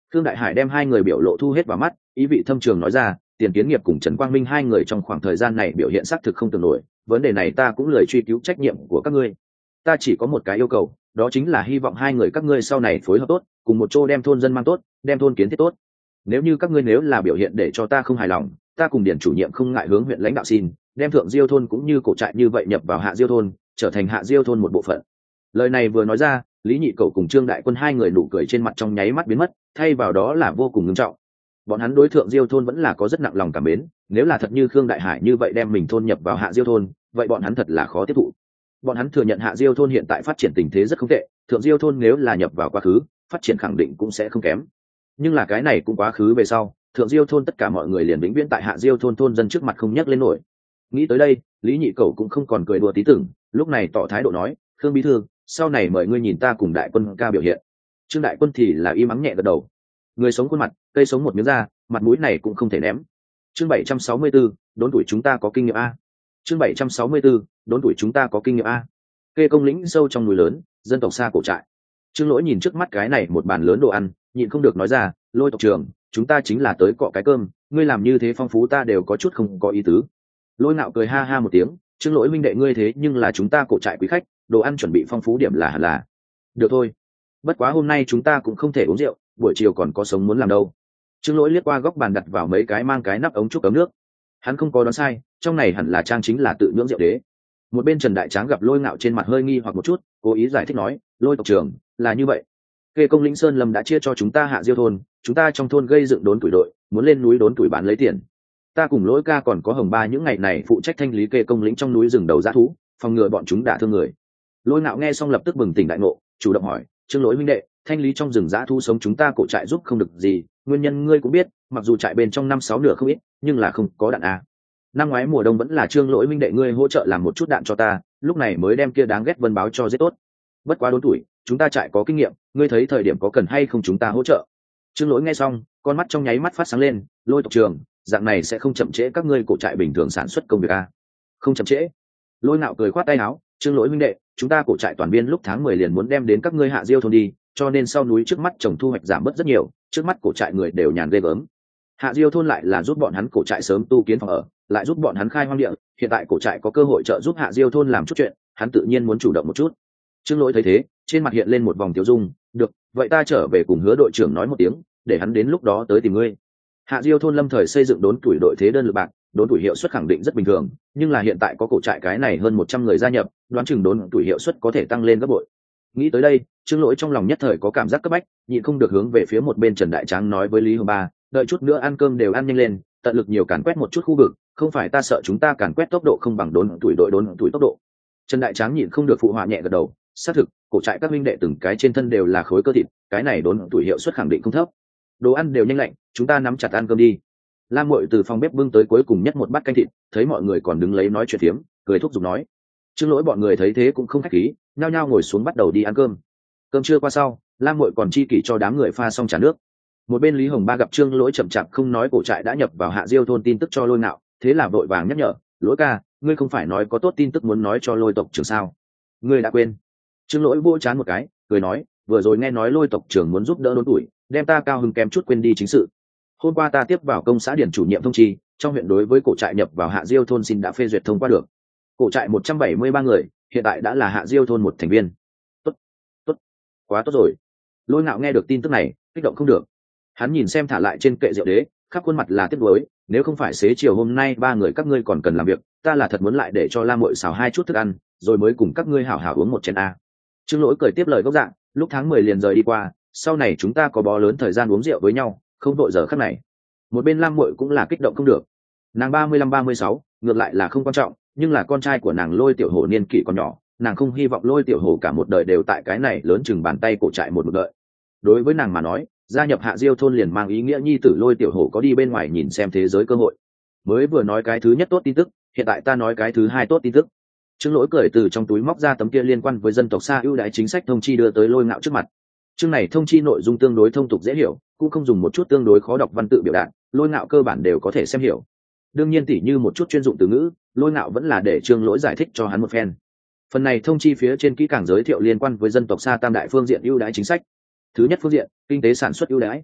Khương Đại Hải đem hai người biểu lộ thu hết vào mắt, ý vị thâm trường nói ra, Tiền Kiến Nghiệp cùng Trần Quang Minh hai người trong khoảng thời gian này biểu hiện xác thực không tưởng nổi, vấn đề này ta cũng lười truy cứu trách nhiệm của các ngươi. Ta chỉ có một cái yêu cầu, đó chính là hy vọng hai người các ngươi sau này phối hợp tốt, cùng một chỗ đem thôn dân mang tốt, đem thôn kiến thiết tốt. Nếu như các ngươi nếu là biểu hiện để cho ta không hài lòng, ta cùng điển chủ nhiệm không ngại hướng huyện lãnh đạo xin, đem Thượng Diêu thôn cũng như cổ trại như vậy nhập vào Hạ Diêu thôn, trở thành Hạ Diêu thôn một bộ phận. Lời này vừa nói ra, Lý Nhị Cẩu cùng Trương Đại Quân hai người nụ cười trên mặt trong nháy mắt biến mất, thay vào đó là vô cùng nghiêm trọng. Bọn hắn đối Thượng Diêu thôn vẫn là có rất nặng lòng cảm mến, nếu là thật như Khương Đại Hải như vậy đem mình thôn nhập vào Hạ Diêu thôn, vậy bọn hắn thật là khó tiếp thụ. Bọn hắn thừa nhận Hạ Diêu thôn hiện tại phát triển tình thế rất không tệ, Thượng Diêu thôn nếu là nhập vào quá khứ, phát triển khẳng định cũng sẽ không kém. Nhưng là cái này cũng quá khứ về sau, Thượng Diêu thôn tất cả mọi người liền vĩnh viễn tại Hạ Diêu thôn thôn dân trước mặt không nhắc lên nổi. Nghĩ tới đây, Lý Nhị Cẩu cũng không còn cười đùa tí tưởng, lúc này tỏ thái độ nói, Khương bí thư, sau này mời ngươi nhìn ta cùng Đại Quân ca biểu hiện. Trương Đại Quân thì là im ắng nhẹ gật đầu. Người sống khuôn mặt, cây sống một miếng da, mặt mũi này cũng không thể ném. Chương bảy trăm sáu mươi tư, đốn tuổi chúng ta có kinh nghiệm a. Chương bảy trăm sáu mươi tư, đốn tuổi chúng ta có kinh nghiệm a. Kê Công lĩnh sâu trong núi lớn, dân tộc xa cổ trại. Trương Lỗi nhìn trước mắt cái này một bàn lớn đồ ăn, nhịn không được nói ra, Lôi tộc trưởng, chúng ta chính là tới cọ cái cơm, ngươi làm như thế phong phú ta đều có chút không có ý tứ. Lôi Nạo cười ha ha một tiếng, Trương Lỗi minh đệ ngươi thế nhưng là chúng ta cổ trại quý khách, đồ ăn chuẩn bị phong phú điểm là hẳn là. Được thôi, bất quá hôm nay chúng ta cũng không thể uống rượu, buổi chiều còn có sống muốn làm đâu. Trương Lỗi liếc qua góc bàn đặt vào mấy cái mang cái nắp ống trúc cấm nước. Hắn không có đoán sai, trong này hẳn là trang chính là tự nhưỡng rượu đế. Một bên Trần Đại Tráng gặp Lôi Ngạo trên mặt hơi nghi hoặc một chút, cố ý giải thích nói, Lôi tộc trưởng, là như vậy. Kê Công lĩnh Sơn Lâm đã chia cho chúng ta Hạ Diêu thôn, chúng ta trong thôn gây dựng đốn tuổi đội, muốn lên núi đốn tuổi bán lấy tiền. Ta cùng Lỗi ca còn có Hồng Ba những ngày này phụ trách thanh lý Kê Công lĩnh trong núi rừng đầu dã thú, phòng ngừa bọn chúng đả thương người. Lôi Ngạo nghe xong lập tức bừng tỉnh đại ngộ, chủ động hỏi, Trương Lỗi huynh đệ, thanh lý trong rừng dã thú sống chúng ta cổ trại giúp không được gì, nguyên nhân ngươi cũng biết, mặc dù trại bên trong năm sáu nửa không ít, nhưng là không có đạn a. Năm ngoái mùa đông vẫn là Trương Lỗi huynh đệ ngươi hỗ trợ làm một chút đạn cho ta, lúc này mới đem kia đáng ghét vân báo cho giết tốt. Bất quá đốn tuổi, chúng ta trại có kinh nghiệm, ngươi thấy thời điểm có cần hay không chúng ta hỗ trợ. Trương Lỗi nghe xong, con mắt trong nháy mắt phát sáng lên, Lôi tộc trưởng, dạng này sẽ không chậm trễ các ngươi cổ trại bình thường sản xuất công việc a. Không chậm trễ. Lôi Nạo cười khoát tay áo, Trương Lỗi huynh đệ, chúng ta cổ trại toàn biên lúc tháng mười liền muốn đem đến các ngươi Hạ Diêu thôn đi, cho nên sau núi trước mắt trồng thu hoạch giảm bớt rất nhiều, trước mắt cổ trại người đều nhàn ghê gớm. Hạ Diêu thôn lại là giúp bọn hắn cổ trại sớm tu kiến phòng ở, lại giúp bọn hắn khai hoang địa, hiện tại cổ trại có cơ hội trợ giúp Hạ Diêu thôn làm chút chuyện, hắn tự nhiên muốn chủ động một chút. Trương Lỗi thấy thế, trên mặt hiện lên một vòng tiêu dung, được, vậy ta trở về cùng Hứa đội trưởng nói một tiếng, để hắn đến lúc đó tới tìm ngươi. Hạ Diêu thôn lâm thời xây dựng đốn tuổi đội thế đơn lực bạc, đốn tuổi hiệu suất khẳng định rất bình thường, nhưng là hiện tại có cổ trại cái này hơn một trăm người gia nhập, đoán chừng đốn tuổi hiệu suất có thể tăng lên gấp bội. Nghĩ tới đây, Trương Lỗi trong lòng nhất thời có cảm giác cấp bách, nhịn không được hướng về phía một bên Trần Đại Tráng nói với Lý Hồng Ba, đợi chút nữa ăn cơm đều ăn nhanh lên, tận lực nhiều càn quét một chút khu vực, không phải ta sợ chúng ta càn quét tốc độ không bằng đốn tuổi đội đốn tuổi tốc độ. Trần Đại Tráng nhịn không được phụ họa nhẹ gật đầu, xác thực, cổ trại các minh đệ từng cái trên thân đều là khối cơ thịt, cái này đốn tuổi hiệu suất khẳng định không thấp. Đồ ăn đều nhanh lạnh, chúng ta nắm chặt ăn cơm đi. Lam Muội từ phòng bếp bưng tới cuối cùng nhất một bát canh thịt, thấy mọi người còn đứng lấy nói chuyện phiếm, cười thúc giục nói. Trương Lỗi bọn người thấy thế cũng không khách khí, nhao nhao ngồi xuống bắt đầu đi ăn cơm. Cơm trưa qua sau, Lam Muội còn chi kỷ cho đám người pha xong trà nước. Một bên Lý Hồng Ba gặp Trương Lỗi chậm chạp không nói cổ trại đã nhập vào Hạ Diêu thôn tin tức cho Lôi Nạo, thế là vội vàng nhắc nhở, Lỗi ca, ngươi không phải nói có tốt tin tức muốn nói cho Lôi tộc trưởng sao? Ngươi đã quên? Trương Lỗi vỗ chán một cái, cười nói, vừa rồi nghe nói Lôi tộc trưởng muốn giúp đỡ đốn tuổi, đem ta cao hứng kém chút quên đi chính sự. Hôm qua ta tiếp vào công xã điển chủ nhiệm thông chi, trong huyện đối với cổ trại nhập vào Hạ Diêu thôn xin đã phê duyệt thông qua được. Cổ trại một trăm bảy mươi ba người, hiện tại đã là Hạ Diêu thôn một thành viên. Tốt, tốt, quá tốt rồi. Lôi Ngạo nghe được tin tức này, kích động không được. Hắn nhìn xem thả lại trên kệ rượu đế, khắp khuôn mặt là tiếc nuối, nếu không phải xế chiều hôm nay ba người các ngươi còn cần làm việc, ta là thật muốn lại để cho Lam Muội xào hai chút thức ăn, rồi mới cùng các ngươi hảo hảo uống một chén a. Trương Lỗi cười tiếp lời gốc dạng, lúc tháng mười liền rời đi qua, sau này chúng ta có bó lớn thời gian uống rượu với nhau, không vội giờ khắc này. Một bên Lam Muội cũng là kích động không được. Nàng ba mươi lăm ba mươi sáu, ngược lại là không quan trọng, nhưng là con trai của nàng Lôi Tiểu Hổ niên kỷ còn nhỏ, nàng không hy vọng Lôi Tiểu Hổ cả một đời đều tại cái này lớn chừng bàn tay cổ trại một một đợi. Đối với nàng mà nói, gia nhập Hạ Diêu thôn liền mang ý nghĩa nhi tử Lôi Tiểu Hổ có đi bên ngoài nhìn xem thế giới cơ hội. Mới vừa nói cái thứ nhất tốt tin tức, hiện tại ta nói cái thứ hai tốt tin tức. Trương Lỗi cười từ trong túi móc ra tấm kia liên quan với dân tộc xa ưu đãi chính sách thông chi đưa tới Lôi Ngạo trước mặt. Chương này thông chi nội dung tương đối thông tục dễ hiểu, cũng không dùng một chút tương đối khó đọc văn tự biểu đạt, Lôi Ngạo cơ bản đều có thể xem hiểu. Đương nhiên tỉ như một chút chuyên dụng từ ngữ, Lôi Ngạo vẫn là để Trương Lỗi giải thích cho hắn một phen. Phần này thông chi phía trên kỹ càng giới thiệu liên quan với dân tộc xa tam đại phương diện ưu đãi chính sách. Thứ nhất phương diện, kinh tế sản xuất ưu đãi.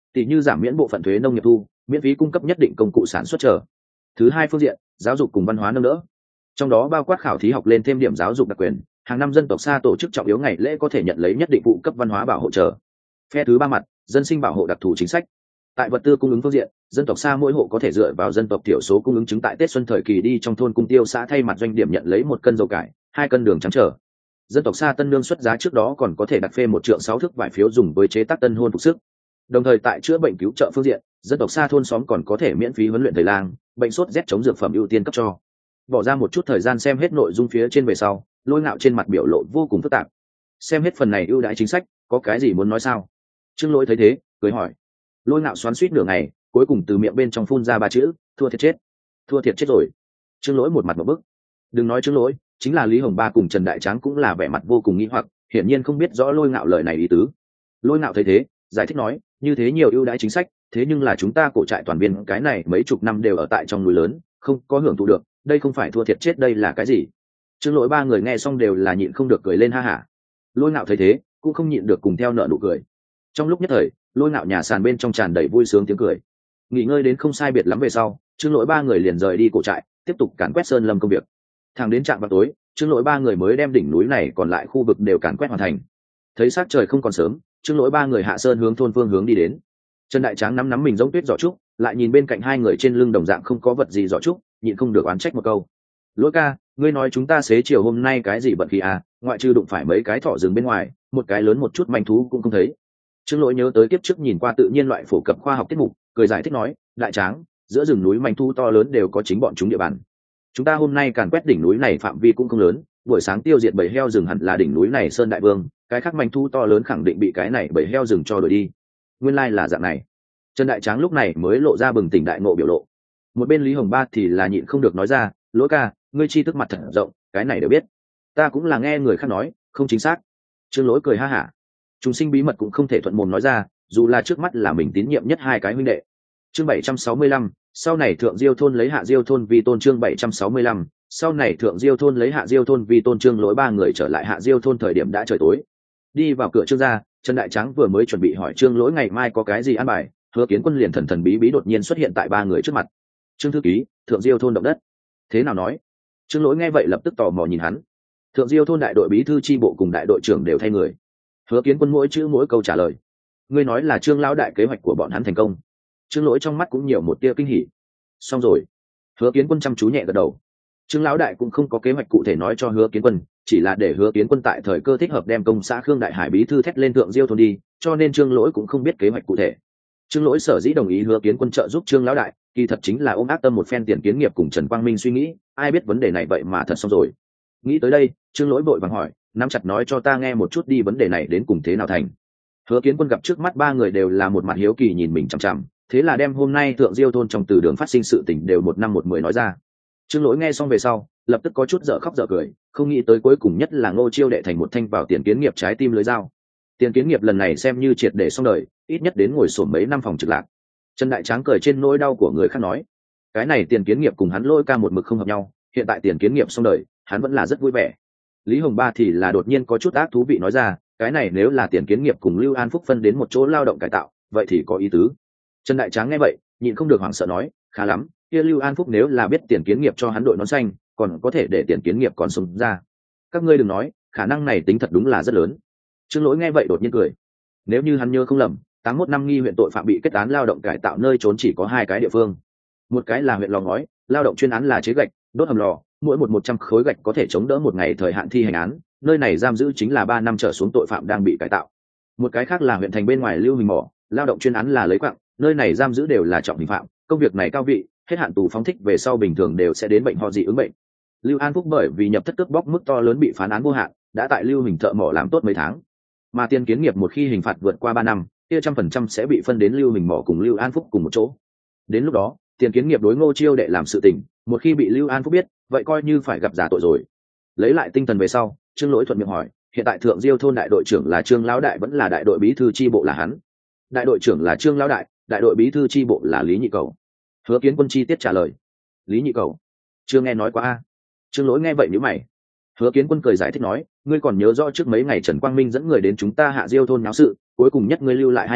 tỷ như giảm miễn bộ phận thuế nông nghiệp thu, miễn phí cung cấp nhất định công cụ sản xuất trở. Thứ hai phương diện, giáo dục cùng văn hóa nâng đỡ, trong đó bao quát khảo thí học lên thêm điểm giáo dục đặc quyền, hàng năm dân tộc xa tổ chức trọng yếu ngày lễ có thể nhận lấy nhất định phụ cấp văn hóa bảo hộ trở. Phe thứ ba mặt, dân sinh bảo hộ đặc thù chính sách. Tại vật tư cung ứng phương diện, dân tộc xa mỗi hộ có thể dựa vào dân tộc thiểu số cung ứng chứng tại Tết xuân thời kỳ đi trong thôn cung tiêu xã thay mặt doanh điểm nhận lấy một cân dầu cải, hai cân đường trắng trở. Dân tộc xa tân lương xuất giá trước đó còn có thể đặt phê một trượng sáu thước vải phiếu dùng với chế tác tân hôn phục sức. Đồng thời tại chữa bệnh cứu trợ phương diện, dân tộc xa thôn xóm còn có thể miễn phí huấn luyện thầy lang, bệnh sốt rét chống dược phẩm ưu tiên cấp cho. Bỏ ra một chút thời gian xem hết nội dung phía trên về sau, Lôi Ngạo trên mặt biểu lộ vô cùng phức tạp. Xem hết phần này ưu đãi chính sách, có cái gì muốn nói sao? Trương Lỗi thấy thế, cười hỏi. Lôi Ngạo xoắn xuýt nửa ngày, cuối cùng từ miệng bên trong phun ra ba chữ: thua thiệt chết. Thua thiệt chết rồi. Trương Lỗi một mặt một bức. Đừng nói Trương Lỗi, chính là Lý Hồng Ba cùng Trần Đại Tráng cũng là vẻ mặt vô cùng nghi hoặc, hiển nhiên không biết rõ Lôi Ngạo lời này ý tứ. Lôi Ngạo thấy thế, giải thích nói, như thế nhiều ưu đãi chính sách, thế nhưng là chúng ta cổ trại toàn viên cái này mấy chục năm đều ở tại trong núi lớn, không có hưởng thụ được, đây không phải thua thiệt chết, đây là cái gì? Trương Lỗi ba người nghe xong đều là nhịn không được cười lên ha hả. Lôi Ngạo thấy thế, cũng không nhịn được cùng theo nở nụ cười. Trong lúc nhất thời, Lôi Ngạo nhà sàn bên trong tràn đầy vui sướng tiếng cười. Nghỉ ngơi đến không sai biệt lắm về sau, Trương Lỗi ba người liền rời đi cổ trại, tiếp tục càn quét sơn lâm công việc. Thẳng đến trạm vào tối, Trương Lỗi ba người mới đem đỉnh núi này còn lại khu vực đều càn quét hoàn thành. Thấy sắc trời không còn sớm, Trương Lỗi ba người hạ sơn hướng thôn phương hướng đi đến. Trần Đại Tráng nắm nắm mình giống tuyết giỏ trúc, lại nhìn bên cạnh hai người trên lưng đồng dạng không có vật gì giỏ trúc, nhịn không được oán trách một câu. Lỗi ca, ngươi nói chúng ta xế chiều hôm nay cái gì bận khi à, ngoại trừ đụng phải mấy cái thỏ rừng bên ngoài, một cái lớn một chút manh thú cũng không thấy. Trương Lỗi nhớ tới kiếp trước nhìn qua tự nhiên loại phổ cập khoa học tiết mục, cười giải thích nói, Đại Tráng, giữa rừng núi manh thú to lớn đều có chính bọn chúng địa bàn. Chúng ta hôm nay càn quét đỉnh núi này phạm vi cũng không lớn, buổi sáng tiêu diệt bầy heo rừng hẳn là đỉnh núi này sơn đại vương, cái khác manh thú to lớn khẳng định bị cái này bầy heo rừng cho đuổi đi. Nguyên lai là dạng này. Trần Đại Tráng lúc này mới lộ ra bừng tỉnh đại ngộ biểu lộ. Một bên Lý Hồng Ba thì là nhịn không được nói ra, Lỗi ca, ngươi tri thức mặt thật rộng, cái này đều biết. Ta cũng là nghe người khác nói, không chính xác. Trương Lỗi cười ha hả. Chúng sinh bí mật cũng không thể thuận mồm nói ra, dù là trước mắt là mình tín nhiệm nhất hai cái huynh đệ. Chương bảy trăm sáu mươi lăm, sau này thượng diêu thôn lấy hạ diêu thôn vì tôn. Chương bảy trăm sáu mươi lăm, sau này thượng diêu thôn lấy hạ diêu thôn vì tôn. Trương Lỗi ba người trở lại hạ diêu thôn thời điểm đã trời tối. Đi vào cửa Trương gia, Trần Đại Tráng vừa mới chuẩn bị hỏi Trương Lỗi ngày mai có cái gì ăn bài, Hứa Kiến Quân liền thần thần bí bí đột nhiên xuất hiện tại ba người trước mặt. Trương thư ký, thượng diêu thôn động đất. Thế nào nói? Trương Lỗi nghe vậy lập tức tò mò nhìn hắn. Thượng diêu thôn đại đội bí thư chi bộ cùng đại đội trưởng đều thay người. Hứa Kiến Quân mỗi chữ mỗi câu trả lời. Ngươi nói là Trương lão đại kế hoạch của bọn hắn thành công. Trương Lỗi trong mắt cũng nhiều một tia kinh hỉ. Xong rồi. Hứa Kiến Quân chăm chú nhẹ gật đầu. Trương lão đại cũng không có kế hoạch cụ thể nói cho Hứa Kiến Quân, chỉ là để Hứa Kiến Quân tại thời cơ thích hợp đem công xã Khương Đại Hải bí thư thét lên thượng diêu thôn đi, cho nên Trương Lỗi cũng không biết kế hoạch cụ thể. Trương Lỗi sở dĩ đồng ý Hứa Kiến Quân trợ giúp Trương lão đại, kỳ thật chính là ôm ác tâm một phen tiền kiến nghiệp cùng Trần Quang Minh suy nghĩ, ai biết vấn đề này vậy mà thật xong rồi. Nghĩ tới đây, Trương Lỗi vội vàng hỏi, nắm chặt nói cho ta nghe một chút đi, vấn đề này đến cùng thế nào thành. Hứa Kiến Quân gặp trước mắt ba người đều là một mặt hiếu kỳ nhìn mình chằm chằm, thế là đem hôm nay thượng diêu thôn trong từ đường phát sinh sự tình đều một năm một mười nói ra. Trương Lỗi nghe xong về sau, lập tức có chút dở khóc dở cười, không nghĩ tới cuối cùng nhất là Ngô Chiêu đệ thành một thanh vào tiền kiến nghiệp trái tim lưới dao. Tiền kiến nghiệp lần này xem như triệt để xong đời, ít nhất đến ngồi sổm mấy năm phòng trực lạc. Trần Đại Tráng cười trên nỗi đau của người khác nói, cái này tiền kiến nghiệp cùng hắn Lôi ca một mực không hợp nhau, hiện tại tiền kiến nghiệp xong đời, hắn vẫn là rất vui vẻ. Lý Hồng Ba thì là đột nhiên có chút ác thú vị nói ra, cái này nếu là tiền kiến nghiệp cùng Lưu An Phúc phân đến một chỗ lao động cải tạo, vậy thì có ý tứ. Trần Đại Tráng nghe vậy, nhịn không được hoảng sợ nói, khá lắm, kia Lưu An Phúc nếu là biết tiền kiến nghiệp cho hắn đội nón xanh, còn có thể để tiền kiến nghiệp còn sống ra. Các ngươi đừng nói, khả năng này tính thật đúng là rất lớn. Trương Lỗi nghe vậy đột nhiên cười. Nếu như hắn nhớ không lầm, tám mốt năm nghi huyện tội phạm bị kết án lao động cải tạo nơi trốn chỉ có hai cái địa phương. Một cái là huyện Lò Ngói, lao động chuyên án là chế gạch, đốt hầm lò, mỗi một một trăm khối gạch có thể chống đỡ một ngày thời hạn thi hành án, nơi này giam giữ chính là ba năm trở xuống tội phạm đang bị cải tạo. Một cái khác là huyện Thành bên ngoài Lưu Hình Mỏ, lao động chuyên án là lấy quặng, nơi này giam giữ đều là trọng hình phạm, công việc này cao vị, hết hạn tù phóng thích về sau bình thường đều sẽ đến bệnh ho dị ứng bệnh. Lưu An Phúc bởi vì nhập thất cướp bóc mức to lớn bị phán án vô hạn, đã tại Lưu Hình thợ mỏ làm tốt mấy tháng. Mà tiền kiến nghiệp một khi hình phạt vượt qua ba năm, kia trăm phần trăm sẽ bị phân đến Lưu Hình Mỏ cùng Lưu An Phúc cùng một chỗ. Đến lúc đó, tiền kiến nghiệp đối Ngô Chiêu đệ làm sự tình, một khi bị Lưu An Phúc biết, vậy coi như phải gặp giả tội rồi. Lấy lại tinh thần về sau, Trương Lỗi thuận miệng hỏi, hiện tại thượng diêu thôn đại đội trưởng là Trương lão đại vẫn là đại đội bí thư chi bộ là hắn? Đại đội trưởng là Trương lão đại, đại đội bí thư chi bộ là Lý Nhị Cầu. Hứa Kiến Quân chi tiết trả lời. Lý Nhị Cầu? Chưa nghe nói qua a. Trương Lỗi nghe vậy nhíu mày. Hứa Kiến Quân cười giải thích nói, ngươi còn nhớ rõ trước mấy ngày Trần Quang Minh dẫn người đến chúng ta hạ diêu thôn náo sự, cuối cùng nhất ngươi lưu lại hai người,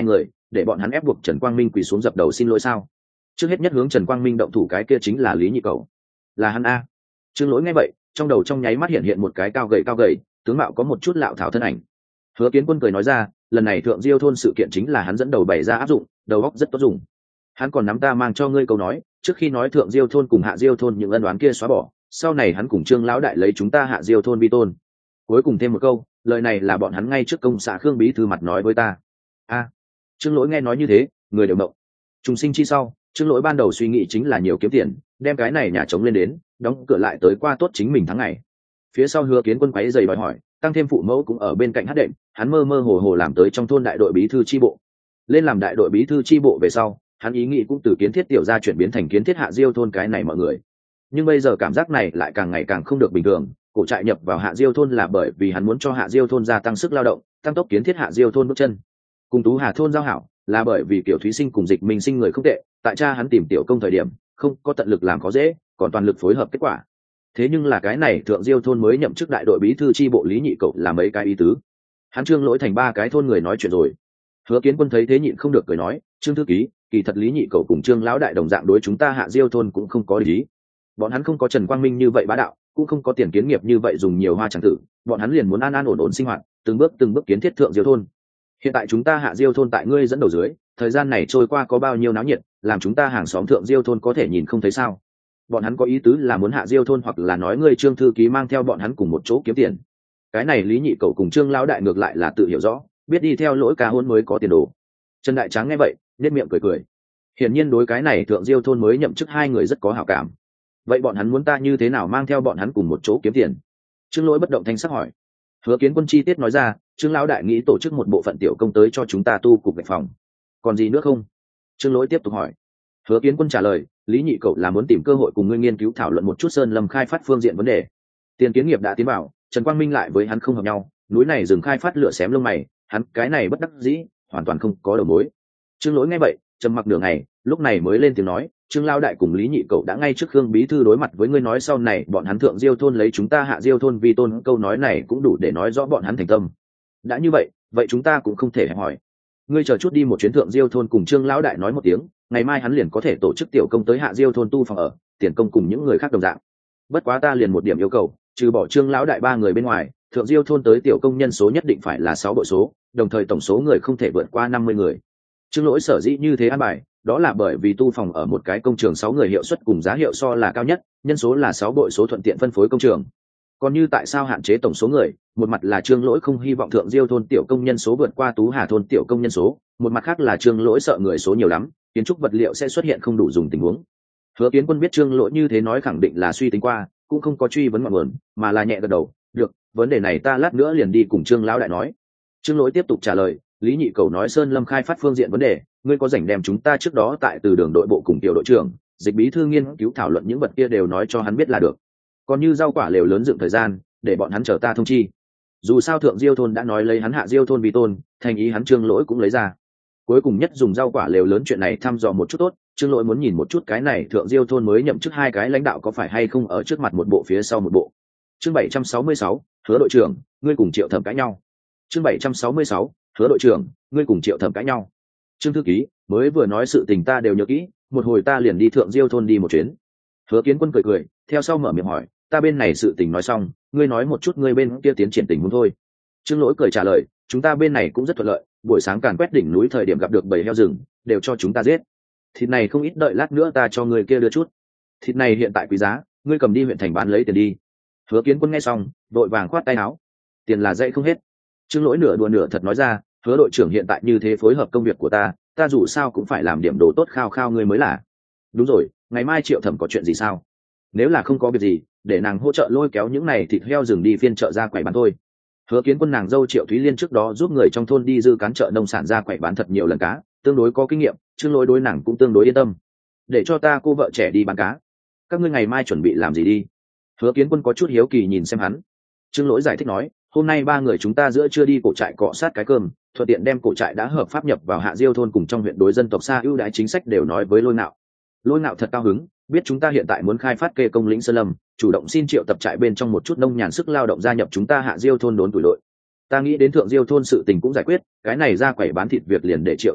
để bọn hắn ép buộc Trần Quang Minh quỳ xuống dập đầu xin lỗi sao? Trước hết nhất hướng Trần Quang Minh động thủ cái kia chính là Lý Nhị Cầu. Là hắn a? Trương Lỗi nghe vậy, trong đầu trong nháy mắt hiện hiện một cái cao gầy cao gầy, tướng mạo có một chút lạo thảo thân ảnh. Hứa Kiến Quân cười nói ra, lần này Thượng Diêu thôn sự kiện chính là hắn dẫn đầu bày ra áp dụng, đầu óc rất tốt dùng. Hắn còn nắm ta mang cho ngươi câu nói, trước khi nói Thượng Diêu thôn cùng Hạ Diêu thôn những ân oán kia xóa bỏ, sau này hắn cùng Trương lão đại lấy chúng ta Hạ Diêu thôn vi tôn. Cuối cùng thêm một câu, lời này là bọn hắn ngay trước công xã Khương bí thư mặt nói với ta. A. Trương Lỗi nghe nói như thế, người đều động. Trùng sinh chi sau, Trương Lỗi ban đầu suy nghĩ chính là nhiều kiếm tiền, đem cái này nhà trống lên đến, đóng cửa lại tới qua tốt chính mình tháng ngày. Phía sau Hứa Kiến Quân quấy giày đòi hỏi, tăng thêm phụ mẫu cũng ở bên cạnh hát đệm, hắn mơ mơ hồ hồ làm tới trong thôn đại đội bí thư chi bộ. Lên làm đại đội bí thư chi bộ về sau, hắn ý nghĩ cũng từ kiến thiết tiểu gia chuyển biến thành kiến thiết Hạ Diêu thôn cái này mọi người. Nhưng bây giờ cảm giác này lại càng ngày càng không được bình thường, cổ trại nhập vào Hạ Diêu thôn là bởi vì hắn muốn cho Hạ Diêu thôn gia tăng sức lao động, tăng tốc kiến thiết Hạ Diêu thôn bước chân. Cùng Tú Hà thôn giao hảo, là bởi vì Tiểu Thúy Sinh cùng Dịch Minh Sinh người không tệ, tại cha hắn tìm tiểu công thời điểm, không có tận lực làm khó dễ, còn toàn lực phối hợp kết quả. Thế nhưng là cái này Thượng Diêu thôn mới nhậm chức đại đội bí thư chi bộ Lý Nhị Cậu là mấy cái ý tứ. Hắn Trương Lỗi thành ba cái thôn người nói chuyện rồi. Hứa Kiến Quân thấy thế nhịn không được cười nói, Trương thư ký, kỳ thật Lý Nhị Cậu cùng Trương lão đại đồng dạng đối chúng ta Hạ Diêu thôn cũng không có lý. Bọn hắn không có Trần Quang Minh như vậy bá đạo, cũng không có tiền kiến nghiệp như vậy dùng nhiều hoa chẳng tử, bọn hắn liền muốn an an ổn ổn sinh hoạt, từng bước từng bước kiến thiết Thượng Diêu thôn. Hiện tại chúng ta Hạ Diêu thôn tại ngươi dẫn đầu dưới, thời gian này trôi qua có bao nhiêu náo nhiệt, làm chúng ta hàng xóm Thượng Diêu thôn có thể nhìn không thấy sao? Bọn hắn có ý tứ là muốn Hạ Diêu thôn, hoặc là nói ngươi Trương thư ký mang theo bọn hắn cùng một chỗ kiếm tiền. Cái này Lý Nhị Cậu cùng Trương lão đại ngược lại là tự hiểu rõ, biết đi theo lỗi cá hôn mới có tiền đồ. Trần Đại Tráng nghe vậy, nhếch miệng cười cười. Hiển nhiên đối cái này Thượng Diêu thôn mới nhậm chức hai người rất có hảo cảm. Vậy bọn hắn muốn ta như thế nào mang theo bọn hắn cùng một chỗ kiếm tiền? Trương Lỗi bất động thanh sắc hỏi. Hứa Kiến Quân chi tiết nói ra, Trương lão đại nghĩ tổ chức một bộ phận tiểu công tới cho chúng ta tu cục gạch phòng. Còn gì nữa không? Trương Lỗi tiếp tục hỏi. Hứa Kiến Quân trả lời, Lý Nhị Cậu là muốn tìm cơ hội cùng ngươi nghiên cứu thảo luận một chút sơn lâm khai phát phương diện vấn đề. Tiền kiến nghiệp đã tiến vào, Trần Quang Minh lại với hắn không hợp nhau, núi này dừng khai phát lửa xém lông mày, hắn cái này bất đắc dĩ, hoàn toàn không có đầu mối. Trương Lỗi nghe vậy, trầm mặc nửa ngày, lúc này mới lên tiếng nói, Trương lão đại cùng Lý Nhị Cậu đã ngay trước Khương bí thư đối mặt với ngươi nói sau này bọn hắn Thượng Diêu thôn lấy chúng ta Hạ Diêu thôn vì tôn, câu nói này cũng đủ để nói rõ bọn hắn thành tâm. Đã như vậy, vậy chúng ta cũng không thể hẹp hỏi. Ngươi chờ chút đi một chuyến Thượng Diêu thôn cùng Trương lão đại nói một tiếng, ngày mai hắn liền có thể tổ chức tiểu công tới Hạ Diêu thôn tu phòng ở, tiền công cùng những người khác đồng dạng. Bất quá ta liền một điểm yêu cầu, trừ bỏ Trương lão đại ba người bên ngoài, Thượng Diêu thôn tới tiểu công nhân số nhất định phải là sáu bội số, đồng thời tổng số người không thể vượt qua năm mươi người. Trương Lỗi sở dĩ như thế an bài, đó là bởi vì tu phòng ở một cái công trường sáu người hiệu suất cùng giá hiệu so là cao nhất, nhân số là sáu bội số thuận tiện phân phối công trường. Còn như tại sao hạn chế tổng số người, một mặt là Trương Lỗi không hy vọng Thượng Diêu thôn tiểu công nhân số vượt qua Tú Hà thôn tiểu công nhân số, một mặt khác là Trương Lỗi sợ người số nhiều lắm, kiến trúc vật liệu sẽ xuất hiện không đủ dùng tình huống. Hứa Kiến Quân biết Trương Lỗi như thế nói khẳng định là suy tính qua, cũng không có truy vấn ngọn nguồn, mà là nhẹ gật đầu, được, vấn đề này ta lát nữa liền đi cùng Trương lão đại nói. Trương Lỗi tiếp tục trả lời, Lý Nhị Cầu nói sơn lâm khai phát phương diện vấn đề, ngươi có rảnh đem chúng ta trước đó tại từ đường đội bộ cùng tiểu đội trưởng, Dịch bí thư nghiên cứu thảo luận những vật kia đều nói cho hắn biết là được. Còn như rau quả lều lớn dựng thời gian, để bọn hắn chờ ta thông chi. Dù sao Thượng Diêu thôn đã nói lấy hắn Hạ Diêu thôn vì tôn, thành ý hắn Trương Lỗi cũng lấy ra. Cuối cùng nhất dùng rau quả lều lớn chuyện này thăm dò một chút tốt, Trương Lỗi muốn nhìn một chút cái này Thượng Diêu thôn mới nhậm chức hai cái lãnh đạo có phải hay không ở trước mặt một bộ phía sau một bộ. Chương bảy trăm sáu mươi sáu, Hứa đội trưởng, ngươi cùng Triệu Thẩm cãi nhau. Chương bảy trăm sáu mươi sáu, Hứa đội trưởng, ngươi cùng Triệu Thẩm cãi nhau. Trương thư ký, mới vừa nói sự tình ta đều nhớ kỹ, một hồi ta liền đi Thượng Diêu thôn đi một chuyến. Hứa Kiến Quân cười cười, theo sau mở miệng hỏi, ta bên này sự tình nói xong, ngươi nói một chút ngươi bên kia tiến triển tình huống thôi. Trương Lỗi cười trả lời, chúng ta bên này cũng rất thuận lợi, buổi sáng càn quét đỉnh núi thời điểm gặp được bầy heo rừng, đều cho chúng ta giết. Thịt này không ít, đợi lát nữa ta cho người kia đưa chút. Thịt này hiện tại quý giá, ngươi cầm đi huyện thành bán lấy tiền đi. Hứa Kiến Quân nghe xong, vội vàng khoát tay áo, tiền là dậy không hết. Trương Lỗi nửa đùa nửa thật nói ra, Hứa đội trưởng hiện tại như thế phối hợp công việc của ta, ta dù sao cũng phải làm điểm đồ tốt khao khao ngươi mới là. Đúng rồi, ngày mai Triệu Thẩm có chuyện gì sao? Nếu là không có việc gì, để nàng hỗ trợ lôi kéo những này thịt heo rừng đi phiên chợ ra quầy bán thôi. Hứa Kiến Quân nàng dâu Triệu Thúy Liên trước đó giúp người trong thôn đi dư cán chợ nông sản ra quầy bán thật nhiều lần cá, tương đối có kinh nghiệm, Trương Lỗi đối nàng cũng tương đối yên tâm. Để cho ta cô vợ trẻ đi bán cá. Các ngươi ngày mai chuẩn bị làm gì đi? Hứa Kiến Quân có chút hiếu kỳ nhìn xem hắn. Trương Lỗi giải thích nói, hôm nay ba người chúng ta giữa trưa đi cổ trại cọ sát cái cơm, thuận tiện đem cổ trại đã hợp pháp nhập vào Hạ Diêu thôn cùng trong huyện đối dân tộc xa ưu đãi chính sách đều nói với Lôi Nạo. Lôi Nạo thật cao hứng, biết chúng ta hiện tại muốn khai phát kê công lĩnh sơn lâm, chủ động xin Triệu tập trại bên trong một chút nông nhàn sức lao động gia nhập chúng ta Hạ Diêu thôn đốn tuổi đội. Ta nghĩ đến Thượng Diêu thôn sự tình cũng giải quyết, cái này ra quẩy bán thịt việc liền để Triệu Thẩm đi,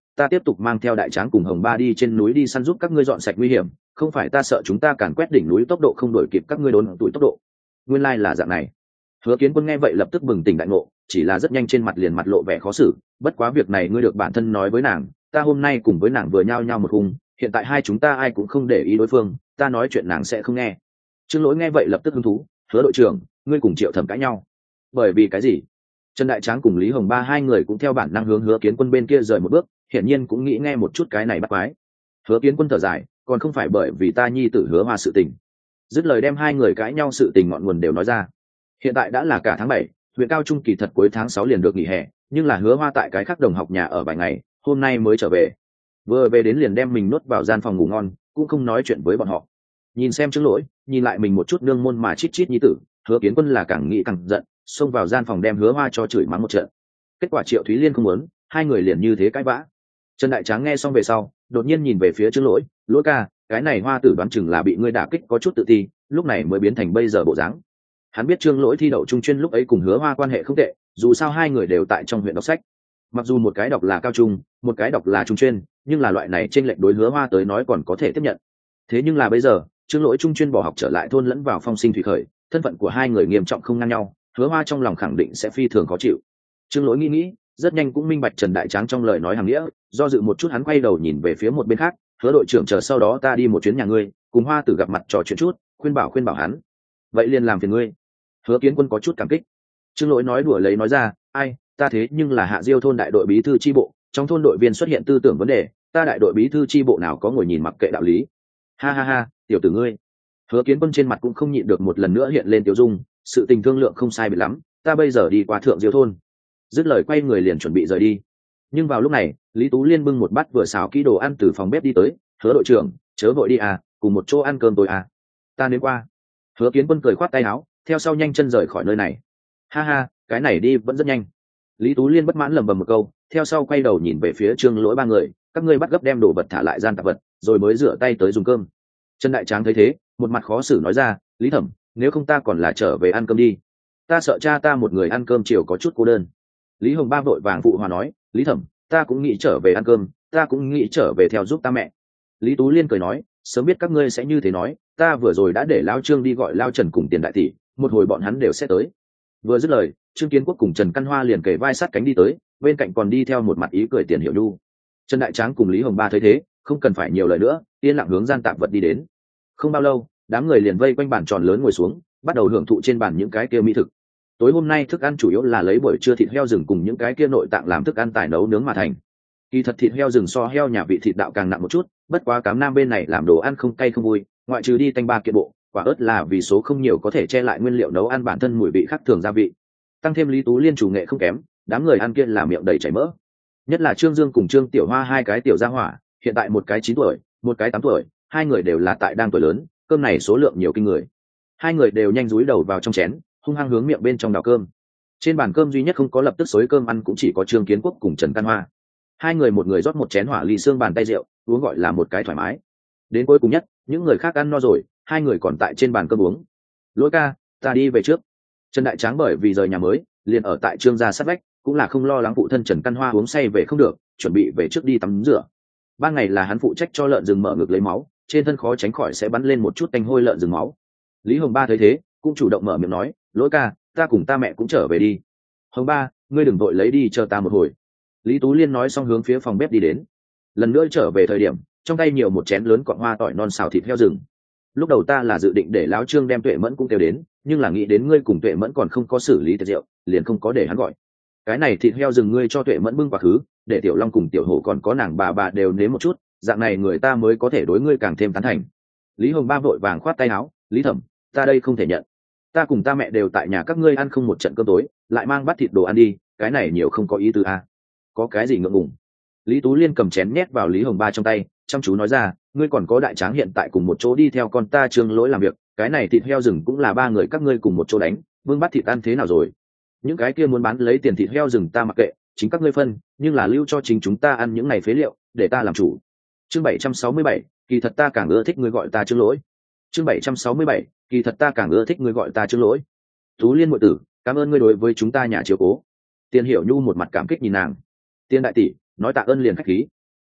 ta tiếp tục mang theo đại tráng cùng hồng ba đi trên núi đi săn giúp các ngươi dọn sạch nguy hiểm, không phải ta sợ chúng ta càn quét đỉnh núi tốc độ không đổi kịp các ngươi đốn tuổi tốc độ. Nguyên lai là dạng này. Hứa Kiến Quân nghe vậy lập tức bừng tỉnh đại ngộ, chỉ là rất nhanh trên mặt liền mặt lộ vẻ khó xử, bất quá việc này ngươi được bản thân nói với nàng, ta hôm nay cùng với nàng vừa nhao nhao một khung, hiện tại hai chúng ta ai cũng không để ý đối phương, ta nói chuyện nàng sẽ không nghe. Trương Lỗi nghe vậy lập tức hứng thú, Hứa đội trưởng, ngươi cùng Triệu Thẩm cãi nhau, bởi vì cái gì? Trần Đại Tráng cùng Lý Hồng Ba hai người cũng theo bản năng hướng Hứa Kiến Quân bên kia rời một bước, hiển nhiên cũng nghĩ nghe một chút cái này bắt quái. Hứa Kiến Quân thở dài, còn không phải bởi vì ta nhi tử Hứa Hoa sự tình. Dứt lời đem hai người cãi nhau sự tình ngọn nguồn đều nói ra. Hiện tại đã là cả tháng bảy, huyện cao trung kỳ thật cuối tháng sáu liền được nghỉ hè, nhưng là Hứa Hoa tại cái khác đồng học nhà ở vài ngày, hôm nay mới trở về. Vừa về đến liền đem mình nuốt vào gian phòng ngủ ngon, cũng không nói chuyện với bọn họ. Nhìn xem Trương Lỗi, nhìn lại mình một chút nương môn mà chít chít nhi tử, Hứa Kiến Quân là càng nghĩ càng giận, xông vào gian phòng đem Hứa Hoa cho chửi mắng một trận. Kết quả Triệu Thúy Liên không muốn, hai người liền như thế cãi vã. Trần Đại Tráng nghe xong về sau, đột nhiên nhìn về phía Trương Lỗi, Lỗi ca, cái này Hoa tử đoán chừng là bị ngươi đả kích có chút tự ti, lúc này mới biến thành bây giờ bộ dáng. Hắn biết Trương Lỗi thi đậu trung chuyên lúc ấy cùng Hứa Hoa quan hệ không tệ, dù sao hai người đều tại trong huyện đọc sách. Mặc dù một cái đọc là cao trung, một cái đọc là trung chuyên, nhưng là loại này chênh lệch đối Hứa Hoa tới nói còn có thể tiếp nhận. Thế nhưng là bây giờ, Trương Lỗi trung chuyên bỏ học trở lại thôn lẫn vào phong sinh thủy khởi, thân phận của hai người nghiêm trọng không ngang nhau, Hứa Hoa trong lòng khẳng định sẽ phi thường khó chịu. Trương Lỗi nghĩ nghĩ, rất nhanh cũng minh bạch Trần Đại Tráng trong lời nói hàng nghĩa, do dự một chút hắn quay đầu nhìn về phía một bên khác, Hứa đội trưởng chờ sau đó ta đi một chuyến nhà ngươi, cùng Hoa tử gặp mặt trò chuyện chút, khuyên bảo khuyên bảo hắn. Vậy liền làm phiền ngươi. Hứa Kiến Quân có chút cảm kích. Trương Lỗi nói đùa lấy nói ra, ai, ta thế nhưng là Hạ Diêu thôn đại đội bí thư chi bộ, trong thôn đội viên xuất hiện tư tưởng vấn đề, ta đại đội bí thư chi bộ nào có ngồi nhìn mặc kệ đạo lý. Ha ha ha, tiểu tử ngươi. Hứa Kiến Quân trên mặt cũng không nhịn được một lần nữa hiện lên tiêu dung, sự tình thương lượng không sai biệt lắm, ta bây giờ đi qua thượng Diêu thôn. Dứt lời quay người liền chuẩn bị rời đi. Nhưng vào lúc này, Lý Tú Liên bưng một bát vừa xào kỹ đồ ăn từ phòng bếp đi tới, Hứa đội trưởng, chớ vội đi à, cùng một chỗ ăn cơm tối à. Ta đến qua. Hứa Kiến Quân cười khoát tay áo, theo sau nhanh chân rời khỏi nơi này. Ha ha, cái này đi vẫn rất nhanh. Lý Tú Liên bất mãn lẩm bẩm một câu, theo sau quay đầu nhìn về phía Trương Lỗi ba người, các ngươi bắt gấp đem đồ vật thả lại gian tạp vật, rồi mới rửa tay tới dùng cơm. Trần Đại Tráng thấy thế, một mặt khó xử nói ra, Lý Thẩm, nếu không ta còn là trở về ăn cơm đi. Ta sợ cha ta một người ăn cơm chiều có chút cô đơn. Lý Hồng Ba vội vàng phụ hòa nói, Lý Thẩm, ta cũng nghĩ trở về ăn cơm, ta cũng nghĩ trở về theo giúp ta mẹ. Lý Tú Liên cười nói, sớm biết các ngươi sẽ như thế nói, ta vừa rồi đã để Lao Trương đi gọi Lao Trần cùng Tiền đại tỷ, một hồi bọn hắn đều sẽ tới. Vừa dứt lời, Trương Kiến Quốc cùng Trần Căn Hoa liền kề vai sát cánh đi tới, bên cạnh còn đi theo một mặt ý cười Tiền Hiểu Nhu. Trần Đại Tráng cùng Lý Hồng Ba thấy thế, không cần phải nhiều lời nữa, yên lặng hướng gian tạp vật đi đến. Không bao lâu, đám người liền vây quanh bàn tròn lớn ngồi xuống, bắt đầu hưởng thụ trên bàn những cái kia mỹ thực. Tối hôm nay thức ăn chủ yếu là lấy buổi trưa thịt heo rừng cùng những cái kia nội tạng làm thức ăn tài nấu nướng mà thành. Kỳ thật thịt heo rừng so heo nhà vị thịt đạo càng nặng một chút, bất quá cám nam bên này làm đồ ăn không cay không vui, ngoại trừ đi tanh ba kiện bộ, quả ớt là vì số không nhiều có thể che lại nguyên liệu nấu ăn bản thân mùi vị khác thường gia vị. Tăng thêm Lý Tú Liên chủ nghệ không kém, đám người ăn kia là miệng đầy chảy mỡ. Nhất là Trương Dương cùng Trương Tiểu Hoa hai cái tiểu gia hỏa, hiện tại một cái chín tuổi, một cái tám tuổi, hai người đều là tại đang tuổi lớn, cơm này số lượng nhiều kinh người. Hai người đều nhanh dúi đầu vào trong chén, hung hăng hướng miệng bên trong đào cơm. Trên bàn cơm duy nhất không có lập tức xối cơm ăn cũng chỉ có Trương Kiến Quốc cùng Trần Căn Hoa. Hai người một người rót một chén hỏa ly xương bàn tay rượu, uống gọi là một cái thoải mái. Đến cuối cùng nhất, những người khác ăn no rồi, hai người còn tại trên bàn cơm uống. Lỗi ca, ta đi về trước. Trần Đại Tráng bởi vì rời nhà mới, liền ở tại Trương gia sát vách, cũng là không lo lắng phụ thân Trần Căn Hoa uống say về không được, chuẩn bị về trước đi tắm rửa. Ban ngày là hắn phụ trách cho lợn rừng mở ngực lấy máu, trên thân khó tránh khỏi sẽ bắn lên một chút tanh hôi lợn rừng máu. Lý Hồng Ba thấy thế, cũng chủ động mở miệng nói, Lỗi ca, ta cùng ta mẹ cũng trở về đi. Hồng Ba, ngươi đừng vội lấy đi, chờ ta một hồi. Lý Tú Liên nói xong hướng phía phòng bếp đi đến. Lần nữa trở về thời điểm, trong tay nhiều một chén lớn cọn hoa tỏi non xào thịt heo rừng. Lúc đầu ta là dự định để Lão Trương đem Tuệ Mẫn cũng kêu đến, nhưng là nghĩ đến ngươi cùng Tuệ Mẫn còn không có xử lý tiệc rượu, liền không có để hắn gọi. Cái này thịt heo rừng ngươi cho Tuệ Mẫn bưng quá khứ, để Tiểu Long cùng Tiểu Hổ còn có nàng bà bà đều nếm một chút, dạng này người ta mới có thể đối ngươi càng thêm tán thành. Lý Hồng Ba vội vàng khoát tay áo, Lý Thẩm, ta đây không thể nhận. Ta cùng ta mẹ đều tại nhà các ngươi ăn không một trận cơm tối, lại mang bát thịt đồ ăn đi, cái này nhiều không có ý tứ à. Có cái gì ngượng ngùng. Lý Tú Liên cầm chén nhét vào Lý Hồng Ba trong tay, chăm chú nói ra, ngươi còn có Đại Tráng hiện tại cùng một chỗ đi theo con ta Trương Lỗi làm việc, cái này thịt heo rừng cũng là ba người các ngươi cùng một chỗ đánh, vương bắt thịt ăn thế nào rồi? Những cái kia muốn bán lấy tiền thịt heo rừng ta mặc kệ, chính các ngươi phân, nhưng là lưu cho chính chúng ta ăn những này phế liệu, để ta làm chủ. Chương bảy trăm sáu mươi bảy, kỳ thật ta càng ưa thích ngươi gọi ta Trương Lỗi. Chương bảy trăm sáu mươi bảy, kỳ thật ta càng ưa thích ngươi gọi ta Trương Lỗi. Tú Liên muội tử, cảm ơn ngươi đối với chúng ta nhà chiếu cố. Tiền Hiểu Nhu một mặt cảm kích nhìn nàng. Tiên đại tỷ, nói tạ ơn liền khách khí,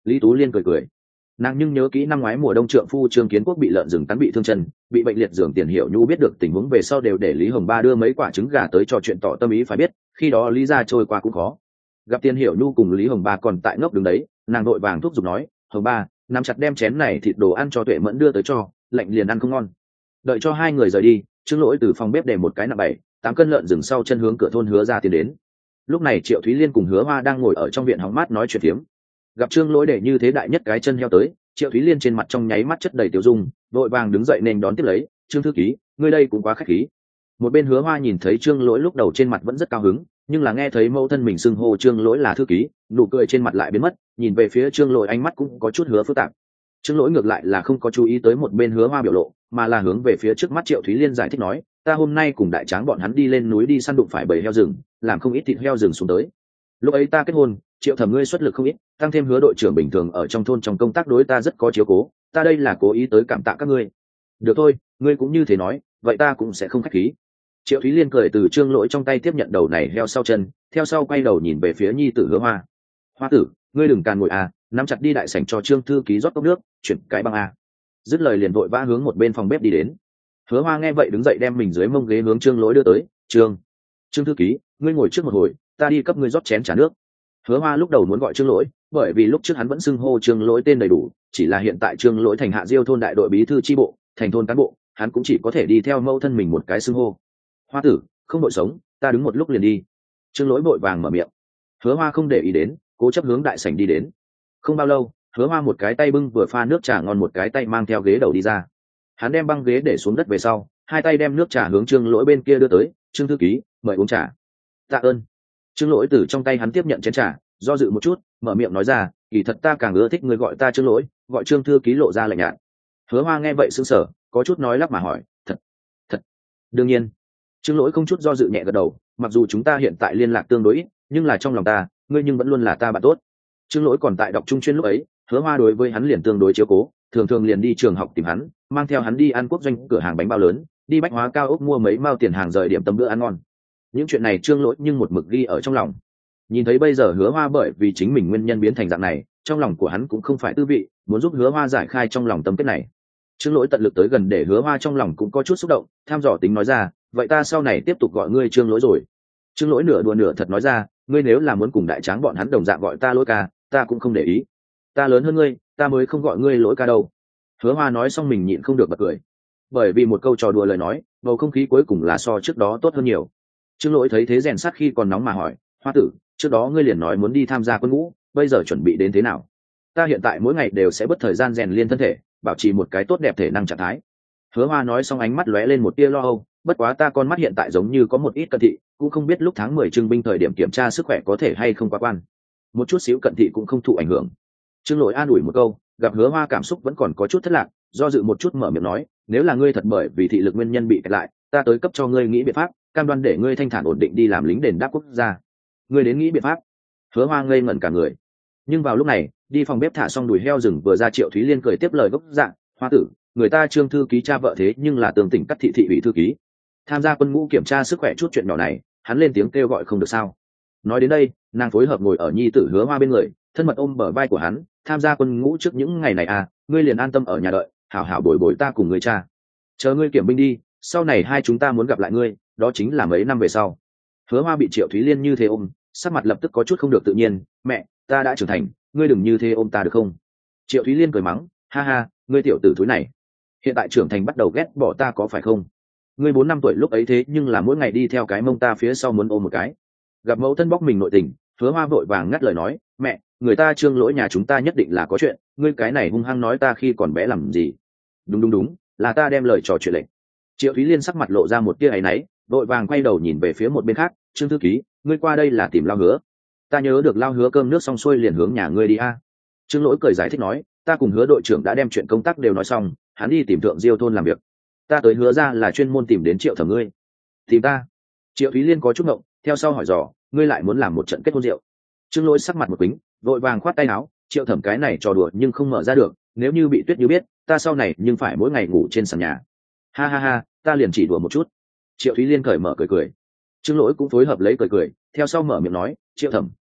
Lý Tú Liên cười cười, nàng nhưng nhớ kỹ năm ngoái mùa đông trượng phu Trương Kiến Quốc bị lợn rừng cắn bị thương chân, bị bệnh liệt giường Tiền Hiểu Nhu biết được tình huống về sau đều để Lý Hồng Ba đưa mấy quả trứng gà tới trò chuyện tỏ tâm ý phải biết, khi đó Lý gia trôi qua cũng khó. Gặp Tiền Hiểu Nhu cùng Lý Hồng Ba còn tại ngốc đứng đấy, nàng đội vàng thúc giục nói, Hồng Ba, nắm chặt đem chén này thịt đồ ăn cho Tuệ Mẫn đưa tới cho, lạnh liền ăn không ngon. Đợi cho hai người rời đi, Trương Lỗi từ phòng bếp để một cái nặng bảy tám cân lợn rừng sau chân hướng cửa thôn Hứa ra tiến đến. Lúc này Triệu Thúy Liên cùng Hứa Hoa đang ngồi ở trong viện hóng mát nói chuyện phiếm. Gặp Trương Lỗi để như thế đại nhất cái chân heo tới, Triệu Thúy Liên trên mặt trong nháy mắt chất đầy tiêu dung, vội vàng đứng dậy nên đón tiếp lấy, "Trương thư ký, ngươi đây cũng quá khách khí." Một bên Hứa Hoa nhìn thấy Trương Lỗi lúc đầu trên mặt vẫn rất cao hứng, nhưng là nghe thấy mẫu thân mình xưng hô Trương Lỗi là thư ký, nụ cười trên mặt lại biến mất, nhìn về phía Trương Lỗi ánh mắt cũng có chút hứa phức tạp. Trương Lỗi ngược lại là không có chú ý tới một bên Hứa Hoa biểu lộ, mà là hướng về phía trước mắt Triệu Thúy Liên giải thích nói, "Ta hôm nay cùng đại tráng bọn hắn đi lên núi đi săn đụng phải bầy heo rừng, làm không ít thịt heo rừng xuống tới. Lúc ấy ta kết hôn, Triệu Thẩm ngươi xuất lực không ít, tăng thêm Hứa đội trưởng bình thường ở trong thôn trong công tác đối ta rất có chiếu cố, ta đây là cố ý tới cảm tạ các ngươi." "Được thôi, ngươi cũng như thế nói, vậy ta cũng sẽ không khách khí." Triệu Thúy Liên cười từ Trương Lỗi trong tay tiếp nhận đầu này heo sau chân, theo sau quay đầu nhìn về phía nhi tử Hứa Hoa. "Hoa tử, ngươi đừng càn ngồi à, nắm chặt đi đại sảnh cho Trương thư ký rót cốc nước, chuyển cái băng a." Dứt lời liền vội vã hướng một bên phòng bếp đi đến. Hứa Hoa nghe vậy đứng dậy đem mình dưới mông ghế hướng Trương Lỗi đưa tới, "Trương, Trương thư ký, ngươi ngồi trước một hồi, ta đi cấp ngươi rót chén trà nước." Hứa Hoa lúc đầu muốn gọi Trương Lỗi, bởi vì lúc trước hắn vẫn xưng hô Trương Lỗi tên đầy đủ, chỉ là hiện tại Trương Lỗi thành Hạ Diêu thôn đại đội bí thư chi bộ, thành thôn cán bộ, hắn cũng chỉ có thể đi theo mẫu thân mình một cái xưng hô. "Hoa tử, không đội sống, ta đứng một lúc liền đi." Trương Lỗi vội vàng mở miệng. Hứa Hoa không để ý đến, cố chấp hướng đại sảnh đi đến. Không bao lâu, Hứa Hoa một cái tay bưng vừa pha nước trà ngon một cái tay mang theo ghế đầu đi ra. Hắn đem băng ghế để xuống đất về sau, hai tay đem nước trà hướng Trương Lỗi bên kia đưa tới, "Trương thư ký, mời uống trà." "Tạ ơn." Trương Lỗi từ trong tay hắn tiếp nhận chén trà, do dự một chút, mở miệng nói ra, "Kỳ thật ta càng ưa thích người gọi ta Trương Lỗi, gọi Trương thư ký lộ ra lạnh nhạt." Hứa Hoa nghe vậy sững sờ, có chút nói lắp mà hỏi, "Thật, thật?" "Đương nhiên." Trương Lỗi không chút do dự nhẹ gật đầu, "Mặc dù chúng ta hiện tại liên lạc tương đối ít, nhưng là trong lòng ta, ngươi nhưng vẫn luôn là ta bạn tốt." Trương Lỗi còn tại đọc trung chuyên lúc ấy, Hứa Hoa đối với hắn liền tương đối chiếu cố, thường thường liền đi trường học tìm hắn, mang theo hắn đi ăn quốc doanh cửa hàng bánh bao lớn, đi bách hóa cao ốc mua mấy mao tiền hàng rời điểm tâm bữa ăn ngon. Những chuyện này Trương Lỗi nhưng một mực ghi ở trong lòng. Nhìn thấy bây giờ Hứa Hoa bởi vì chính mình nguyên nhân biến thành dạng này, trong lòng của hắn cũng không phải tư vị, muốn giúp Hứa Hoa giải khai trong lòng tâm kết này. Trương Lỗi tận lực tới gần để Hứa Hoa trong lòng cũng có chút xúc động, tham dò tính nói ra, "Vậy ta sau này tiếp tục gọi ngươi Trương Lỗi rồi." Trương Lỗi nửa đùa nửa thật nói ra, "Ngươi nếu là muốn cùng đại tráng bọn hắn đồng dạng gọi ta Lỗi ca, ta cũng không để ý. Ta lớn hơn ngươi, ta mới không gọi ngươi Lỗi ca đâu." Hứa Hoa nói xong mình nhịn không được bật cười, bởi vì một câu trò đùa lời nói, bầu không khí cuối cùng là so trước đó tốt hơn nhiều. Trương Lỗi thấy thế rèn sát khi còn nóng mà hỏi, "Hoa tử, trước đó ngươi liền nói muốn đi tham gia quân ngũ, bây giờ chuẩn bị đến thế nào?" "Ta hiện tại mỗi ngày đều sẽ bất thời gian rèn liên thân thể, bảo trì một cái tốt đẹp thể năng trạng thái." Hứa Hoa nói xong ánh mắt lóe lên một tia lo âu, "Bất quá ta con mắt hiện tại giống như có một ít cận thị, cũng không biết lúc tháng mười trưng binh thời điểm kiểm tra sức khỏe có thể hay không quá quan. Một chút xíu cận thị cũng không thụ ảnh hưởng." Trương Lỗi an ủi một câu, gặp Hứa Hoa cảm xúc vẫn còn có chút thất lạc, do dự một chút mở miệng nói, "Nếu là ngươi thật bởi vì thị lực nguyên nhân bị kẹt lại, ta tới cấp cho ngươi nghĩ biện pháp, cam đoan để ngươi thanh thản ổn định đi làm lính đền đáp quốc gia." "Ngươi đến nghĩ biện pháp?" Hứa Hoa ngây ngẩn cả người. Nhưng vào lúc này, đi phòng bếp thả xong đùi heo rừng vừa ra Triệu Thúy Liên cười tiếp lời gốc dạng, "Hoa tử, người ta Trương thư ký cha vợ thế nhưng là tường tỉnh cắt thị thị ủy thư ký, tham gia quân ngũ kiểm tra sức khỏe chút chuyện nhỏ này, hắn lên tiếng kêu gọi không được sao?" Nói đến đây, nàng phối hợp ngồi ở nhi tử Hứa Hoa bên người, thân mật ôm bờ vai của hắn, "Tham gia quân ngũ trước những ngày này à, ngươi liền an tâm ở nhà đợi, hảo hảo bồi bồi ta cùng người cha. Chờ ngươi kiểm binh đi, sau này hai chúng ta muốn gặp lại ngươi, đó chính là mấy năm về sau." Hứa Hoa bị Triệu Thúy Liên như thế ôm, sắc mặt lập tức có chút không được tự nhiên, "Mẹ, ta đã trưởng thành, ngươi đừng như thế ôm ta được không?" Triệu Thúy Liên cười mắng, "Ha ha, ngươi tiểu tử thúi này, hiện tại trưởng thành bắt đầu ghét bỏ ta có phải không? Ngươi bốn năm tuổi lúc ấy thế nhưng là mỗi ngày đi theo cái mông ta phía sau muốn ôm một cái." Gặp mẫu thân bóc mình nội tình, Hứa Hoa vội vàng ngắt lời nói, "Mẹ, người ta Trương Lỗi nhà chúng ta nhất định là có chuyện, ngươi cái này hung hăng nói ta khi còn bé làm gì?" "Đúng đúng đúng, là ta đem lời trò chuyện lệnh." Triệu Thúy Liên sắc mặt lộ ra một tia áy náy, vội vàng quay đầu nhìn về phía một bên khác, "Trương thư ký, ngươi qua đây là tìm Lao Hứa. Ta nhớ được Lao Hứa cơm nước xong xuôi liền hướng nhà ngươi đi a." Trương Lỗi cười giải thích nói, "Ta cùng Hứa đội trưởng đã đem chuyện công tác đều nói xong, hắn đi tìm thượng Diêu thôn làm việc. Ta tới Hứa ra là chuyên môn tìm đến Triệu Thẩm ngươi." "Tìm ta?" Triệu Thúy Liên có chút ngộng, theo sau hỏi dò, "Ngươi lại muốn làm một trận kết hôn rượu?" Trương Lỗi sắc mặt một quýnh, vội vàng khoát tay áo, "Triệu Thẩm cái này trò đùa nhưng không mở ra được, nếu như bị Tuyết Như biết, ta sau này nhưng phải mỗi ngày ngủ trên sàn nhà." "Ha ha ha, ta liền chỉ đùa một chút." Triệu Thúy Liên cởi mở cười cười. Trương Lỗi cũng phối hợp lấy cười cười, theo sau mở miệng nói, "Triệu Thẩm,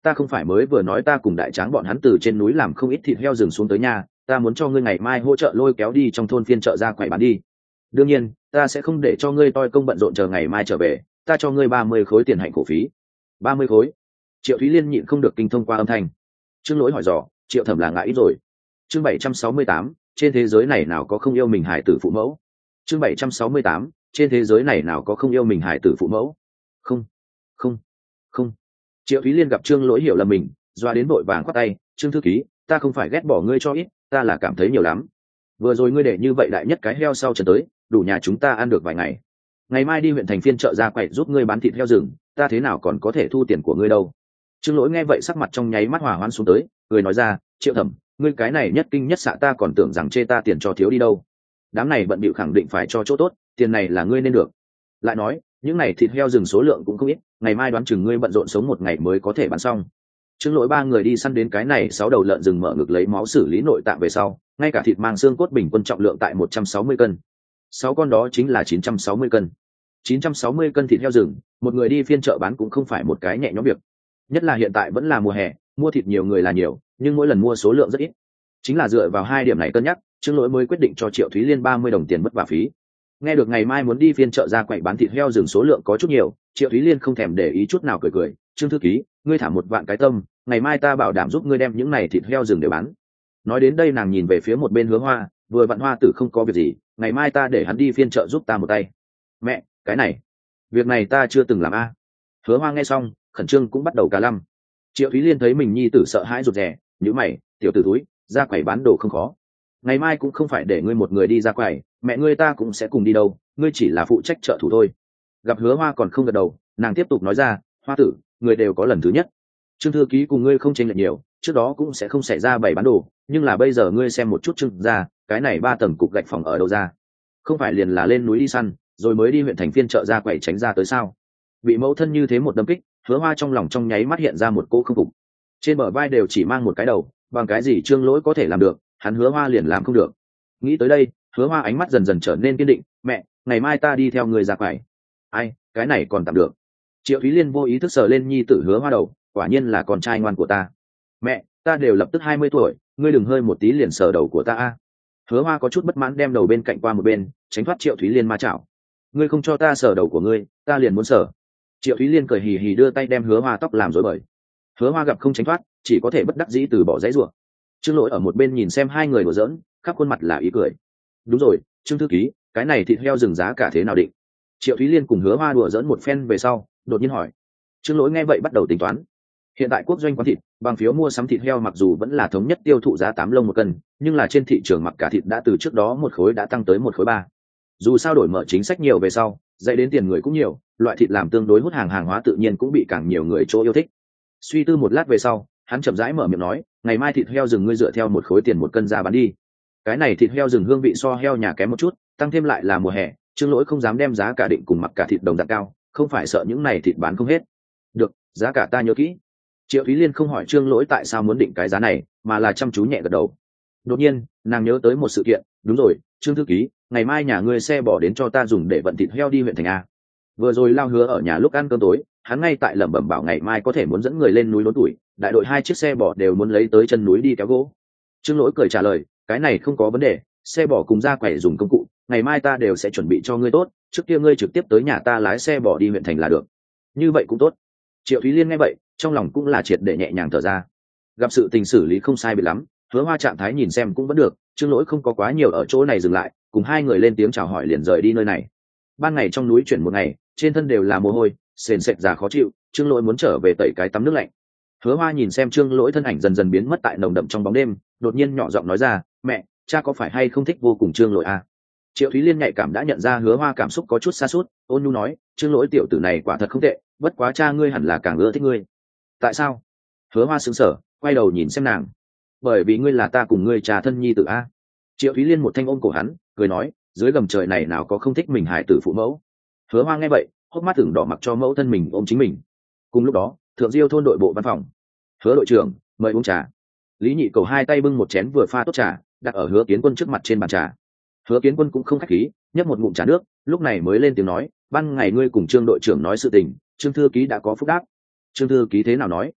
ta không phải mới vừa nói ta cùng đại tráng bọn hắn từ trên núi làm không ít thịt heo rừng xuống tới nhà, ta muốn cho ngươi ngày mai hỗ trợ lôi kéo đi trong thôn phiên chợ ra quầy bán đi. Đương nhiên ta sẽ không để cho ngươi toi công bận rộn chờ ngày mai trở về, ta cho ngươi ba mươi khối tiền hạnh cổ phí. Ba mươi khối? Triệu Thúy Liên nhịn không được kinh thông qua âm thanh. Trương Lỗi hỏi dò, Triệu Thẩm là ngại ít rồi. Chương bảy trăm sáu mươi tám, trên thế giới này nào có không yêu mình hải tử phụ mẫu. Chương bảy trăm sáu mươi tám, trên thế giới này nào có không yêu mình hải tử phụ mẫu. Không, không, không. Triệu Thúy Liên gặp Trương Lỗi hiểu là mình, doa đến vội vàng khoát tay, Trương thư ký, ta không phải ghét bỏ ngươi cho ít, ta là cảm thấy nhiều lắm. Vừa rồi ngươi để như vậy đại nhất cái heo sau trận tới, đủ nhà chúng ta ăn được vài ngày. Ngày mai đi huyện thành phiên chợ ra quậy giúp ngươi bán thịt heo rừng, ta thế nào còn có thể thu tiền của ngươi đâu. Trương Lỗi nghe vậy sắc mặt trong nháy mắt hòa hoãn xuống tới, cười nói ra, Triệu Thẩm, ngươi cái này nhất kinh nhất xạ ta còn tưởng rằng chê ta tiền cho thiếu đi đâu. Đám này bận bịu khẳng định phải cho chỗ tốt, tiền này là ngươi nên được. Lại nói, những này thịt heo rừng số lượng cũng không ít, ngày mai đoán chừng ngươi bận rộn sống một ngày mới có thể bán xong. Trương Lỗi ba người đi săn đến cái này sáu đầu lợn rừng mở ngực lấy máu xử lý nội tạng về sau, ngay cả thịt mang xương cốt bình quân trọng lượng tại một trăm sáu mươi cân. Sáu con đó chính là chín trăm sáu mươi cân. chín trăm sáu mươi cân thịt heo rừng, một người đi phiên chợ bán cũng không phải một cái nhẹ nhõm việc. Nhất là hiện tại vẫn là mùa hè, mua thịt nhiều người là nhiều, nhưng mỗi lần mua số lượng rất ít. Chính là dựa vào hai điểm này cân nhắc, Trương Lỗi mới quyết định cho Triệu Thúy Liên ba mươi đồng tiền vất vả phí. Nghe được ngày mai muốn đi phiên chợ ra quậy bán thịt heo rừng số lượng có chút nhiều, Triệu Thúy Liên không thèm để ý chút nào cười cười, Trương thư ký, ngươi thả một vạn cái tâm, ngày mai ta bảo đảm giúp ngươi đem những này thịt heo rừng để bán. Nói đến đây nàng nhìn về phía một bên Hứa Hoa, vừa vặn Hoa tử không có việc gì, ngày mai ta để hắn đi phiên chợ giúp ta một tay. Mẹ, cái này, việc này ta chưa từng làm a. Hứa Hoa nghe xong, khẩn trương cũng bắt đầu cả lăm. Triệu Thúy Liên thấy mình nhi tử sợ hãi rụt rè, nhíu mày, tiểu tử túi, ra quầy bán đồ không khó. Ngày mai cũng không phải để ngươi một người đi ra quầy, mẹ ngươi ta cũng sẽ cùng đi đâu, ngươi chỉ là phụ trách trợ thủ thôi. Gặp Hứa Hoa còn không gật đầu, nàng tiếp tục nói ra, Hoa tử, người đều có lần thứ nhất. Trương thư ký cùng ngươi không chênh lệch nhiều, trước đó cũng sẽ không xảy ra bảy bán đồ, nhưng là bây giờ ngươi xem một chút Trương ra, cái này ba tầng cục gạch phòng ở đâu ra? Không phải liền là lên núi đi săn, rồi mới đi huyện thành phiên chợ ra quầy tránh ra tới sao? Bị mẫu thân như thế một đâm kích, Hứa Hoa trong lòng trong nháy mắt hiện ra một cỗ không phục. Trên bờ vai đều chỉ mang một cái đầu, bằng cái gì Trương Lỗi có thể làm được, hắn Hứa Hoa liền làm không được. Nghĩ tới đây, Hứa Hoa ánh mắt dần dần trở nên kiên định, mẹ, ngày mai ta đi theo người ra quầy. Ai, cái này còn tạm được. Triệu Thúy Liên vô ý thức sờ lên nhi tử Hứa Hoa đầu, quả nhiên là con trai ngoan của ta. Mẹ, ta đều lập tức hai mươi tuổi, ngươi đừng hơi một tí liền sờ đầu của ta a. Hứa Hoa có chút bất mãn đem đầu bên cạnh qua một bên, tránh thoát Triệu Thúy Liên ma chảo. Ngươi không cho ta sờ đầu của ngươi, ta liền muốn sờ. Triệu Thúy Liên cười hì hì đưa tay đem Hứa Hoa tóc làm rối bời. Hứa Hoa gặp không tránh thoát, chỉ có thể bất đắc dĩ từ bỏ giấy rủa. Trương Lỗi ở một bên nhìn xem hai người đùa giỡn, khắp khuôn mặt là ý cười. Đúng rồi, Trương thư ký, cái này thịt heo rừng giá cả thế nào định? Triệu Thúy Liên cùng Hứa Hoa đùa giỡn một phen về sau, đột nhiên hỏi. Trương Lỗi nghe vậy bắt đầu tính toán. Hiện tại quốc doanh quán thịt, bằng phiếu mua sắm thịt heo mặc dù vẫn là thống nhất tiêu thụ giá tám lông một cân, nhưng là trên thị trường mặc cả thịt đã từ trước đó một khối đã tăng tới một khối ba. Dù sao đổi mở chính sách nhiều về sau, dạy đến tiền người cũng nhiều, loại thịt làm tương đối hút hàng hàng hóa tự nhiên cũng bị càng nhiều người chỗ yêu thích. Suy tư một lát về sau, hắn chậm rãi mở miệng nói, ngày mai thịt heo rừng ngươi dựa theo một khối tiền một cân ra bán đi. Cái này thịt heo rừng hương vị so heo nhà kém một chút, tăng thêm lại là mùa hè, Trương Lỗi không dám đem giá cả định cùng mặc cả thịt đồng dạng cao, không phải sợ những này thịt bán không hết. Được, giá cả ta nhớ kỹ. Triệu Thúy Liên không hỏi Trương Lỗi tại sao muốn định cái giá này, mà là chăm chú nhẹ gật đầu. Đột nhiên, nàng nhớ tới một sự kiện, đúng rồi, Trương thư ký, ngày mai nhà ngươi xe bỏ đến cho ta dùng để vận thịt heo đi huyện thành a. Vừa rồi Lao Hứa ở nhà lúc ăn cơm tối, hắn ngay tại lẩm bẩm bảo ngày mai có thể muốn dẫn người lên núi đốn tuổi, đại đội hai chiếc xe bỏ đều muốn lấy tới chân núi đi kéo gỗ. Trương Lỗi cười trả lời, cái này không có vấn đề, xe bỏ cùng ra quầy dùng công cụ, ngày mai ta đều sẽ chuẩn bị cho ngươi tốt, trước kia ngươi trực tiếp tới nhà ta lái xe bỏ đi huyện thành là được. Như vậy cũng tốt. Triệu Thúy Liên nghe vậy, trong lòng cũng là triệt để nhẹ nhàng thở ra. Gặp sự tình xử lý không sai biệt lắm, Hứa Hoa trạng thái nhìn xem cũng vẫn được, Trương Lỗi không có quá nhiều ở chỗ này dừng lại, cùng hai người lên tiếng chào hỏi liền rời đi nơi này. Ban ngày trong núi chuyển một ngày, trên thân đều là mồ hôi, sền sệt già khó chịu, Trương Lỗi muốn trở về tẩy cái tắm nước lạnh. Hứa Hoa nhìn xem Trương Lỗi thân ảnh dần dần biến mất tại nồng đậm trong bóng đêm, đột nhiên nhỏ giọng nói ra, mẹ, cha có phải hay không thích vô cùng Trương Lỗi à? Triệu Thúy Liên nhạy cảm đã nhận ra Hứa Hoa cảm xúc có chút xa suốt, ôn nhu nói, Trương Lỗi tiểu tử này quả thật không tệ, bất quá cha ngươi hẳn là càng ưa thích ngươi. Tại sao? Hứa Hoa sững sờ, quay đầu nhìn xem nàng. Bởi vì ngươi là ta cùng ngươi trà thân nhi tử a. Triệu Thúy Liên một thanh ôm cổ hắn, cười nói, dưới gầm trời này nào có không thích mình hải tử phụ mẫu. Hứa Hoa nghe vậy, hốc mắt tưởng đỏ mặc cho mẫu thân mình ôm chính mình. Cùng lúc đó, Thượng Diêu thôn đội bộ văn phòng. Hứa đội trưởng, mời uống trà. Lý Nhị Cầu hai tay bưng một chén vừa pha tốt trà, đặt ở Hứa Kiến Quân trước mặt trên bàn trà. Hứa Kiến Quân cũng không khách khí, nhấp một ngụm trà nước, lúc này mới lên tiếng nói, ban ngày ngươi cùng Trương đội trưởng nói sự tình, Trương thư ký đã có phúc đáp. Trương thư ký thế nào nói?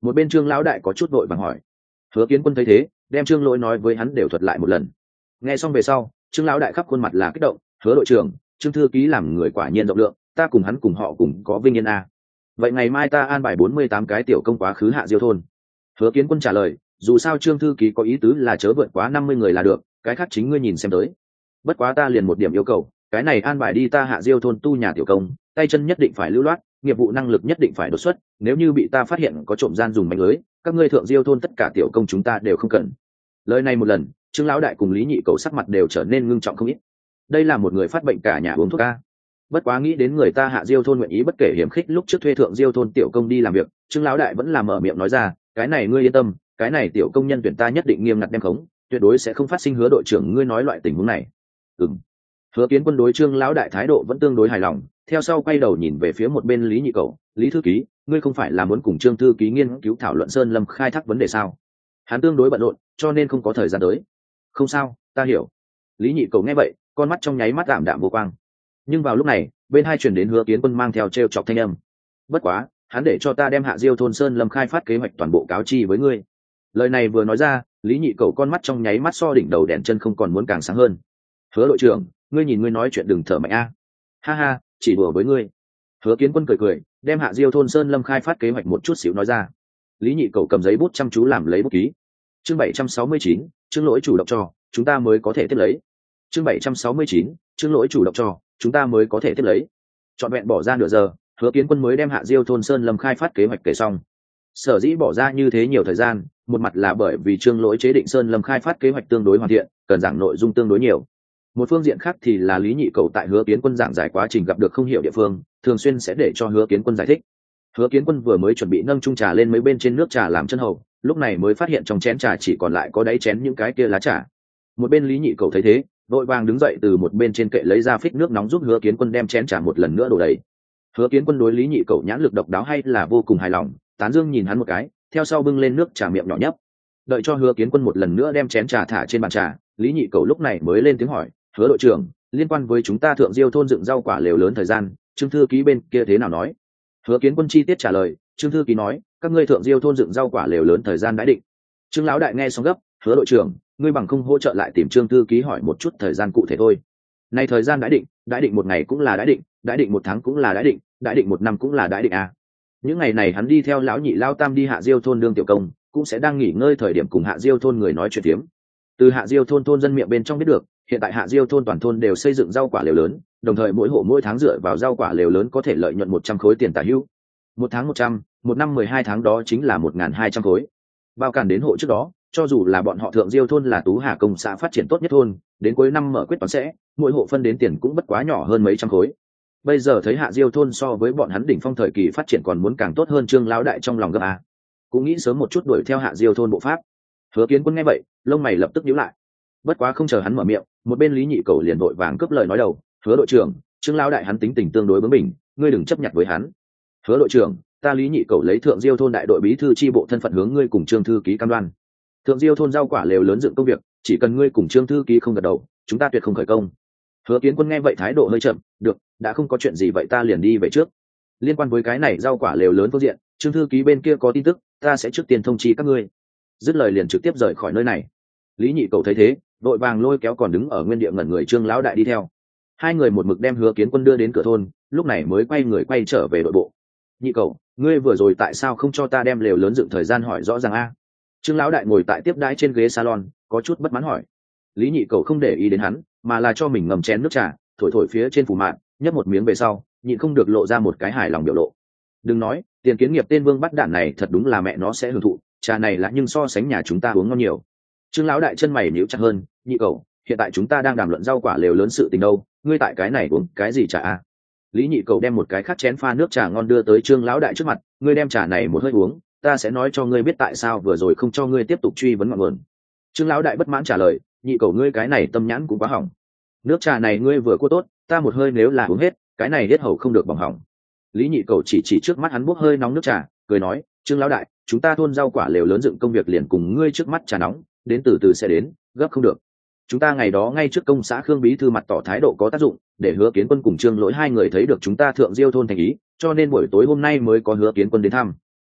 Một bên Trương lão đại có chút vội vàng hỏi. Hứa Kiến Quân thấy thế, đem Trương Lỗi nói với hắn đều thuật lại một lần. Nghe xong về sau, Trương lão đại khắp khuôn mặt là kích động. Hứa đội trưởng, Trương thư ký làm người quả nhiên rộng lượng, ta cùng hắn cùng họ cùng có vinh yên a. Vậy ngày mai ta an bài bốn mươi tám cái tiểu công quá khứ Hạ Diêu thôn. Hứa Kiến Quân trả lời, dù sao Trương thư ký có ý tứ là chớ vượt quá năm mươi người là được, cái khác chính ngươi nhìn xem tới. Bất quá ta liền một điểm yêu cầu, cái này an bài đi ta Hạ Diêu thôn tu nhà tiểu công, tay chân nhất định phải lưu loát, nghiệp vụ năng lực nhất định phải đột xuất, nếu như bị ta phát hiện có trộm gian dùng mánh lưới, các ngươi thượng Diêu thôn tất cả tiểu công chúng ta đều không cần. Lời này một lần, Trương lão đại cùng Lý Nhị Cầu sắc mặt đều trở nên ngưng trọng không ít. Đây là một người phát bệnh cả nhà uống thuốc a. Bất quá nghĩ đến người ta Hạ Diêu thôn nguyện ý bất kể hiểm khích lúc trước thuê thượng Diêu thôn tiểu công đi làm việc, Trương lão đại vẫn là mở miệng nói ra, cái này ngươi yên tâm, cái này tiểu công nhân tuyển ta nhất định nghiêm ngặt đem khống, tuyệt đối sẽ không phát sinh Hứa đội trưởng ngươi nói loại tình huống này. Ừm. Hứa Kiến Quân đối Trương lão đại thái độ vẫn tương đối hài lòng, theo sau quay đầu nhìn về phía một bên Lý Nhị Cầu, Lý thư ký, ngươi không phải là muốn cùng Trương thư ký nghiên cứu thảo luận sơn lâm khai thác vấn đề sao? Hắn tương đối bận rộn, cho nên không có thời gian tới. Không sao, ta hiểu. Lý Nhị Cầu nghe vậy, con mắt trong nháy mắt ảm đạm vô quang. Nhưng vào lúc này, bên hai truyền đến Hứa Kiến Quân mang theo trêu chọc thanh âm. Bất quá, hắn để cho ta đem Hạ Diêu thôn sơn lâm khai phát kế hoạch toàn bộ cáo chi với ngươi. Lời này vừa nói ra, Lý Nhị Cầu con mắt trong nháy mắt so đỉnh đầu đèn chân không còn muốn càng sáng hơn. Hứa đội trưởng, ngươi nhìn ngươi nói chuyện đừng thở mạnh a. Ha ha, chỉ đùa với ngươi. Hứa Kiến Quân cười cười, đem Hạ Diêu thôn sơn lâm khai phát kế hoạch một chút xíu nói ra. Lý Nhị Cầu cầm giấy bút chăm chú làm lấy bút ký. Chương bảy trăm sáu mươi chín, chương lỗi chủ động cho, chúng ta mới có thể tiếp lấy. Chương bảy trăm sáu mươi chín, chương lỗi chủ động cho, chúng ta mới có thể tiếp lấy. Trọn vẹn bỏ ra nửa giờ, Hứa Kiến Quân mới đem Hạ Diêu thôn sơn lâm khai phát kế hoạch kể xong. Sở dĩ bỏ ra như thế nhiều thời gian, một mặt là bởi vì Trương Lỗi chế định sơn lâm khai phát kế hoạch tương đối hoàn thiện, cần giảng nội dung tương đối nhiều. Một phương diện khác thì là Lý Nhị Cầu tại Hứa Kiến Quân giảng giải quá trình gặp được không hiểu địa phương, thường xuyên sẽ để cho Hứa Kiến Quân giải thích. Hứa Kiến Quân vừa mới chuẩn bị nâng chung trà lên mấy bên trên nước trà làm chân hầu, lúc này mới phát hiện trong chén trà chỉ còn lại có đáy chén những cái kia lá trà. Một bên Lý Nhị Cầu thấy thế, vội vàng đứng dậy từ một bên trên kệ lấy ra phích nước nóng giúp Hứa Kiến Quân đem chén trà một lần nữa đổ đầy. Hứa Kiến Quân đối Lý Nhị Cầu nhãn lực độc đáo hay là vô cùng hài lòng, tán dương nhìn hắn một cái, theo sau bưng lên nước trà miệng nhỏ nhấp. Đợi cho Hứa Kiến Quân một lần nữa đem chén trà thả trên bàn trà, Lý Nhị Cầu lúc này mới lên tiếng hỏi, Hứa đội trưởng, liên quan với chúng ta thượng Diêu thôn dựng rau quả lều lớn thời gian, Trương thư ký bên kia thế nào nói? Hứa Kiến Quân chi tiết trả lời, Trương thư ký nói, các ngươi thượng Diêu thôn dựng rau quả lều lớn thời gian đã định. Trương lão đại nghe xong gấp, Hứa đội trưởng, ngươi bằng không hỗ trợ lại tìm Trương thư ký hỏi một chút thời gian cụ thể thôi. Nay thời gian đã định, đã định một ngày cũng là đã định, đã định một tháng cũng là đã định, đã định một năm cũng là đã định à. Những ngày này hắn đi theo lão nhị lao tam đi Hạ Diêu thôn đương tiểu công, cũng sẽ đang nghỉ ngơi thời điểm cùng Hạ Diêu thôn người nói chuyện tiếm. Từ Hạ Diêu thôn thôn dân miệng bên trong biết được, hiện tại Hạ Diêu thôn toàn thôn đều xây dựng rau quả lều lớn, đồng thời mỗi hộ mỗi tháng dựa vào rau quả lều lớn có thể lợi nhuận một trăm khối tiền tả hữu. Một tháng một trăm, một năm mười hai tháng đó chính là một nghìn hai trăm khối. Bao cản đến hộ trước đó, cho dù là bọn họ thượng Diêu thôn là Tú Hà công xã phát triển tốt nhất thôn, đến cuối năm mở quyết toán sẽ, mỗi hộ phân đến tiền cũng bất quá nhỏ hơn mấy trăm khối. Bây giờ thấy Hạ Diêu thôn so với bọn hắn đỉnh phong thời kỳ phát triển còn muốn càng tốt hơn, Trương lão đại trong lòng gấp a, cũng nghĩ sớm một chút đuổi theo Hạ Diêu thôn bộ pháp. Hứa Kiến Quân nghe vậy, lông mày lập tức nhíu lại. Bất quá không chờ hắn mở miệng, một bên Lý Nhị Cầu liền vội vàng cướp lời nói đầu, Hứa đội trưởng, Trương lão đại hắn tính tình tương đối bướng bỉnh, ngươi đừng chấp nhận với hắn. Hứa đội trưởng, ta Lý Nhị Cầu lấy thượng Diêu thôn đại đội bí thư chi bộ thân phận hướng ngươi cùng Trương thư ký cam đoan. Thượng Diêu thôn rau quả lều lớn dựng công việc, chỉ cần ngươi cùng Trương thư ký không gật đầu, chúng ta tuyệt không khởi công. Hứa Kiến Quân nghe vậy thái độ hơi chậm, được, đã không có chuyện gì vậy ta liền đi về trước. Liên quan với cái này rau quả lều lớn phương diện, Trương thư ký bên kia có tin tức, ta sẽ trước tiên thông chi các ngươi. Dứt lời liền trực tiếp rời khỏi nơi này. Lý Nhị Cầu thấy thế, đội vàng lôi kéo còn đứng ở nguyên địa ngẩn người Trương lão đại đi theo. Hai người một mực đem Hứa Kiến Quân đưa đến cửa thôn, lúc này mới quay người quay trở về đội bộ. Nhị Cầu, ngươi vừa rồi tại sao không cho ta đem lều lớn dựng thời gian hỏi rõ ràng a? Trương lão đại ngồi tại tiếp đãi trên ghế salon, có chút bất mãn hỏi. Lý Nhị Cầu không để ý đến hắn, mà là cho mình ngầm chén nước trà, thổi thổi phía trên phủ mạn, nhấp một miếng về sau, nhịn không được lộ ra một cái hài lòng biểu lộ. Đừng nói, tiền kiến nghiệp tên Vương bắt đản này thật đúng là mẹ nó sẽ hưởng thụ, trà này là nhưng so sánh nhà chúng ta uống ngon nhiều. Trương lão đại chân mày nhíu chặt hơn, Nhị Cầu, hiện tại chúng ta đang đàm luận rau quả lều lớn sự tình đâu, ngươi tại cái này uống cái gì trà a? Lý Nhị Cầu đem một cái khát chén pha nước trà ngon đưa tới Trương lão đại trước mặt, ngươi đem trà này một hơi uống, ta sẽ nói cho ngươi biết tại sao vừa rồi không cho ngươi tiếp tục truy vấn ngọn nguồn. Trương lão đại bất mãn trả lời, Nhị Cầu ngươi cái này tâm nhãn cũng quá hỏng. Nước trà này ngươi vừa cua tốt, ta một hơi nếu là uống hết, cái này hết hầu không được bỏng hỏng. Lý Nhị Cầu chỉ chỉ trước mắt hắn bốc hơi nóng nước trà, cười nói, Trương lão đại, chúng ta thôn rau quả lều lớn dựng công việc liền cùng ngươi trước mắt trà nóng, đến từ từ sẽ đến, gấp không được. Chúng ta ngày đó ngay trước công xã Khương bí thư mặt tỏ thái độ có tác dụng, để Hứa Kiến Quân cùng Trương Lỗi hai người thấy được chúng ta thượng Diêu thôn thành ý, cho nên buổi tối hôm nay mới có Hứa Kiến Quân đến thăm.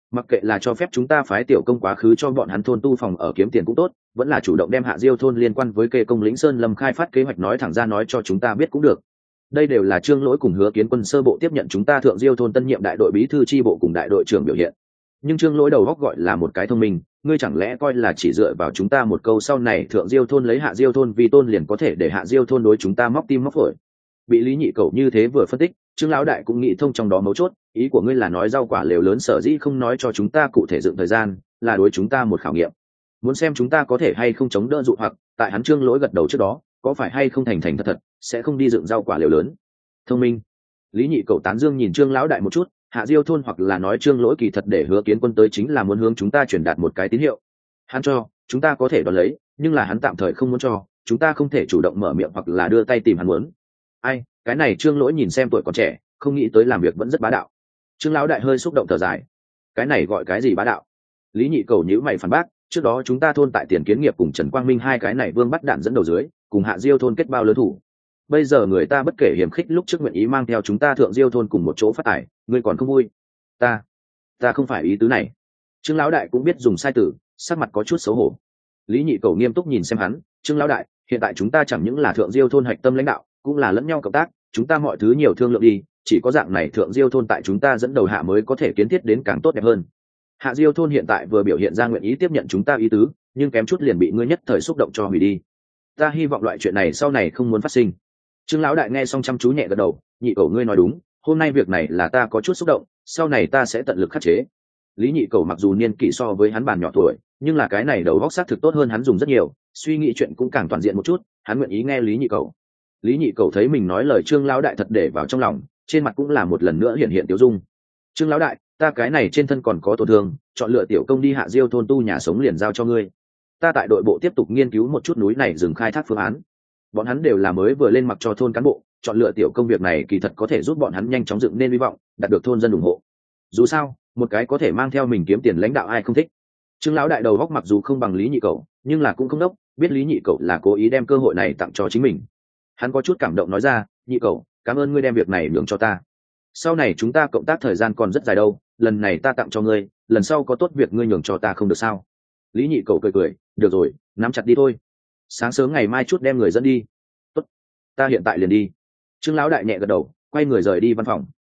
Mặc kệ là cho phép chúng ta phái tiểu công quá khứ cho bọn hắn thôn tu phòng ở kiếm tiền cũng tốt, vẫn là chủ động đem Hạ Diêu thôn liên quan với kê công lĩnh sơn lâm khai phát kế hoạch nói thẳng ra nói cho chúng ta biết cũng được. Đây đều là Trương Lỗi cùng Hứa Kiến Quân sơ bộ tiếp nhận chúng ta Thượng Diêu thôn tân nhiệm đại đội bí thư chi bộ cùng đại đội trưởng biểu hiện. Nhưng Trương Lỗi đầu góc gọi là một cái thông minh, ngươi chẳng lẽ coi là chỉ dựa vào chúng ta một câu sau này Thượng Diêu thôn lấy Hạ Diêu thôn vì tôn liền có thể để Hạ Diêu thôn đối chúng ta móc tim móc phổi. Bị Lý Nhị Cẩu như thế vừa phân tích, Trương lão đại cũng nghĩ thông trong đó mấu chốt, ý của ngươi là nói rau quả lều lớn sở dĩ không nói cho chúng ta cụ thể dựng thời gian, là đối chúng ta một khảo nghiệm. Muốn xem chúng ta có thể hay không chống đỡ dụ hoặc, tại hắn Trương Lỗi gật đầu trước đó, có phải hay không thành thành thật thật, sẽ không đi dựng rau quả lều lớn. Thông minh. Lý Nhị Cẩu tán dương nhìn Trương lão đại một chút, Hạ Diêu thôn hoặc là nói Trương Lỗi kỳ thật để Hứa Kiến Quân tới chính là muốn hướng chúng ta truyền đạt một cái tín hiệu. Hắn cho, chúng ta có thể đón lấy, nhưng là hắn tạm thời không muốn cho, chúng ta không thể chủ động mở miệng hoặc là đưa tay tìm hắn muốn. Ai, cái này Trương Lỗi nhìn xem tuổi còn trẻ, không nghĩ tới làm việc vẫn rất bá đạo. Trương lão đại hơi xúc động thở dài. Cái này gọi cái gì bá đạo? Lý Nhị Cẩu nhíu mày phản bác, trước đó chúng ta thôn tại Tiền Kiến Nghiệp cùng Trần Quang Minh hai cái này vương bắt đạn dẫn đầu dưới, cùng Hạ Diêu thôn kết bao lớn thủ. Bây giờ người ta bất kể hiểm khích lúc trước nguyện ý mang theo chúng ta Thượng Diêu thôn cùng một chỗ phát tài, ngươi còn không vui? Ta, ta không phải ý tứ này. Trương lão đại cũng biết dùng sai từ, sắc mặt có chút xấu hổ. Lý Nhị Cẩu nghiêm túc nhìn xem hắn, Trương lão đại, hiện tại chúng ta chẳng những là Thượng Diêu thôn hạch tâm lãnh đạo, cũng là lẫn nhau cộng tác, chúng ta mọi thứ nhiều thương lượng đi, chỉ có dạng này Thượng Diêu thôn tại chúng ta dẫn đầu hạ mới có thể kiến thiết đến càng tốt đẹp hơn. Hạ Diêu thôn hiện tại vừa biểu hiện ra nguyện ý tiếp nhận chúng ta ý tứ, nhưng kém chút liền bị ngươi nhất thời xúc động cho hủy đi. Ta hy vọng loại chuyện này sau này không muốn phát sinh. Trương lão đại nghe xong chăm chú nhẹ gật đầu, Nhị Cẩu ngươi nói đúng, hôm nay việc này là ta có chút xúc động, sau này ta sẽ tận lực khắc chế. Lý Nhị Cẩu mặc dù niên kỷ so với hắn bàn nhỏ tuổi, nhưng là cái này đầu óc xác thực tốt hơn hắn dùng rất nhiều, suy nghĩ chuyện cũng càng toàn diện một chút, hắn nguyện ý nghe Lý Nhị Cẩu. Lý Nhị Cẩu thấy mình nói lời Trương lão đại thật để vào trong lòng, trên mặt cũng là một lần nữa hiện hiện tiêu dung. Trương lão đại, ta cái này trên thân còn có tổn thương, chọn lựa tiểu công đi Hạ Diêu thôn tu nhà sống liền giao cho ngươi. Ta tại đội bộ tiếp tục nghiên cứu một chút núi này dừng khai thác phương án. Bọn hắn đều là mới vừa lên mặc cho thôn cán bộ, chọn lựa tiểu công việc này kỳ thật có thể giúp bọn hắn nhanh chóng dựng nên hy vọng, đạt được thôn dân ủng hộ. Dù sao, một cái có thể mang theo mình kiếm tiền lãnh đạo ai không thích. Trương lão đại đầu góc mặc dù không bằng Lý Nhị Cẩu, nhưng là cũng không đốc, biết Lý Nhị Cẩu là cố ý đem cơ hội này tặng cho chính mình. Hắn có chút cảm động nói ra, Nhị Cẩu, cảm ơn ngươi đem việc này nhường cho ta. Sau này chúng ta cộng tác thời gian còn rất dài đâu, lần này ta tặng cho ngươi, lần sau có tốt việc ngươi nhường cho ta không được sao? Lý Nhị Cẩu cười cười, được rồi, nắm chặt đi thôi. Sáng sớm ngày mai chút đem người dẫn đi. Tốt, ta hiện tại liền đi. Trương lão đại nhẹ gật đầu, quay người rời đi văn phòng.